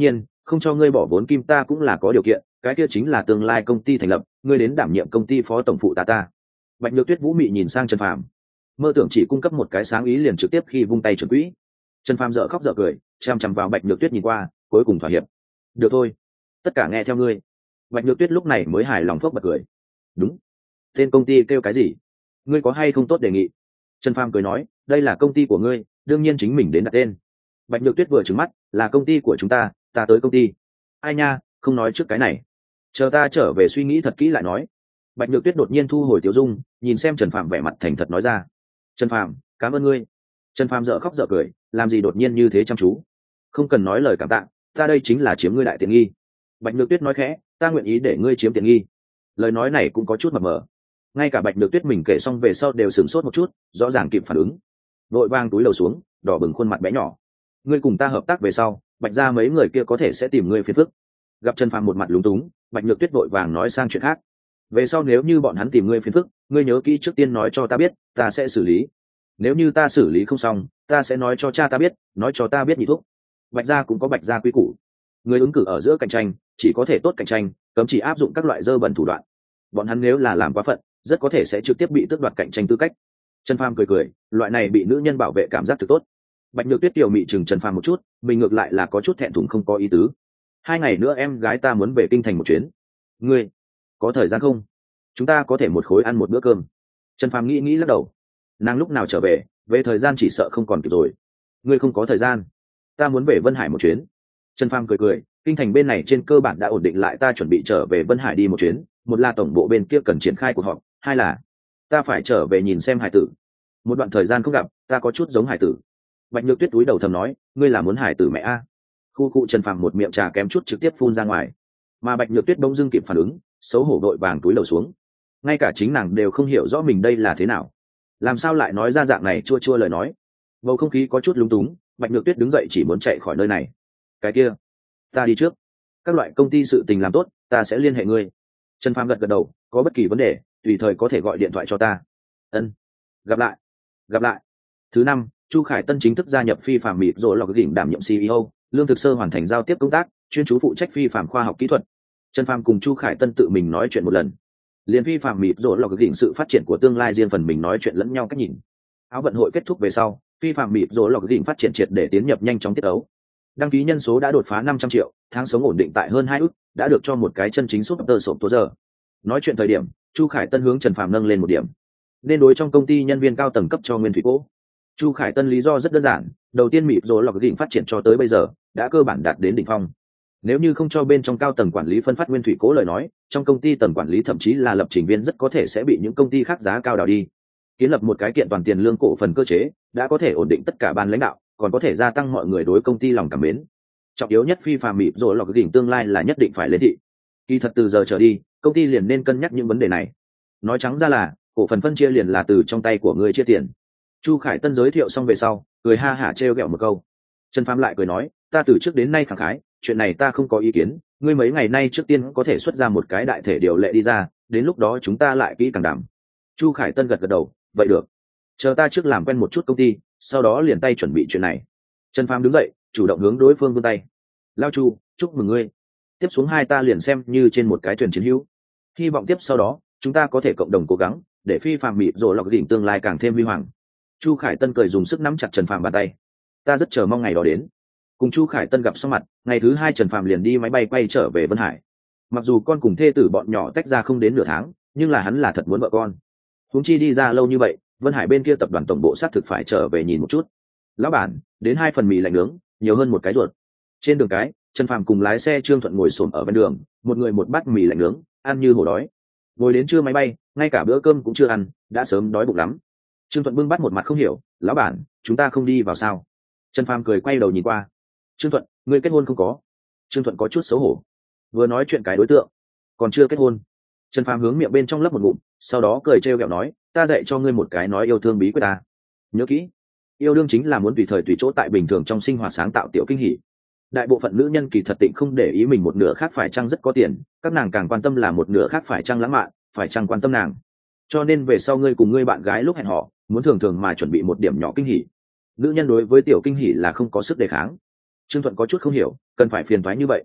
không cho ngươi bỏ vốn kim ta cũng là có điều kiện, cái kia chính là tương lai công ty thành lập, ngươi đến đảm nhiệm công ty phó tổng phụ ta. Bạch Nhược Tuyết vũ mị nhìn sang Trần Phàm, mơ tưởng chỉ cung cấp một cái sáng ý liền trực tiếp khi vung tay chuẩn quỹ. Trần Phàm dở khóc dở cười, chằm chằm vào Bạch Nhược Tuyết nhìn qua, cuối cùng thỏa hiệp. Được thôi, tất cả nghe theo ngươi. Bạch Nhược Tuyết lúc này mới hài lòng phốc bật cười. Đúng, tên công ty kêu cái gì, ngươi có hay không tốt đề nghị? Trần Phàm cười nói, đây là công ty của ngươi, đương nhiên chính mình đến đặt tên. Bạch Nhược Tuyết vừa trừng mắt, là công ty của chúng ta tới công ty. Ai nha, không nói trước cái này, chờ ta trở về suy nghĩ thật kỹ lại nói. Bạch Nhược Tuyết đột nhiên thu hồi tiểu dung, nhìn xem Trần Phàm vẻ mặt thành thật nói ra. Trần Phàm, cảm ơn ngươi. Trần Phàm dở khóc dở cười, làm gì đột nhiên như thế chăm chú? Không cần nói lời cảm tạ, ta đây chính là chiếm ngươi đại tiện nghi. Bạch Nhược Tuyết nói khẽ, ta nguyện ý để ngươi chiếm tiện nghi. Lời nói này cũng có chút mập mờ, ngay cả Bạch Nhược Tuyết mình kể xong về sau đều sửng sốt một chút, rõ ràng kịp phản ứng, vội vang túi lầu xuống, đỏ bừng khuôn mặt bé nhỏ. Ngươi cùng ta hợp tác về sau, Bạch gia mấy người kia có thể sẽ tìm ngươi phiền phức. Gặp Trần Phàm một mặt lúng túng, Bạch Nhược Tuyết vội vàng nói sang chuyện khác. Về sau nếu như bọn hắn tìm ngươi phiền phức, ngươi nhớ kỹ trước tiên nói cho ta biết, ta sẽ xử lý. Nếu như ta xử lý không xong, ta sẽ nói cho cha ta biết, nói cho ta biết nhị thúc. Bạch gia cũng có Bạch gia quy củ, người ứng cử ở giữa cạnh tranh chỉ có thể tốt cạnh tranh, cấm chỉ áp dụng các loại dơ bẩn thủ đoạn. Bọn hắn nếu là làm quá phận, rất có thể sẽ trực tiếp bị tước đoạt cạnh tranh tư cách. Trần Phàm cười cười, loại này bị nữ nhân bảo vệ cảm giác thực tốt. Bạch Nhược Tuyết tiểu mị chừng Trần Phàm một chút, mình ngược lại là có chút thẹn thùng không có ý tứ. 2 ngày nữa em gái ta muốn về kinh thành một chuyến, ngươi có thời gian không? Chúng ta có thể một khối ăn một bữa cơm. Trần Phàm nghĩ nghĩ lắc đầu, nàng lúc nào trở về, về thời gian chỉ sợ không còn kịp rồi. Ngươi không có thời gian, ta muốn về Vân Hải một chuyến. Trần Phàm cười cười, kinh thành bên này trên cơ bản đã ổn định lại, ta chuẩn bị trở về Vân Hải đi một chuyến, một là tổng bộ bên kia cần triển khai cuộc họp, hai là ta phải trở về nhìn xem hải tử. Một đoạn thời gian không gặp, ta có chút giống hải tử. Bạch Nhược Tuyết túi đầu thầm nói, ngươi là muốn hải tử mẹ a? Khu cụ Trần Phàm một miệng trà kém chút trực tiếp phun ra ngoài, mà Bạch Nhược Tuyết bỗng dưng kịp phản ứng, xấu hổ đội vàng túi đầu xuống. Ngay cả chính nàng đều không hiểu rõ mình đây là thế nào, làm sao lại nói ra dạng này chua chua lời nói. Bầu không khí có chút lúng túng, Bạch Nhược Tuyết đứng dậy chỉ muốn chạy khỏi nơi này. Cái kia, ta đi trước, các loại công ty sự tình làm tốt, ta sẽ liên hệ ngươi. Trần Phàm gật gật đầu, có bất kỳ vấn đề tùy thời có thể gọi điện thoại cho ta. Ân, gặp lại. Gặp lại. Thứ 5, Chu Khải Tân chính thức gia nhập Phi Phàm Mịp rồi log đỉnh đảm nhiệm CEO, Lương Thực Sơ hoàn thành giao tiếp công tác, chuyên chú phụ trách Phi Phàm khoa học kỹ thuật. Trần Phàm cùng Chu Khải Tân tự mình nói chuyện một lần, liền Phi Phàm Mịp rồi log đỉnh sự phát triển của tương lai riêng phần mình nói chuyện lẫn nhau cách nhìn. Áo vận hội kết thúc về sau, Phi Phàm Mịp rồi log đỉnh phát triển triệt để tiến nhập nhanh chóng tiết ấu. Đăng ký nhân số đã đột phá 500 triệu, tháng sống ổn định tại hơn 2 ức, đã được cho một cái chân chính súp tơ sộp tố giờ. Nói chuyện thời điểm, Chu Khải Tân hướng Trần Phàm nâng lên một điểm, nên đối trong công ty nhân viên cao tầng cấp cho nguyên thủy cố. Chu Khải Tân lý do rất đơn giản, đầu tiên Mịp rồi log đỉnh phát triển cho tới bây giờ đã cơ bản đạt đến đỉnh phong. Nếu như không cho bên trong cao tầng quản lý phân phát nguyên thủy cố lời nói, trong công ty tầng quản lý thậm chí là lập trình viên rất có thể sẽ bị những công ty khác giá cao đào đi. Kiến lập một cái kiện toàn tiền lương cổ phần cơ chế, đã có thể ổn định tất cả ban lãnh đạo, còn có thể gia tăng mọi người đối công ty lòng cảm mến. Trọng yếu nhất Phi Phàm Mịp rồi log đỉnh tương lai là nhất định phải lên thị. Kỳ thật từ giờ trở đi, công ty liền nên cân nhắc những vấn đề này. Nói trắng ra là, cổ phần phân chia liền là từ trong tay của người chia tiền. Chu Khải Tân giới thiệu xong về sau, cười ha hả trêu ghẹo một câu. Trần Phàm lại cười nói, ta từ trước đến nay khẳng khái, chuyện này ta không có ý kiến, ngươi mấy ngày nay trước tiên có thể xuất ra một cái đại thể điều lệ đi ra, đến lúc đó chúng ta lại kỹ càng đàm. Chu Khải Tân gật gật đầu, vậy được, chờ ta trước làm quen một chút công ty, sau đó liền tay chuẩn bị chuyện này. Trần Phàm đứng dậy, chủ động hướng đối phương vươn tay. Lao Chu, chúc mừng ngươi, tiếp xuống hai ta liền xem như trên một cái thuyền chiến hữu, hy vọng tiếp sau đó chúng ta có thể cộng đồng cố gắng để Phi Phàm Mịp rồi log đỉnh tương lai càng thêm huy hoàng. Chu Khải Tân cười dùng sức nắm chặt Trần Phàm bàn tay, ta rất chờ mong ngày đó đến. Cùng Chu Khải Tân gặp xong mặt, ngày thứ 2 Trần Phàm liền đi máy bay quay trở về Vân Hải. Mặc dù con cùng thê tử bọn nhỏ tách ra không đến nửa tháng, nhưng là hắn là thật muốn vợ con. Huống chi đi ra lâu như vậy, Vân Hải bên kia tập đoàn tổng bộ xác thực phải trở về nhìn một chút. Lão bản, đến 2 phần mì lạnh nướng, nhiều hơn một cái ruột. Trên đường cái, Trần Phàm cùng lái xe Trương Thuận ngồi xổm ở bên đường, một người một bát mì lạnh nướng, ăn như hổ đói. Ngồi đến trưa máy bay, ngay cả bữa cơm cũng chưa ăn, đã sớm đói bụng lắm. Trương Thuận bưng bát một mặt không hiểu, lão bản, chúng ta không đi vào sao? Trần Phàm cười quay đầu nhìn qua. Trương Thuận, ngươi kết hôn không có? Trương Thuận có chút xấu hổ, vừa nói chuyện cái đối tượng còn chưa kết hôn. Trần Phàm hướng miệng bên trong lấp một ngụm, sau đó cười trêu ghẹo nói, ta dạy cho ngươi một cái nói yêu thương bí quyết ta. Nhớ kỹ, yêu đương chính là muốn tùy thời tùy chỗ tại bình thường trong sinh hoạt sáng tạo tiểu kinh hỉ. Đại bộ phận nữ nhân kỳ thật tịnh không để ý mình một nửa khác phải chăng rất có tiền, các nàng càng quan tâm là một nửa khác phải chăng lãng mạn, phải chăng quan tâm nàng. Cho nên về sau ngươi cùng ngươi bạn gái lúc hẹn hò, muốn thường thường mà chuẩn bị một điểm nhỏ kinh hỉ. Nữ nhân đối với tiểu kinh hỉ là không có sức đề kháng. Trương Thuận có chút không hiểu, cần phải phiền toái như vậy.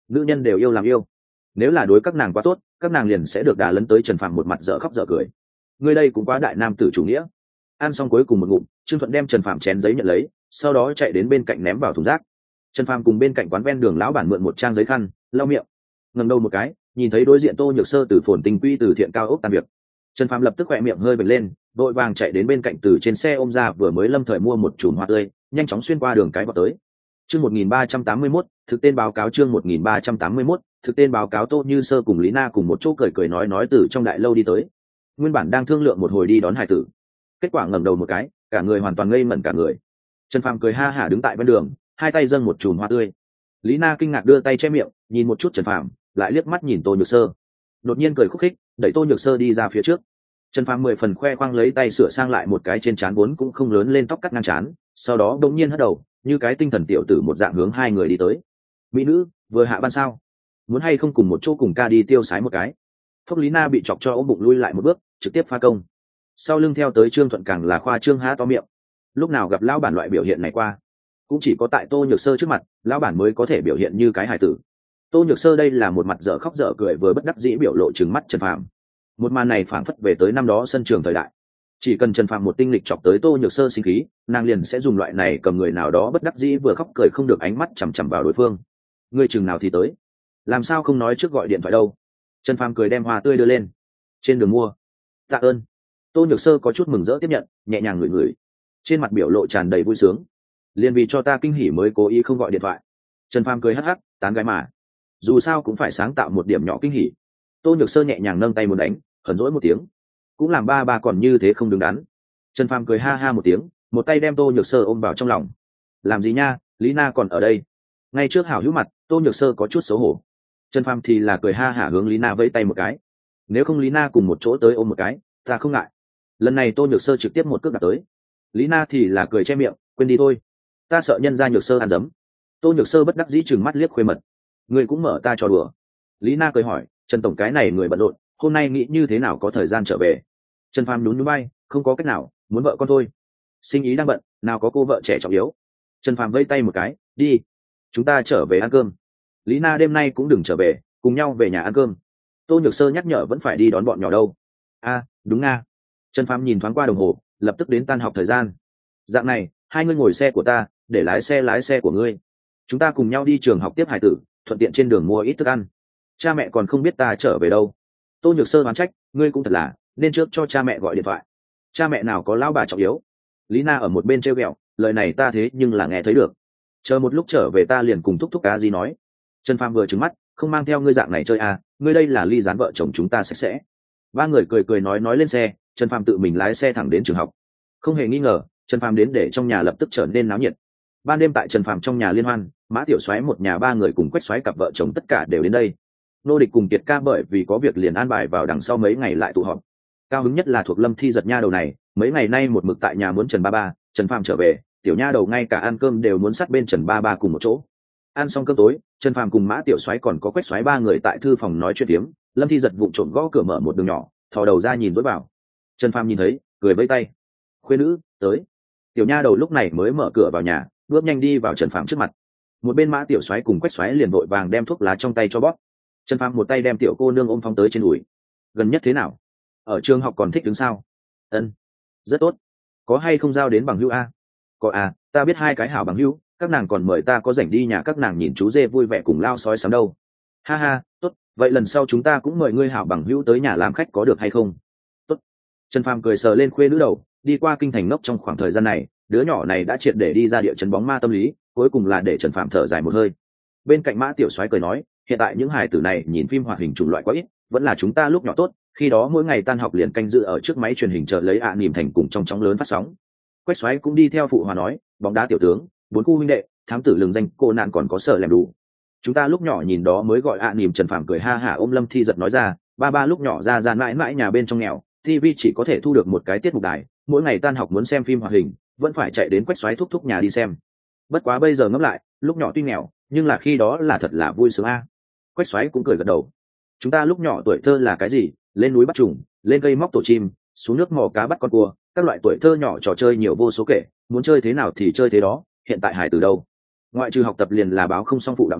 nữ nhân đều yêu làm yêu, nếu là đối các nàng quá tốt, các nàng liền sẽ được đà lấn tới Trần Phàm một mặt dở khóc dở cười. Ngươi đây cũng quá đại nam tử chủ nghĩa. Ăn xong cuối cùng một ngụm, Trương Thuận đem Trần Phàm chén giấy nhận lấy, sau đó chạy đến bên cạnh ném vào thùng rác. Trần Phàm cùng bên cạnh quán ven đường lão bản mượn một trang giấy khăn lau miệng, ngẩng đầu một cái, nhìn thấy đối diện Tô Nhược Sơ từ Phồn Tình Quy từ thiện cao ốc tan việc. Trần Phàm lập tức khỏe miệng hơi bật lên, đội vàng chạy đến bên cạnh từ trên xe ôm ra vừa mới lâm thời mua một chùm hoa tươi, nhanh chóng xuyên qua đường cái vào tới. Chương 1381, thực tên báo cáo chương 1381, thực tên báo cáo. Tô Như Sơ cùng Lý Na cùng một chỗ cười nói từ trong đại lâu đi tới. Nguyên bản đang thương lượng một hồi đi đón hải tử, kết quả ngẩng đầu một cái, cả người hoàn toàn ngây mẩn cả người. Trần Phàm cười ha hả đứng tại bên đường, hai tay dâng một chùm hoa tươi. Lý Na kinh ngạc đưa tay che miệng, nhìn một chút Trần Phàm, lại liếc mắt nhìn Tô Nhược Sơ, đột nhiên cười khúc khích, đẩy Tô Nhược Sơ đi ra phía trước. Trần Phàm 10 phần khoe khoang lấy tay sửa sang lại một cái trên trán vốn cũng không lớn lên tóc cắt ngang trán, sau đó đột nhiên hất đầu, như cái tinh thần tiểu tử một dạng hướng hai người đi tới. Mỹ nữ, vừa hạ ban sao? Muốn hay không cùng một chỗ cùng ca đi tiêu sái một cái? Phúc Lý Na bị chọc cho ôm bụng lui lại một bước, trực tiếp phá công. Sau lưng theo tới Trương Thuận càng là khoa trương há to miệng. Lúc nào gặp lão bản loại biểu hiện này qua, cũng chỉ có tại Tô Nhược Sơ trước mặt, lão bản mới có thể biểu hiện như cái hài tử. Tô Nhược Sơ đây là một mặt dở khóc dở cười vừa bất đắc dĩ biểu lộ trừng mắt Trần Phàm. Một màn này phảng phất về tới năm đó sân trường thời đại. Chỉ cần Trần Phàm một tinh lịch chọc tới Tô Nhược Sơ sinh khí, nàng liền sẽ dùng loại này cầm người nào đó bất đắc dĩ vừa khóc cười không được ánh mắt chằm chằm vào đối phương. Ngươi chừng nào thì tới? Làm sao không nói trước gọi điện thoại đâu? Trần Phàm cười đem hoa tươi đưa lên. Trên đường mua. Tạ ơn. Tô Nhược Sơ có chút mừng rỡ tiếp nhận, nhẹ nhàng ngửi ngửi, trên mặt biểu lộ tràn đầy vui sướng. Liên vì cho ta kinh hỉ mới cố ý không gọi điện thoại. Trần Phàm cười hắc hắc, tán gái mà, dù sao cũng phải sáng tạo một điểm nhỏ kinh hỉ. Tô Nhược Sơ nhẹ nhàng nâng tay muốn đánh, hờn dỗi một tiếng, cũng làm ba còn như thế không đứng đắn. Trần Phàm cười ha ha một tiếng, một tay đem Tô Nhược Sơ ôm vào trong lòng. Làm gì nha, Lý Na còn ở đây. Ngay trước hảo hữu mặt, Tô Nhược Sơ có chút xấu hổ. Trần Phàm thì là cười ha hả hướng Lý Na vẫy tay một cái. Nếu không Lý Na cùng một chỗ tới ôm một cái, ta không ngại. Lần này Tô Nhược Sơ trực tiếp một cước đạp tới. Lý Na thì là cười che miệng, quên đi thôi, ta sợ nhân gia Nhược Sơ ăn dấm. Tô Nhược Sơ bất đắc dĩ chừng mắt liếc khuê mật. Người cũng mở ta trò đùa. Lý Na cười hỏi, Trần tổng cái này người bận rộn, hôm nay nghĩ như thế nào có thời gian trở về? Trần Phàm nhún nhún vai, không có cách nào, muốn vợ con thôi. Sinh ý đang bận, nào có cô vợ trẻ trọng yếu. Trần Phàm vây tay một cái, đi, chúng ta trở về ăn cơm. Lý Na đêm nay cũng đừng trở về, cùng nhau về nhà ăn cơm. Tô Nhược Sơ nhắc nhở vẫn phải đi đón bọn nhỏ đâu. Đúng nga. Trần Phàm nhìn thoáng qua đồng hồ, lập tức đến tan học thời gian. Dạng này, hai ngươi ngồi xe của ta, để lái xe của ngươi. Chúng ta cùng nhau đi trường học tiếp hải tử, thuận tiện trên đường mua ít thức ăn. Cha mẹ còn không biết ta trở về đâu. Tô Nhược Sơ oán trách, ngươi cũng thật là, nên trước cho cha mẹ gọi điện thoại. Cha mẹ nào có lão bà trọng yếu. Lý Na ở một bên trêu ghẹo, lời này ta thế nhưng là nghe thấy được. Chờ một lúc trở về ta liền cùng thúc thúc cá gì nói. Trần Phàm vừa trừng mắt, không mang theo ngươi dạng này chơi à, ngươi đây là ly gián vợ chồng chúng ta sạch sẽ. Ba người cười nói lên xe, Trần Phàm tự mình lái xe thẳng đến trường học. Không hề nghi ngờ, Trần Phàm đến để trong nhà lập tức trở nên náo nhiệt. Ban đêm tại Trần Phàm trong nhà liên hoan, Mã Tiểu Soái một nhà ba người cùng Quách Soái cặp vợ chồng tất cả đều đến đây. Nô Địch cùng Kiệt Ca bởi vì có việc liền an bài vào đằng sau mấy ngày lại tụ họp. Cao hứng nhất là thuộc Lâm Thi Giật nha đầu này, mấy ngày nay một mực tại nhà muốn Trần Ba Ba, Trần Phàm trở về, tiểu nha đầu ngay cả ăn cơm đều muốn sát bên Trần Ba Ba cùng một chỗ. Ăn xong cơm tối, Trần Phàm cùng Mã Tiểu Soái còn có Quách Soái ba người tại thư phòng nói chuyện phiếm. Lâm Thi Giật vụng trộm gõ cửa mở một đường nhỏ, thò đầu ra nhìn dối vào. Trần Phàm nhìn thấy, cười vẫy tay. Khuê nữ, tới. Tiểu nha đầu lúc này mới mở cửa vào nhà, bước nhanh đi vào Trần Phàm trước mặt. Một bên Mã Tiểu Soái cùng Quách Soái liền vội vàng đem thuốc lá trong tay cho bóp. Trần Phàm một tay đem tiểu cô nương ôm phóng tới trên đùi. Gần nhất thế nào? Ở trường học còn thích đứng sao? Ân, rất tốt. Có hay không giao đến bằng hữu a? Có à, ta biết hai cái hảo bằng hữu, các nàng còn mời ta có rảnh đi nhà các nàng nhìn chú dê vui vẻ cùng lao sói sắm đâu. Ha ha, tốt, vậy lần sau chúng ta cũng mời ngươi hảo bằng hữu tới nhà làm khách có được hay không? Tốt. Trần Phàm cười sờ lên khuê nữ đầu, đi qua kinh thành ngốc trong khoảng thời gian này, đứa nhỏ này đã triệt để đi ra địa chấn bóng ma tâm lý, cuối cùng là để Trần Phàm thở dài một hơi. Bên cạnh Mã Tiểu Soái cười nói, hiện tại những hài tử này nhìn phim hoạt hình chủng loại quá ít, vẫn là chúng ta lúc nhỏ tốt, khi đó mỗi ngày tan học liền canh dự ở trước máy truyền hình chờ lấy niềm thành cùng trong chóng lớn phát sóng. Quách Soái cũng đi theo phụ hòa nói, bóng đá tiểu tướng, bốn khu huynh đệ, thám tử lừng danh, cô nạn còn có sở làm đủ. Chúng ta lúc nhỏ nhìn đó mới gọi niềm. Trần Phàm cười ha hả ôm Lâm Thi Giật nói ra, ba ba lúc nhỏ ra mãi mãi nhà bên trong nghèo, TV chỉ có thể thu được một cái tiết mục đài, mỗi ngày tan học muốn xem phim hoạt hình, vẫn phải chạy đến Quách Soái thúc thúc nhà đi xem. Bất quá bây giờ ngẫm lại, lúc nhỏ tuy nghèo, nhưng là khi đó là thật là vui sướng a. Quách Soái cũng cười gật đầu. Chúng ta lúc nhỏ tuổi thơ là cái gì? Lên núi bắt trùng, lên cây móc tổ chim, xuống nước mò cá bắt con cua, các loại tuổi thơ nhỏ trò chơi nhiều vô số kể, muốn chơi thế nào thì chơi thế đó. Hiện tại hài từ đâu? Ngoại trừ học tập liền là báo không xong phụ đạo ban,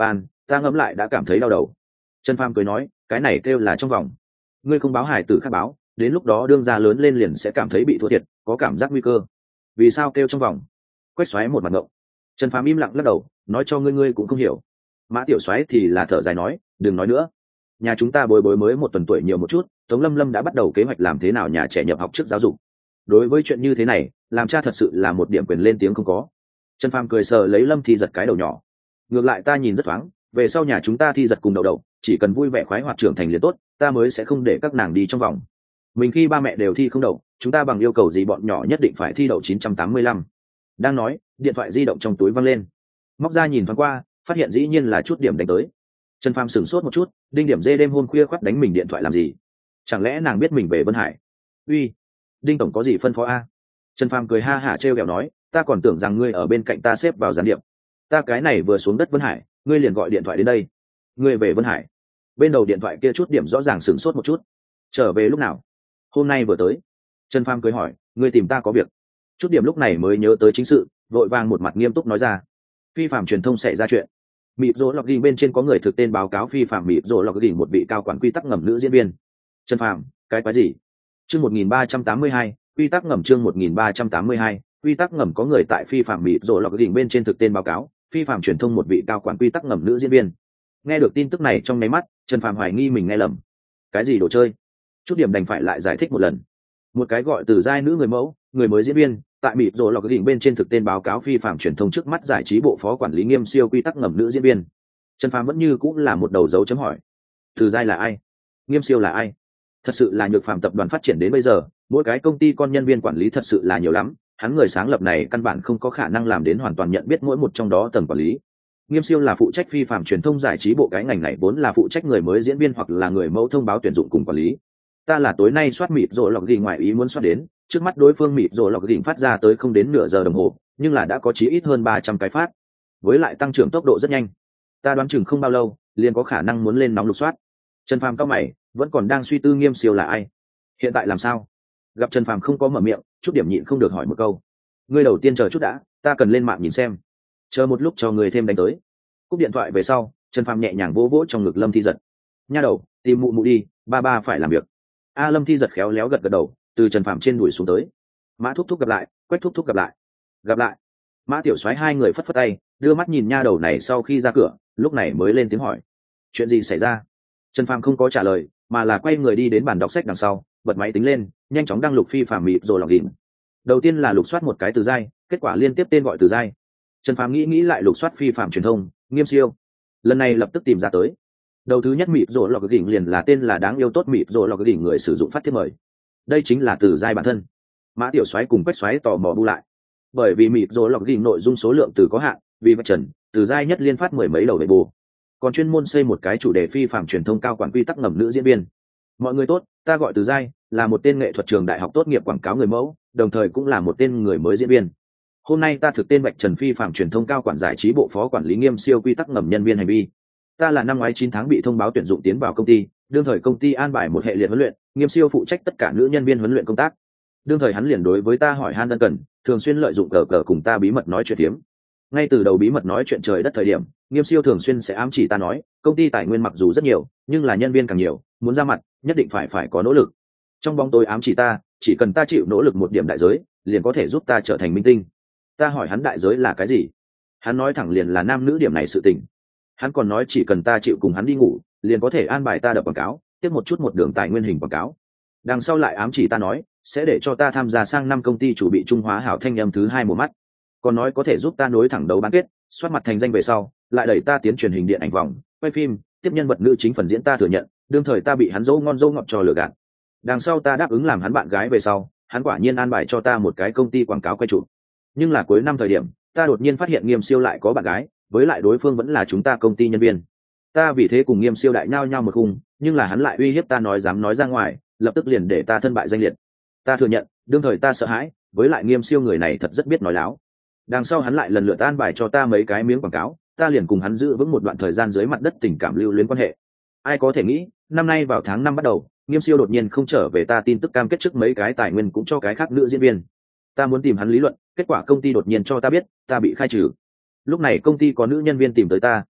ta ngẫm lại đã cảm thấy đau đầu. Trần Phàm cười nói, cái này kêu là trong vòng. Ngươi không báo hài tử khác báo, đến lúc đó đương gia lớn lên liền sẽ cảm thấy bị thua thiệt, có cảm giác nguy cơ. Vì sao kêu trong vòng? Quách Soái một mặt ngộng. Trần Phàm im lặng lắc đầu, nói cho ngươi cũng không hiểu. Mã Tiểu Soái thì là thở dài nói, đừng nói nữa. Nhà chúng ta bồi bồi mới 1 tuần tuổi nhiều một chút, Tống Lâm Lâm đã bắt đầu kế hoạch làm thế nào nhà trẻ nhập học trước giáo dục. Đối với chuyện như thế này, làm cha thật sự là một điểm quyền lên tiếng không có. Trần Phàm cười sờ lấy Lâm Thi Giật cái đầu nhỏ. Ngược lại ta nhìn rất thoáng, về sau nhà chúng ta Thi Giật cùng đậu đậu, chỉ cần vui vẻ khoái hoạt trưởng thành liền tốt, ta mới sẽ không để các nàng đi trong vòng. Mình khi ba mẹ đều thi không đậu, chúng ta bằng yêu cầu gì bọn nhỏ nhất định phải thi đậu 985. Đang nói, điện thoại di động trong túi văng lên. Móc ra nhìn thoáng qua, phát hiện dĩ nhiên là chút điểm đánh tới. Trần Phàm sửng sốt một chút, Đinh Điểm Dê đêm hôm khuya khoắt đánh mình điện thoại làm gì? Chẳng lẽ nàng biết mình về Vân Hải? Uy, Đinh tổng có gì phân phó a? Trần Phàm cười ha hả trêu ghẹo nói, ta còn tưởng rằng ngươi ở bên cạnh ta xếp vào gián điệp. Ta cái này vừa xuống đất Vân Hải, ngươi liền gọi điện thoại đến đây. Ngươi về Vân Hải? Bên đầu điện thoại kia chút điểm rõ ràng sửng sốt một chút. Trở về lúc nào? Hôm nay vừa tới. Trần Phàm cười hỏi, ngươi tìm ta có việc? Chút điểm lúc này mới nhớ tới chính sự, vội vàng một mặt nghiêm túc nói ra. Phi phạm truyền thông xảy ra chuyện. Mịp rỗ lọc ghi bên trên có người thực tên báo cáo phi phạm mịp rỗ lọc ghi một vị cao quản quy tắc ngầm nữ diễn viên. Trần Phàm, cái quái gì? Chương 1382, quy tắc ngầm chương 1382, quy tắc ngầm có người tại phi phạm mịp rỗ lọc ghi bên trên thực tên báo cáo, phi phạm truyền thông một vị cao quản quy tắc ngầm nữ diễn viên. Nghe được tin tức này trong nháy mắt, Trần Phàm hoài nghi mình nghe lầm. Cái gì đồ chơi? Chút điểm đành phải lại giải thích một lần. Một cái gọi từ giai nữ người mẫu, người mới diễn viên, tại mịp rỗ lọc ghi bên trên thực tên báo cáo phi phạm truyền thông trước mắt giải trí bộ phó quản lý Nghiêm Siêu quy tắc ngầm nữ diễn viên. Trần Phàm vẫn như cũng là một đầu dấu chấm hỏi. Từ giai là ai? Nghiêm Siêu là ai? Thật sự là Nhược Phàm tập đoàn phát triển đến bây giờ, mỗi cái công ty con nhân viên quản lý thật sự là nhiều lắm, hắn người sáng lập này căn bản không có khả năng làm đến hoàn toàn nhận biết mỗi một trong đó tầng quản lý. Nghiêm Siêu là phụ trách phi phạm truyền thông giải trí bộ, cái ngành này vốn là phụ trách người mới diễn viên hoặc là người mẫu thông báo tuyển dụng cùng quản lý. Ta là tối nay soát mịp rỗ lọc ghi ngoài ý muốn soát đến, trước mắt đối phương mịp rỗ lọc ghi phát ra tới không đến nửa giờ đồng hồ, nhưng là đã có chí ít hơn 300 cái phát, với lại tăng trưởng tốc độ rất nhanh. Ta đoán chừng không bao lâu liền có khả năng muốn lên nóng lục soát. Trần Phàm cao mày, vẫn còn đang suy tư Nghiêm Siêu là ai, hiện tại làm sao. Gặp Trần Phàm không có mở miệng, chút điểm nhịn không được hỏi một câu. Ngươi đầu tiên chờ chút đã, ta cần lên mạng nhìn xem. Chờ một lúc cho người thêm đánh tới. Cúp điện thoại về sau, Trần Phàm nhẹ nhàng vỗ vỗ trong ngực Lâm Thi Giật. Nha đầu, tìm mụ mụ đi, ba phải làm việc. A Lâm Thi Giật khéo léo gật gật đầu, từ Trần Phàm trên đuổi xuống tới. Mã thúc thúc gặp lại, Quách thúc thúc gặp lại. Gặp lại. Mã Tiểu Soái hai người phất phất tay, đưa mắt nhìn nha đầu này sau khi ra cửa, lúc này mới lên tiếng hỏi. Chuyện gì xảy ra? Trần Phàm không có trả lời, mà là quay người đi đến bàn đọc sách đằng sau, bật máy tính lên, nhanh chóng đăng lục phi phạm mịp rồi lọc đỉnh. Đầu tiên là lục soát một cái từ giai, kết quả liên tiếp tên gọi từ giai. Trần Phàm nghĩ lại lục soát phi phạm truyền thông, Nghiêm Siêu. Lần này lập tức tìm ra tới. Đầu thứ nhất mịp rồi lọc đỉnh liền là tên là đáng yêu tốt mịp rồi lọc đỉnh người sử dụng phát thiết mời. Đây chính là từ giai bản thân. Mã Tiểu Soái cùng Quách Soái tò mò bu lại. Bởi vì mịp rồi lọc đỉnh nội dung số lượng từ có hạn, vì vậy Trần, từ giai nhất liên phát mười mấy đầu để bù. Còn chuyên môn xây một cái chủ đề phi phạm truyền thông cao quản quy tắc ngầm nữ diễn viên. Mọi người tốt, ta gọi từ giai, là một tên nghệ thuật trường đại học tốt nghiệp quảng cáo người mẫu, đồng thời cũng là một tên người mới diễn viên. Hôm nay ta thực tên Bạch Trần, phi phạm truyền thông cao quản giải trí bộ phó quản lý Nghiêm Siêu quy tắc ngầm nhân viên hành vi. Ta là năm ngoái 9 tháng bị thông báo tuyển dụng tiến vào công ty, đương thời công ty an bài một hệ liệt huấn luyện, Nghiêm Siêu phụ trách tất cả nữ nhân viên huấn luyện công tác. Đương thời hắn liền đối với ta hỏi han ân cần, thường xuyên lợi dụng cờ cùng ta bí mật nói chuyện tiếm. Ngay từ đầu bí mật nói chuyện trời đất thời điểm, Nghiêm Siêu thường xuyên sẽ ám chỉ ta nói, công ty tài nguyên mặc dù rất nhiều, nhưng là nhân viên càng nhiều, muốn ra mặt, nhất định phải có nỗ lực. Trong bóng tối ám chỉ ta, chỉ cần ta chịu nỗ lực một điểm đại giới, liền có thể giúp ta trở thành minh tinh. Ta hỏi hắn đại giới là cái gì? Hắn nói thẳng liền là nam nữ điểm này sự tình. Hắn còn nói chỉ cần ta chịu cùng hắn đi ngủ, liền có thể an bài ta đập quảng cáo, tiếp một đường tài nguyên hình quảng cáo. Đằng sau lại ám chỉ ta nói, sẽ để cho ta tham gia sang năm công ty chủ bị Trung Hóa Hảo Thanh Âm thứ 2 mùa mắt. Còn nói có thể giúp ta nối thẳng đấu bán kết, soát mặt thành danh về sau, lại đẩy ta tiến truyền hình điện ảnh vòng, quay phim, tiếp nhân vật nữ chính phần diễn ta thừa nhận, đương thời ta bị hắn dỗ ngon dỗ ngọt cho lừa gạt. Đằng sau ta đáp ứng làm hắn bạn gái về sau, hắn quả nhiên an bài cho ta một cái công ty quảng cáo quay chụp. Nhưng là cuối năm thời điểm, ta đột nhiên phát hiện Nghiêm Siêu lại có bạn gái, với lại đối phương vẫn là chúng ta công ty nhân viên. Ta vì thế cùng Nghiêm Siêu đại nhao nhau một khung, nhưng là hắn lại uy hiếp ta nói dám nói ra ngoài, lập tức liền để ta thân bại danh liệt. Ta thừa nhận, đương thời ta sợ hãi, với lại Nghiêm Siêu người này thật rất biết nói láo. Đằng sau hắn lại lần lượt an bài cho ta mấy cái miếng quảng cáo, ta liền cùng hắn giữ vững một đoạn thời gian dưới mặt đất tình cảm lưu luyến quan hệ. Ai có thể nghĩ, năm nay vào tháng 5 bắt đầu, Nghiêm Siêu đột nhiên không trở về ta tin tức cam kết trước mấy cái tài nguyên cũng cho cái khác nữ diễn viên. Ta muốn tìm hắn lý luận, kết quả công ty đột nhiên cho ta biết, ta bị khai trừ. Lúc này công ty có nữ nhân viên tìm tới ta,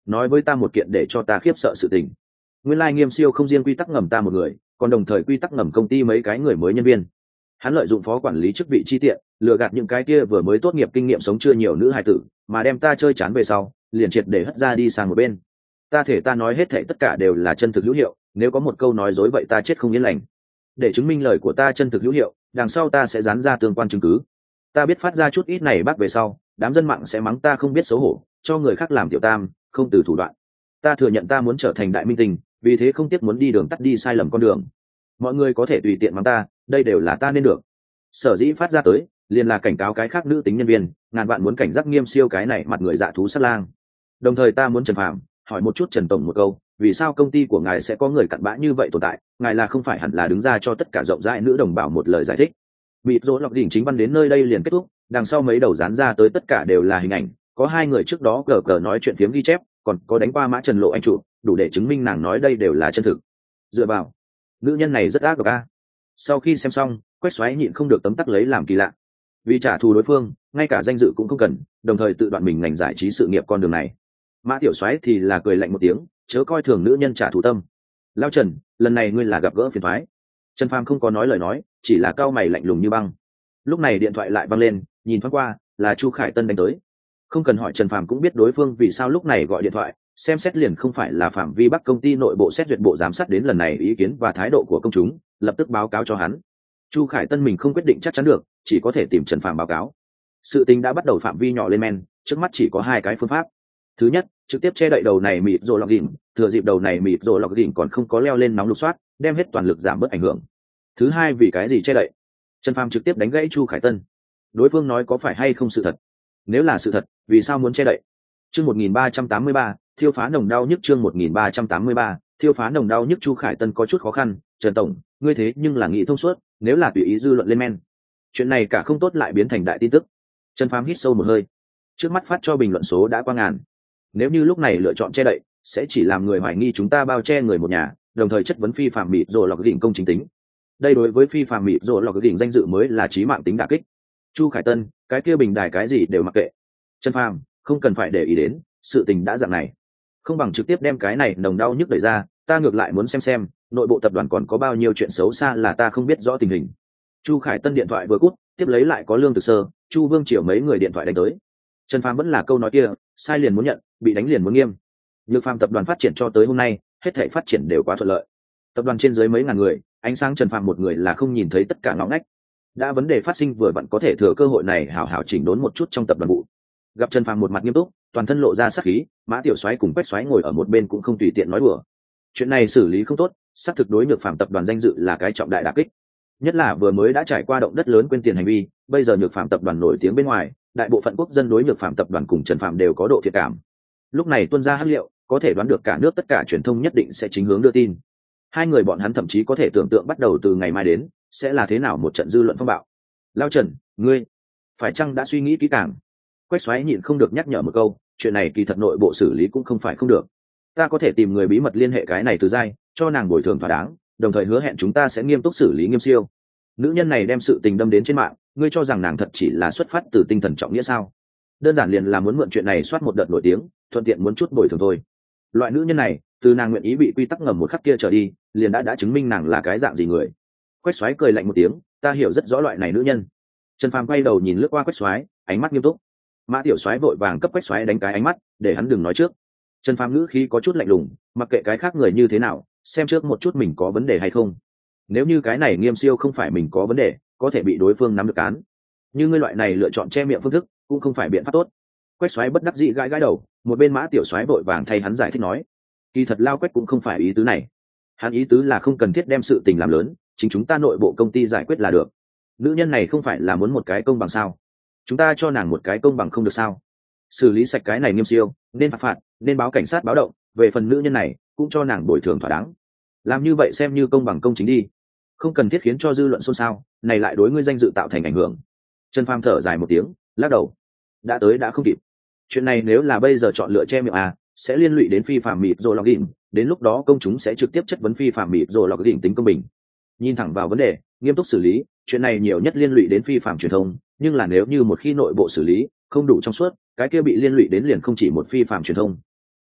nói với ta một kiện để cho ta khiếp sợ sự tình. Nguyên lai Nghiêm Siêu không riêng quy tắc ngầm ta một người, còn đồng thời quy tắc ngầm công ty mấy cái người mới nhân viên. Hắn lợi dụng phó quản lý chức vị chi tiện, lừa gạt những cái kia vừa mới tốt nghiệp kinh nghiệm sống chưa nhiều nữ hài tử, mà đem ta chơi chán về sau, liền triệt để hất ra đi sang một bên. Ta thể ta nói hết thảy tất cả đều là chân thực hữu hiệu, nếu có một câu nói dối vậy ta chết không yên lành. Để chứng minh lời của ta chân thực hữu hiệu, đằng sau ta sẽ dán ra tương quan chứng cứ. Ta biết phát ra chút ít này bác về sau, đám dân mạng sẽ mắng ta không biết xấu hổ, cho người khác làm tiểu tam, không từ thủ đoạn. Ta thừa nhận ta muốn trở thành đại minh tinh, vì thế không tiếc muốn đi đường tắt đi sai lầm con đường. Mọi người có thể tùy tiện mắng ta, đây đều là ta nên được. Sở dĩ phát ra tới, liền là cảnh cáo cái khác nữ tính nhân viên, ngàn vạn muốn cảnh giác Nghiêm Siêu cái này mặt người dạ thú sát lang. Đồng thời ta muốn Trần Phạm hỏi một chút Trần tổng một câu, vì sao công ty của ngài sẽ có người cặn bã như vậy tồn tại, ngài là không phải hẳn là đứng ra cho tất cả rộng rãi nữ đồng bào một lời giải thích. Mịt rỗ lọc đỉnh chính văn đến nơi đây liền kết thúc, đằng sau mấy đầu dán ra tới tất cả đều là hình ảnh, có hai người trước đó cờ nói chuyện phiếm ghi chép, còn có đánh qua mã Trần Lộ anh chủ, đủ để chứng minh nàng nói đây đều là chân thực. Dựa vào, nữ nhân này rất ác độc a. Sau khi xem xong, Quách Xoáy nhịn không được tấm tắc lấy làm kỳ lạ. Vì trả thù đối phương, ngay cả danh dự cũng không cần, đồng thời tự đoạn mình ngành giải trí sự nghiệp con đường này. Mã Tiểu Xoáy thì là cười lạnh một tiếng, chớ coi thường nữ nhân trả thù tâm. Lao Trần, lần này ngươi là gặp gỡ phiền toái. Trần Phàm không có nói lời nói, chỉ là cau mày lạnh lùng như băng. Lúc này điện thoại lại vang lên, nhìn thoáng qua, là Chu Khải Tân đánh tới. Không cần hỏi Trần Phàm cũng biết đối phương vì sao lúc này gọi điện thoại, xem xét liền không phải là phạm vi Bắc công ty nội bộ xét duyệt bộ giám sát đến lần này ý kiến và thái độ của công chúng, lập tức báo cáo cho hắn. Chu Khải Tân mình không quyết định chắc chắn được, chỉ có thể tìm Trần Phàm báo cáo. Sự tình đã bắt đầu phạm vi nhỏ lên men, trước mắt chỉ có hai cái phương pháp. Thứ nhất, trực tiếp che đậy đầu này mịt rồi lọc đỉnh, thừa dịp đầu này mịt rồi lọc đỉnh còn không có leo lên nóng lục soát, đem hết toàn lực giảm bớt ảnh hưởng. Thứ hai, vì cái gì che đậy? Trần Phàm trực tiếp đánh gãy Chu Khải Tân. Đối phương nói có phải hay không sự thật? Nếu là sự thật, vì sao muốn che đậy? Chương 1383, thiêu phá nồng đau nhức. Chương 1383, thiêu phá nồng đau nhức. Chu Khải Tân có chút khó khăn. Trần tổng, ngươi thế nhưng là nghĩ thông suốt, nếu là tùy ý dư luận lên men, chuyện này cả không tốt lại biến thành đại tin tức. Trần Phàm hít sâu một hơi, trước mắt phát cho bình luận số đã qua ngàn. Nếu như lúc này lựa chọn che đậy, sẽ chỉ làm người hoài nghi chúng ta bao che người một nhà, đồng thời chất vấn phi phạm mịt rồi lọc đỉnh công chính tính. Đây đối với phi phạm mịt rồi lọc đỉnh danh dự mới là chí mạng tính đả kích. Chu Khải Tân, cái kia bình đài cái gì đều mặc kệ. Trần Phàm, không cần phải để ý đến, sự tình đã dạng này, không bằng trực tiếp đem cái này nồng đau nhức đẩy ra, ta ngược lại muốn xem nội bộ tập đoàn còn có bao nhiêu chuyện xấu xa là ta không biết rõ tình hình. Chu Khải Tân điện thoại vừa cút, tiếp lấy lại có Lương Thực Sơ, Chu Vương Triều mấy người điện thoại đánh tới. Trần Phàm vẫn là câu nói kia, sai liền muốn nhận, bị đánh liền muốn nghiêm. Nhược Phàm tập đoàn phát triển cho tới hôm nay, hết thảy phát triển đều quá thuận lợi. Tập đoàn trên dưới mấy ngàn người, ánh sáng Trần Phàm một người là không nhìn thấy tất cả ngõ ngách. Đã vấn đề phát sinh vừa vặn có thể thừa cơ hội này hảo hảo chỉnh đốn một chút trong tập đoàn vụ. Gặp Trần Phàm một mặt nghiêm túc, toàn thân lộ ra sát khí, Mã Tiểu Soái cùng Quách Soái ngồi ở một bên cũng không tùy tiện nói đùa. Chuyện này xử lý không tốt, xác thực đối Nhược Phàm tập đoàn danh dự là cái trọng đại đả kích. Nhất là vừa mới đã trải qua động đất lớn quên tiền hành vi, bây giờ Nhược Phàm tập đoàn nổi tiếng bên ngoài, đại bộ phận quốc dân đối Nhược Phàm tập đoàn cùng Trần Phàm đều có độ thiện cảm. Lúc này tuân ra hắc liệu, có thể đoán được cả nước tất cả truyền thông nhất định sẽ chính hướng đưa tin. Hai người bọn hắn thậm chí có thể tưởng tượng bắt đầu từ ngày mai đến, sẽ là thế nào một trận dư luận phong bạo. Lao Trần, ngươi phải chăng đã suy nghĩ kỹ càng? Quách Soái nhịn không được nhắc nhở một câu, chuyện này kỳ thật nội bộ xử lý cũng không phải không được. Ta có thể tìm người bí mật liên hệ cái này từ giai, cho nàng bồi thường thỏa đáng, đồng thời hứa hẹn chúng ta sẽ nghiêm túc xử lý Nghiêm Siêu. Nữ nhân này đem sự tình đâm đến trên mạng, ngươi cho rằng nàng thật chỉ là xuất phát từ tinh thần trọng nghĩa sao? Đơn giản liền là muốn mượn chuyện này soát một đợt nổi tiếng, thuận tiện muốn chút bồi thường thôi. Loại nữ nhân này, từ nàng nguyện ý bị quy tắc ngầm một khắc kia trở đi, liền đã chứng minh nàng là cái dạng gì người. Quách Soái cười lạnh một tiếng, ta hiểu rất rõ loại này nữ nhân. Trần Phàm quay đầu nhìn lướt qua Quách Soái, ánh mắt nghiêm túc. Mã Tiểu Soái vội vàng cấp Quách Soái đánh cái ánh mắt, để hắn đừng nói trước. Trần Phàm ngữ khí có chút lạnh lùng, mặc kệ cái khác người như thế nào, xem trước một chút mình có vấn đề hay không. Nếu như cái này Nghiêm Siêu không phải mình có vấn đề, có thể bị đối phương nắm được cán. Như ngươi loại này lựa chọn che miệng phương thức, cũng không phải biện pháp tốt. Quách Soái bất đắc dĩ gãi gãi đầu, một bên Mã Tiểu Soái vội vàng thay hắn giải thích nói, kỳ thật Lao Quách cũng không phải ý tứ này. Hắn ý tứ là không cần thiết đem sự tình làm lớn, chính chúng ta nội bộ công ty giải quyết là được. Nữ nhân này không phải là muốn một cái công bằng sao? Chúng ta cho nàng một cái công bằng không được sao? Xử lý sạch cái này Nghiêm Siêu, nên phạt, nên báo cảnh sát báo động, về phần nữ nhân này cũng cho nàng bồi thường thỏa đáng. Làm như vậy xem như công bằng công chính đi, không cần thiết khiến cho dư luận xôn xao, này lại đối ngươi danh dự tạo thành ảnh hưởng. Trần Phàm thở dài một tiếng, lắc đầu, đã tới đã không kịp. Chuyện này nếu là bây giờ chọn lựa che miệng sẽ liên lụy đến phi phạm mịt rồi lọc đỉnh, đến lúc đó công chúng sẽ trực tiếp chất vấn phi phạm mịt rồi lọc đỉnh tính công bình. Nhìn thẳng vào vấn đề, nghiêm túc xử lý, chuyện này nhiều nhất liên lụy đến phi phạm truyền thông, nhưng là nếu như một khi nội bộ xử lý không đủ trong suốt, cái kia bị liên lụy đến liền không chỉ một phi phạm truyền thông.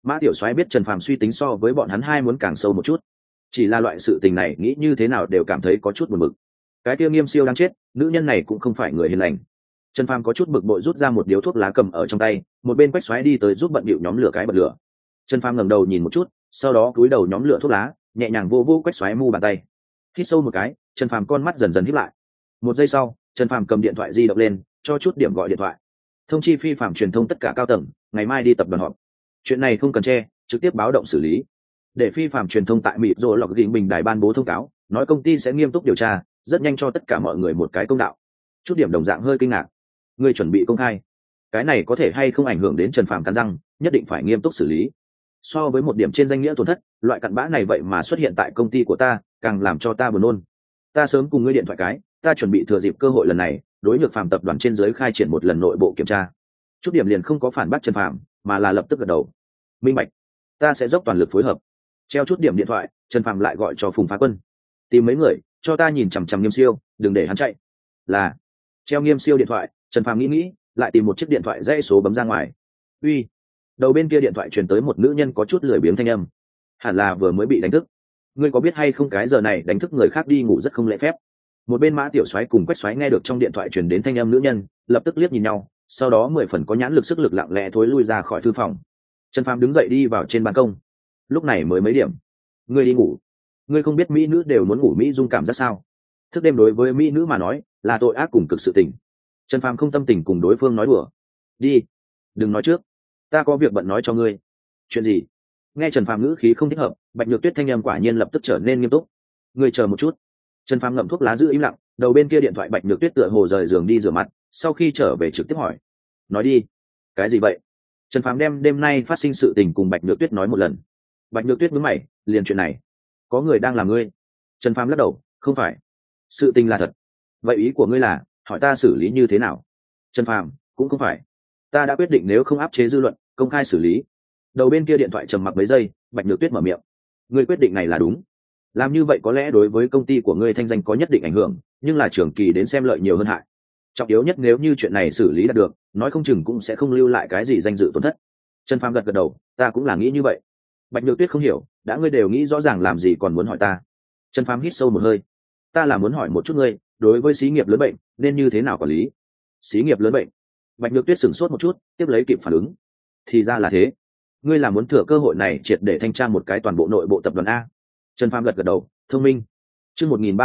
Mã Tiểu Soái biết Trần Phàm suy tính so với bọn hắn hai muốn càng sâu một chút, chỉ là loại sự tình này nghĩ như thế nào đều cảm thấy có chút buồn bực. Cái kia Nghiêm Siêu đang chết, nữ nhân này cũng không phải người hiền lành. Trần Phàm có chút bực bội rút ra một điếu thuốc lá cầm ở trong tay, một bên Quách Soái đi tới giúp bận bịu nhóm lửa cái bật lửa. Trần Phàm ngẩng đầu nhìn một chút, sau đó cúi đầu nhóm lửa thuốc lá, nhẹ nhàng vô vô Quách Soái mu bàn tay. Hít sâu một cái, Trần Phàm con mắt dần dần híp lại. Một giây sau, Trần Phàm cầm điện thoại di động lên, cho chút điểm gọi điện thoại. Thông chi Phi Phạm truyền thông tất cả cao tầng, ngày mai đi tập đoàn họp. Chuyện này không cần che, trực tiếp báo động xử lý. Để Phi Phạm truyền thông tại Mỹ rồi lọc ghi bình đài ban bố thông cáo, nói công ty sẽ nghiêm túc điều tra, rất nhanh cho tất cả mọi người một cái công đạo. Chút điểm đồng dạng hơi kinh ngạc. Ngươi chuẩn bị công khai, cái này có thể hay không ảnh hưởng đến Trần Phàm cắn răng, nhất định phải nghiêm túc xử lý. So với một điểm trên danh nghĩa tổn thất, loại cặn bã này vậy mà xuất hiện tại công ty của ta, càng làm cho ta buồn nôn. Ta sớm cùng ngươi điện thoại cái, ta chuẩn bị thừa dịp cơ hội lần này, đối Nhược Phàm tập đoàn trên dưới khai triển một lần nội bộ kiểm tra. Chút điểm liền không có phản bác Trần Phàm, mà là lập tức gật đầu. Minh bạch, ta sẽ dốc toàn lực phối hợp. Treo chút điểm điện thoại, Trần Phàm lại gọi cho Phùng Phá Quân. Tìm mấy người, cho ta nhìn chằm chằm Nghiêm Siêu, đừng để hắn chạy. Là. Treo Nghiêm Siêu điện thoại, Trần Phàm nghĩ, lại tìm một chiếc điện thoại dãy số bấm ra ngoài. Uy. Đầu bên kia điện thoại truyền tới một nữ nhân có chút lười biếng thanh âm. Hẳn là vừa mới bị đánh thức. Ngươi có biết hay không cái giờ này đánh thức người khác đi ngủ rất không lễ phép. Một bên Mã Tiểu Soái cùng Quách Soái nghe được trong điện thoại truyền đến thanh âm nữ nhân, lập tức liếc nhìn nhau, sau đó 10 phần có nhãn lực sức lực lặng lẽ thối lui ra khỏi thư phòng. Trần Phàm đứng dậy đi vào trên ban công. Lúc này mới mấy điểm. Ngươi đi ngủ. Ngươi không biết mỹ nữ đều muốn ngủ mỹ dung cảm giác sao? Thức đêm đối với mỹ nữ mà nói, là tội ác cùng cực sự tình. Trần Phàm không tâm tình cùng đối phương nói đùa. Đi. Đừng nói trước. Ta có việc bận nói cho ngươi. Chuyện gì? Nghe Trần Phàm ngữ khí không thích hợp, Bạch Nhược Tuyết thanh âm quả nhiên lập tức trở nên nghiêm túc. Ngươi chờ một chút. Trần Phàm ngậm thuốc lá giữ im lặng, đầu bên kia điện thoại Bạch Nhược Tuyết tựa hồ rời giường đi rửa mặt, sau khi trở về trực tiếp hỏi. Nói đi. Cái gì vậy? Trần Phàm đem đêm nay phát sinh sự tình cùng Bạch Nhược Tuyết nói một lần. Bạch Nhược Tuyết nhướng mày, liền chuyện này, có người đang làm ngươi. Trần Phàm lắc đầu, không phải. Sự tình là thật. Vậy ý của ngươi là, hỏi ta xử lý như thế nào? Trần Phàm, cũng không phải. Ta đã quyết định nếu không áp chế dư luận, công khai xử lý. Đầu bên kia điện thoại trầm mặc mấy giây, Bạch Nhược Tuyết mở miệng. Ngươi quyết định này là đúng. Làm như vậy có lẽ đối với công ty của ngươi thanh danh có nhất định ảnh hưởng, nhưng là trường kỳ đến xem lợi nhiều hơn hại. Trọng yếu nhất nếu như chuyện này xử lý đạt được, nói không chừng cũng sẽ không lưu lại cái gì danh dự tổn thất. Trần Phàm gật gật đầu, ta cũng là nghĩ như vậy. Bạch Nhược Tuyết không hiểu, đã ngươi đều nghĩ rõ ràng làm gì còn muốn hỏi ta? Trần Phàm hít sâu một hơi. Ta là muốn hỏi một chút ngươi, đối với xí nghiệp lớn bệnh nên như thế nào quản lý? Xí nghiệp lớn bệnh? Bạch Nhược Tuyết sửng sốt một chút, tiếp lấy kịp phản ứng. Thì ra là thế. Ngươi là muốn thừa cơ hội này triệt để thanh tra một cái toàn bộ nội bộ tập đoàn a? Trần Phàm gật gật đầu, thông minh. Chương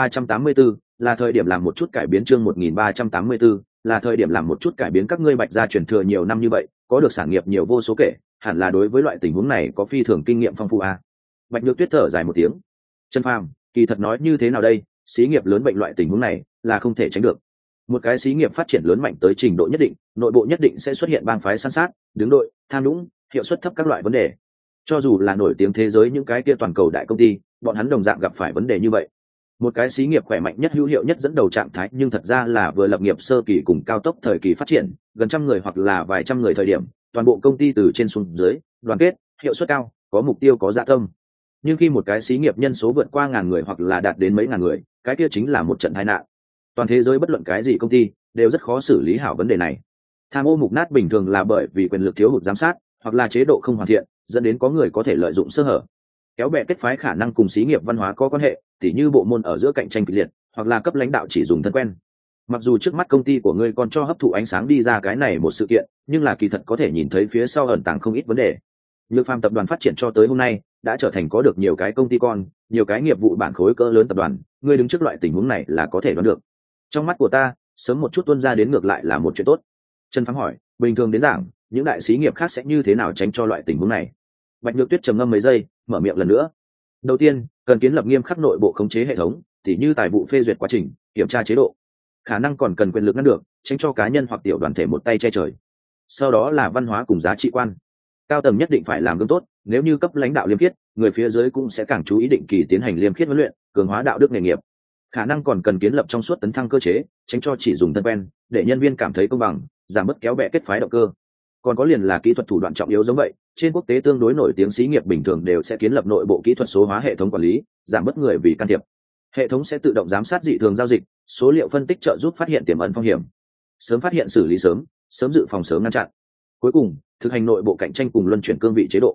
1384 là thời điểm làm một chút cải biến. Chương 1384 là thời điểm làm một chút cải biến. Các ngươi Bạch gia truyền thừa nhiều năm như vậy, có được sản nghiệp nhiều vô số kể, hẳn là đối với loại tình huống này có phi thường kinh nghiệm phong phú a. Bạch Nhược Tuyết thở dài một tiếng. Trần Phàm, kỳ thật nói như thế nào đây, xí nghiệp lớn bệnh loại tình huống này là không thể tránh được. Một cái xí nghiệp phát triển lớn mạnh tới trình độ nhất định, nội bộ nhất định sẽ xuất hiện bang phái san sát, đứng đội, tham nhũng, hiệu suất thấp các loại vấn đề. Cho dù là nổi tiếng thế giới những cái kia toàn cầu đại công ty, bọn hắn đồng dạng gặp phải vấn đề như vậy. Một cái xí nghiệp khỏe mạnh nhất, hữu hiệu nhất, dẫn đầu trạng thái, nhưng thật ra là vừa lập nghiệp sơ kỳ cùng cao tốc thời kỳ phát triển, gần trăm người hoặc là vài trăm người thời điểm, toàn bộ công ty từ trên xuống dưới, đoàn kết, hiệu suất cao, có mục tiêu, có dạ tâm. Nhưng khi một cái xí nghiệp nhân số vượt qua ngàn người hoặc là đạt đến mấy ngàn người, cái kia chính là một trận tai nạn. Toàn thế giới bất luận cái gì công ty đều rất khó xử lý hảo vấn đề này. Tham ô mục nát bình thường là bởi vì quyền lực thiếu hụt giám sát, hoặc là chế độ không hoàn thiện, dẫn đến có người có thể lợi dụng sơ hở. Kéo bè kết phái khả năng cùng xí nghiệp văn hóa có quan hệ, tỉ như bộ môn ở giữa cạnh tranh kịch liệt, hoặc là cấp lãnh đạo chỉ dùng thân quen. Mặc dù trước mắt công ty của ngươi còn cho hấp thụ ánh sáng đi ra cái này một sự kiện, nhưng là kỳ thật có thể nhìn thấy phía sau ẩn tàng không ít vấn đề. Nhược Phàm tập đoàn phát triển cho tới hôm nay, đã trở thành có được nhiều cái công ty con, nhiều cái nghiệp vụ bản khối cỡ lớn tập đoàn, ngươi đứng trước loại tình huống này là có thể đoán được. Trong mắt của ta, sớm một chút tuân ra đến ngược lại là một chuyện tốt. Trần Phàm hỏi, bình thường đến giảng, những đại xí nghiệp khác sẽ như thế nào tránh cho loại tình huống này? Bạch Nhược Tuyết trầm ngâm mấy giây, mở miệng lần nữa. Đầu tiên, cần kiến lập nghiêm khắc nội bộ khống chế hệ thống, tỉ như tài vụ phê duyệt quá trình, kiểm tra chế độ. Khả năng còn cần quyền lực ngăn được, tránh cho cá nhân hoặc tiểu đoàn thể một tay che trời. Sau đó là văn hóa cùng giá trị quan. Cao tầng nhất định phải làm gương tốt, nếu như cấp lãnh đạo liêm khiết, người phía dưới cũng sẽ càng chú ý định kỳ tiến hành liêm khiết huấn luyện, cường hóa đạo đức nghề nghiệp. Khả năng còn cần kiến lập trong suốt tấn thăng cơ chế, tránh cho chỉ dùng thân quen, để nhân viên cảm thấy công bằng, giảm bớt kéo bè kết phái động cơ. Còn có liền là kỹ thuật thủ đoạn trọng yếu giống vậy, trên quốc tế tương đối nổi tiếng xí nghiệp bình thường đều sẽ kiến lập nội bộ kỹ thuật số hóa hệ thống quản lý, giảm bớt người vì can thiệp. Hệ thống sẽ tự động giám sát dị thường giao dịch, số liệu phân tích trợ giúp phát hiện tiềm ẩn phong hiểm, sớm phát hiện xử lý sớm, sớm dự phòng sớm ngăn chặn. Cuối cùng, thực hành nội bộ cạnh tranh cùng luân chuyển cương vị chế độ.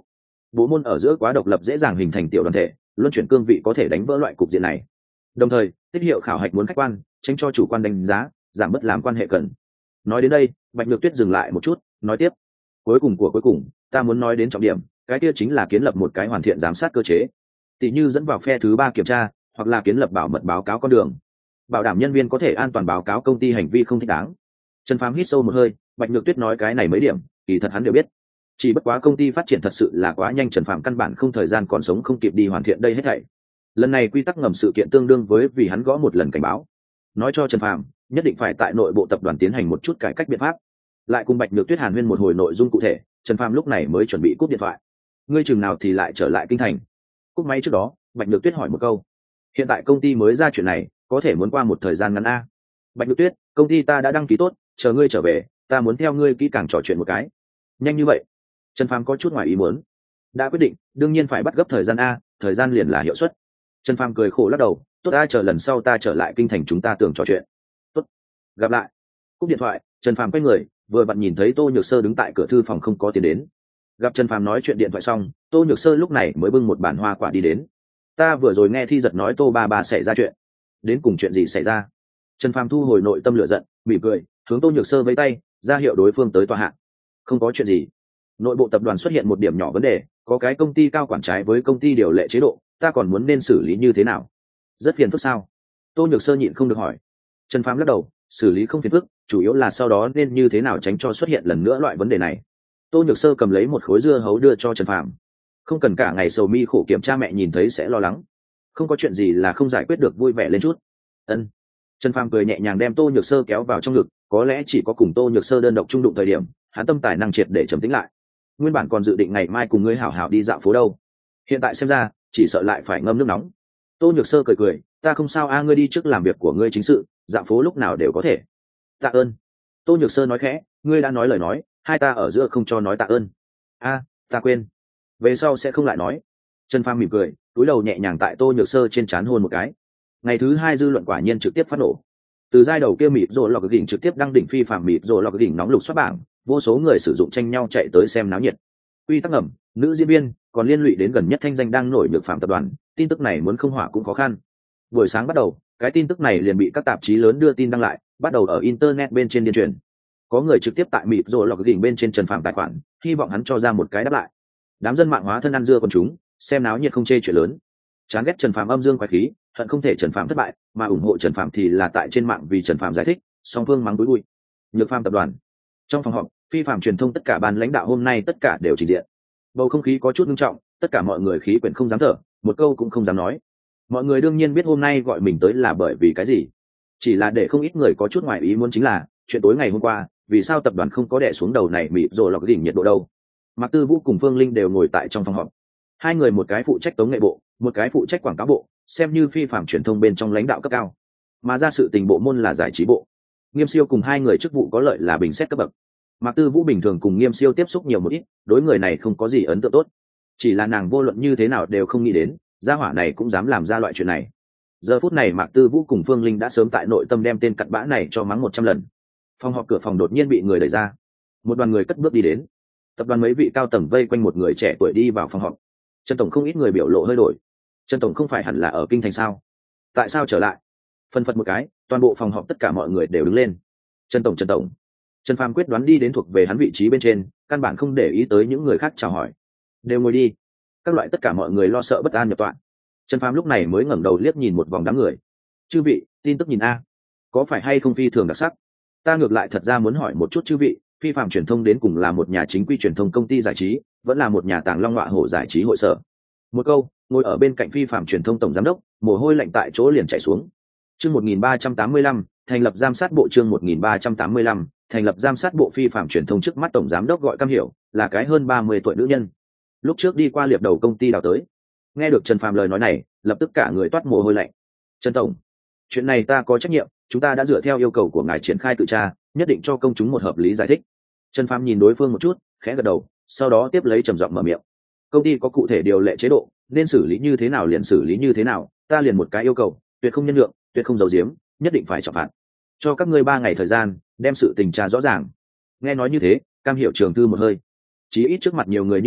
bộ môn ở giữa quá độc lập dễ dàng hình thành tiểu đoàn thể, luân chuyển cương vị có thể đánh vỡ loại cục diện này. Đồng thời tiết hiệu khảo hạch muốn khách quan, tránh cho chủ quan đánh giá, giảm bớt làm quan hệ cần. Nói đến đây, Bạch Nhược Tuyết dừng lại một chút, nói tiếp: cuối cùng ta muốn nói đến trọng điểm, cái kia chính là kiến lập một cái hoàn thiện giám sát cơ chế, tỷ như dẫn vào phe thứ ba kiểm tra, hoặc là kiến lập bảo mật báo cáo con đường, bảo đảm nhân viên có thể an toàn báo cáo công ty hành vi không thích đáng. Trần Phàm hít sâu một hơi, Bạch Nhược Tuyết nói cái này mấy điểm kỳ thật hắn đều biết, chỉ bất quá công ty phát triển thật sự là quá nhanh, Trần Phàm căn bản không thời gian còn sống không kịp đi hoàn thiện đây hết thảy. Lần này quy tắc ngầm sự kiện tương đương với vì hắn gõ một lần cảnh báo, nói cho Trần Phàm nhất định phải tại nội bộ tập đoàn tiến hành một chút cải cách biện pháp. Lại cùng Bạch Nhược Tuyết hàn huyên một hồi nội dung cụ thể, Trần Phàm lúc này mới chuẩn bị cúp điện thoại. Ngươi chừng nào thì lại trở lại kinh thành? Cúp máy trước đó, Bạch Nhược Tuyết hỏi một câu. Hiện tại công ty mới ra chuyện này, có thể muốn qua một thời gian ngắn a. Bạch Nhược Tuyết, công ty ta đã đăng ký tốt, chờ ngươi trở về, ta muốn theo ngươi kỹ càng trò chuyện một cái. Nhanh như vậy? Trần Phàm có chút ngoài ý muốn. Đã quyết định, đương nhiên phải bắt gấp thời gian a, thời gian liền là hiệu suất. Trần Phàm cười khổ lắc đầu, tốt a, chờ lần sau ta trở lại kinh thành chúng ta tưởng trò chuyện. Tốt, gặp lại. Cúp điện thoại, Trần Phàm quay người, vừa vặn nhìn thấy Tô Nhược Sơ đứng tại cửa thư phòng không có tiền đến. Gặp Trần Phàm nói chuyện điện thoại xong, Tô Nhược Sơ lúc này mới bưng một bản hoa quả đi đến. Ta vừa rồi nghe Thi Giật nói Tô ba xảy ra chuyện, đến cùng chuyện gì xảy ra? Trần Phàm thu hồi nội tâm lửa giận, mỉm cười, hướng Tô Nhược Sơ vẫy tay, ra hiệu đối phương tới tòa hạ. Không có chuyện gì. Nội bộ tập đoàn xuất hiện một điểm nhỏ vấn đề, có cái công ty cao quản trái với công ty điều lệ chế độ, ta còn muốn nên xử lý như thế nào? Rất phiền phức sao? Tô Nhược Sơ nhịn không được hỏi. Trần Phàm lắc đầu, xử lý không phiền phức, chủ yếu là sau đó nên như thế nào tránh cho xuất hiện lần nữa loại vấn đề này. Tô Nhược Sơ cầm lấy một khối dưa hấu đưa cho Trần Phàm. Không cần cả ngày sầu mi khổ kiểm, cha mẹ nhìn thấy sẽ lo lắng. Không có chuyện gì là không giải quyết được, vui vẻ lên chút. Ân. Trần Phàm cười nhẹ nhàng đem Tô Nhược Sơ kéo vào trong ngực, có lẽ chỉ có cùng Tô Nhược Sơ đơn độc trung đụng thời điểm, hắn tâm tài năng triệt để trầm tĩnh lại. Nguyên bản còn dự định ngày mai cùng ngươi hảo hảo đi dạo phố đâu, hiện tại xem ra chỉ sợ lại phải ngâm nước nóng. Tô Nhược Sơ cười, ta không sao a, ngươi đi trước làm việc của ngươi chính sự, dạo phố lúc nào đều có thể. Tạ ơn. Tô Nhược Sơ nói khẽ, ngươi đã nói lời nói, hai ta ở giữa không cho nói tạ ơn. A, ta quên, về sau sẽ không lại nói. Trần Phàm mỉm cười, cúi đầu nhẹ nhàng tại Tô Nhược Sơ trên trán hôn một cái. Ngày thứ hai dư luận quả nhiên trực tiếp phát nổ. Từ giai đầu kia mịt rồi lọc đỉnh trực tiếp đăng đỉnh phi phạm mịt rồi lọc đỉnh nóng lục xuất bảng, vô số người sử dụng tranh nhau chạy tới xem náo nhiệt. Quy tắc ngầm, nữ diễn viên, còn liên lụy đến gần nhất thanh danh đang nổi nhược phạm tập đoàn, tin tức này muốn không hỏa cũng khó khăn. Buổi sáng bắt đầu, cái tin tức này liền bị các tạp chí lớn đưa tin đăng lại, bắt đầu ở internet bên trên điên truyền. Có người trực tiếp tại mịt rồi lọc đỉnh bên trên Trần Phàm tài khoản, hy vọng hắn cho ra một cái đáp lại. Đám dân mạng hóa thân ăn dưa còn chúng, xem náo nhiệt không chê chuyện lớn. Chán ghét Trần Phàm âm dương quái khí, hận không thể Trần Phàm thất bại, mà ủng hộ Trần Phàm thì là tại trên mạng vì Trần Phàm giải thích, song phương mắng túi bụi. Nhược Phàm tập đoàn. Trong phòng họp, phi phạm truyền thông tất cả ban lãnh đạo hôm nay tất cả đều trình diện. Bầu không khí có chút nghiêm trọng, tất cả mọi người khí quyển không dám thở, một câu cũng không dám nói. Mọi người đương nhiên biết hôm nay gọi mình tới là bởi vì cái gì, chỉ là để không ít người có chút ngoài ý muốn chính là chuyện tối ngày hôm qua, vì sao tập đoàn không có đè xuống đầu này mịt rồi lọc đỉnh nhiệt độ đâu. Mạc Tư Vũ cùng Phương Linh đều ngồi tại trong phòng họp, hai người một cái phụ trách tống nghệ bộ, một cái phụ trách quảng cáo bộ, xem như phi phạm truyền thông bên trong lãnh đạo cấp cao, mà ra sự tình bộ môn là giải trí bộ. Nghiêm Siêu cùng hai người chức vụ có lợi là bình xét cấp bậc. Mạc Tư Vũ bình thường cùng Nghiêm Siêu tiếp xúc nhiều một ít, đối người này không có gì ấn tượng tốt, chỉ là nàng vô luận như thế nào đều không nghĩ đến gia hỏa này cũng dám làm ra loại chuyện này. Giờ phút này Mạc Tư Vũ cùng Phương Linh đã sớm tại nội tâm đem tên cặn bã này cho mắng 100 lần. Phòng họp cửa phòng đột nhiên bị người đẩy ra, một đoàn người cất bước đi đến. Tập đoàn mấy vị cao tầng vây quanh một người trẻ tuổi đi vào phòng họp. Trần tổng, không ít người biểu lộ hơi đổi. Trần tổng không phải hẳn là ở kinh thành sao, tại sao trở lại? Phân phật một cái, toàn bộ phòng họp tất cả mọi người đều đứng lên. Trần tổng, Trần Phàm quyết đoán đi đến thuộc về hắn vị trí bên trên, căn bản không để ý tới những người khác chào hỏi. Đều ngồi đi. Các loại tất cả mọi người lo sợ bất an nhập tọa. Trần Phàm lúc này mới ngẩng đầu liếc nhìn một vòng đám người. Chư vị, tin tức nhìn a, có phải hay không phi thường đặc sắc? Ta ngược lại thật ra muốn hỏi một chút chư vị, phi phạm truyền thông đến cùng là một nhà chính quy truyền thông công ty giải trí, vẫn là một nhà tàng long ngọa hổ giải trí hội sở? Một câu, ngồi ở bên cạnh phi phạm truyền thông tổng giám đốc, mồ hôi lạnh tại chỗ liền chảy xuống. Chương 1385, thành lập giám sát bộ. Chương 1385, thành lập giám sát bộ. Phi phạm truyền thông trước mắt tổng giám đốc gọi Cam Hiểu, là cái hơn 30 tuổi nữ nhân. Lúc trước đi qua liệp đầu công ty đào tới. Nghe được Trần Phàm lời nói này, lập tức cả người toát mồ hôi lạnh. Trần tổng, chuyện này ta có trách nhiệm, chúng ta đã dựa theo yêu cầu của ngài triển khai tự tra, nhất định cho công chúng một hợp lý giải thích. Trần Phàm nhìn đối phương một chút, khẽ gật đầu, sau đó tiếp lấy trầm giọng mở miệng. Công ty có cụ thể điều lệ chế độ, nên xử lý như thế nào liền xử lý như thế nào, ta liền một cái yêu cầu, tuyệt không nhân nhượng, tuyệt không giấu giếm, nhất định phải trọng phạt. Cho các ngươi 3 ngày thời gian, đem sự tình tra rõ ràng. Nghe nói như thế, Cam Hiểu trường thư một hơi. Chí ít trước mặt nhiều người như vậy,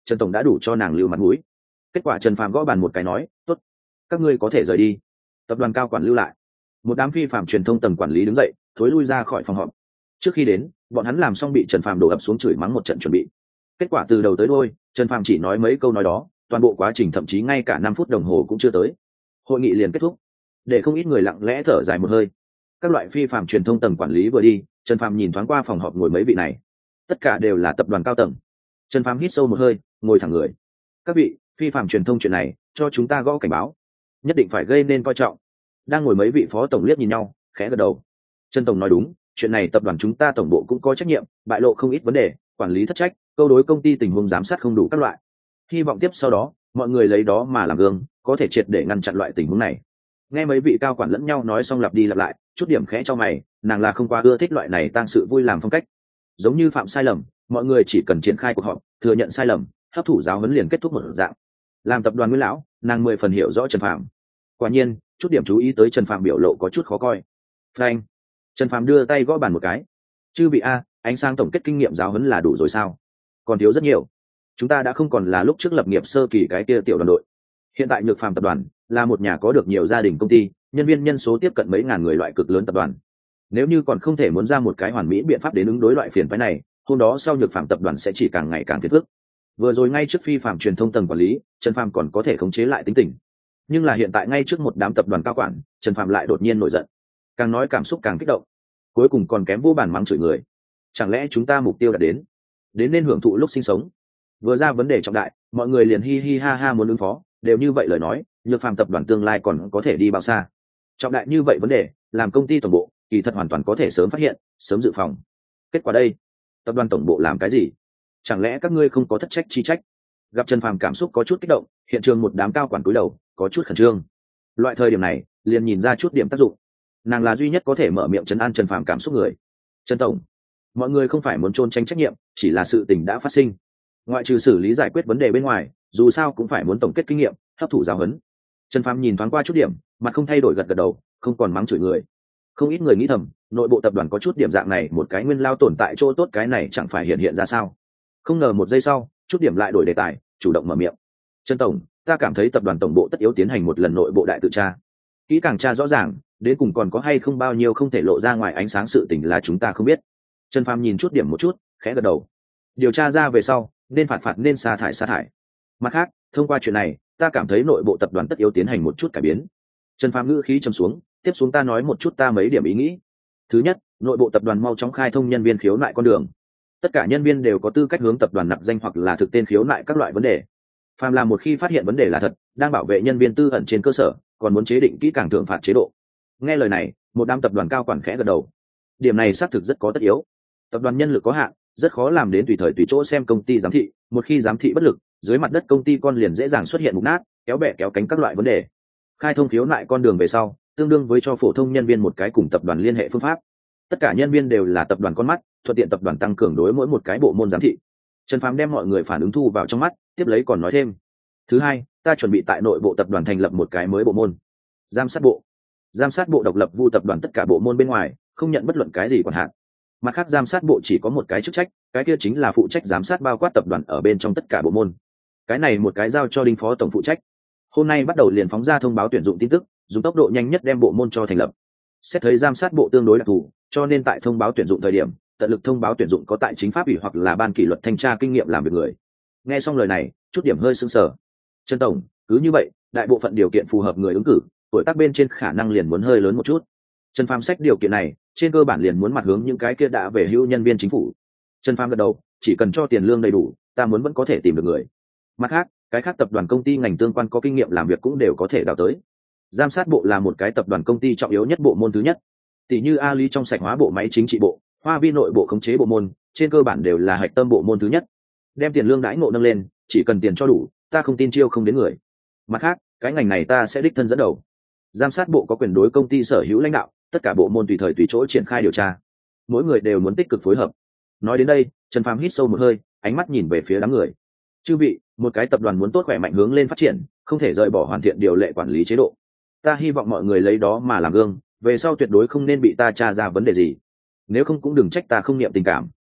Trần tổng đã đủ cho nàng lưu mặt mũi. Kết quả Trần Phàm gõ bàn một cái nói, tốt, các ngươi có thể rời đi. Tập đoàn cao quản lưu lại. Một đám phi phạm truyền thông tầng quản lý đứng dậy, thối lui ra khỏi phòng họp. Trước khi đến, bọn hắn làm xong bị Trần Phàm đổ ập xuống chửi mắng một trận chuẩn bị. Kết quả từ đầu tới đuôi, Trần Phàm chỉ nói mấy câu nói đó, toàn bộ quá trình thậm chí ngay cả 5 phút đồng hồ cũng chưa tới. Hội nghị liền kết thúc, để không ít người lặng lẽ thở dài một hơi. Các loại phi phạm truyền thông tầng quản lý vừa đi, Trần Phàm nhìn thoáng qua phòng họp ngồi mấy vị này, tất cả đều là tập đoàn cao tầng. Trần Phàm hít sâu một hơi, ngồi thẳng người. Các vị, phi phạm truyền thông chuyện này, cho chúng ta gõ cảnh báo, nhất định phải gây nên coi trọng. Đang ngồi mấy vị phó tổng liếc nhìn nhau, khẽ gật đầu. Trần tổng nói đúng, chuyện này tập đoàn chúng ta tổng bộ cũng có trách nhiệm, bại lộ không ít vấn đề, quản lý thất trách, câu đối công ty tình huống giám sát không đủ các loại. Hy vọng tiếp sau đó, mọi người lấy đó mà làm gương, có thể triệt để ngăn chặn loại tình huống này. Nghe mấy vị cao quản lẫn nhau nói xong lặp đi lặp lại, chút điểm khẽ cho mày, nàng là không qua ưa thích loại này tang sự vui làm phong cách. Giống như phạm sai lầm, mọi người chỉ cần triển khai cuộc họp, thừa nhận sai lầm, hấp thụ giáo huấn liền kết thúc một dạng. Làm tập đoàn nguyên lão, nàng 10 phần hiểu rõ Trần Phạm. Quả nhiên, chút điểm chú ý tới Trần Phạm biểu lộ có chút khó coi. Phanh. Trần Phạm đưa tay gõ bàn một cái. Chư vị a, ánh sáng tổng kết kinh nghiệm giáo huấn là đủ rồi sao? Còn thiếu rất nhiều. Chúng ta đã không còn là lúc trước lập nghiệp sơ kỳ cái kia tiểu đoàn đội. Hiện tại Nhược Phàm tập đoàn là một nhà có được nhiều gia đình công ty, nhân viên nhân số tiếp cận mấy ngàn người loại cực lớn tập đoàn. Nếu như còn không thể muốn ra một cái hoàn mỹ biện pháp đến ứng đối loại phiền phức này, hôm đó sau Nhược Phàm tập đoàn sẽ chỉ càng ngày càng phiền phức. Vừa rồi ngay trước phi phạm truyền thông tầng quản lý, Trần Phàm còn có thể khống chế lại tính tình, nhưng là hiện tại ngay trước một đám tập đoàn cao quản, Trần Phàm lại đột nhiên nổi giận, càng nói cảm xúc càng kích động, cuối cùng còn kém vô bàn mắng chửi người. Chẳng lẽ chúng ta mục tiêu đã đến nên hưởng thụ lúc sinh sống? Vừa ra vấn đề trọng đại, mọi người liền hi hi ha ha muốn ứng phó, đều như vậy lời nói, Nhược Phàm tập đoàn tương lai còn có thể đi bao xa? Trọng đại như vậy vấn đề, làm công ty tổng bộ kỳ thật hoàn toàn có thể sớm phát hiện, sớm dự phòng. Kết quả đây, tập đoàn tổng bộ làm cái gì? Chẳng lẽ các ngươi không có thất trách chi trách? Gặp Trần Phàm cảm xúc có chút kích động, hiện trường một đám cao quản cúi đầu, có chút khẩn trương. Loại thời điểm này, liền nhìn ra chút điểm tác dụng. Nàng là duy nhất có thể mở miệng trấn an Trần Phàm cảm xúc người. Trần tổng, mọi người không phải muốn trốn tránh trách nhiệm, chỉ là sự tình đã phát sinh. Ngoại trừ xử lý giải quyết vấn đề bên ngoài, dù sao cũng phải muốn tổng kết kinh nghiệm, hấp thụ giáo huấn. Trần Phàm nhìn thoáng qua chút điểm, mặt không thay đổi gật gật đầu, không còn mắng chửi người. Không ít người nghĩ thầm, nội bộ tập đoàn có chút điểm dạng này, một cái nguyên lao tồn tại chỗ tốt cái này chẳng phải hiện ra sao? Không ngờ một giây sau, chút điểm lại đổi đề tài, chủ động mở miệng. Trần tổng, ta cảm thấy tập đoàn tổng bộ tất yếu tiến hành một lần nội bộ đại tự tra, kỹ càng tra rõ ràng, đến cùng còn có hay không bao nhiêu không thể lộ ra ngoài ánh sáng sự tình là chúng ta không biết. Trần Phàm nhìn chút điểm một chút, khẽ gật đầu. Điều tra ra về sau, nên phạt nên sa thải. Mặt khác, thông qua chuyện này, ta cảm thấy nội bộ tập đoàn tất yếu tiến hành một chút cải biến. Trần Phàm ngữ khí trầm xuống, tiếp xuống ta nói một chút ta mấy điểm ý nghĩ. Thứ nhất, nội bộ tập đoàn mau chóng khai thông nhân viên khiếu nại con đường. Tất cả nhân viên đều có tư cách hướng tập đoàn nạp danh hoặc là thực tên khiếu nại các loại vấn đề. Phàm là một khi phát hiện vấn đề là thật, đang bảo vệ nhân viên tư ẩn trên cơ sở, còn muốn chế định kỹ càng thưởng phạt chế độ. Nghe lời này, một đám tập đoàn cao quản khẽ gật đầu. Điểm này xác thực rất có tất yếu. Tập đoàn nhân lực có hạn, rất khó làm đến tùy thời tùy chỗ xem công ty giám thị, một khi giám thị bất lực, dưới mặt đất công ty con liền dễ dàng xuất hiện mục nát, kéo bè kéo cánh các loại vấn đề. Khai thông khiếu nại con đường về sau, tương đương với cho phổ thông nhân viên một cái cùng tập đoàn liên hệ phương pháp. Tất cả nhân viên đều là tập đoàn con mắt, thuận tiện tập đoàn tăng cường đối mỗi một cái bộ môn giám thị. Trần Phàm đem mọi người phản ứng thu vào trong mắt, tiếp lấy còn nói thêm. Thứ hai, ta chuẩn bị tại nội bộ tập đoàn thành lập một cái mới bộ môn, giám sát bộ. Giám sát bộ độc lập vu tập đoàn tất cả bộ môn bên ngoài, không nhận bất luận cái gì quản hạn. Mặt khác giám sát bộ chỉ có một cái chức trách, cái kia chính là phụ trách giám sát bao quát tập đoàn ở bên trong tất cả bộ môn. Cái này một cái giao cho Đinh phó tổng phụ trách. Hôm nay bắt đầu liền phóng ra thông báo tuyển dụng tin tức, dùng tốc độ nhanh nhất đem bộ môn cho thành lập. Xét thấy giám sát bộ tương đối đặc thù, cho nên tại thông báo tuyển dụng thời điểm, tận lực thông báo tuyển dụng có tại chính pháp ủy hoặc là ban kỷ luật thanh tra kinh nghiệm làm việc người. Nghe xong lời này, chút điểm hơi sưng sờ. Trần tổng, cứ như vậy, đại bộ phận điều kiện phù hợp người ứng cử, tuổi tác bên trên khả năng liền muốn hơi lớn một chút. Trần Phàm xét điều kiện này, trên cơ bản liền muốn mặt hướng những cái kia đã về hưu nhân viên chính phủ. Trần Phàm gật đầu, chỉ cần cho tiền lương đầy đủ, ta muốn vẫn có thể tìm được người. Mặt khác, cái khác tập đoàn công ty ngành tương quan có kinh nghiệm làm việc cũng đều có thể đào tới. Giám sát bộ là một cái tập đoàn công ty trọng yếu nhất bộ môn thứ nhất. Tỷ như Ali trong sạch hóa bộ máy chính trị bộ, Hoa Vi nội bộ khống chế bộ môn, trên cơ bản đều là hạch tâm bộ môn thứ nhất. Đem tiền lương đãi ngộ nâng lên, chỉ cần tiền cho đủ, ta không tin chiêu không đến người. Mặt khác, cái ngành này ta sẽ đích thân dẫn đầu. Giám sát bộ có quyền đối công ty sở hữu lãnh đạo, tất cả bộ môn tùy thời tùy chỗ triển khai điều tra. Mỗi người đều muốn tích cực phối hợp. Nói đến đây, Trần Phàm hít sâu một hơi, ánh mắt nhìn về phía đám người. Chư vị, một cái tập đoàn muốn tốt khỏe mạnh hướng lên phát triển, không thể rời bỏ hoàn thiện điều lệ quản lý chế độ. Ta hy vọng mọi người lấy đó mà làm gương, về sau tuyệt đối không nên bị ta tra ra vấn đề gì. Nếu không cũng đừng trách ta không niệm tình cảm,